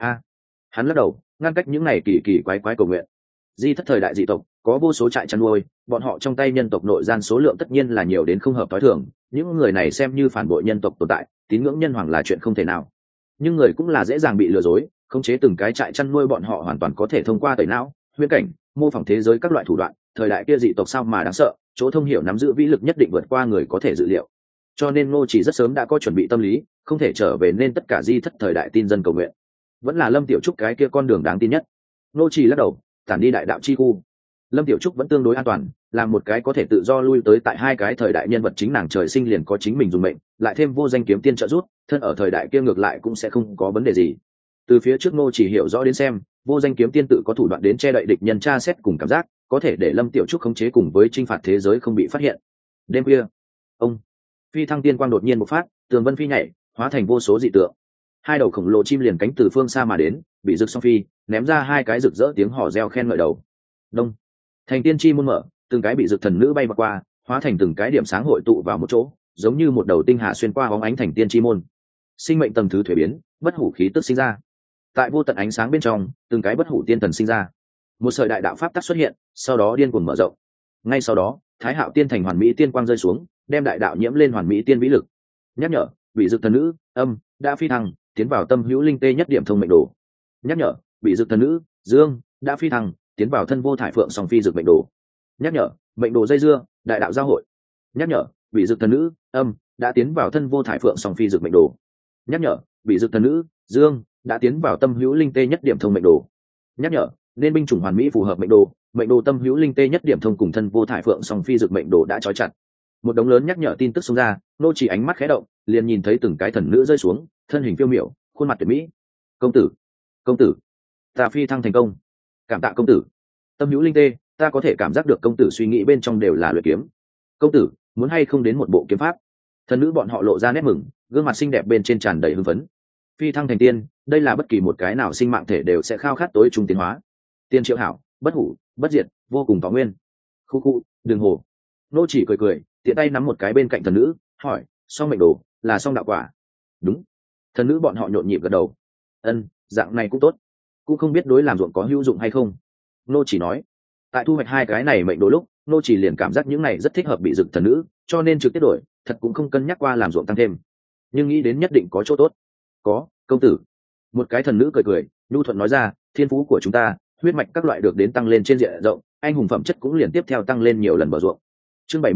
Hắn lắc đầu, ngăn cách những này kỳ quái cầu nguyện. Di thất thời đại dị tộc có vô số trại chăn nuôi, bọn họ trong tay nhân tộc nội gian số lượng tất nhiên là nhiều đến không hợp tối thường. Những người này xem như phản bội nhân tộc tồn tại, tín ngưỡng nhân hoàng là chuyện không thể nào. Nhưng người cũng là dễ dàng bị lừa dối, khống chế từng cái trại chăn nuôi bọn họ hoàn toàn có thể thông qua tẩy não, huyễn cảnh, mô phỏng thế giới các loại thủ đoạn. Thời đại kia dị tộc sao mà đáng sợ, chỗ thông hiểu nắm giữ vĩ lực nhất định vượt qua người có thể dự liệu. Cho nên Ngô Chỉ rất sớm đã có chuẩn bị tâm lý, không thể trở về nên tất cả di thất thời đại tin dân cầu nguyện. Vẫn là Lâm Tiểu Trúc cái kia con đường đáng tin nhất. Ngô Chỉ lắc đầu, tản đi đại đạo chi khu. Lâm Tiểu Trúc vẫn tương đối an toàn, làm một cái có thể tự do lui tới tại hai cái thời đại nhân vật chính nàng trời sinh liền có chính mình dùng mệnh, lại thêm vô danh kiếm tiên trợ giúp, thân ở thời đại kia ngược lại cũng sẽ không có vấn đề gì. Từ phía trước Ngô Chỉ hiểu rõ đến xem, vô danh kiếm tiên tự có thủ đoạn đến che đậy địch nhân tra xét cùng cảm giác, có thể để Lâm Tiểu Trúc khống chế cùng với chinh phạt thế giới không bị phát hiện. Đêm khuya, phi thăng tiên quang đột nhiên bộc phát, tường vân phi nhảy, hóa thành vô số dị tượng. Hai đầu khổng lồ chim liền cánh từ phương xa mà đến, bị rực song phi ném ra hai cái rực rỡ tiếng hò reo khen ngợi đầu. Đông, thành tiên chi môn mở, từng cái bị rực thần nữ bay bạc qua, hóa thành từng cái điểm sáng hội tụ vào một chỗ, giống như một đầu tinh hà xuyên qua bóng ánh thành tiên chi môn. Sinh mệnh tầng thứ thuế biến, bất hủ khí tức sinh ra. Tại vô tận ánh sáng bên trong, từng cái bất hủ tiên thần sinh ra. Một sợi đại đạo pháp tắc xuất hiện, sau đó điên cuồng mở rộng. Ngay sau đó, Thái Hạo tiên thành hoàn mỹ tiên quang rơi xuống, đem đại đạo nhiễm lên hoàn mỹ tiên vĩ lực. Nhắc nhở, bị dực thần nữ đã phi thăng, tiến vào tâm hữu linh tê nhất điểm thông mệnh đồ. Nhắc nhở, bị dực thần nữ dương đã phi thăng, tiến vào thân vô thải phượng song phi dực mệnh đồ. Nhắc nhở, mệnh đồ dây dưa, đại đạo giao hội. Nhắc nhở, bị dực thần nữ đã tiến vào thân vô thải phượng song phi dực mệnh đồ. Nhắc nhở, bị dực thần nữ dương đã tiến vào tâm hữu linh tê nhất điểm thông mệnh đồ. Nhắc nhở, nên binh chủng hoàn mỹ phù hợp mệnh đồ tâm hữu linh tê nhất điểm thông cùng thân vô thải phượng song phi dực mệnh đồ đã trói chặt. Một đống lớn nhắc nhở tin tức xông ra, Nô Chỉ ánh mắt khẽ động, liền nhìn thấy từng cái thần nữ rơi xuống, thân hình phiêu miểu, khuôn mặt tuyệt mỹ. Công tử, ta phi thăng thành công. Cảm tạ công tử. Tâm hữu linh tê, ta có thể cảm giác được công tử suy nghĩ bên trong đều là luyện kiếm. Công tử, muốn hay không đến một bộ kiếm pháp? Thần nữ bọn họ lộ ra nét mừng, gương mặt xinh đẹp bên trên tràn đầy hưng phấn. Phi thăng thành tiên, đây là bất kỳ một cái nào sinh mạng thể đều sẽ khao khát tối trung tiến hóa. Tiên triệu hảo, bất hủ, bất diệt, vô cùng tỏ nguyên. Khu, đừng hồ. Nô Chỉ cười, tiện tay nắm một cái bên cạnh thần nữ, hỏi, song mệnh đồ là song đạo quả? Đúng. Thần nữ bọn họ nhộn nhịp gật đầu. Dạng này cũng tốt, cũng không biết đối làm ruộng có hữu dụng hay không. Nô Chỉ nói, tại thu hoạch hai cái này mệnh đồ lúc, Nô Chỉ liền cảm giác những này rất thích hợp bị dực thần nữ, cho nên trực tiếp đổi, thật cũng không cân nhắc qua làm ruộng tăng thêm, nhưng nghĩ đến nhất định có chỗ tốt. Có, công tử. Một cái thần nữ cười, nhu thuận nói ra, thiên phú của chúng ta, huyết mạch các loại được đến tăng lên trên diện rộng, anh hùng phẩm chất cũng liền tiếp theo tăng lên nhiều lần bờ ruộng. Chương 71,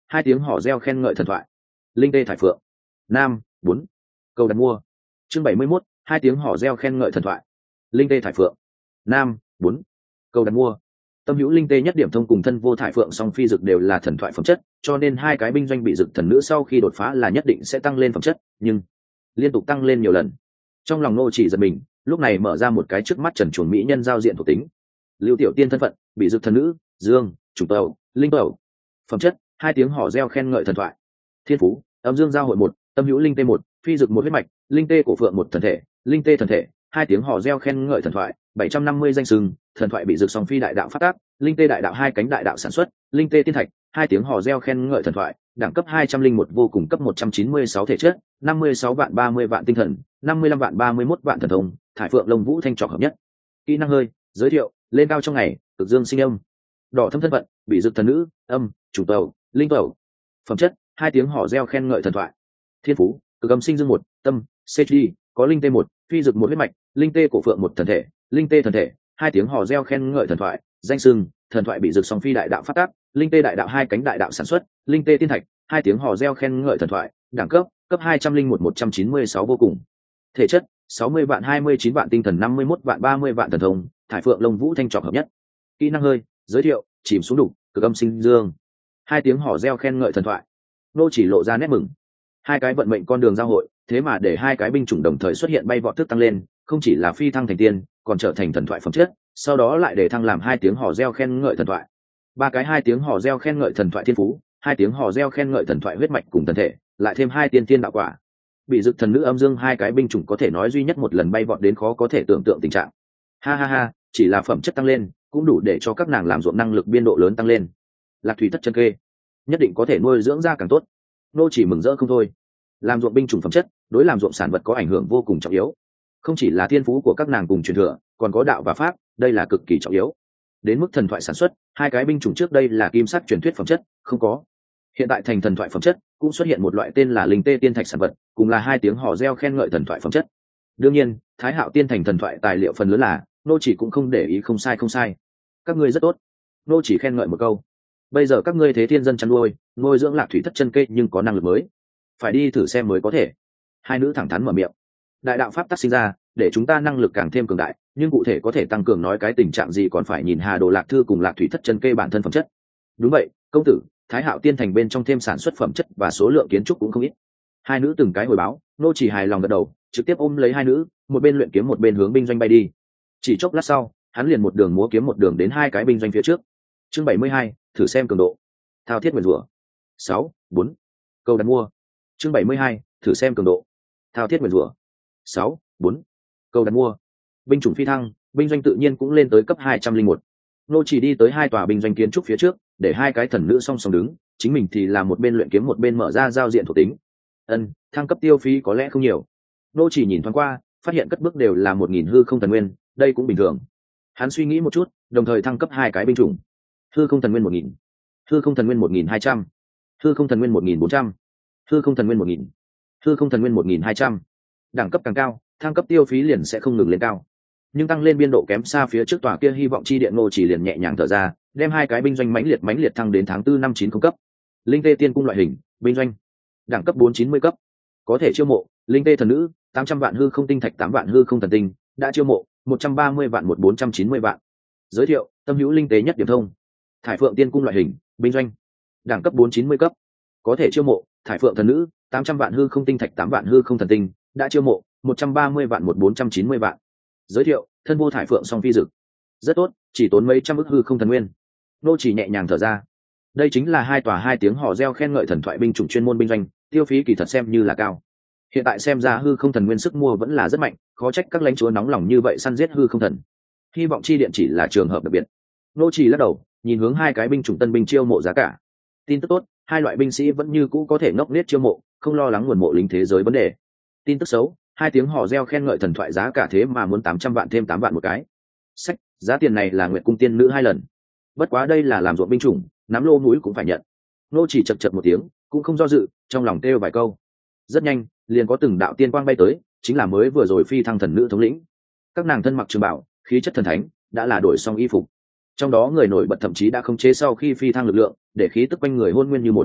hai tiếng hò reo khen ngợi thần thoại. Linh tê thải phượng. Nam 4. Cầu đặt mua. Chương 71, hai tiếng hò reo khen ngợi thần thoại. Linh tê thải phượng. Nam 4. Cầu đặt mua. Tâm hữu linh tê nhất điểm thông cùng thân vô thải phượng song phi dực đều là thần thoại phẩm chất, cho nên hai cái binh doanh bị dực thần nữ sau khi đột phá là nhất định sẽ tăng lên phẩm chất, nhưng liên tục tăng lên nhiều lần. Trong lòng nô chỉ giật mình, lúc này mở ra một cái trước mắt trần chuồn mỹ nhân giao diện thuộc tính. Lưu tiểu tiên thân phận, bị dực thần nữ, dương, chủ tàu, linh tàu. Phẩm chất, hai tiếng hò reo khen ngợi thần thoại. Thiên phú, âm dương giao hội 1, tâm hữu linh tê 1, phi dực 1 huyết mạch, linh tê cổ phượng 1 thần thể, linh tê thần thể, hai tiếng hò reo khen ngợi thần thoại, 750 danh sừng, thần thoại bị dực song phi đại đạo phát tác, linh tê đại đạo hai cánh đại đạo sản xuất, linh tê tiên thạch, hai tiếng hò reo khen ngợi thần thoại, đẳng cấp 201 vô cùng cấp 196 thể chất, 56 vạn 30 vạn tinh thần, 55 vạn 31 vạn thần thông, thải phượng lông vũ thanh trọc hợp nhất. Kỹ năng hơi, giới thiệu, lên cao trong ngày, cực dương sinh âm. Đỏ thâm thân phận, bị dực thần nữ, âm, chủ tàu, linh tàu. Phẩm chất, hai tiếng hò reo khen ngợi thần thoại. Thiên phú, cực âm sinh dương 1, tâm, CG, có linh tê 1, phi dực 1 huyết mạch, linh tê cổ phượng 1 thần thể, linh tê thần thể, hai tiếng hò reo khen ngợi thần thoại, danh sưng, thần thoại bị dực song phi đại đạo phát tác, linh tê đại đạo hai cánh đại đạo sản xuất, linh tê tiên thạch, hai tiếng hò reo khen ngợi thần thoại, đẳng cấp, cấp 201 196 vô cùng. Thể chất, 60 vạn 29 vạn tinh thần 51 vạn 30 vạn thần thông, thải phượng lông vũ thanh trọc hợp nhất. Kỹ năng hơi, giới thiệu, chìm xuống đục, cực âm sinh dương. Hai tiếng hò reo khen ngợi thần thoại. Nô chỉ lộ ra nét mừng. Hai cái vận mệnh con đường giao hội, thế mà để hai cái binh chủng đồng thời xuất hiện bay vọt thức tăng lên, không chỉ là phi thăng thành tiên, còn trở thành thần thoại phẩm chất, sau đó lại để thăng làm hai tiếng hò reo khen ngợi thần thoại. Ba cái hai tiếng hò reo khen ngợi thần thoại thiên phú, hai tiếng hò reo khen ngợi thần thoại huyết mạch cùng thần thể, lại thêm hai tiên tiên đạo quả. Bị dực thần nữ âm dương hai cái binh chủng có thể nói duy nhất một lần bay vọt đến khó có thể tưởng tượng tình trạng. Ha ha ha, chỉ là phẩm chất tăng lên, cũng đủ để cho các nàng làm ruộng năng lực biên độ lớn tăng lên. Lạc thủy thất chân kê, nhất định có thể nuôi dưỡng ra càng tốt. Nô chỉ mừng rỡ không thôi. Làm ruộng binh chủng phẩm chất, đối làm ruộng sản vật có ảnh hưởng vô cùng trọng yếu. Không chỉ là thiên phú của các nàng cùng truyền thừa, còn có đạo và pháp, đây là cực kỳ trọng yếu. Đến mức thần thoại sản xuất, hai cái binh chủng trước đây là kim sắc truyền thuyết phẩm chất, không có. Hiện tại thành thần thoại phẩm chất, cũng xuất hiện một loại tên là linh tê tiên thạch sản vật, cùng là hai tiếng hò reo khen ngợi thần thoại phẩm chất. Đương nhiên, Thái Hạo tiên thành thần thoại tài liệu phần lớn là, nô chỉ cũng không để ý không sai. Các ngươi rất tốt. Nô chỉ khen ngợi một câu. Bây giờ các ngươi thế thiên dân chăn nuôi, nuôi dưỡng lạc thủy thất chân kê nhưng có năng lực mới, phải đi thử xem mới có thể. Hai nữ thẳng thắn mở miệng. Đại đạo pháp tác sinh ra, để chúng ta năng lực càng thêm cường đại, nhưng cụ thể có thể tăng cường nói cái tình trạng gì còn phải nhìn Hà Đồ Lạc Thư cùng Lạc Thủy Thất chân kê bản thân phẩm chất. Đúng vậy, công tử, Thái Hạo tiên thành bên trong thêm sản xuất phẩm chất và số lượng kiến trúc cũng không ít. Hai nữ từng cái hồi báo, nô chỉ hài lòng gật đầu, trực tiếp ôm lấy hai nữ, một bên luyện kiếm một bên hướng binh doanh bay đi. Chỉ chốc lát sau, hắn liền một đường múa kiếm một đường đến hai cái binh doanh phía trước. Chương 72, thử xem cường độ. Thao thiết nguyền rủa. 6, 4. Câu đặt mua. Chương 72, thử xem cường độ. Thao thiết nguyền rủa. 6, 4. Câu đặt mua. Binh chủng phi thăng, binh doanh tự nhiên cũng lên tới cấp 201. Nô chỉ đi tới hai tòa binh doanh kiến trúc phía trước, để hai cái thần nữ song song đứng, chính mình thì là một bên luyện kiếm một bên mở ra giao diện thuộc tính. Thăng cấp tiêu phí có lẽ không nhiều. Nô chỉ nhìn thoáng qua, phát hiện cất bước đều là 1000 hư không thần nguyên, đây cũng bình thường. Hắn suy nghĩ một chút, đồng thời thăng cấp hai cái binh chủng. Hư không thần nguyên 1000, hư không thần nguyên 1200, hư không thần nguyên 1400, hư không thần nguyên 1000, hư không thần nguyên 1200. Đẳng cấp càng cao, thăng cấp tiêu phí liền sẽ không ngừng lên cao, nhưng tăng lên biên độ kém xa phía trước tòa kia hy vọng chi điện. Nô chỉ liền nhẹ nhàng thở ra, đem hai cái binh doanh mãnh liệt thăng đến tháng 4 năm 90 cấp. Linh tê tiên cung loại hình binh doanh, đẳng cấp 490 cấp, có thể chiêu mộ. Linh tê thần nữ 800 vạn hư không tinh thạch 8 vạn hư không thần tinh, đã chiêu mộ 130 vạn 1490 vạn. Giới thiệu, tâm hữu linh tế nhất điểm thông. Thải phượng tiên cung loại hình binh doanh, đẳng cấp 490 cấp, có thể chiêu mộ. Thải phượng thần nữ 800 vạn hư không tinh thạch 8 vạn hư không thần tinh, đã chiêu mộ 130 vạn 1490 vạn. Giới thiệu, thân vô thải phượng song phi dực. Rất tốt, chỉ tốn mấy trăm ức hư không thần nguyên. Nô chỉ nhẹ nhàng thở ra. Đây chính là hai tòa hai tiếng hò reo khen ngợi thần thoại binh chủng chuyên môn binh doanh, tiêu phí kỳ thật xem như là cao. Hiện tại xem ra hư không thần nguyên sức mua vẫn là rất mạnh, khó trách các lãnh chúa nóng lòng như vậy săn giết hư không thần. Hy vọng chi điện chỉ là trường hợp đặc biệt. Nô chỉ lắc đầu, nhìn hướng hai cái binh chủng tân binh chiêu mộ giá cả. Tin tức tốt, hai loại binh sĩ vẫn như cũ có thể ngốc nghếch chiêu mộ, không lo lắng nguồn mộ lính thế giới vấn đề. Tin tức xấu, hai tiếng hò reo khen ngợi thần thoại giá cả thế mà muốn 800 vạn thêm 8 vạn một cái. Sách, giá tiền này là nguyện cung tiên nữ 2 lần. Bất quá đây là làm ruộng binh chủng, nắm lô mũi cũng phải nhận. Nô chỉ chật một tiếng, cũng không do dự, trong lòng kêu vài câu. Rất nhanh, liền có từng đạo tiên quang bay tới, chính là mới vừa rồi phi thăng thần nữ thống lĩnh. Các nàng thân mặc trường bào, khí chất thần thánh, đã là đổi xong y phục. Trong đó người nổi bật thậm chí đã khống chế sau khi phi thăng lực lượng, để khí tức quanh người hôn nguyên như một.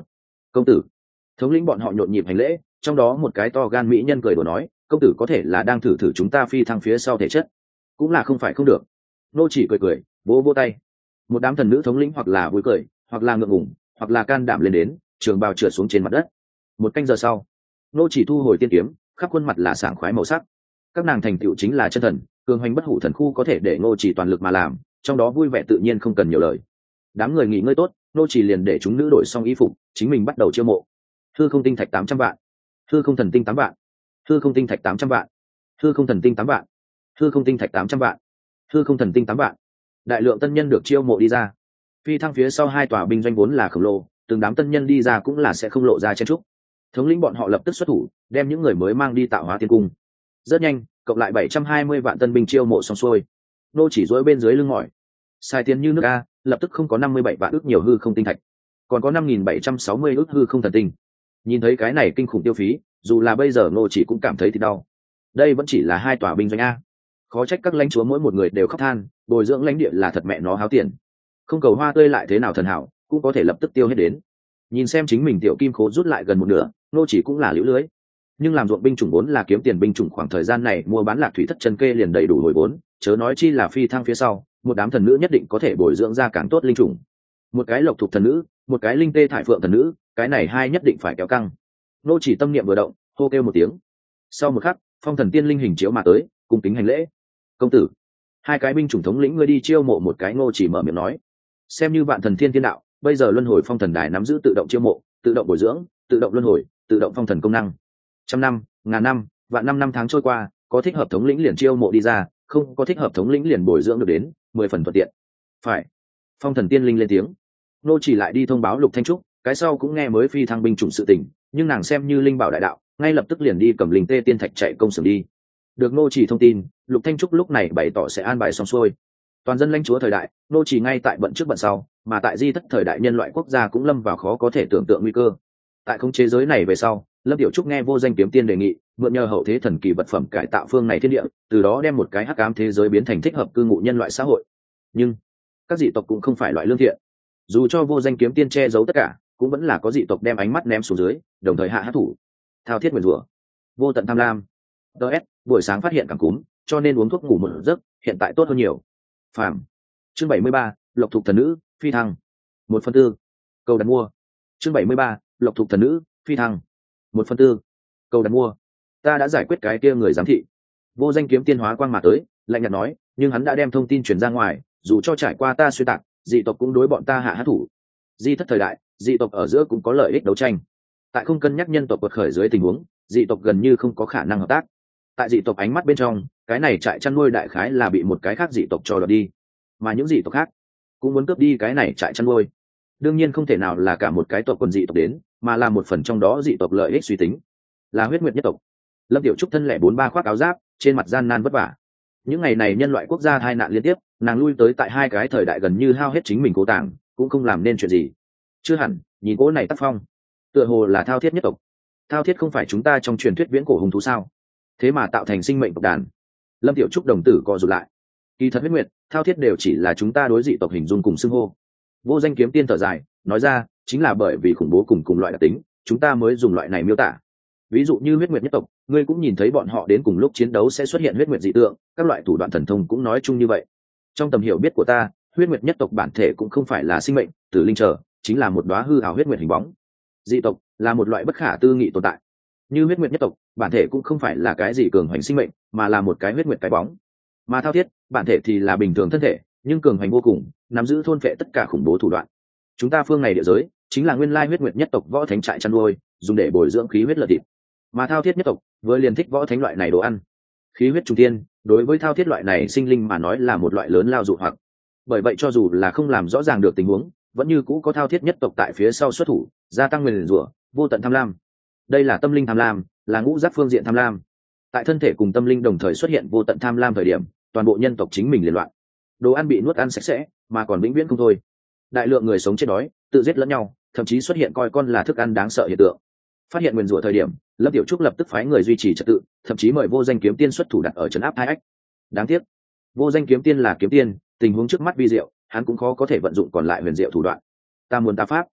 Công tử. Thống lĩnh bọn họ nhộn nhịp hành lễ, trong đó một cái to gan mỹ nhân cười đùa nói, công tử có thể là đang thử thử chúng ta phi thăng phía sau thể chất, cũng là không phải không được. Nô chỉ cười cười, vỗ vỗ tay. Một đám thần nữ thống lĩnh hoặc là vui cười, hoặc là ngượng ngùng, hoặc là can đảm lên đến, trường bào trượt xuống trên mặt đất. Một canh giờ sau, nô chỉ thu hồi tiên kiếm, khắp khuôn mặt là sảng khoái màu sắc. Các nàng thành tựu chính là chân thần, cường hoành bất hủ thần khu có thể để nô chỉ toàn lực mà làm, trong đó vui vẻ tự nhiên không cần nhiều lời. Đám người nghỉ ngơi tốt, nô chỉ liền để chúng nữ đổi xong y phục, chính mình bắt đầu chiêu mộ. Hư không tinh thạch 800 vạn, hư không thần tinh 8 vạn, hư không tinh thạch 800 vạn, hư không thần tinh 8 vạn, hư không tinh thạch 800 vạn, hư không thần tinh 8 vạn. Đại lượng tân nhân được chiêu mộ đi ra. Phi thăng phía sau hai tòa binh doanh vốn là khổng lồ, từng đám tân nhân đi ra cũng là sẽ không lộ ra chen trúc. Thống lĩnh bọn họ lập tức xuất thủ, đem những người mới mang đi tạo hóa tiên cung. Rất nhanh, cộng lại 720 vạn tân binh chiêu mộ xong xuôi. Nô chỉ dối bên dưới lưng mỏi, xài tiền như nước a, lập tức không có 57 vạn ước nhiều hư không tinh thạch, còn có 5.760 ước hư không thần tinh. Nhìn thấy cái này kinh khủng tiêu phí, dù là bây giờ Nô chỉ cũng cảm thấy thì đau. Đây vẫn chỉ là hai tòa binh doanh a, khó trách các lãnh chúa mỗi một người đều khóc than, bồi dưỡng lãnh địa là thật mẹ nó háo tiền. Không cầu hoa tươi lại thế nào thần hảo, cũng có thể lập tức tiêu hết đến. Nhìn xem chính mình tiểu kim khố rút lại gần một nửa, Nô chỉ cũng là liễu lưới. Nhưng làm ruộng binh chủng vốn là kiếm tiền binh chủng, khoảng thời gian này mua bán lạc thủy thất chân kê liền đầy đủ hồi vốn, chớ nói chi là phi thăng phía sau, một đám thần nữ nhất định có thể bồi dưỡng ra càng tốt linh chủng. Một cái lộc thuộc thần nữ, một cái linh tê thải phượng thần nữ, cái này hai nhất định phải kéo căng. Nô chỉ tâm niệm vừa động, hô kêu một tiếng. Sau một khắc, phong thần tiên linh hình chiếu mà tới, cung kính hành lễ. Công tử, hai cái binh chủng thống lĩnh ngươi đi chiêu mộ một cái. Nô chỉ mở miệng nói, xem như vạn thần thiên thiên đạo, bây giờ luân hồi phong thần đài nắm giữ tự động chiêu mộ, tự động bồi dưỡng, tự động luân hồi, tự động phong thần công năng. Trăm năm, ngàn năm, vạn năm tháng trôi qua, có thích hợp thống lĩnh liền chiêu mộ đi ra, không có thích hợp thống lĩnh liền bồi dưỡng được đến 10 phần thuận tiện. Phải. Phong thần tiên linh lên tiếng. Nô chỉ lại đi thông báo Lục Thanh Trúc, cái sau cũng nghe mới phi thăng binh chủng sự tình, nhưng nàng xem như linh bảo đại đạo, ngay lập tức liền đi cầm linh tê tiên thạch chạy công xưởng đi. Được Nô chỉ thông tin, Lục Thanh Trúc lúc này bày tỏ sẽ an bài xong xuôi. Toàn dân lãnh chúa thời đại, Nô chỉ ngay tại bận trước bận sau, mà tại di thất thời đại nhân loại quốc gia cũng lâm vào khó có thể tưởng tượng nguy cơ. Tại không chế giới này về sau, Lâm Tiểu Trúc nghe Vô Danh Kiếm Tiên đề nghị, mượn nhờ hậu thế thần kỳ vật phẩm cải tạo phương này thiên địa, từ đó đem một cái hắc ám thế giới biến thành thích hợp cư ngụ nhân loại xã hội. Nhưng các dị tộc cũng không phải loại lương thiện. Dù cho Vô Danh Kiếm Tiên che giấu tất cả, cũng vẫn là có dị tộc đem ánh mắt ném xuống dưới, đồng thời hạ hắc thủ. Thao thiết nguyền rủa, vô tận tham lam. DS, buổi sáng phát hiện cảm cúm, cho nên uống thuốc ngủ một giấc, hiện tại tốt hơn nhiều. Phàm. Chương 73, Lộc Thục thần nữ, phi thăng. 1/4. Cầu đặt mua. Chương 73, Lộc Thục thần nữ, phi thăng. 1/4. Cầu đặt mua. Ta đã giải quyết cái kia người giám thị. Vô Danh Kiếm Tiên hóa quang mà tới, lạnh nhạt nói, nhưng hắn đã đem thông tin truyền ra ngoài, dù cho trải qua ta xuyên tạc, dị tộc cũng đối bọn ta hạ hắc thủ. Di thất thời đại, dị tộc ở giữa cũng có lợi ích đấu tranh. Tại không cân nhắc nhân tộc quật khởi dưới tình huống, dị tộc gần như không có khả năng hợp tác. Tại dị tộc ánh mắt bên trong, cái này trại chăn nuôi đại khái là bị một cái khác dị tộc cho đoạt đi, mà những dị tộc khác cũng muốn cướp đi cái này trại chăn nuôi. Đương nhiên không thể nào là cả một cái tộc quần dị tộc đến, mà là một phần trong đó dị tộc lợi ích suy tính, là huyết nguyệt nhất tộc. Lâm Tiểu Trúc thân lẻ 43 khoác áo giáp, trên mặt gian nan vất vả. Những ngày này nhân loại quốc gia tai nạn liên tiếp, nàng lui tới tại hai cái thời đại gần như hao hết chính mình cố tàng, cũng không làm nên chuyện gì. Chưa hẳn, nhìn cố này tác phong, tựa hồ là thao thiết nhất tộc. Thao thiết không phải chúng ta trong truyền thuyết viễn cổ hung thú sao? Thế mà tạo thành sinh mệnh tộc đàn. Lâm Tiểu Trúc đồng tử co rụt lại. Kỳ thật huyết nguyệt, thao thiết đều chỉ là chúng ta đối dị tộc hình dung cùng xưng hô. Vô Danh Kiếm Tiên thở dài, nói ra, chính là bởi vì khủng bố cùng loại đặc tính, chúng ta mới dùng loại này miêu tả. Ví dụ như huyết nguyệt nhất tộc, ngươi cũng nhìn thấy bọn họ đến cùng lúc chiến đấu sẽ xuất hiện huyết nguyệt dị tượng, các loại thủ đoạn thần thông cũng nói chung như vậy. Trong tầm hiểu biết của ta, huyết nguyệt nhất tộc bản thể cũng không phải là sinh mệnh, tử linh trở, chính là một đóa hư ảo huyết nguyệt hình bóng. Dị tộc là một loại bất khả tư nghị tồn tại. Như huyết nguyệt nhất tộc, bản thể cũng không phải là cái gì cường hoành sinh mệnh, mà là một cái huyết nguyệt cái bóng. Mà thao thiết, bản thể thì là bình thường thân thể, nhưng cường hoành vô cùng, nắm giữ thôn phệ tất cả khủng bố thủ đoạn. Chúng ta phương này địa giới, chính là nguyên lai huyết nguyệt nhất tộc võ thánh trại chăn nuôi, dùng để bồi dưỡng khí huyết lợi thịt. Mà thao thiết nhất tộc vừa liền thích võ thánh loại này đồ ăn. Khí huyết trung tiên, đối với thao thiết loại này sinh linh mà nói là một loại lớn lao dụ hoặc. Bởi vậy cho dù là không làm rõ ràng được tình huống, vẫn như cũ có thao thiết nhất tộc tại phía sau xuất thủ, gia tăng nguyền rủa, vô tận tham lam. Đây là tâm linh tham lam, là ngũ giác phương diện tham lam. Tại thân thể cùng tâm linh đồng thời xuất hiện vô tận tham lam thời điểm, toàn bộ nhân tộc chính mình liên loạn. Đồ ăn bị nuốt ăn sạch sẽ, mà còn vĩnh viễn không thôi. Đại lượng người sống chết đói, tự giết lẫn nhau, thậm chí xuất hiện coi con là thức ăn đáng sợ hiện tượng. Phát hiện nguyền rủa thời điểm, Lâm Tiểu Trúc lập tức phái người duy trì trật tự, thậm chí mời Vô Danh Kiếm Tiên xuất thủ đặt ở trấn áp hai ách. Đáng tiếc, Vô Danh Kiếm Tiên là kiếm tiên, tình huống trước mắt vi diệu, hắn cũng khó có thể vận dụng còn lại huyền diệu thủ đoạn. Ta muốn ta pháp,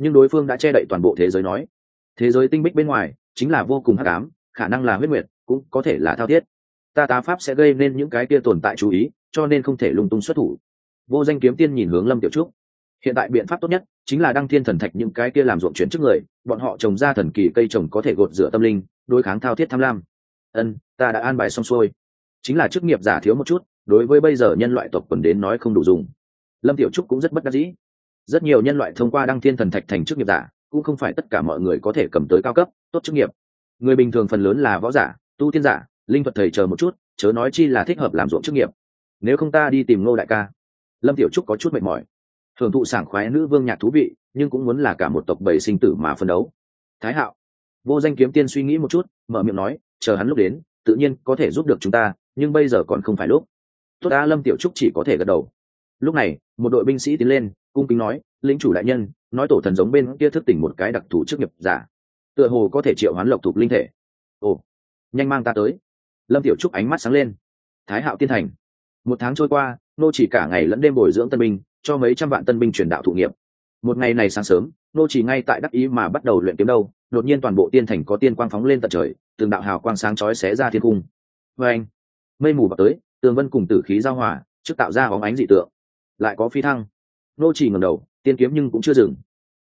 nhưng đối phương đã che đậy toàn bộ thế giới nói thế giới tinh bích bên ngoài chính là vô cùng hắc ám, khả năng là huyết nguyệt, cũng có thể là thao thiết. Ta tá pháp sẽ gây nên những cái kia tồn tại chú ý, cho nên không thể lung tung xuất thủ. Vô Danh kiếm tiên nhìn hướng Lâm Tiểu Trúc. Hiện tại biện pháp tốt nhất chính là đăng thiên thần thạch những cái kia làm ruộng chuyển trước người, bọn họ trồng ra thần kỳ cây trồng có thể gột rửa tâm linh, đối kháng thao thiết tham lam. Ta đã an bài xong xuôi. Chính là chức nghiệp giả thiếu một chút, đối với bây giờ nhân loại tộc quần đến nói không đủ dùng. Lâm Tiểu Trúc cũng rất bất đắc dĩ. Rất nhiều nhân loại thông qua đăng thiên thần thạch thành chức nghiệp giả, cũng không phải tất cả mọi người có thể cầm tới cao cấp tốt chức nghiệp. Người bình thường phần lớn là võ giả, tu tiên giả, linh thuật thầy chờ một chút, chớ nói chi là thích hợp làm ruộng chức nghiệp. Nếu không ta đi tìm Ngô đại ca. Lâm Tiểu Trúc có chút mệt mỏi. Hưởng thụ sảng khoái nữ vương nhạc thú vị, nhưng cũng muốn là cả một tộc bầy sinh tử mà phân đấu. Thái Hạo. Vô Danh kiếm tiên suy nghĩ một chút, mở miệng nói, chờ hắn lúc đến, tự nhiên có thể giúp được chúng ta, nhưng bây giờ còn không phải lúc. Tốt đã, Lâm Tiểu Trúc chỉ có thể gật đầu. Lúc này, một đội binh sĩ tiến lên, cung kính nói, lĩnh chủ đại nhân, nói tổ thần giống bên kia thức tỉnh một cái đặc thù chức nghiệp giả, tựa hồ có thể triệu hoán lộc thuộc linh thể. Ồ, nhanh mang ta tới. Lâm Tiểu Trúc ánh mắt sáng lên. Thái Hạo tiên thành. 1 tháng trôi qua, nô chỉ cả ngày lẫn đêm bồi dưỡng tân binh, cho mấy trăm vạn tân binh truyền đạo thụ nghiệp. Một ngày này sáng sớm, nô chỉ ngay tại đắc ý mà bắt đầu luyện kiếm đâu, đột nhiên toàn bộ tiên thành có tiên quang phóng lên tận trời, từng đạo hào quang sáng chói xé ra thiên cung. Anh, mây mù vào tới, tường vân cùng tử khí giao hòa, trước tạo ra bóng ánh dị tượng. Lại có phi thăng. Nô chỉ ngẩng đầu, tiên kiếm nhưng cũng chưa dừng.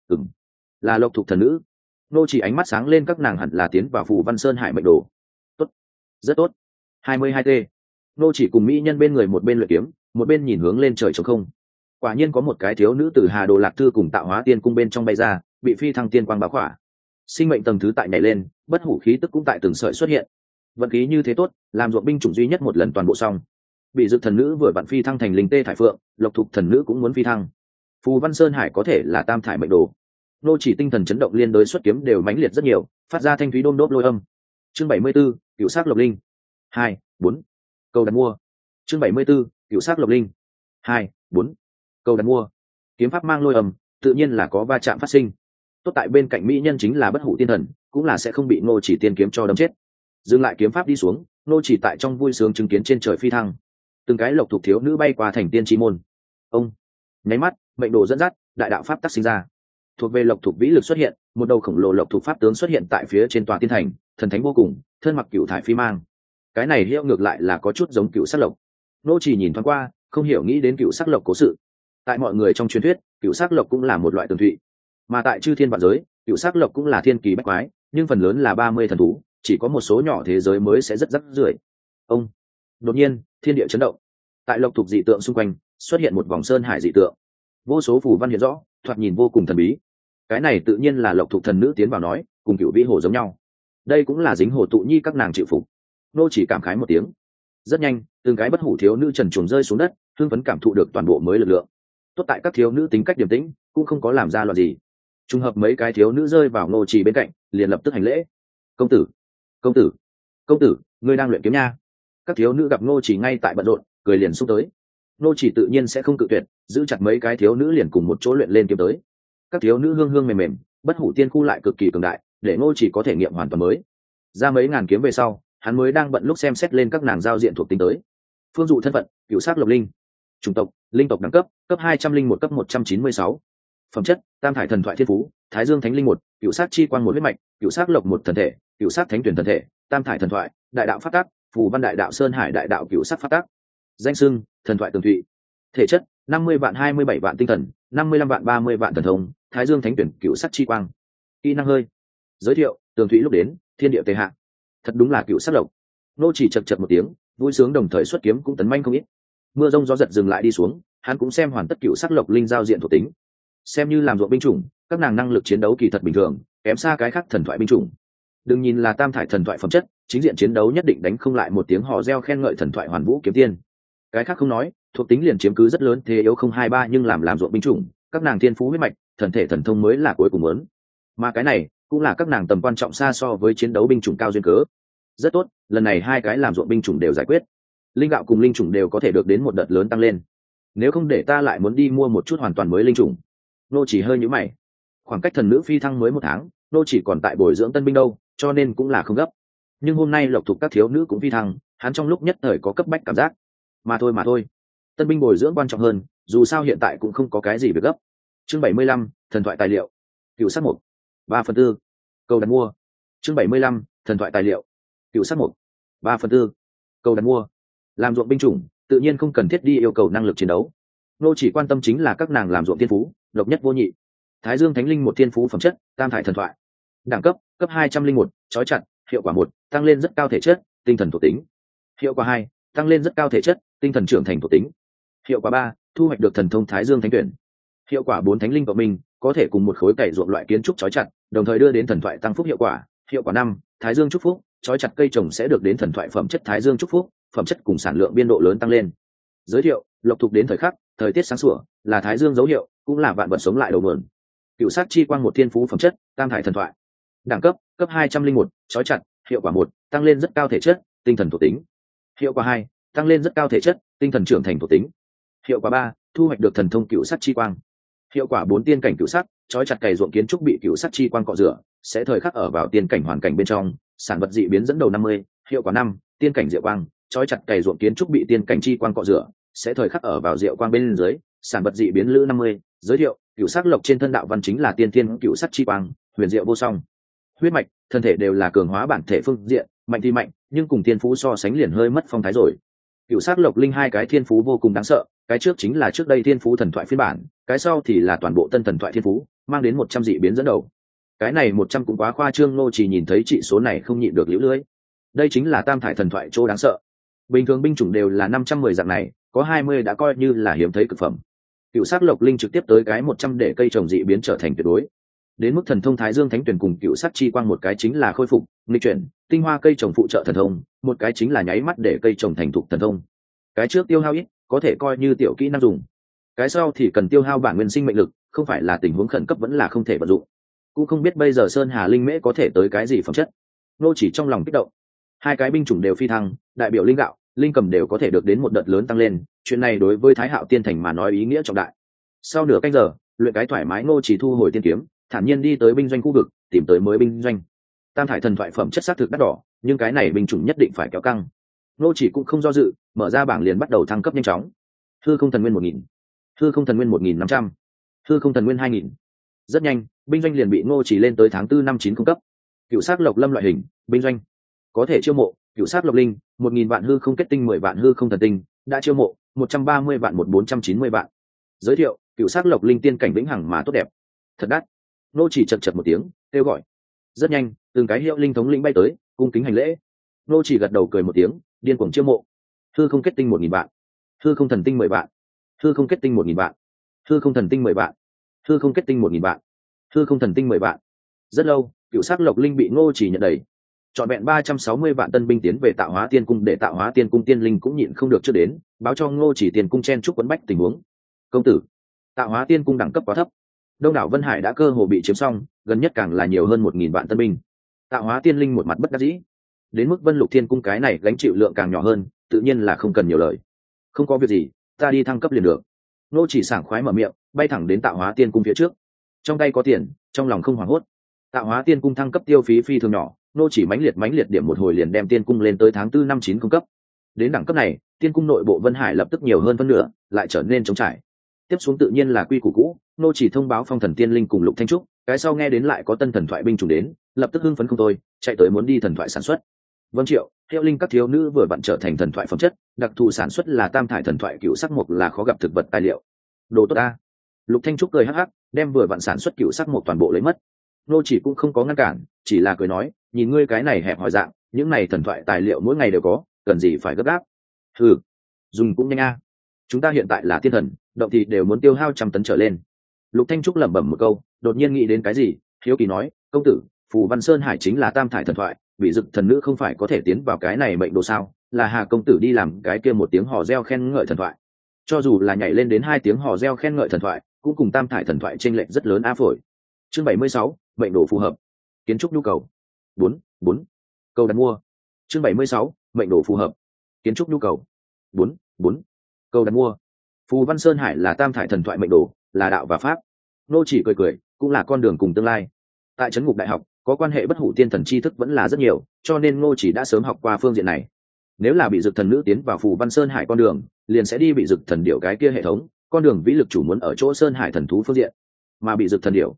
Là Lộc Thục thần nữ. Nô chỉ ánh mắt sáng lên, các nàng hẳn là tiến vào Phù Văn Sơn Hải mệnh đồ. Tốt, rất tốt. 22 t. Nô chỉ cùng mỹ nhân bên người, một bên luyện kiếm, một bên nhìn hướng lên trời trống không. Quả nhiên có một cái thiếu nữ từ Hà Đồ Lạc Thư cùng Tạo Hóa Tiên cung bên trong bay ra, bị phi thăng tiên quang bao khỏa. Sinh mệnh tầng thứ tại nhảy lên, bất hủ khí tức cũng tại từng sợi xuất hiện. Vận khí như thế tốt, làm ruộng binh chủng duy nhất một lần toàn bộ xong. Bị Dực thần nữ vừa vặn phi thăng thành linh tê thải phượng, Lộc Thục thần nữ cũng muốn phi thăng. Phù Văn Sơn Hải có thể là tam thải mệnh đồ. Nô chỉ tinh thần chấn động, liên đối xuất kiếm đều mãnh liệt rất nhiều, phát ra thanh thúy đôm đốp lôi âm. Chương 74, Cựu Sắc Lộc Linh. 2, 4. Cầu đặt mua. Chương 74, Cựu Sắc Lộc Linh. 2, 4. Cầu đặt mua. Kiếm pháp mang lôi âm, tự nhiên là có va chạm phát sinh. Tốt tại bên cạnh mỹ nhân chính là bất hủ tiên thần, cũng là sẽ không bị Nô chỉ tiên kiếm cho đâm chết. Dừng lại kiếm pháp đi xuống, Nô chỉ tại trong vui sướng chứng kiến trên trời phi thăng. Từng cái lộc thuộc thiếu nữ bay qua thành tiên chi môn. Ông nháy mắt, mệnh đồ dẫn dắt, đại đạo pháp tác sinh ra. Thuộc về lộc thuộc vĩ lực xuất hiện, một đầu khổng lồ lộc thuộc pháp tướng xuất hiện tại phía trên tòa tiên thành, thần thánh vô cùng, thân mặc cựu thải phi mang. Cái này hiệu ngược lại là có chút giống cựu sắc lộc. Nô chỉ nhìn thoáng qua, không hiểu nghĩ đến cựu sắc lộc cố sự. Tại mọi người trong truyền thuyết, cựu sắc lộc cũng là một loại tường thụy, mà tại chư thiên vạn giới, cựu sắc lộc cũng là thiên kỳ bách quái, nhưng phần lớn là 30 thần thú, chỉ có một số nhỏ thế giới mới sẽ rất rắc rưởi. Ông đột nhiên, thiên địa chấn động. Tại lộc thuộc dị tượng xung quanh xuất hiện một vòng sơn hải dị tượng, vô số phù văn hiện rõ, thoạt nhìn vô cùng thần bí. Cái này tự nhiên là lộc thuộc thần nữ tiến vào nói, cùng cựu vĩ hồ giống nhau. Đây cũng là dính hồ tụ nhi các nàng chịu phục. Nô chỉ cảm khái một tiếng. Rất nhanh, từng cái bất hủ thiếu nữ trần truồng rơi xuống đất, hưng phấn cảm thụ được toàn bộ mới lực lượng. Tốt tại các thiếu nữ tính cách điềm tĩnh, cũng không có làm ra loạn gì. Trùng hợp mấy cái thiếu nữ rơi vào Nô chỉ bên cạnh, liền lập tức hành lễ. Công tử, công tử, công tử, ngươi đang luyện kiếm nha. Các thiếu nữ gặp Nô chỉ ngay tại bận rộn, cười liền xúc tới. Nô chỉ tự nhiên sẽ không cự tuyệt, giữ chặt mấy cái thiếu nữ liền cùng một chỗ luyện lên kiếm tới. Các thiếu nữ hương hương mềm mềm, bất hủ tiên khu lại cực kỳ cường đại, để Nô chỉ có thể nghiệm hoàn toàn mới. Ra mấy ngàn kiếm về sau, hắn mới đang bận lúc xem xét lên các nàng giao diện thuộc tính tới. Phương dụ thân phận, cựu sắc lộc linh. Chủng tộc, linh tộc đẳng cấp, cấp 201 cấp 196. Phẩm chất, tam thải thần thoại thiên phú, Thái Dương Thánh Linh 1, cựu sắc chi quang một huyết mạch, cựu sắc lộc một thần thể, cựu sắc thánh tuyển thần thể, tam thải thần thoại, đại đạo phát tác, phù văn đại đạo sơn hải đại đạo cựu sắc phát tác. Danh xưng, thần thoại tường thụy. Thể chất, 50 vạn 27 vạn tinh thần, 55 vạn 30 vạn thần thông, Thái Dương Thánh tuyển cựu sắc chi quang. Kỹ năng hơi. Giới thiệu, tường thụy lúc đến, thiên địa tề hạ. Thật đúng là cựu sắc lộc. Nô chỉ chật chật một tiếng, vui sướng đồng thời xuất kiếm cũng tấn manh không ít. Mưa rông gió giật dừng lại đi xuống, hắn cũng xem hoàn tất cựu sắc lộc linh giao diện thuộc tính. Xem như làm ruộng binh chủng, các nàng năng lực chiến đấu kỳ thật bình thường, kém xa cái khác thần thoại binh chủng. Đừng nhìn là tam thải thần thoại phẩm chất, chính diện chiến đấu nhất định đánh không lại một tiếng hò reo khen ngợi thần thoại hoàn vũ kiếm tiên. Cái khác không nói, thuộc tính liền chiếm cứ rất lớn, thế yếu không 23, nhưng làm ruộng binh chủng, các nàng thiên phú huyết mạch, thần thể thần thông mới là cuối cùng muốn. Mà cái này cũng là các nàng tầm quan trọng xa so với chiến đấu binh chủng cao duyên cớ. Rất tốt, lần này hai cái làm ruộng binh chủng đều giải quyết, linh gạo cùng linh chủng đều có thể được đến một đợt lớn tăng lên. Nếu không để ta lại muốn đi mua một chút hoàn toàn mới linh chủng. Nô chỉ hơi nhíu mày. Khoảng cách thần nữ phi thăng mới 1 tháng, nô chỉ còn tại bồi dưỡng tân binh đâu, cho nên cũng là không gấp. Nhưng hôm nay lộc thuộc các thiếu nữ cũng phi thăng, hắn trong lúc nhất thời có cấp bách cảm giác. Mà thôi, tân binh bồi dưỡng quan trọng hơn, dù sao hiện tại cũng không có cái gì việc gấp. Chương 75, thần thoại tài liệu. Cựu sắc mục 3/4. Cầu đặt mua. Chương 75, thần thoại tài liệu. Cựu sắc mục 3/4. Cầu đặt mua. Làm ruộng binh chủng tự nhiên không cần thiết đi yêu cầu năng lực chiến đấu, nô chỉ quan tâm chính là các nàng làm ruộng thiên phú độc nhất vô nhị. Thái Dương Thánh Linh một thiên phú phẩm chất, tam thải thần thoại. Đẳng cấp, cấp 201, chói chặt, hiệu quả 1, tăng lên rất cao thể chất, tinh thần thuộc tính. Hiệu quả 2, tăng lên rất cao thể chất, tinh thần trưởng thành thuộc tính. Hiệu quả 3, thu hoạch được thần thông Thái Dương Thánh Tuyển. Hiệu quả 4, Thánh Linh cộng minh, có thể cùng một khối cày ruộng loại kiến trúc chói chặt, đồng thời đưa đến thần thoại tăng phúc hiệu quả. Hiệu quả 5, Thái Dương chúc phúc, chói chặt cây trồng sẽ được đến thần thoại phẩm chất Thái Dương chúc phúc, phẩm chất cùng sản lượng biên độ lớn tăng lên. Giới thiệu, lộc thuộc đến thời khắc, thời tiết sáng sủa, là Thái Dương dấu hiệu, cũng là vạn vật sống lại đầu nguồn. Cựu sát chi quang một thiên phú phẩm chất, tam thải thần thoại. Đẳng cấp, cấp 201, chói chặt, hiệu quả 1, tăng lên rất cao thể chất, tinh thần thuộc tính. Hiệu quả 2, tăng lên rất cao thể chất, tinh thần trưởng thành thuộc tính. Hiệu quả 3, thu hoạch được thần thông cựu sát chi quang. Hiệu quả 4, tiên cảnh cựu sát, chói chặt cày ruộng kiến trúc bị cựu sát chi quang cọ rửa, sẽ thời khắc ở vào tiên cảnh hoàn cảnh bên trong, sản vật dị biến dẫn đầu 50. Hiệu quả 5, tiên cảnh diệu quang, chói chặt cày ruộng kiến trúc bị tiên cảnh chi quang cọ rửa, sẽ thời khắc ở vào diệu quang bên dưới, sản vật dị biến lữ 50. Giới thiệu, cựu sắc lộc trên thân đạo văn chính là tiên thiên cựu sắc chi quang, huyền diệu vô song. Huyết mạch, thân thể đều là cường hóa bản thể phương diện, mạnh thì mạnh, nhưng cùng thiên phú so sánh liền hơi mất phong thái rồi. Cựu sắc lộc linh hai cái thiên phú vô cùng đáng sợ, cái trước chính là trước đây thiên phú thần thoại phiên bản, cái sau thì là toàn bộ tân thần thoại thiên phú, mang đến 100 dị biến dẫn đầu. Cái này 100 cũng quá khoa trương, nô chỉ nhìn thấy trị số này không nhịn được liễu lưỡi. Đây chính là tam thải thần thoại chỗ đáng sợ. Bình thường binh chủng đều là 510 dạng này, có 20 đã coi như là hiếm thấy cực phẩm. Cựu sắc lộc linh trực tiếp tới cái 100 để cây trồng dị biến trở thành tuyệt đối. Đến mức thần thông Thái Dương Thánh Tuyển cùng cựu sắc chi quang, một cái chính là khôi phục, nghịch chuyển, tinh hoa cây trồng phụ trợ thần thông, một cái chính là nháy mắt để cây trồng thành thục thần thông. Cái trước tiêu hao ít, có thể coi như tiểu kỹ năng dùng. Cái sau thì cần tiêu hao bản nguyên sinh mệnh lực, không phải là tình huống khẩn cấp vẫn là không thể vận dụng. Cũng không biết bây giờ Sơn Hà Linh Mễ có thể tới cái gì phẩm chất. Nô chỉ trong lòng kích động. Hai cái binh chủng đều phi thăng, đại biểu linh gạo, linh cầm đều có thể được đến một đợt lớn tăng lên, chuyện này đối với Thái Hạo Tiên Thành mà nói ý nghĩa trọng đại. Sau nửa canh giờ, luyện cái thoải mái, Ngô chỉ thu hồi tiên kiếm, thản nhiên đi tới binh doanh khu vực, tìm tới mới binh doanh. Tam thải thần thoại phẩm chất xác thực đắt đỏ, nhưng cái này binh chủng nhất định phải kéo căng. Ngô chỉ cũng không do dự, mở ra bảng liền bắt đầu thăng cấp nhanh chóng. Hư không thần nguyên 1000, hư không thần nguyên 1500, hư không thần nguyên 2000. Rất nhanh, binh doanh liền bị Ngô chỉ lên tới tháng 4 năm 9 cung cấp. Cựu sắc lộc lâm loại hình, binh doanh có thể chiêu mộ cựu sắc lộc linh 1000 vạn hư không kết tinh, 10 vạn hư không thần tinh, đã chiêu mộ 130 vạn 1490 vạn. Giới thiệu, cựu sắc lộc linh tiên cảnh vĩnh hằng mà tốt đẹp, thật đắt. Nô chỉ chật chật một tiếng kêu gọi. Rất nhanh, từng cái hiệu linh thống lĩnh bay tới, cung kính hành lễ. Nô chỉ gật đầu cười một tiếng, điên cuồng chiêu mộ. Hư không kết tinh 1000 vạn, hư không thần tinh 10 vạn, hư không kết tinh 1000 vạn, hư không thần tinh 10 vạn, hư không kết tinh 1000 vạn, hư không thần tinh 10 vạn. Rất lâu, cựu sắc lộc linh bị Ngô chỉ nhận đầy. Chọn vẹn 360 vạn tân binh tiến về Tạo Hóa Tiên Cung, để Tạo Hóa Tiên Cung tiên linh cũng nhịn không được trước đến, báo cho Ngô chỉ tiền cung chen chúc quấn bách tình huống. Công tử, Tạo Hóa Tiên Cung đẳng cấp quá thấp. Đông đảo Vân Hải đã cơ hồ bị chiếm xong, gần nhất càng là nhiều hơn 1000 vạn tân binh. Tạo Hóa Tiên linh một mặt bất đắc dĩ. Đến mức Vân Lục Thiên Cung cái này gánh chịu lượng càng nhỏ hơn, tự nhiên là không cần nhiều lời. Không có việc gì, ta đi thăng cấp liền được. Ngô chỉ sảng khoái mở miệng, bay thẳng đến Tạo Hóa Tiên Cung phía trước. Trong tay có tiền, trong lòng không hoảng hốt. Tạo Hóa Tiên Cung thăng cấp tiêu phí phi thường nhỏ, nô chỉ mãnh liệt điểm một hồi liền đem tiên cung lên tới tháng 4 năm 9 cung cấp. Đến đẳng cấp này, tiên cung nội bộ Vân Hải lập tức nhiều hơn phân nửa, lại trở nên trống trải. Tiếp xuống tự nhiên là quy củ cũ, nô chỉ thông báo Phong Thần Tiên Linh cùng Lục Thanh Trúc, cái sau nghe đến lại có tân thần thoại binh chủng đến, lập tức hưng phấn không thôi, chạy tới muốn đi thần thoại sản xuất. Vâng Triệu, hiệu linh các thiếu nữ vừa vặn trở thành thần thoại phẩm chất, đặc thù sản xuất là tam thải thần thoại cựu sắc mộc, là khó gặp thực vật tài liệu. Đồ tốt ta. Lục Thanh Trúc cười hắc hắc, đem vừa vặn sản xuất cựu sắc mộc toàn bộ lấy mất. Nô chỉ cũng không có ngăn cản, chỉ là cười nói, nhìn ngươi cái này hẹp hòi dạng, những này thần thoại tài liệu mỗi ngày đều có, cần gì phải gấp gáp. Dùng cũng nhanh a. Chúng ta hiện tại là thiên thần, động thì đều muốn tiêu hao 100 tấn trở lên. Lục Thanh Trúc lẩm bẩm một câu, đột nhiên nghĩ đến cái gì, hiếu kỳ nói, công tử, Phù Văn Sơn Hải chính là tam thải thần thoại, bị dực thần nữ không phải có thể tiến vào cái này mệnh đồ sao? Là Hà công tử đi làm cái kia một tiếng hò reo khen ngợi thần thoại. Cho dù là nhảy lên đến 2 tiếng hò reo khen ngợi thần thoại, cũng cùng tam thải thần thoại chênh lệch rất lớn a phổi. Chương 76, mệnh đồ phù hợp. Kiến trúc nhu cầu. 4. Cầu đặt mua. Chương 76, mệnh đồ phù hợp. Kiến trúc nhu cầu. 4. Cầu đặt mua. Phù Văn Sơn Hải là tam thải thần thoại mệnh đồ, là đạo và pháp. Nô chỉ cười, cũng là con đường cùng tương lai. Tại trấn ngục đại học, có quan hệ bất hủ tiên thần tri thức vẫn là rất nhiều, cho nên Ngô chỉ đã sớm học qua phương diện này. Nếu là bị dực thần nữ tiến vào Phù Văn Sơn Hải con đường, liền sẽ đi bị dực thần điểu cái kia hệ thống, con đường vĩ lực chủ muốn ở chỗ Sơn Hải thần thú phương diện, mà bị dực thần điểu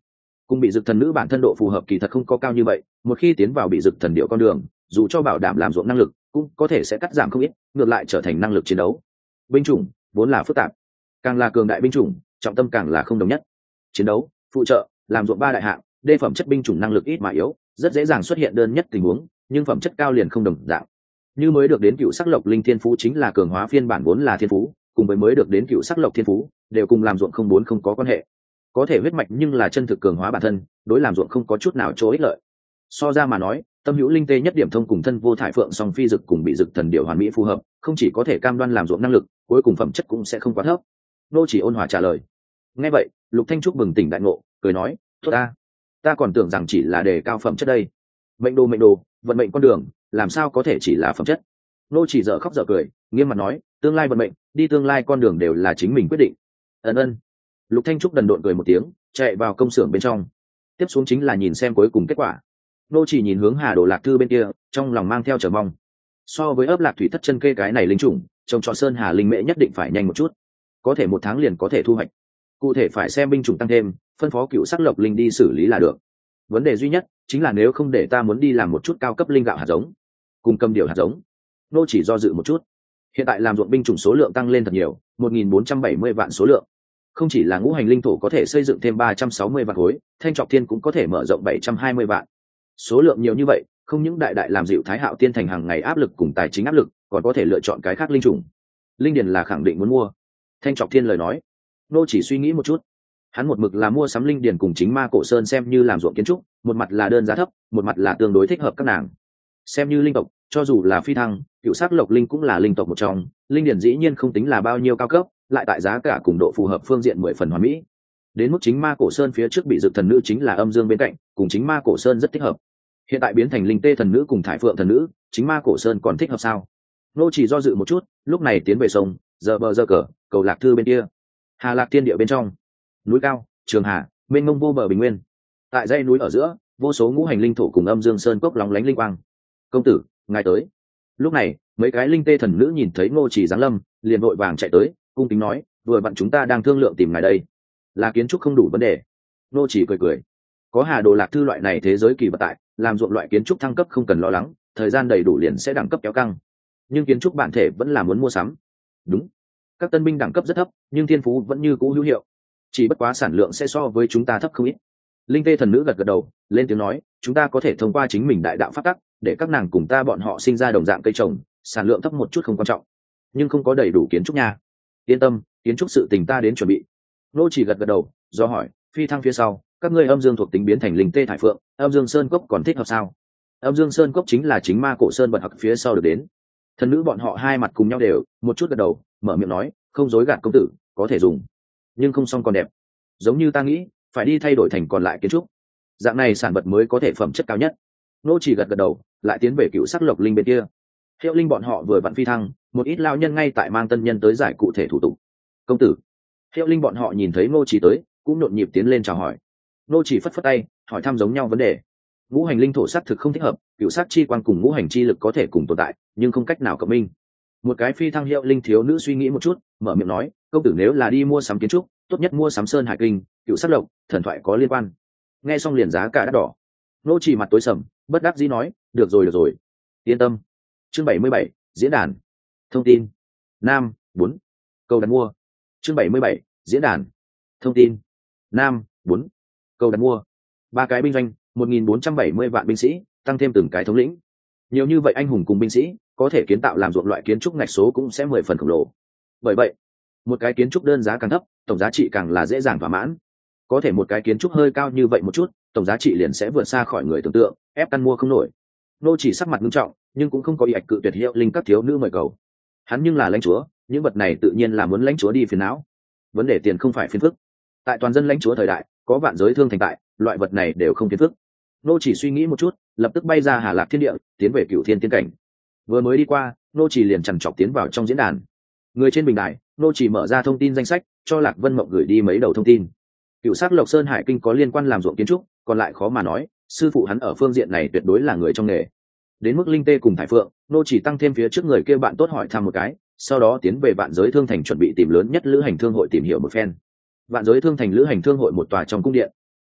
cùng bị dực thần nữ bản thân độ phù hợp kỳ thật không có cao như vậy, một khi tiến vào bị dực thần điệu con đường, dù cho bảo đảm làm ruộng năng lực cũng có thể sẽ cắt giảm không ít, ngược lại trở thành năng lực chiến đấu. Binh chủng vốn là phức tạp, càng là cường đại binh chủng trọng tâm càng là không đồng nhất. Chiến đấu, phụ trợ, làm ruộng ba đại hạng, đê phẩm chất binh chủng năng lực ít mà yếu, rất dễ dàng xuất hiện đơn nhất tình huống, nhưng phẩm chất cao liền không đồng dạng. Như mới được đến cựu sắc lộc linh thiên phú chính là cường hóa phiên bản vốn là thiên phú, cùng với mới được đến cựu sắc lộc thiên phú đều cùng làm ruộng không bốn không có quan hệ, có thể huyết mạch nhưng là chân thực cường hóa bản thân, đối làm ruộng không có chút nào chỗ ích lợi. So ra mà nói, tâm hữu linh tê nhất điểm thông cùng thân vô thải phượng song phi dực cùng bị dực thần điệu hoàn mỹ phù hợp, không chỉ có thể cam đoan làm ruộng năng lực, cuối cùng phẩm chất cũng sẽ không quá thấp. Nô chỉ ôn hòa trả lời. Nghe vậy, Lục Thanh Trúc bừng tỉnh đại ngộ, cười nói, tốt ta còn tưởng rằng chỉ là đề cao phẩm chất đây. Mệnh đồ, vận mệnh con đường, làm sao có thể chỉ là phẩm chất? Nô chỉ dở khóc dở cười, nghiêm mặt nói, tương lai vận mệnh, đi tương lai con đường đều là chính mình quyết định. Ân. Lục Thanh Trúc đần độn cười một tiếng, chạy vào công xưởng bên trong. Tiếp xuống chính là nhìn xem cuối cùng kết quả. Nô chỉ nhìn hướng Hà Đồ Lạc Thư bên kia, trong lòng mang theo chờ mong. So với ấp lạc thủy thất chân kê cái này linh chủng, trồng trọt sơn hà linh mễ nhất định phải nhanh một chút, có thể 1 tháng liền có thể thu hoạch. Cụ thể phải xem binh chủng tăng thêm, phân phó cựu sắc lộc linh đi xử lý là được. Vấn đề duy nhất chính là nếu không để ta muốn đi làm một chút cao cấp linh gạo hạt giống, cùng cầm điều hạt giống. Nô chỉ do dự một chút. Hiện tại làm ruộng binh chủng số lượng tăng lên thật nhiều, 1.470 vạn số lượng. Không chỉ là ngũ hành linh thổ có thể xây dựng thêm 360 vạn khối, thanh trọc thiên cũng có thể mở rộng 720 vạn. Số lượng nhiều như vậy, không những đại làm dịu Thái Hạo Tiên thành hàng ngày áp lực cùng tài chính áp lực, còn có thể lựa chọn cái khác linh chủng. Linh điền là khẳng định muốn mua. Thanh trọc thiên lời nói. Nô chỉ suy nghĩ một chút. Hắn một mực là mua sắm linh điền cùng chính ma cổ sơn xem như làm ruộng kiến trúc, một mặt là đơn giá thấp, một mặt là tương đối thích hợp các nàng. Xem như linh tộc, cho dù là phi thăng, cựu sắc lộc linh cũng là linh tộc một trong, linh điền dĩ nhiên không tính là bao nhiêu cao cấp, lại tại giá cả cùng độ phù hợp phương diện 10 phần hoàn mỹ. Đến mức chính ma cổ sơn phía trước bị dực thần nữ chính là âm dương bên cạnh, cùng chính ma cổ sơn rất thích hợp. Hiện tại biến thành linh tê thần nữ cùng thải phượng thần nữ, chính ma cổ sơn còn thích hợp sao? Nô chỉ do dự một chút, lúc này tiến về sông, giờ bờ giờ cờ, cầu Lạc Thư bên kia, Hà Lạc Thiên địa bên trong, núi cao, trường hà, mênh mông vô bờ bình nguyên. Tại dãy núi ở giữa, vô số ngũ hành linh thổ cùng âm dương sơn cốc lóng lánh linh quang. Công tử, ngài tới. Lúc này, mấy cái linh tê thần nữ nhìn thấy Ngô Chỉ giáng lâm, liền vội vàng chạy tới, cung kính nói, vừa vặn chúng ta đang thương lượng tìm ngài đây. Là kiến trúc không đủ vấn đề. Ngô Chỉ cười, có Hà Đồ Lạc Thư loại này thế giới kỳ vật tại, làm ruộng loại kiến trúc thăng cấp không cần lo lắng, thời gian đầy đủ liền sẽ đẳng cấp kéo căng. Nhưng kiến trúc bản thể vẫn là muốn mua sắm. Đúng, các tân binh đẳng cấp rất thấp, nhưng thiên phú vẫn như cũ hữu hiệu, chỉ bất quá sản lượng sẽ so với chúng ta thấp không ít. Linh tê thần nữ gật đầu, lên tiếng nói, chúng ta có thể thông qua chính mình đại đạo pháp tắc, để các nàng cùng ta bọn họ sinh ra đồng dạng cây trồng, sản lượng thấp một chút không quan trọng, nhưng không có đầy đủ kiến trúc nha. Yên tâm, kiến trúc sự tình ta đến chuẩn bị. Nô chỉ gật đầu, do hỏi, phi thăng phía sau, các ngươi âm dương thuộc tính biến thành linh tê thải phượng, âm dương sơn cốc còn thích hợp sao? Âm dương sơn cốc chính là chính ma cổ sơn bật học phía sau được đến. Thần nữ bọn họ hai mặt cùng nhau đều, một chút gật đầu, mở miệng nói, không dối gạt công tử, có thể dùng, nhưng không xong còn đẹp. Giống như ta nghĩ, phải đi thay đổi thành còn lại kiến trúc, dạng này sản vật mới có thể phẩm chất cao nhất. Nô chỉ gật đầu, lại tiến về cựu sắc lộc linh bên kia. Hiệu linh bọn họ vừa vặn phi thăng, một ít lao nhân ngay tại mang tân nhân tới giải cụ thể thủ tục. Công tử, Hiệu linh bọn họ nhìn thấy Nô chỉ tới, cũng nhộn nhịp tiến lên chào hỏi. Nô chỉ phất phất tay, hỏi thăm giống nhau vấn đề. Ngũ hành linh thổ sắc thực không thích hợp, cựu sắc chi quan cùng ngũ hành chi lực có thể cùng tồn tại, nhưng không cách nào cộng minh. Một cái phi thăng Hiệu linh thiếu nữ suy nghĩ một chút, mở miệng nói, công tử nếu là đi mua sắm kiến trúc, tốt nhất mua sắm sơn hải kinh, cựu sắc lộc, thần thoại có liên quan. Nghe xong liền giá cả đắt đỏ. Nô chỉ mặt tối sầm, bất đắc dĩ nói, được rồi, yên tâm. Chương 77, diễn đàn. Thông tin. Nam 4. Cầu đặt mua. Chương 77, diễn đàn. Thông tin. Nam 4. Cầu đặt mua. 3 cái binh doanh, 1.470 vạn binh sĩ, tăng thêm từng cái thống lĩnh. Nhiều như vậy anh hùng cùng binh sĩ, có thể kiến tạo làm ruộng loại kiến trúc ngạch số cũng sẽ 10 phần khổng lồ. Bởi vậy, một cái kiến trúc đơn giá càng thấp, tổng giá trị càng là dễ dàng thỏa mãn. Có thể một cái kiến trúc hơi cao như vậy một chút, tổng giá trị liền sẽ vượt xa khỏi người tưởng tượng, ép căn mua không nổi. Nô chỉ sắc mặt nghiêm trọng, nhưng cũng không có ý ạch cự tuyệt Hiệu linh các thiếu nữ mời cầu. Hắn nhưng là lãnh chúa, những vật này tự nhiên là muốn lãnh chúa đi phiền não. Vấn đề tiền không phải phiền phức. Tại toàn dân lãnh chúa thời đại, có vạn giới thương thành tại, loại vật này đều không phiền phức. Nô chỉ suy nghĩ một chút, lập tức bay ra Hà Lạc Thiên địa, tiến về Cửu Thiên Tiên cảnh. Vừa mới đi qua, nô chỉ liền chằn chọc tiến vào trong diễn đàn. Người trên bình đài, nô chỉ mở ra thông tin danh sách, cho Lạc Vân Mộng gửi đi mấy đầu thông tin. Cựu sắc lộc sơn hải kinh có liên quan làm ruộng kiến trúc, còn lại khó mà nói, sư phụ hắn ở phương diện này tuyệt đối là người trong nghề. Đến mức linh tê cùng thải phượng, nô chỉ tăng thêm phía trước người kia bạn tốt hỏi thăm một cái, sau đó tiến về vạn giới thương thành chuẩn bị tìm lớn nhất lữ hành thương hội tìm hiểu một phen. Vạn giới thương thành lữ hành thương hội một tòa trong cung điện.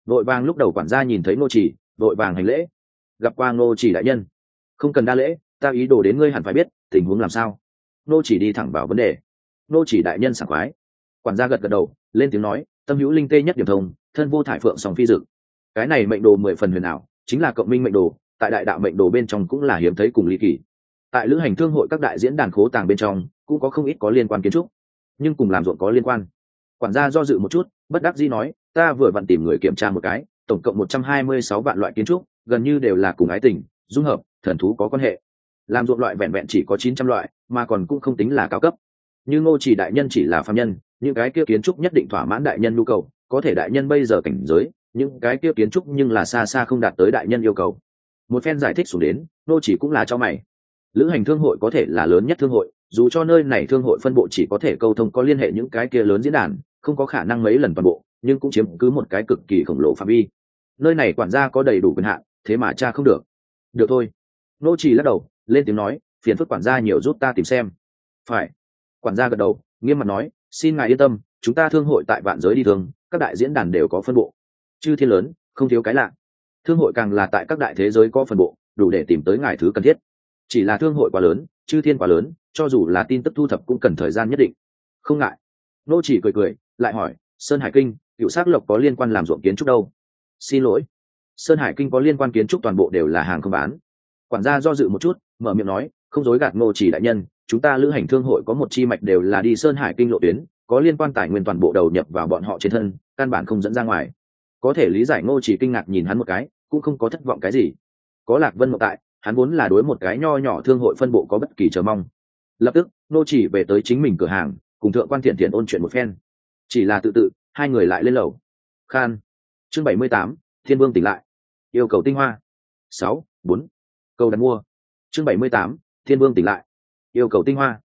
vội vàng lúc đầu quản gia nhìn thấy ngô chỉ vội vàng hành lễ, gặp qua ngô chỉ đại nhân. Không cần đa lễ, ta ý đồ đến ngươi hẳn phải biết tình huống làm sao. Ngô chỉ đi thẳng vào vấn đề. Ngô chỉ đại nhân sảng khoái. Quản gia gật gật đầu lên tiếng nói, tâm hữu linh tê nhất điểm thông, thân vô thải phượng song phi dực. Cái này mệnh đồ 10 phần huyền ảo, chính là cộng minh mệnh đồ, tại đại đạo mệnh đồ bên trong cũng là hiếm thấy cùng ly kỳ. Tại lữ hành thương hội các đại diễn đàn khố tàng bên trong cũng có không ít có liên quan kiến trúc, nhưng cùng làm ruộng có liên quan. Quản gia do dự một chút, bất đắc dĩ nói, ta vừa vặn tìm người kiểm tra một cái, tổng cộng 126 vạn loại kiến trúc, gần như đều là cùng ái tình, dung hợp, thần thú có quan hệ. Làm ruộng loại vẹn vẹn chỉ có 900 loại, mà còn cũng không tính là cao cấp. Như Ngô Chỉ đại nhân chỉ là phàm nhân, những cái kia kiến trúc nhất định thỏa mãn đại nhân nhu cầu, có thể đại nhân bây giờ cảnh giới, những cái kia kiến trúc nhưng là xa xa không đạt tới đại nhân yêu cầu. Một phen giải thích xuống đến, Ngô Chỉ cũng là cho mày. Lữ hành thương hội có thể là lớn nhất thương hội, dù cho nơi này thương hội phân bộ chỉ có thể câu thông có liên hệ những cái kia lớn diễn đàn, không có khả năng mấy lần toàn bộ, nhưng cũng chiếm cứ một cái cực kỳ khổng lồ phạm vi. Nơi này quản gia có đầy đủ quyền hạn, thế mà cha không được. Được thôi. Ngô Chỉ lắc đầu, lên tiếng nói, phiền phức quản gia nhiều giúp ta tìm xem. Phải. Quản gia gật đầu, nghiêm mặt nói, xin ngài yên tâm, chúng ta thương hội tại vạn giới đi thường, các đại diễn đàn đều có phân bộ. Chư thiên lớn, không thiếu cái lạ. Thương hội càng là tại các đại thế giới có phân bộ, đủ để tìm tới ngài thứ cần thiết. Chỉ là thương hội quá lớn, chư thiên quá lớn, cho dù là tin tức thu thập cũng cần thời gian nhất định. Không ngại. Nô Chỉ cười cười, lại hỏi, Sơn Hải Kinh, Cựu Sắc Lộc có liên quan làm ruộng kiến trúc đâu? Xin lỗi, Sơn Hải Kinh có liên quan kiến trúc toàn bộ đều là hàng không bán. Quản gia do dự một chút, mở miệng nói, không dối gạt Ngô Chỉ đại nhân, chúng ta lữ hành thương hội có một chi mạch đều là đi Sơn Hải Kinh lộ tuyến, có liên quan tài nguyên toàn bộ đầu nhập vào bọn họ trên thân, căn bản không dẫn ra ngoài. Có thể lý giải. Ngô Chỉ kinh ngạc nhìn hắn một cái, cũng không có thất vọng cái gì. Có Lạc Vân Mộng tại, hắn vốn là đối một cái nho nhỏ thương hội phân bộ có bất kỳ chờ mong. Lập tức Ngô Chỉ về tới chính mình cửa hàng, cùng thượng quan Thiện Thiện ôn chuyện một phen. Chỉ là tự hai người lại lên lầu. Khan. Chương 78, Thiên Vương tỉnh lại. Yêu cầu tinh hoa. 6-4. Cầu đặt mua. Chương 78, Thiên Vương tỉnh lại. Yêu cầu tinh hoa.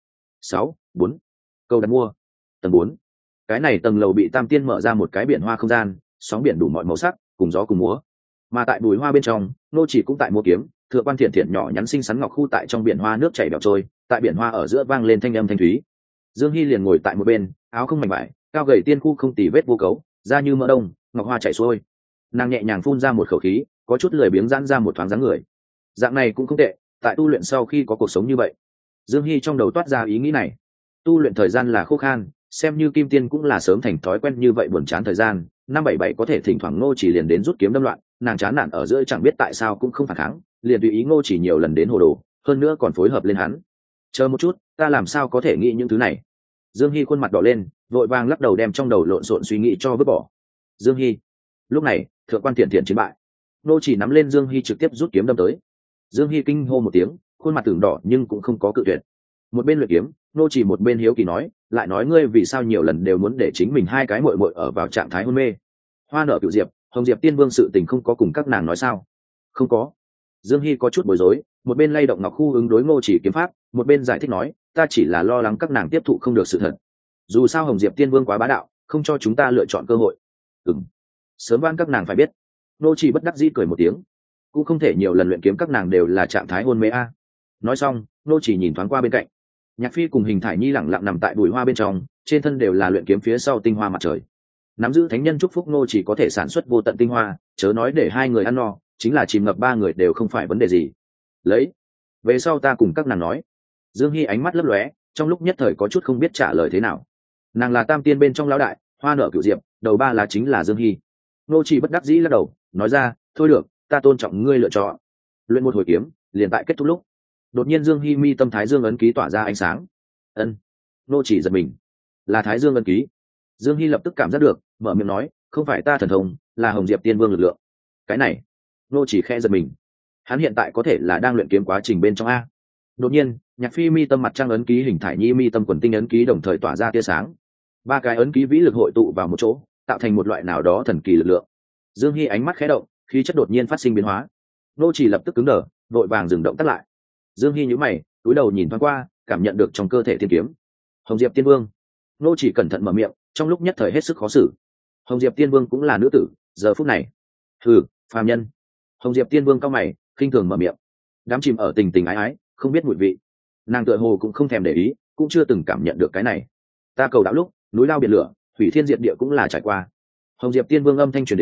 6-4. Cầu đặt mua. Tầng 4. Cái này tầng lầu bị Tam Tiên mở ra một cái biển hoa không gian, sóng biển đủ mọi màu sắc, cùng gió cùng múa. Mà tại bùi hoa bên trong, Ngô Chỉ cũng tại mua kiếm, thượng quan Thiện Thiện nhỏ nhắn xinh xắn ngọc khu tại trong biển hoa nước chảy bẹo trôi, tại biển hoa ở giữa vang lên thanh âm thanh thúy. Dương Hy liền ngồi tại một bên, áo không mảnh vải, cao gầy tiên khu không tì vết vô cấu, da như mỡ đông, ngọc hoa chảy xuôi. Nàng nhẹ nhàng phun ra một khẩu khí, có chút lười biếng giãn ra một thoáng dáng người. Dạng này cũng không tệ, tại tu luyện sau khi có cuộc sống như vậy. Dương Hy trong đầu toát ra ý nghĩ này. Tu luyện thời gian là khô khan, xem như kim tiên cũng là sớm thành thói quen như vậy, buồn chán thời gian, 577 có thể thỉnh thoảng Ngô Chỉ liền đến rút kiếm đâm loạn, nàng chán nản ở giữa chẳng biết tại sao cũng không phản kháng, liền tùy ý Ngô Chỉ nhiều lần đến hồ đồ, hơn nữa còn phối hợp lên hắn. Chờ một chút, ta làm sao có thể nghĩ những thứ này? Dương Hy khuôn mặt đỏ lên, vội vàng lắc đầu đem trong đầu lộn xộn suy nghĩ cho vứt bỏ. Dương Hy. Lúc này, thượng quan Thiện Thiện chiến bại. Ngô Chỉ nắm lên Dương Hy trực tiếp rút kiếm đâm tới. Dương Hy kinh hô một tiếng, khuôn mặt tưởng đỏ nhưng cũng không có cự tuyệt. Một bên luyện kiếm, Ngô Chỉ một bên hiếu kỳ nói, lại nói ngươi vì sao nhiều lần đều muốn để chính mình hai cái muội muội ở vào trạng thái hôn mê? Hoa Nở Cựu Diệp, Hồng Diệp Tiên Vương sự tình không có cùng các nàng nói sao? Không có. Dương Hy có chút bối rối, một bên lay động ngọc khu ứng đối Ngô Chỉ kiếm pháp, một bên giải thích nói, ta chỉ là lo lắng các nàng tiếp thụ không được sự thật. Dù sao Hồng Diệp Tiên Vương quá bá đạo, không cho chúng ta lựa chọn cơ hội. Sớm van các nàng phải biết. Ngô Chỉ bất đắc dĩ cười một tiếng, cũng không thể nhiều lần luyện kiếm các nàng đều là trạng thái hôn mê a. Nói xong, Ngô Chỉ nhìn thoáng qua bên cạnh. Nhạc Phi cùng Hình Thải Nhi lẳng lặng nằm tại bụi hoa bên trong, trên thân đều là luyện kiếm phía sau tinh hoa mặt trời. Nắm giữ thánh nhân chúc phúc Ngô Chỉ có thể sản xuất vô tận tinh hoa, chớ nói để hai người ăn no, chính là chìm ngập ba người đều không phải vấn đề gì. Lấy, về sau ta cùng các nàng nói. Dương Hy ánh mắt lấp lóe, trong lúc nhất thời có chút không biết trả lời thế nào. Nàng là Tam Tiên bên trong lão đại, Hoa Nở Cựu Diệp, đầu ba là chính là Dương Hy. Ngô Chỉ bất đắc dĩ lắc đầu, nói ra, thôi được, ta tôn trọng ngươi lựa chọn. Luyện một hồi kiếm, liền tại kết thúc lúc, đột nhiên Dương Hy mi tâm Thái Dương ấn ký tỏa ra ánh sáng. Ân. Ngô Chỉ giật mình, là Thái Dương ấn ký. Dương Hy lập tức cảm giác được, mở miệng nói, không phải ta thần thông, là Hồng Diệp Tiên Vương lực lượng. Cái này, Ngô Chỉ khẽ giật mình. Hắn hiện tại có thể là đang luyện kiếm quá trình bên trong a. Đột nhiên, Nhạc Phi mi tâm mặt trăng ấn ký, Hình Thải Nhi mi tâm quần tinh ấn ký đồng thời tỏa ra tia sáng. Ba cái ấn ký vĩ lực hội tụ vào một chỗ, tạo thành một loại nào đó thần kỳ lực lượng. Dương Hy ánh mắt khẽ động, khí chất đột nhiên phát sinh biến hóa. Ngô Chỉ lập tức cứng đờ, vội vàng dừng động tác lại. Dương Hy nhíu mày, cúi đầu nhìn thoáng qua, cảm nhận được trong cơ thể thiên kiếm. Hồng Diệp Tiên Vương. Ngô Chỉ cẩn thận mở miệng, trong lúc nhất thời hết sức khó xử. Hồng Diệp Tiên Vương cũng là nữ tử, giờ phút này. Hừ, phàm nhân. Hồng Diệp Tiên Vương cau mày, khinh thường mở miệng. Đám chìm ở tình tình ái ái, không biết mùi vị. Nàng tựa hồ cũng không thèm để ý, cũng chưa từng cảm nhận được cái này. Ta cầu đạo lúc, núi lao biển lửa, thủy thiên diệt địa cũng là trải qua. Hồng Diệp Tiên Vương âm thanh truyền đến,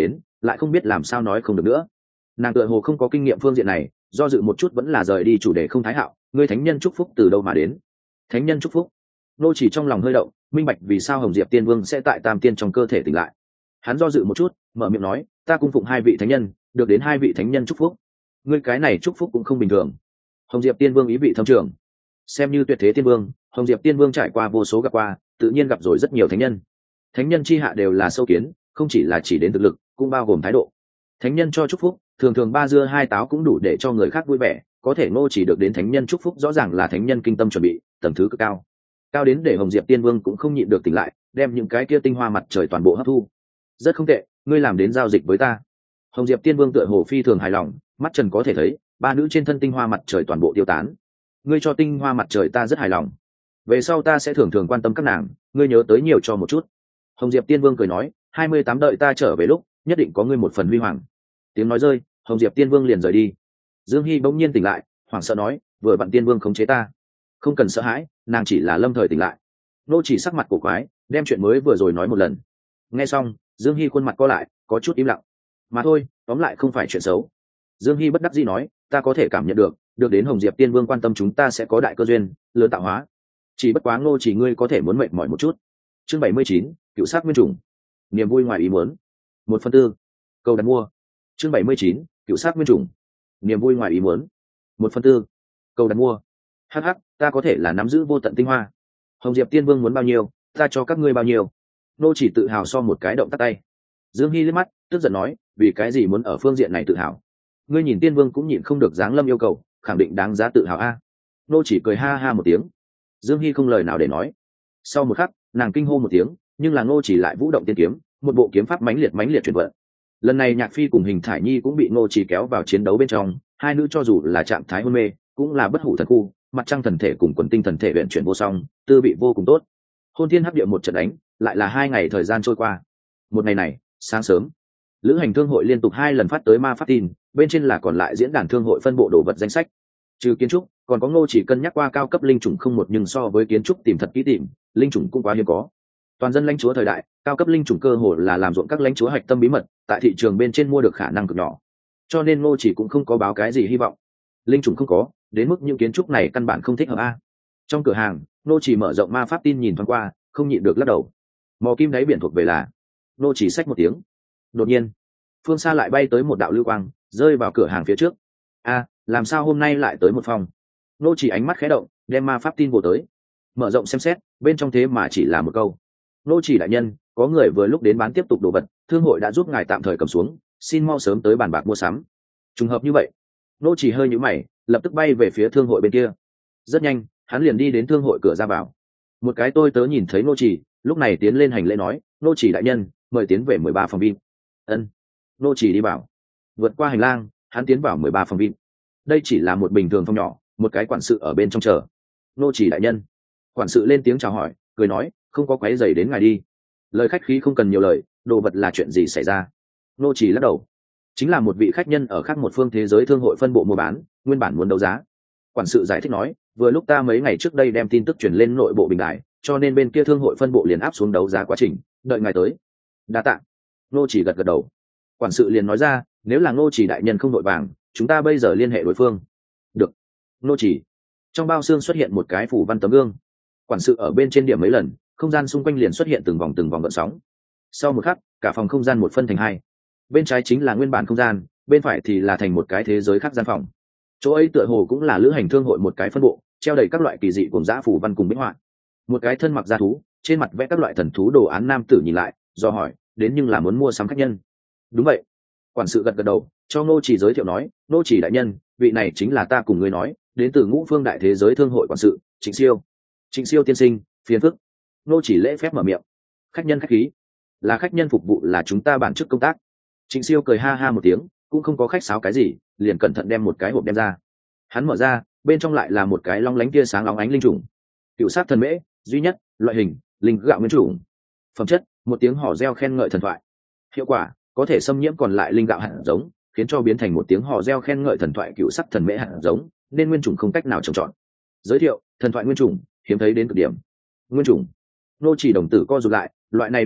lại không biết làm sao nói không được nữa. Nàng tựa hồ không có kinh nghiệm phương diện này, do dự một chút vẫn là rời đi chủ đề. Không Thái Hạo, ngươi thánh nhân chúc phúc từ đâu mà đến? Thánh nhân chúc phúc? Nô chỉ trong lòng hơi động, minh bạch vì sao Hồng Diệp Tiên Vương sẽ tại Tam Tiên trong cơ thể tỉnh lại. Hắn do dự một chút, mở miệng nói, ta cung phụng 2 vị thánh nhân, được đến 2 vị thánh nhân chúc phúc. Ngươi cái này chúc phúc cũng không bình thường. Hồng Diệp Tiên Vương ý vị thâm trường, xem như tuyệt thế tiên vương, Hồng Diệp Tiên Vương trải qua vô số gặp qua, tự nhiên gặp rồi rất nhiều thánh nhân. Thánh nhân chi hạ đều là sâu kiến, không chỉ là chỉ đến thực lực, cũng bao gồm thái độ. Thánh nhân cho chúc phúc, thường thường 3 dưa 2 táo cũng đủ để cho người khác vui vẻ, có thể Ngô chỉ được đến thánh nhân chúc phúc rõ ràng là thánh nhân kinh tâm chuẩn bị, tầng thứ cực cao. Cao đến để Hồng Diệp Tiên Vương cũng không nhịn được tỉnh lại, đem những cái kia tinh hoa mặt trời toàn bộ hấp thu. Rất không tệ, ngươi làm đến giao dịch với ta. Hồng Diệp Tiên Vương tựa hồ phi thường hài lòng, mắt trần có thể thấy, 3 nữ trên thân tinh hoa mặt trời toàn bộ tiêu tán. Ngươi cho tinh hoa mặt trời ta rất hài lòng, về sau ta sẽ thường thường quan tâm các nàng, ngươi nhớ tới nhiều cho một chút. Hồng Diệp Tiên Vương cười nói, 28 đợi ta trở về lúc, nhất định có ngươi một phần huy hoàng. Tiếng nói rơi, Hồng Diệp Tiên Vương liền rời đi. Dương Hy bỗng nhiên tỉnh lại, hoảng sợ nói, vừa vặn Tiên Vương khống chế ta. Không cần sợ hãi, nàng chỉ là lâm thời tỉnh lại. Nô chỉ sắc mặt cổ quái, đem chuyện mới vừa rồi nói một lần. Nghe xong, Dương Hy khuôn mặt co lại, có chút im lặng. Mà thôi, tóm lại không phải chuyện xấu. Dương Hy bất đắc dĩ nói, ta có thể cảm nhận được đến Hồng Diệp Tiên Vương quan tâm chúng ta sẽ có đại cơ duyên, lớn tạo hóa. Chỉ bất quá Ngô chỉ ngươi có thể muốn mệt mỏi một chút. Chương 79, cựu sát nguyên trùng. Niềm vui ngoài ý muốn. 1/4. Câu đặt mua. Chương 79, cựu sát nguyên trùng. Niềm vui ngoài ý muốn. 1/4. Câu đặt mua. Hắc hắc, ta có thể là nắm giữ vô tận tinh hoa. Hồng Diệp Tiên Vương muốn bao nhiêu, ta cho các ngươi bao nhiêu. Nô chỉ tự hào so một cái động tắt tay. Dương Hy liếc mắt, tức giận nói, vì cái gì muốn ở phương diện này tự hào? Ngươi nhìn Tiên Vương cũng nhịn không được dáng lâm yêu cầu, khẳng định đáng giá tự hào a. Nô chỉ cười ha ha một tiếng. Dương Hy không lời nào để nói. Sau một khắc, nàng kinh hô một tiếng, nhưng là Ngô chỉ lại vũ động tiên kiếm, một bộ kiếm pháp mãnh liệt chuyển vận. Lần này Nhạc Phi cùng Hình Thải Nhi cũng bị Ngô chỉ kéo vào chiến đấu bên trong, hai nữ cho dù là trạng thái hôn mê, cũng là bất hủ thần khu, mặt trăng thần thể cùng quần tinh thần thể luyện chuyển vô song, tư vị vô cùng tốt. Hôn thiên hấp địa một trận đánh, lại là 2 ngày thời gian trôi qua. Một ngày này, sáng sớm, lữ hành thương hội liên tục 2 lần phát tới ma pháp tin, bên trên là còn lại diễn đàn thương hội phân bộ đồ vật danh sách. Trừ kiến trúc, còn có Ngô chỉ cân nhắc qua cao cấp linh chủng không một, nhưng so với kiến trúc tìm thật kỹ tìm, linh chủng cũng quá hiếm có. Toàn dân lãnh chúa thời đại, cao cấp linh chủng cơ hồ là làm ruộng các lãnh chúa hạch tâm bí mật, tại thị trường bên trên mua được khả năng cực nhỏ. Cho nên Ngô chỉ cũng không có báo cái gì hy vọng. Linh chủng không có, đến mức những kiến trúc này căn bản không thích hợp a. Trong cửa hàng, Ngô chỉ mở rộng ma pháp tin nhìn thoáng qua, không nhịn được lắc đầu. Mò kim đáy biển thuộc về là. Ngô chỉ xách một tiếng. Đột nhiên, phương xa lại bay tới một đạo lưu quang, rơi vào cửa hàng phía trước. A, làm sao hôm nay lại tới một phòng? Ngô chỉ ánh mắt khẽ động, đem ma pháp tin vô tới. Mở rộng xem xét, bên trong thế mà chỉ là một câu. Ngô chỉ đại nhân, có người vừa lúc đến bán tiếp tục đồ vật, thương hội đã giúp ngài tạm thời cầm xuống, xin mau sớm tới bàn bạc mua sắm. Trùng hợp như vậy. Ngô chỉ hơi nhíu mày, lập tức bay về phía thương hội bên kia. Rất nhanh, hắn liền đi đến thương hội cửa ra vào. Một cái tôi tớ nhìn thấy Ngô chỉ, lúc này tiến lên hành lễ nói, Ngô chỉ đại nhân, mời tiến về 13 phòng VIP. Ân. Ngô chỉ đi vào. Vượt qua hành lang, hắn tiến vào 13 phòng VIP. Đây chỉ là một bình thường phòng nhỏ, một cái quản sự ở bên trong chờ. Ngô chỉ đại nhân. Quản sự lên tiếng chào hỏi, cười nói, không có quấy rầy đến ngài đi. Lời khách khí không cần nhiều lời, đồ vật là chuyện gì xảy ra? Ngô chỉ lắc đầu. Chính là một vị khách nhân ở khác một phương thế giới thương hội phân bộ mua bán, nguyên bản muốn đấu giá. Quản sự giải thích nói, vừa lúc ta mấy ngày trước đây đem tin tức truyền lên nội bộ bình đại, cho nên bên kia thương hội phân bộ liền áp xuống đấu giá quá trình, đợi ngài tới. Đa tạ. Ngô chỉ gật gật đầu. Quản sự liền nói ra, nếu là Ngô chỉ đại nhân không nội vàng, chúng ta bây giờ liên hệ đối phương. Được. Ngô chỉ. Trong bao xương xuất hiện một cái phủ văn tấm gương. Quản sự ở bên trên điểm mấy lần, không gian xung quanh liền xuất hiện từng vòng gợn sóng. Sau một khắc, cả phòng không gian một phân thành 2. Bên trái chính là nguyên bản không gian, bên phải thì là thành một cái thế giới khác gian phòng. Chỗ ấy tựa hồ cũng là lữ hành thương hội một cái phân bộ, treo đầy các loại kỳ dị cùng dã phủ văn cùng bích họa. Một cái thân mặc da thú, trên mặt vẽ các loại thần thú đồ án nam tử nhìn lại, do hỏi, đến nhưng là muốn mua sắm khách nhân. Đúng vậy. Quản sự gật gật đầu, cho Ngô chỉ giới thiệu nói, Ngô chỉ đại nhân, vị này chính là ta cùng ngươi nói, đến từ Ngũ Phương Đại Thế Giới Thương hội quản sự, Trịnh Siêu. Trịnh Siêu tiên sinh, phiền phức. Ngô chỉ lễ phép mở miệng. Khách nhân khách khí. Là khách nhân phục vụ là chúng ta bản chức công tác. Trịnh Siêu cười ha ha một tiếng, cũng không có khách sáo cái gì, liền cẩn thận đem một cái hộp đem ra. Hắn mở ra, bên trong lại là một cái long lánh tia sáng óng ánh linh trùng. Cựu sát thần mễ, duy nhất, loại hình, linh gạo nguyên trùng. Phẩm chất, một tiếng hò reo khen ngợi thần thoại. Hiệu quả, có thể xâm nhiễm còn lại linh gạo hạt giống, khiến cho biến thành một tiếng hò reo khen ngợi thần thoại cựu sắc thần mễ hạt giống, nên nguyên trùng không cách nào trồng trọt. Giới thiệu, thần thoại nguyên trùng, hiếm thấy đến cực điểm. Nguyên trùng. Nô chỉ đồng tử co rụt lại, loại này đồ vật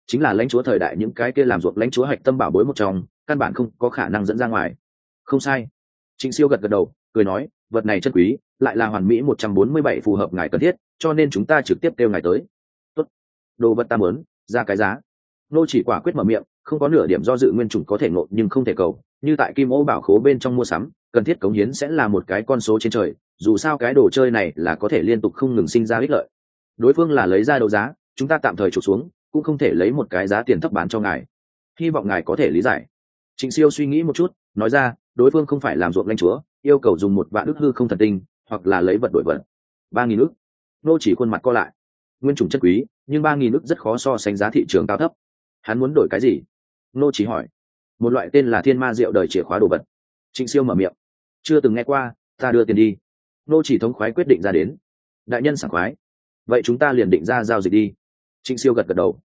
chính là lãnh chúa thời đại những cái kia làm ruộng lãnh chúa hạch tâm bảo bối một trong, căn bản không có khả năng dẫn ra ngoài. Không sai. Trịnh Siêu gật gật đầu, cười nói, vật này chân quý, lại là hoàn mỹ 147 phù hợp ngài cần thiết, cho nên chúng ta trực tiếp kêu ngài tới. Tốt, đồ vật ta muốn, ra cái giá. Nô chỉ quả quyết mở miệng, không có nửa điểm do dự, nguyên chủng có thể ngộ nhưng không thể cầu, như tại Kim Ô bảo khố bên trong mua sắm, cần thiết cống hiến sẽ là một cái con số trên trời, dù sao cái đồ chơi này là có thể liên tục không ngừng sinh ra ích lợi. Đối phương là lấy ra đấu giá, chúng ta tạm thời chụp xuống, cũng không thể lấy một cái giá tiền thấp bán cho ngài. Hy vọng ngài có thể lý giải. Trịnh Siêu suy nghĩ một chút, nói ra, đối phương không phải làm ruộng lãnh chúa, yêu cầu dùng 1 vạn ức hư không thần tinh, hoặc là lấy vật đổi vật. 3.000 ức. Nô chỉ khuôn mặt co lại. Nguyên chủng chất quý, nhưng 3.000 ức rất khó so sánh giá thị trường cao thấp. Hắn muốn đổi cái gì? Nô chỉ hỏi. Một loại tên là Thiên Ma Diệu đời chìa khóa đồ vật. Trịnh Siêu mở miệng. Chưa từng nghe qua, ta đưa tiền đi. Nô chỉ thống khoái quyết định ra đến. Đại nhân sảng khoái. Vậy chúng ta liền định ra giao dịch đi. Trịnh Siêu gật gật đầu.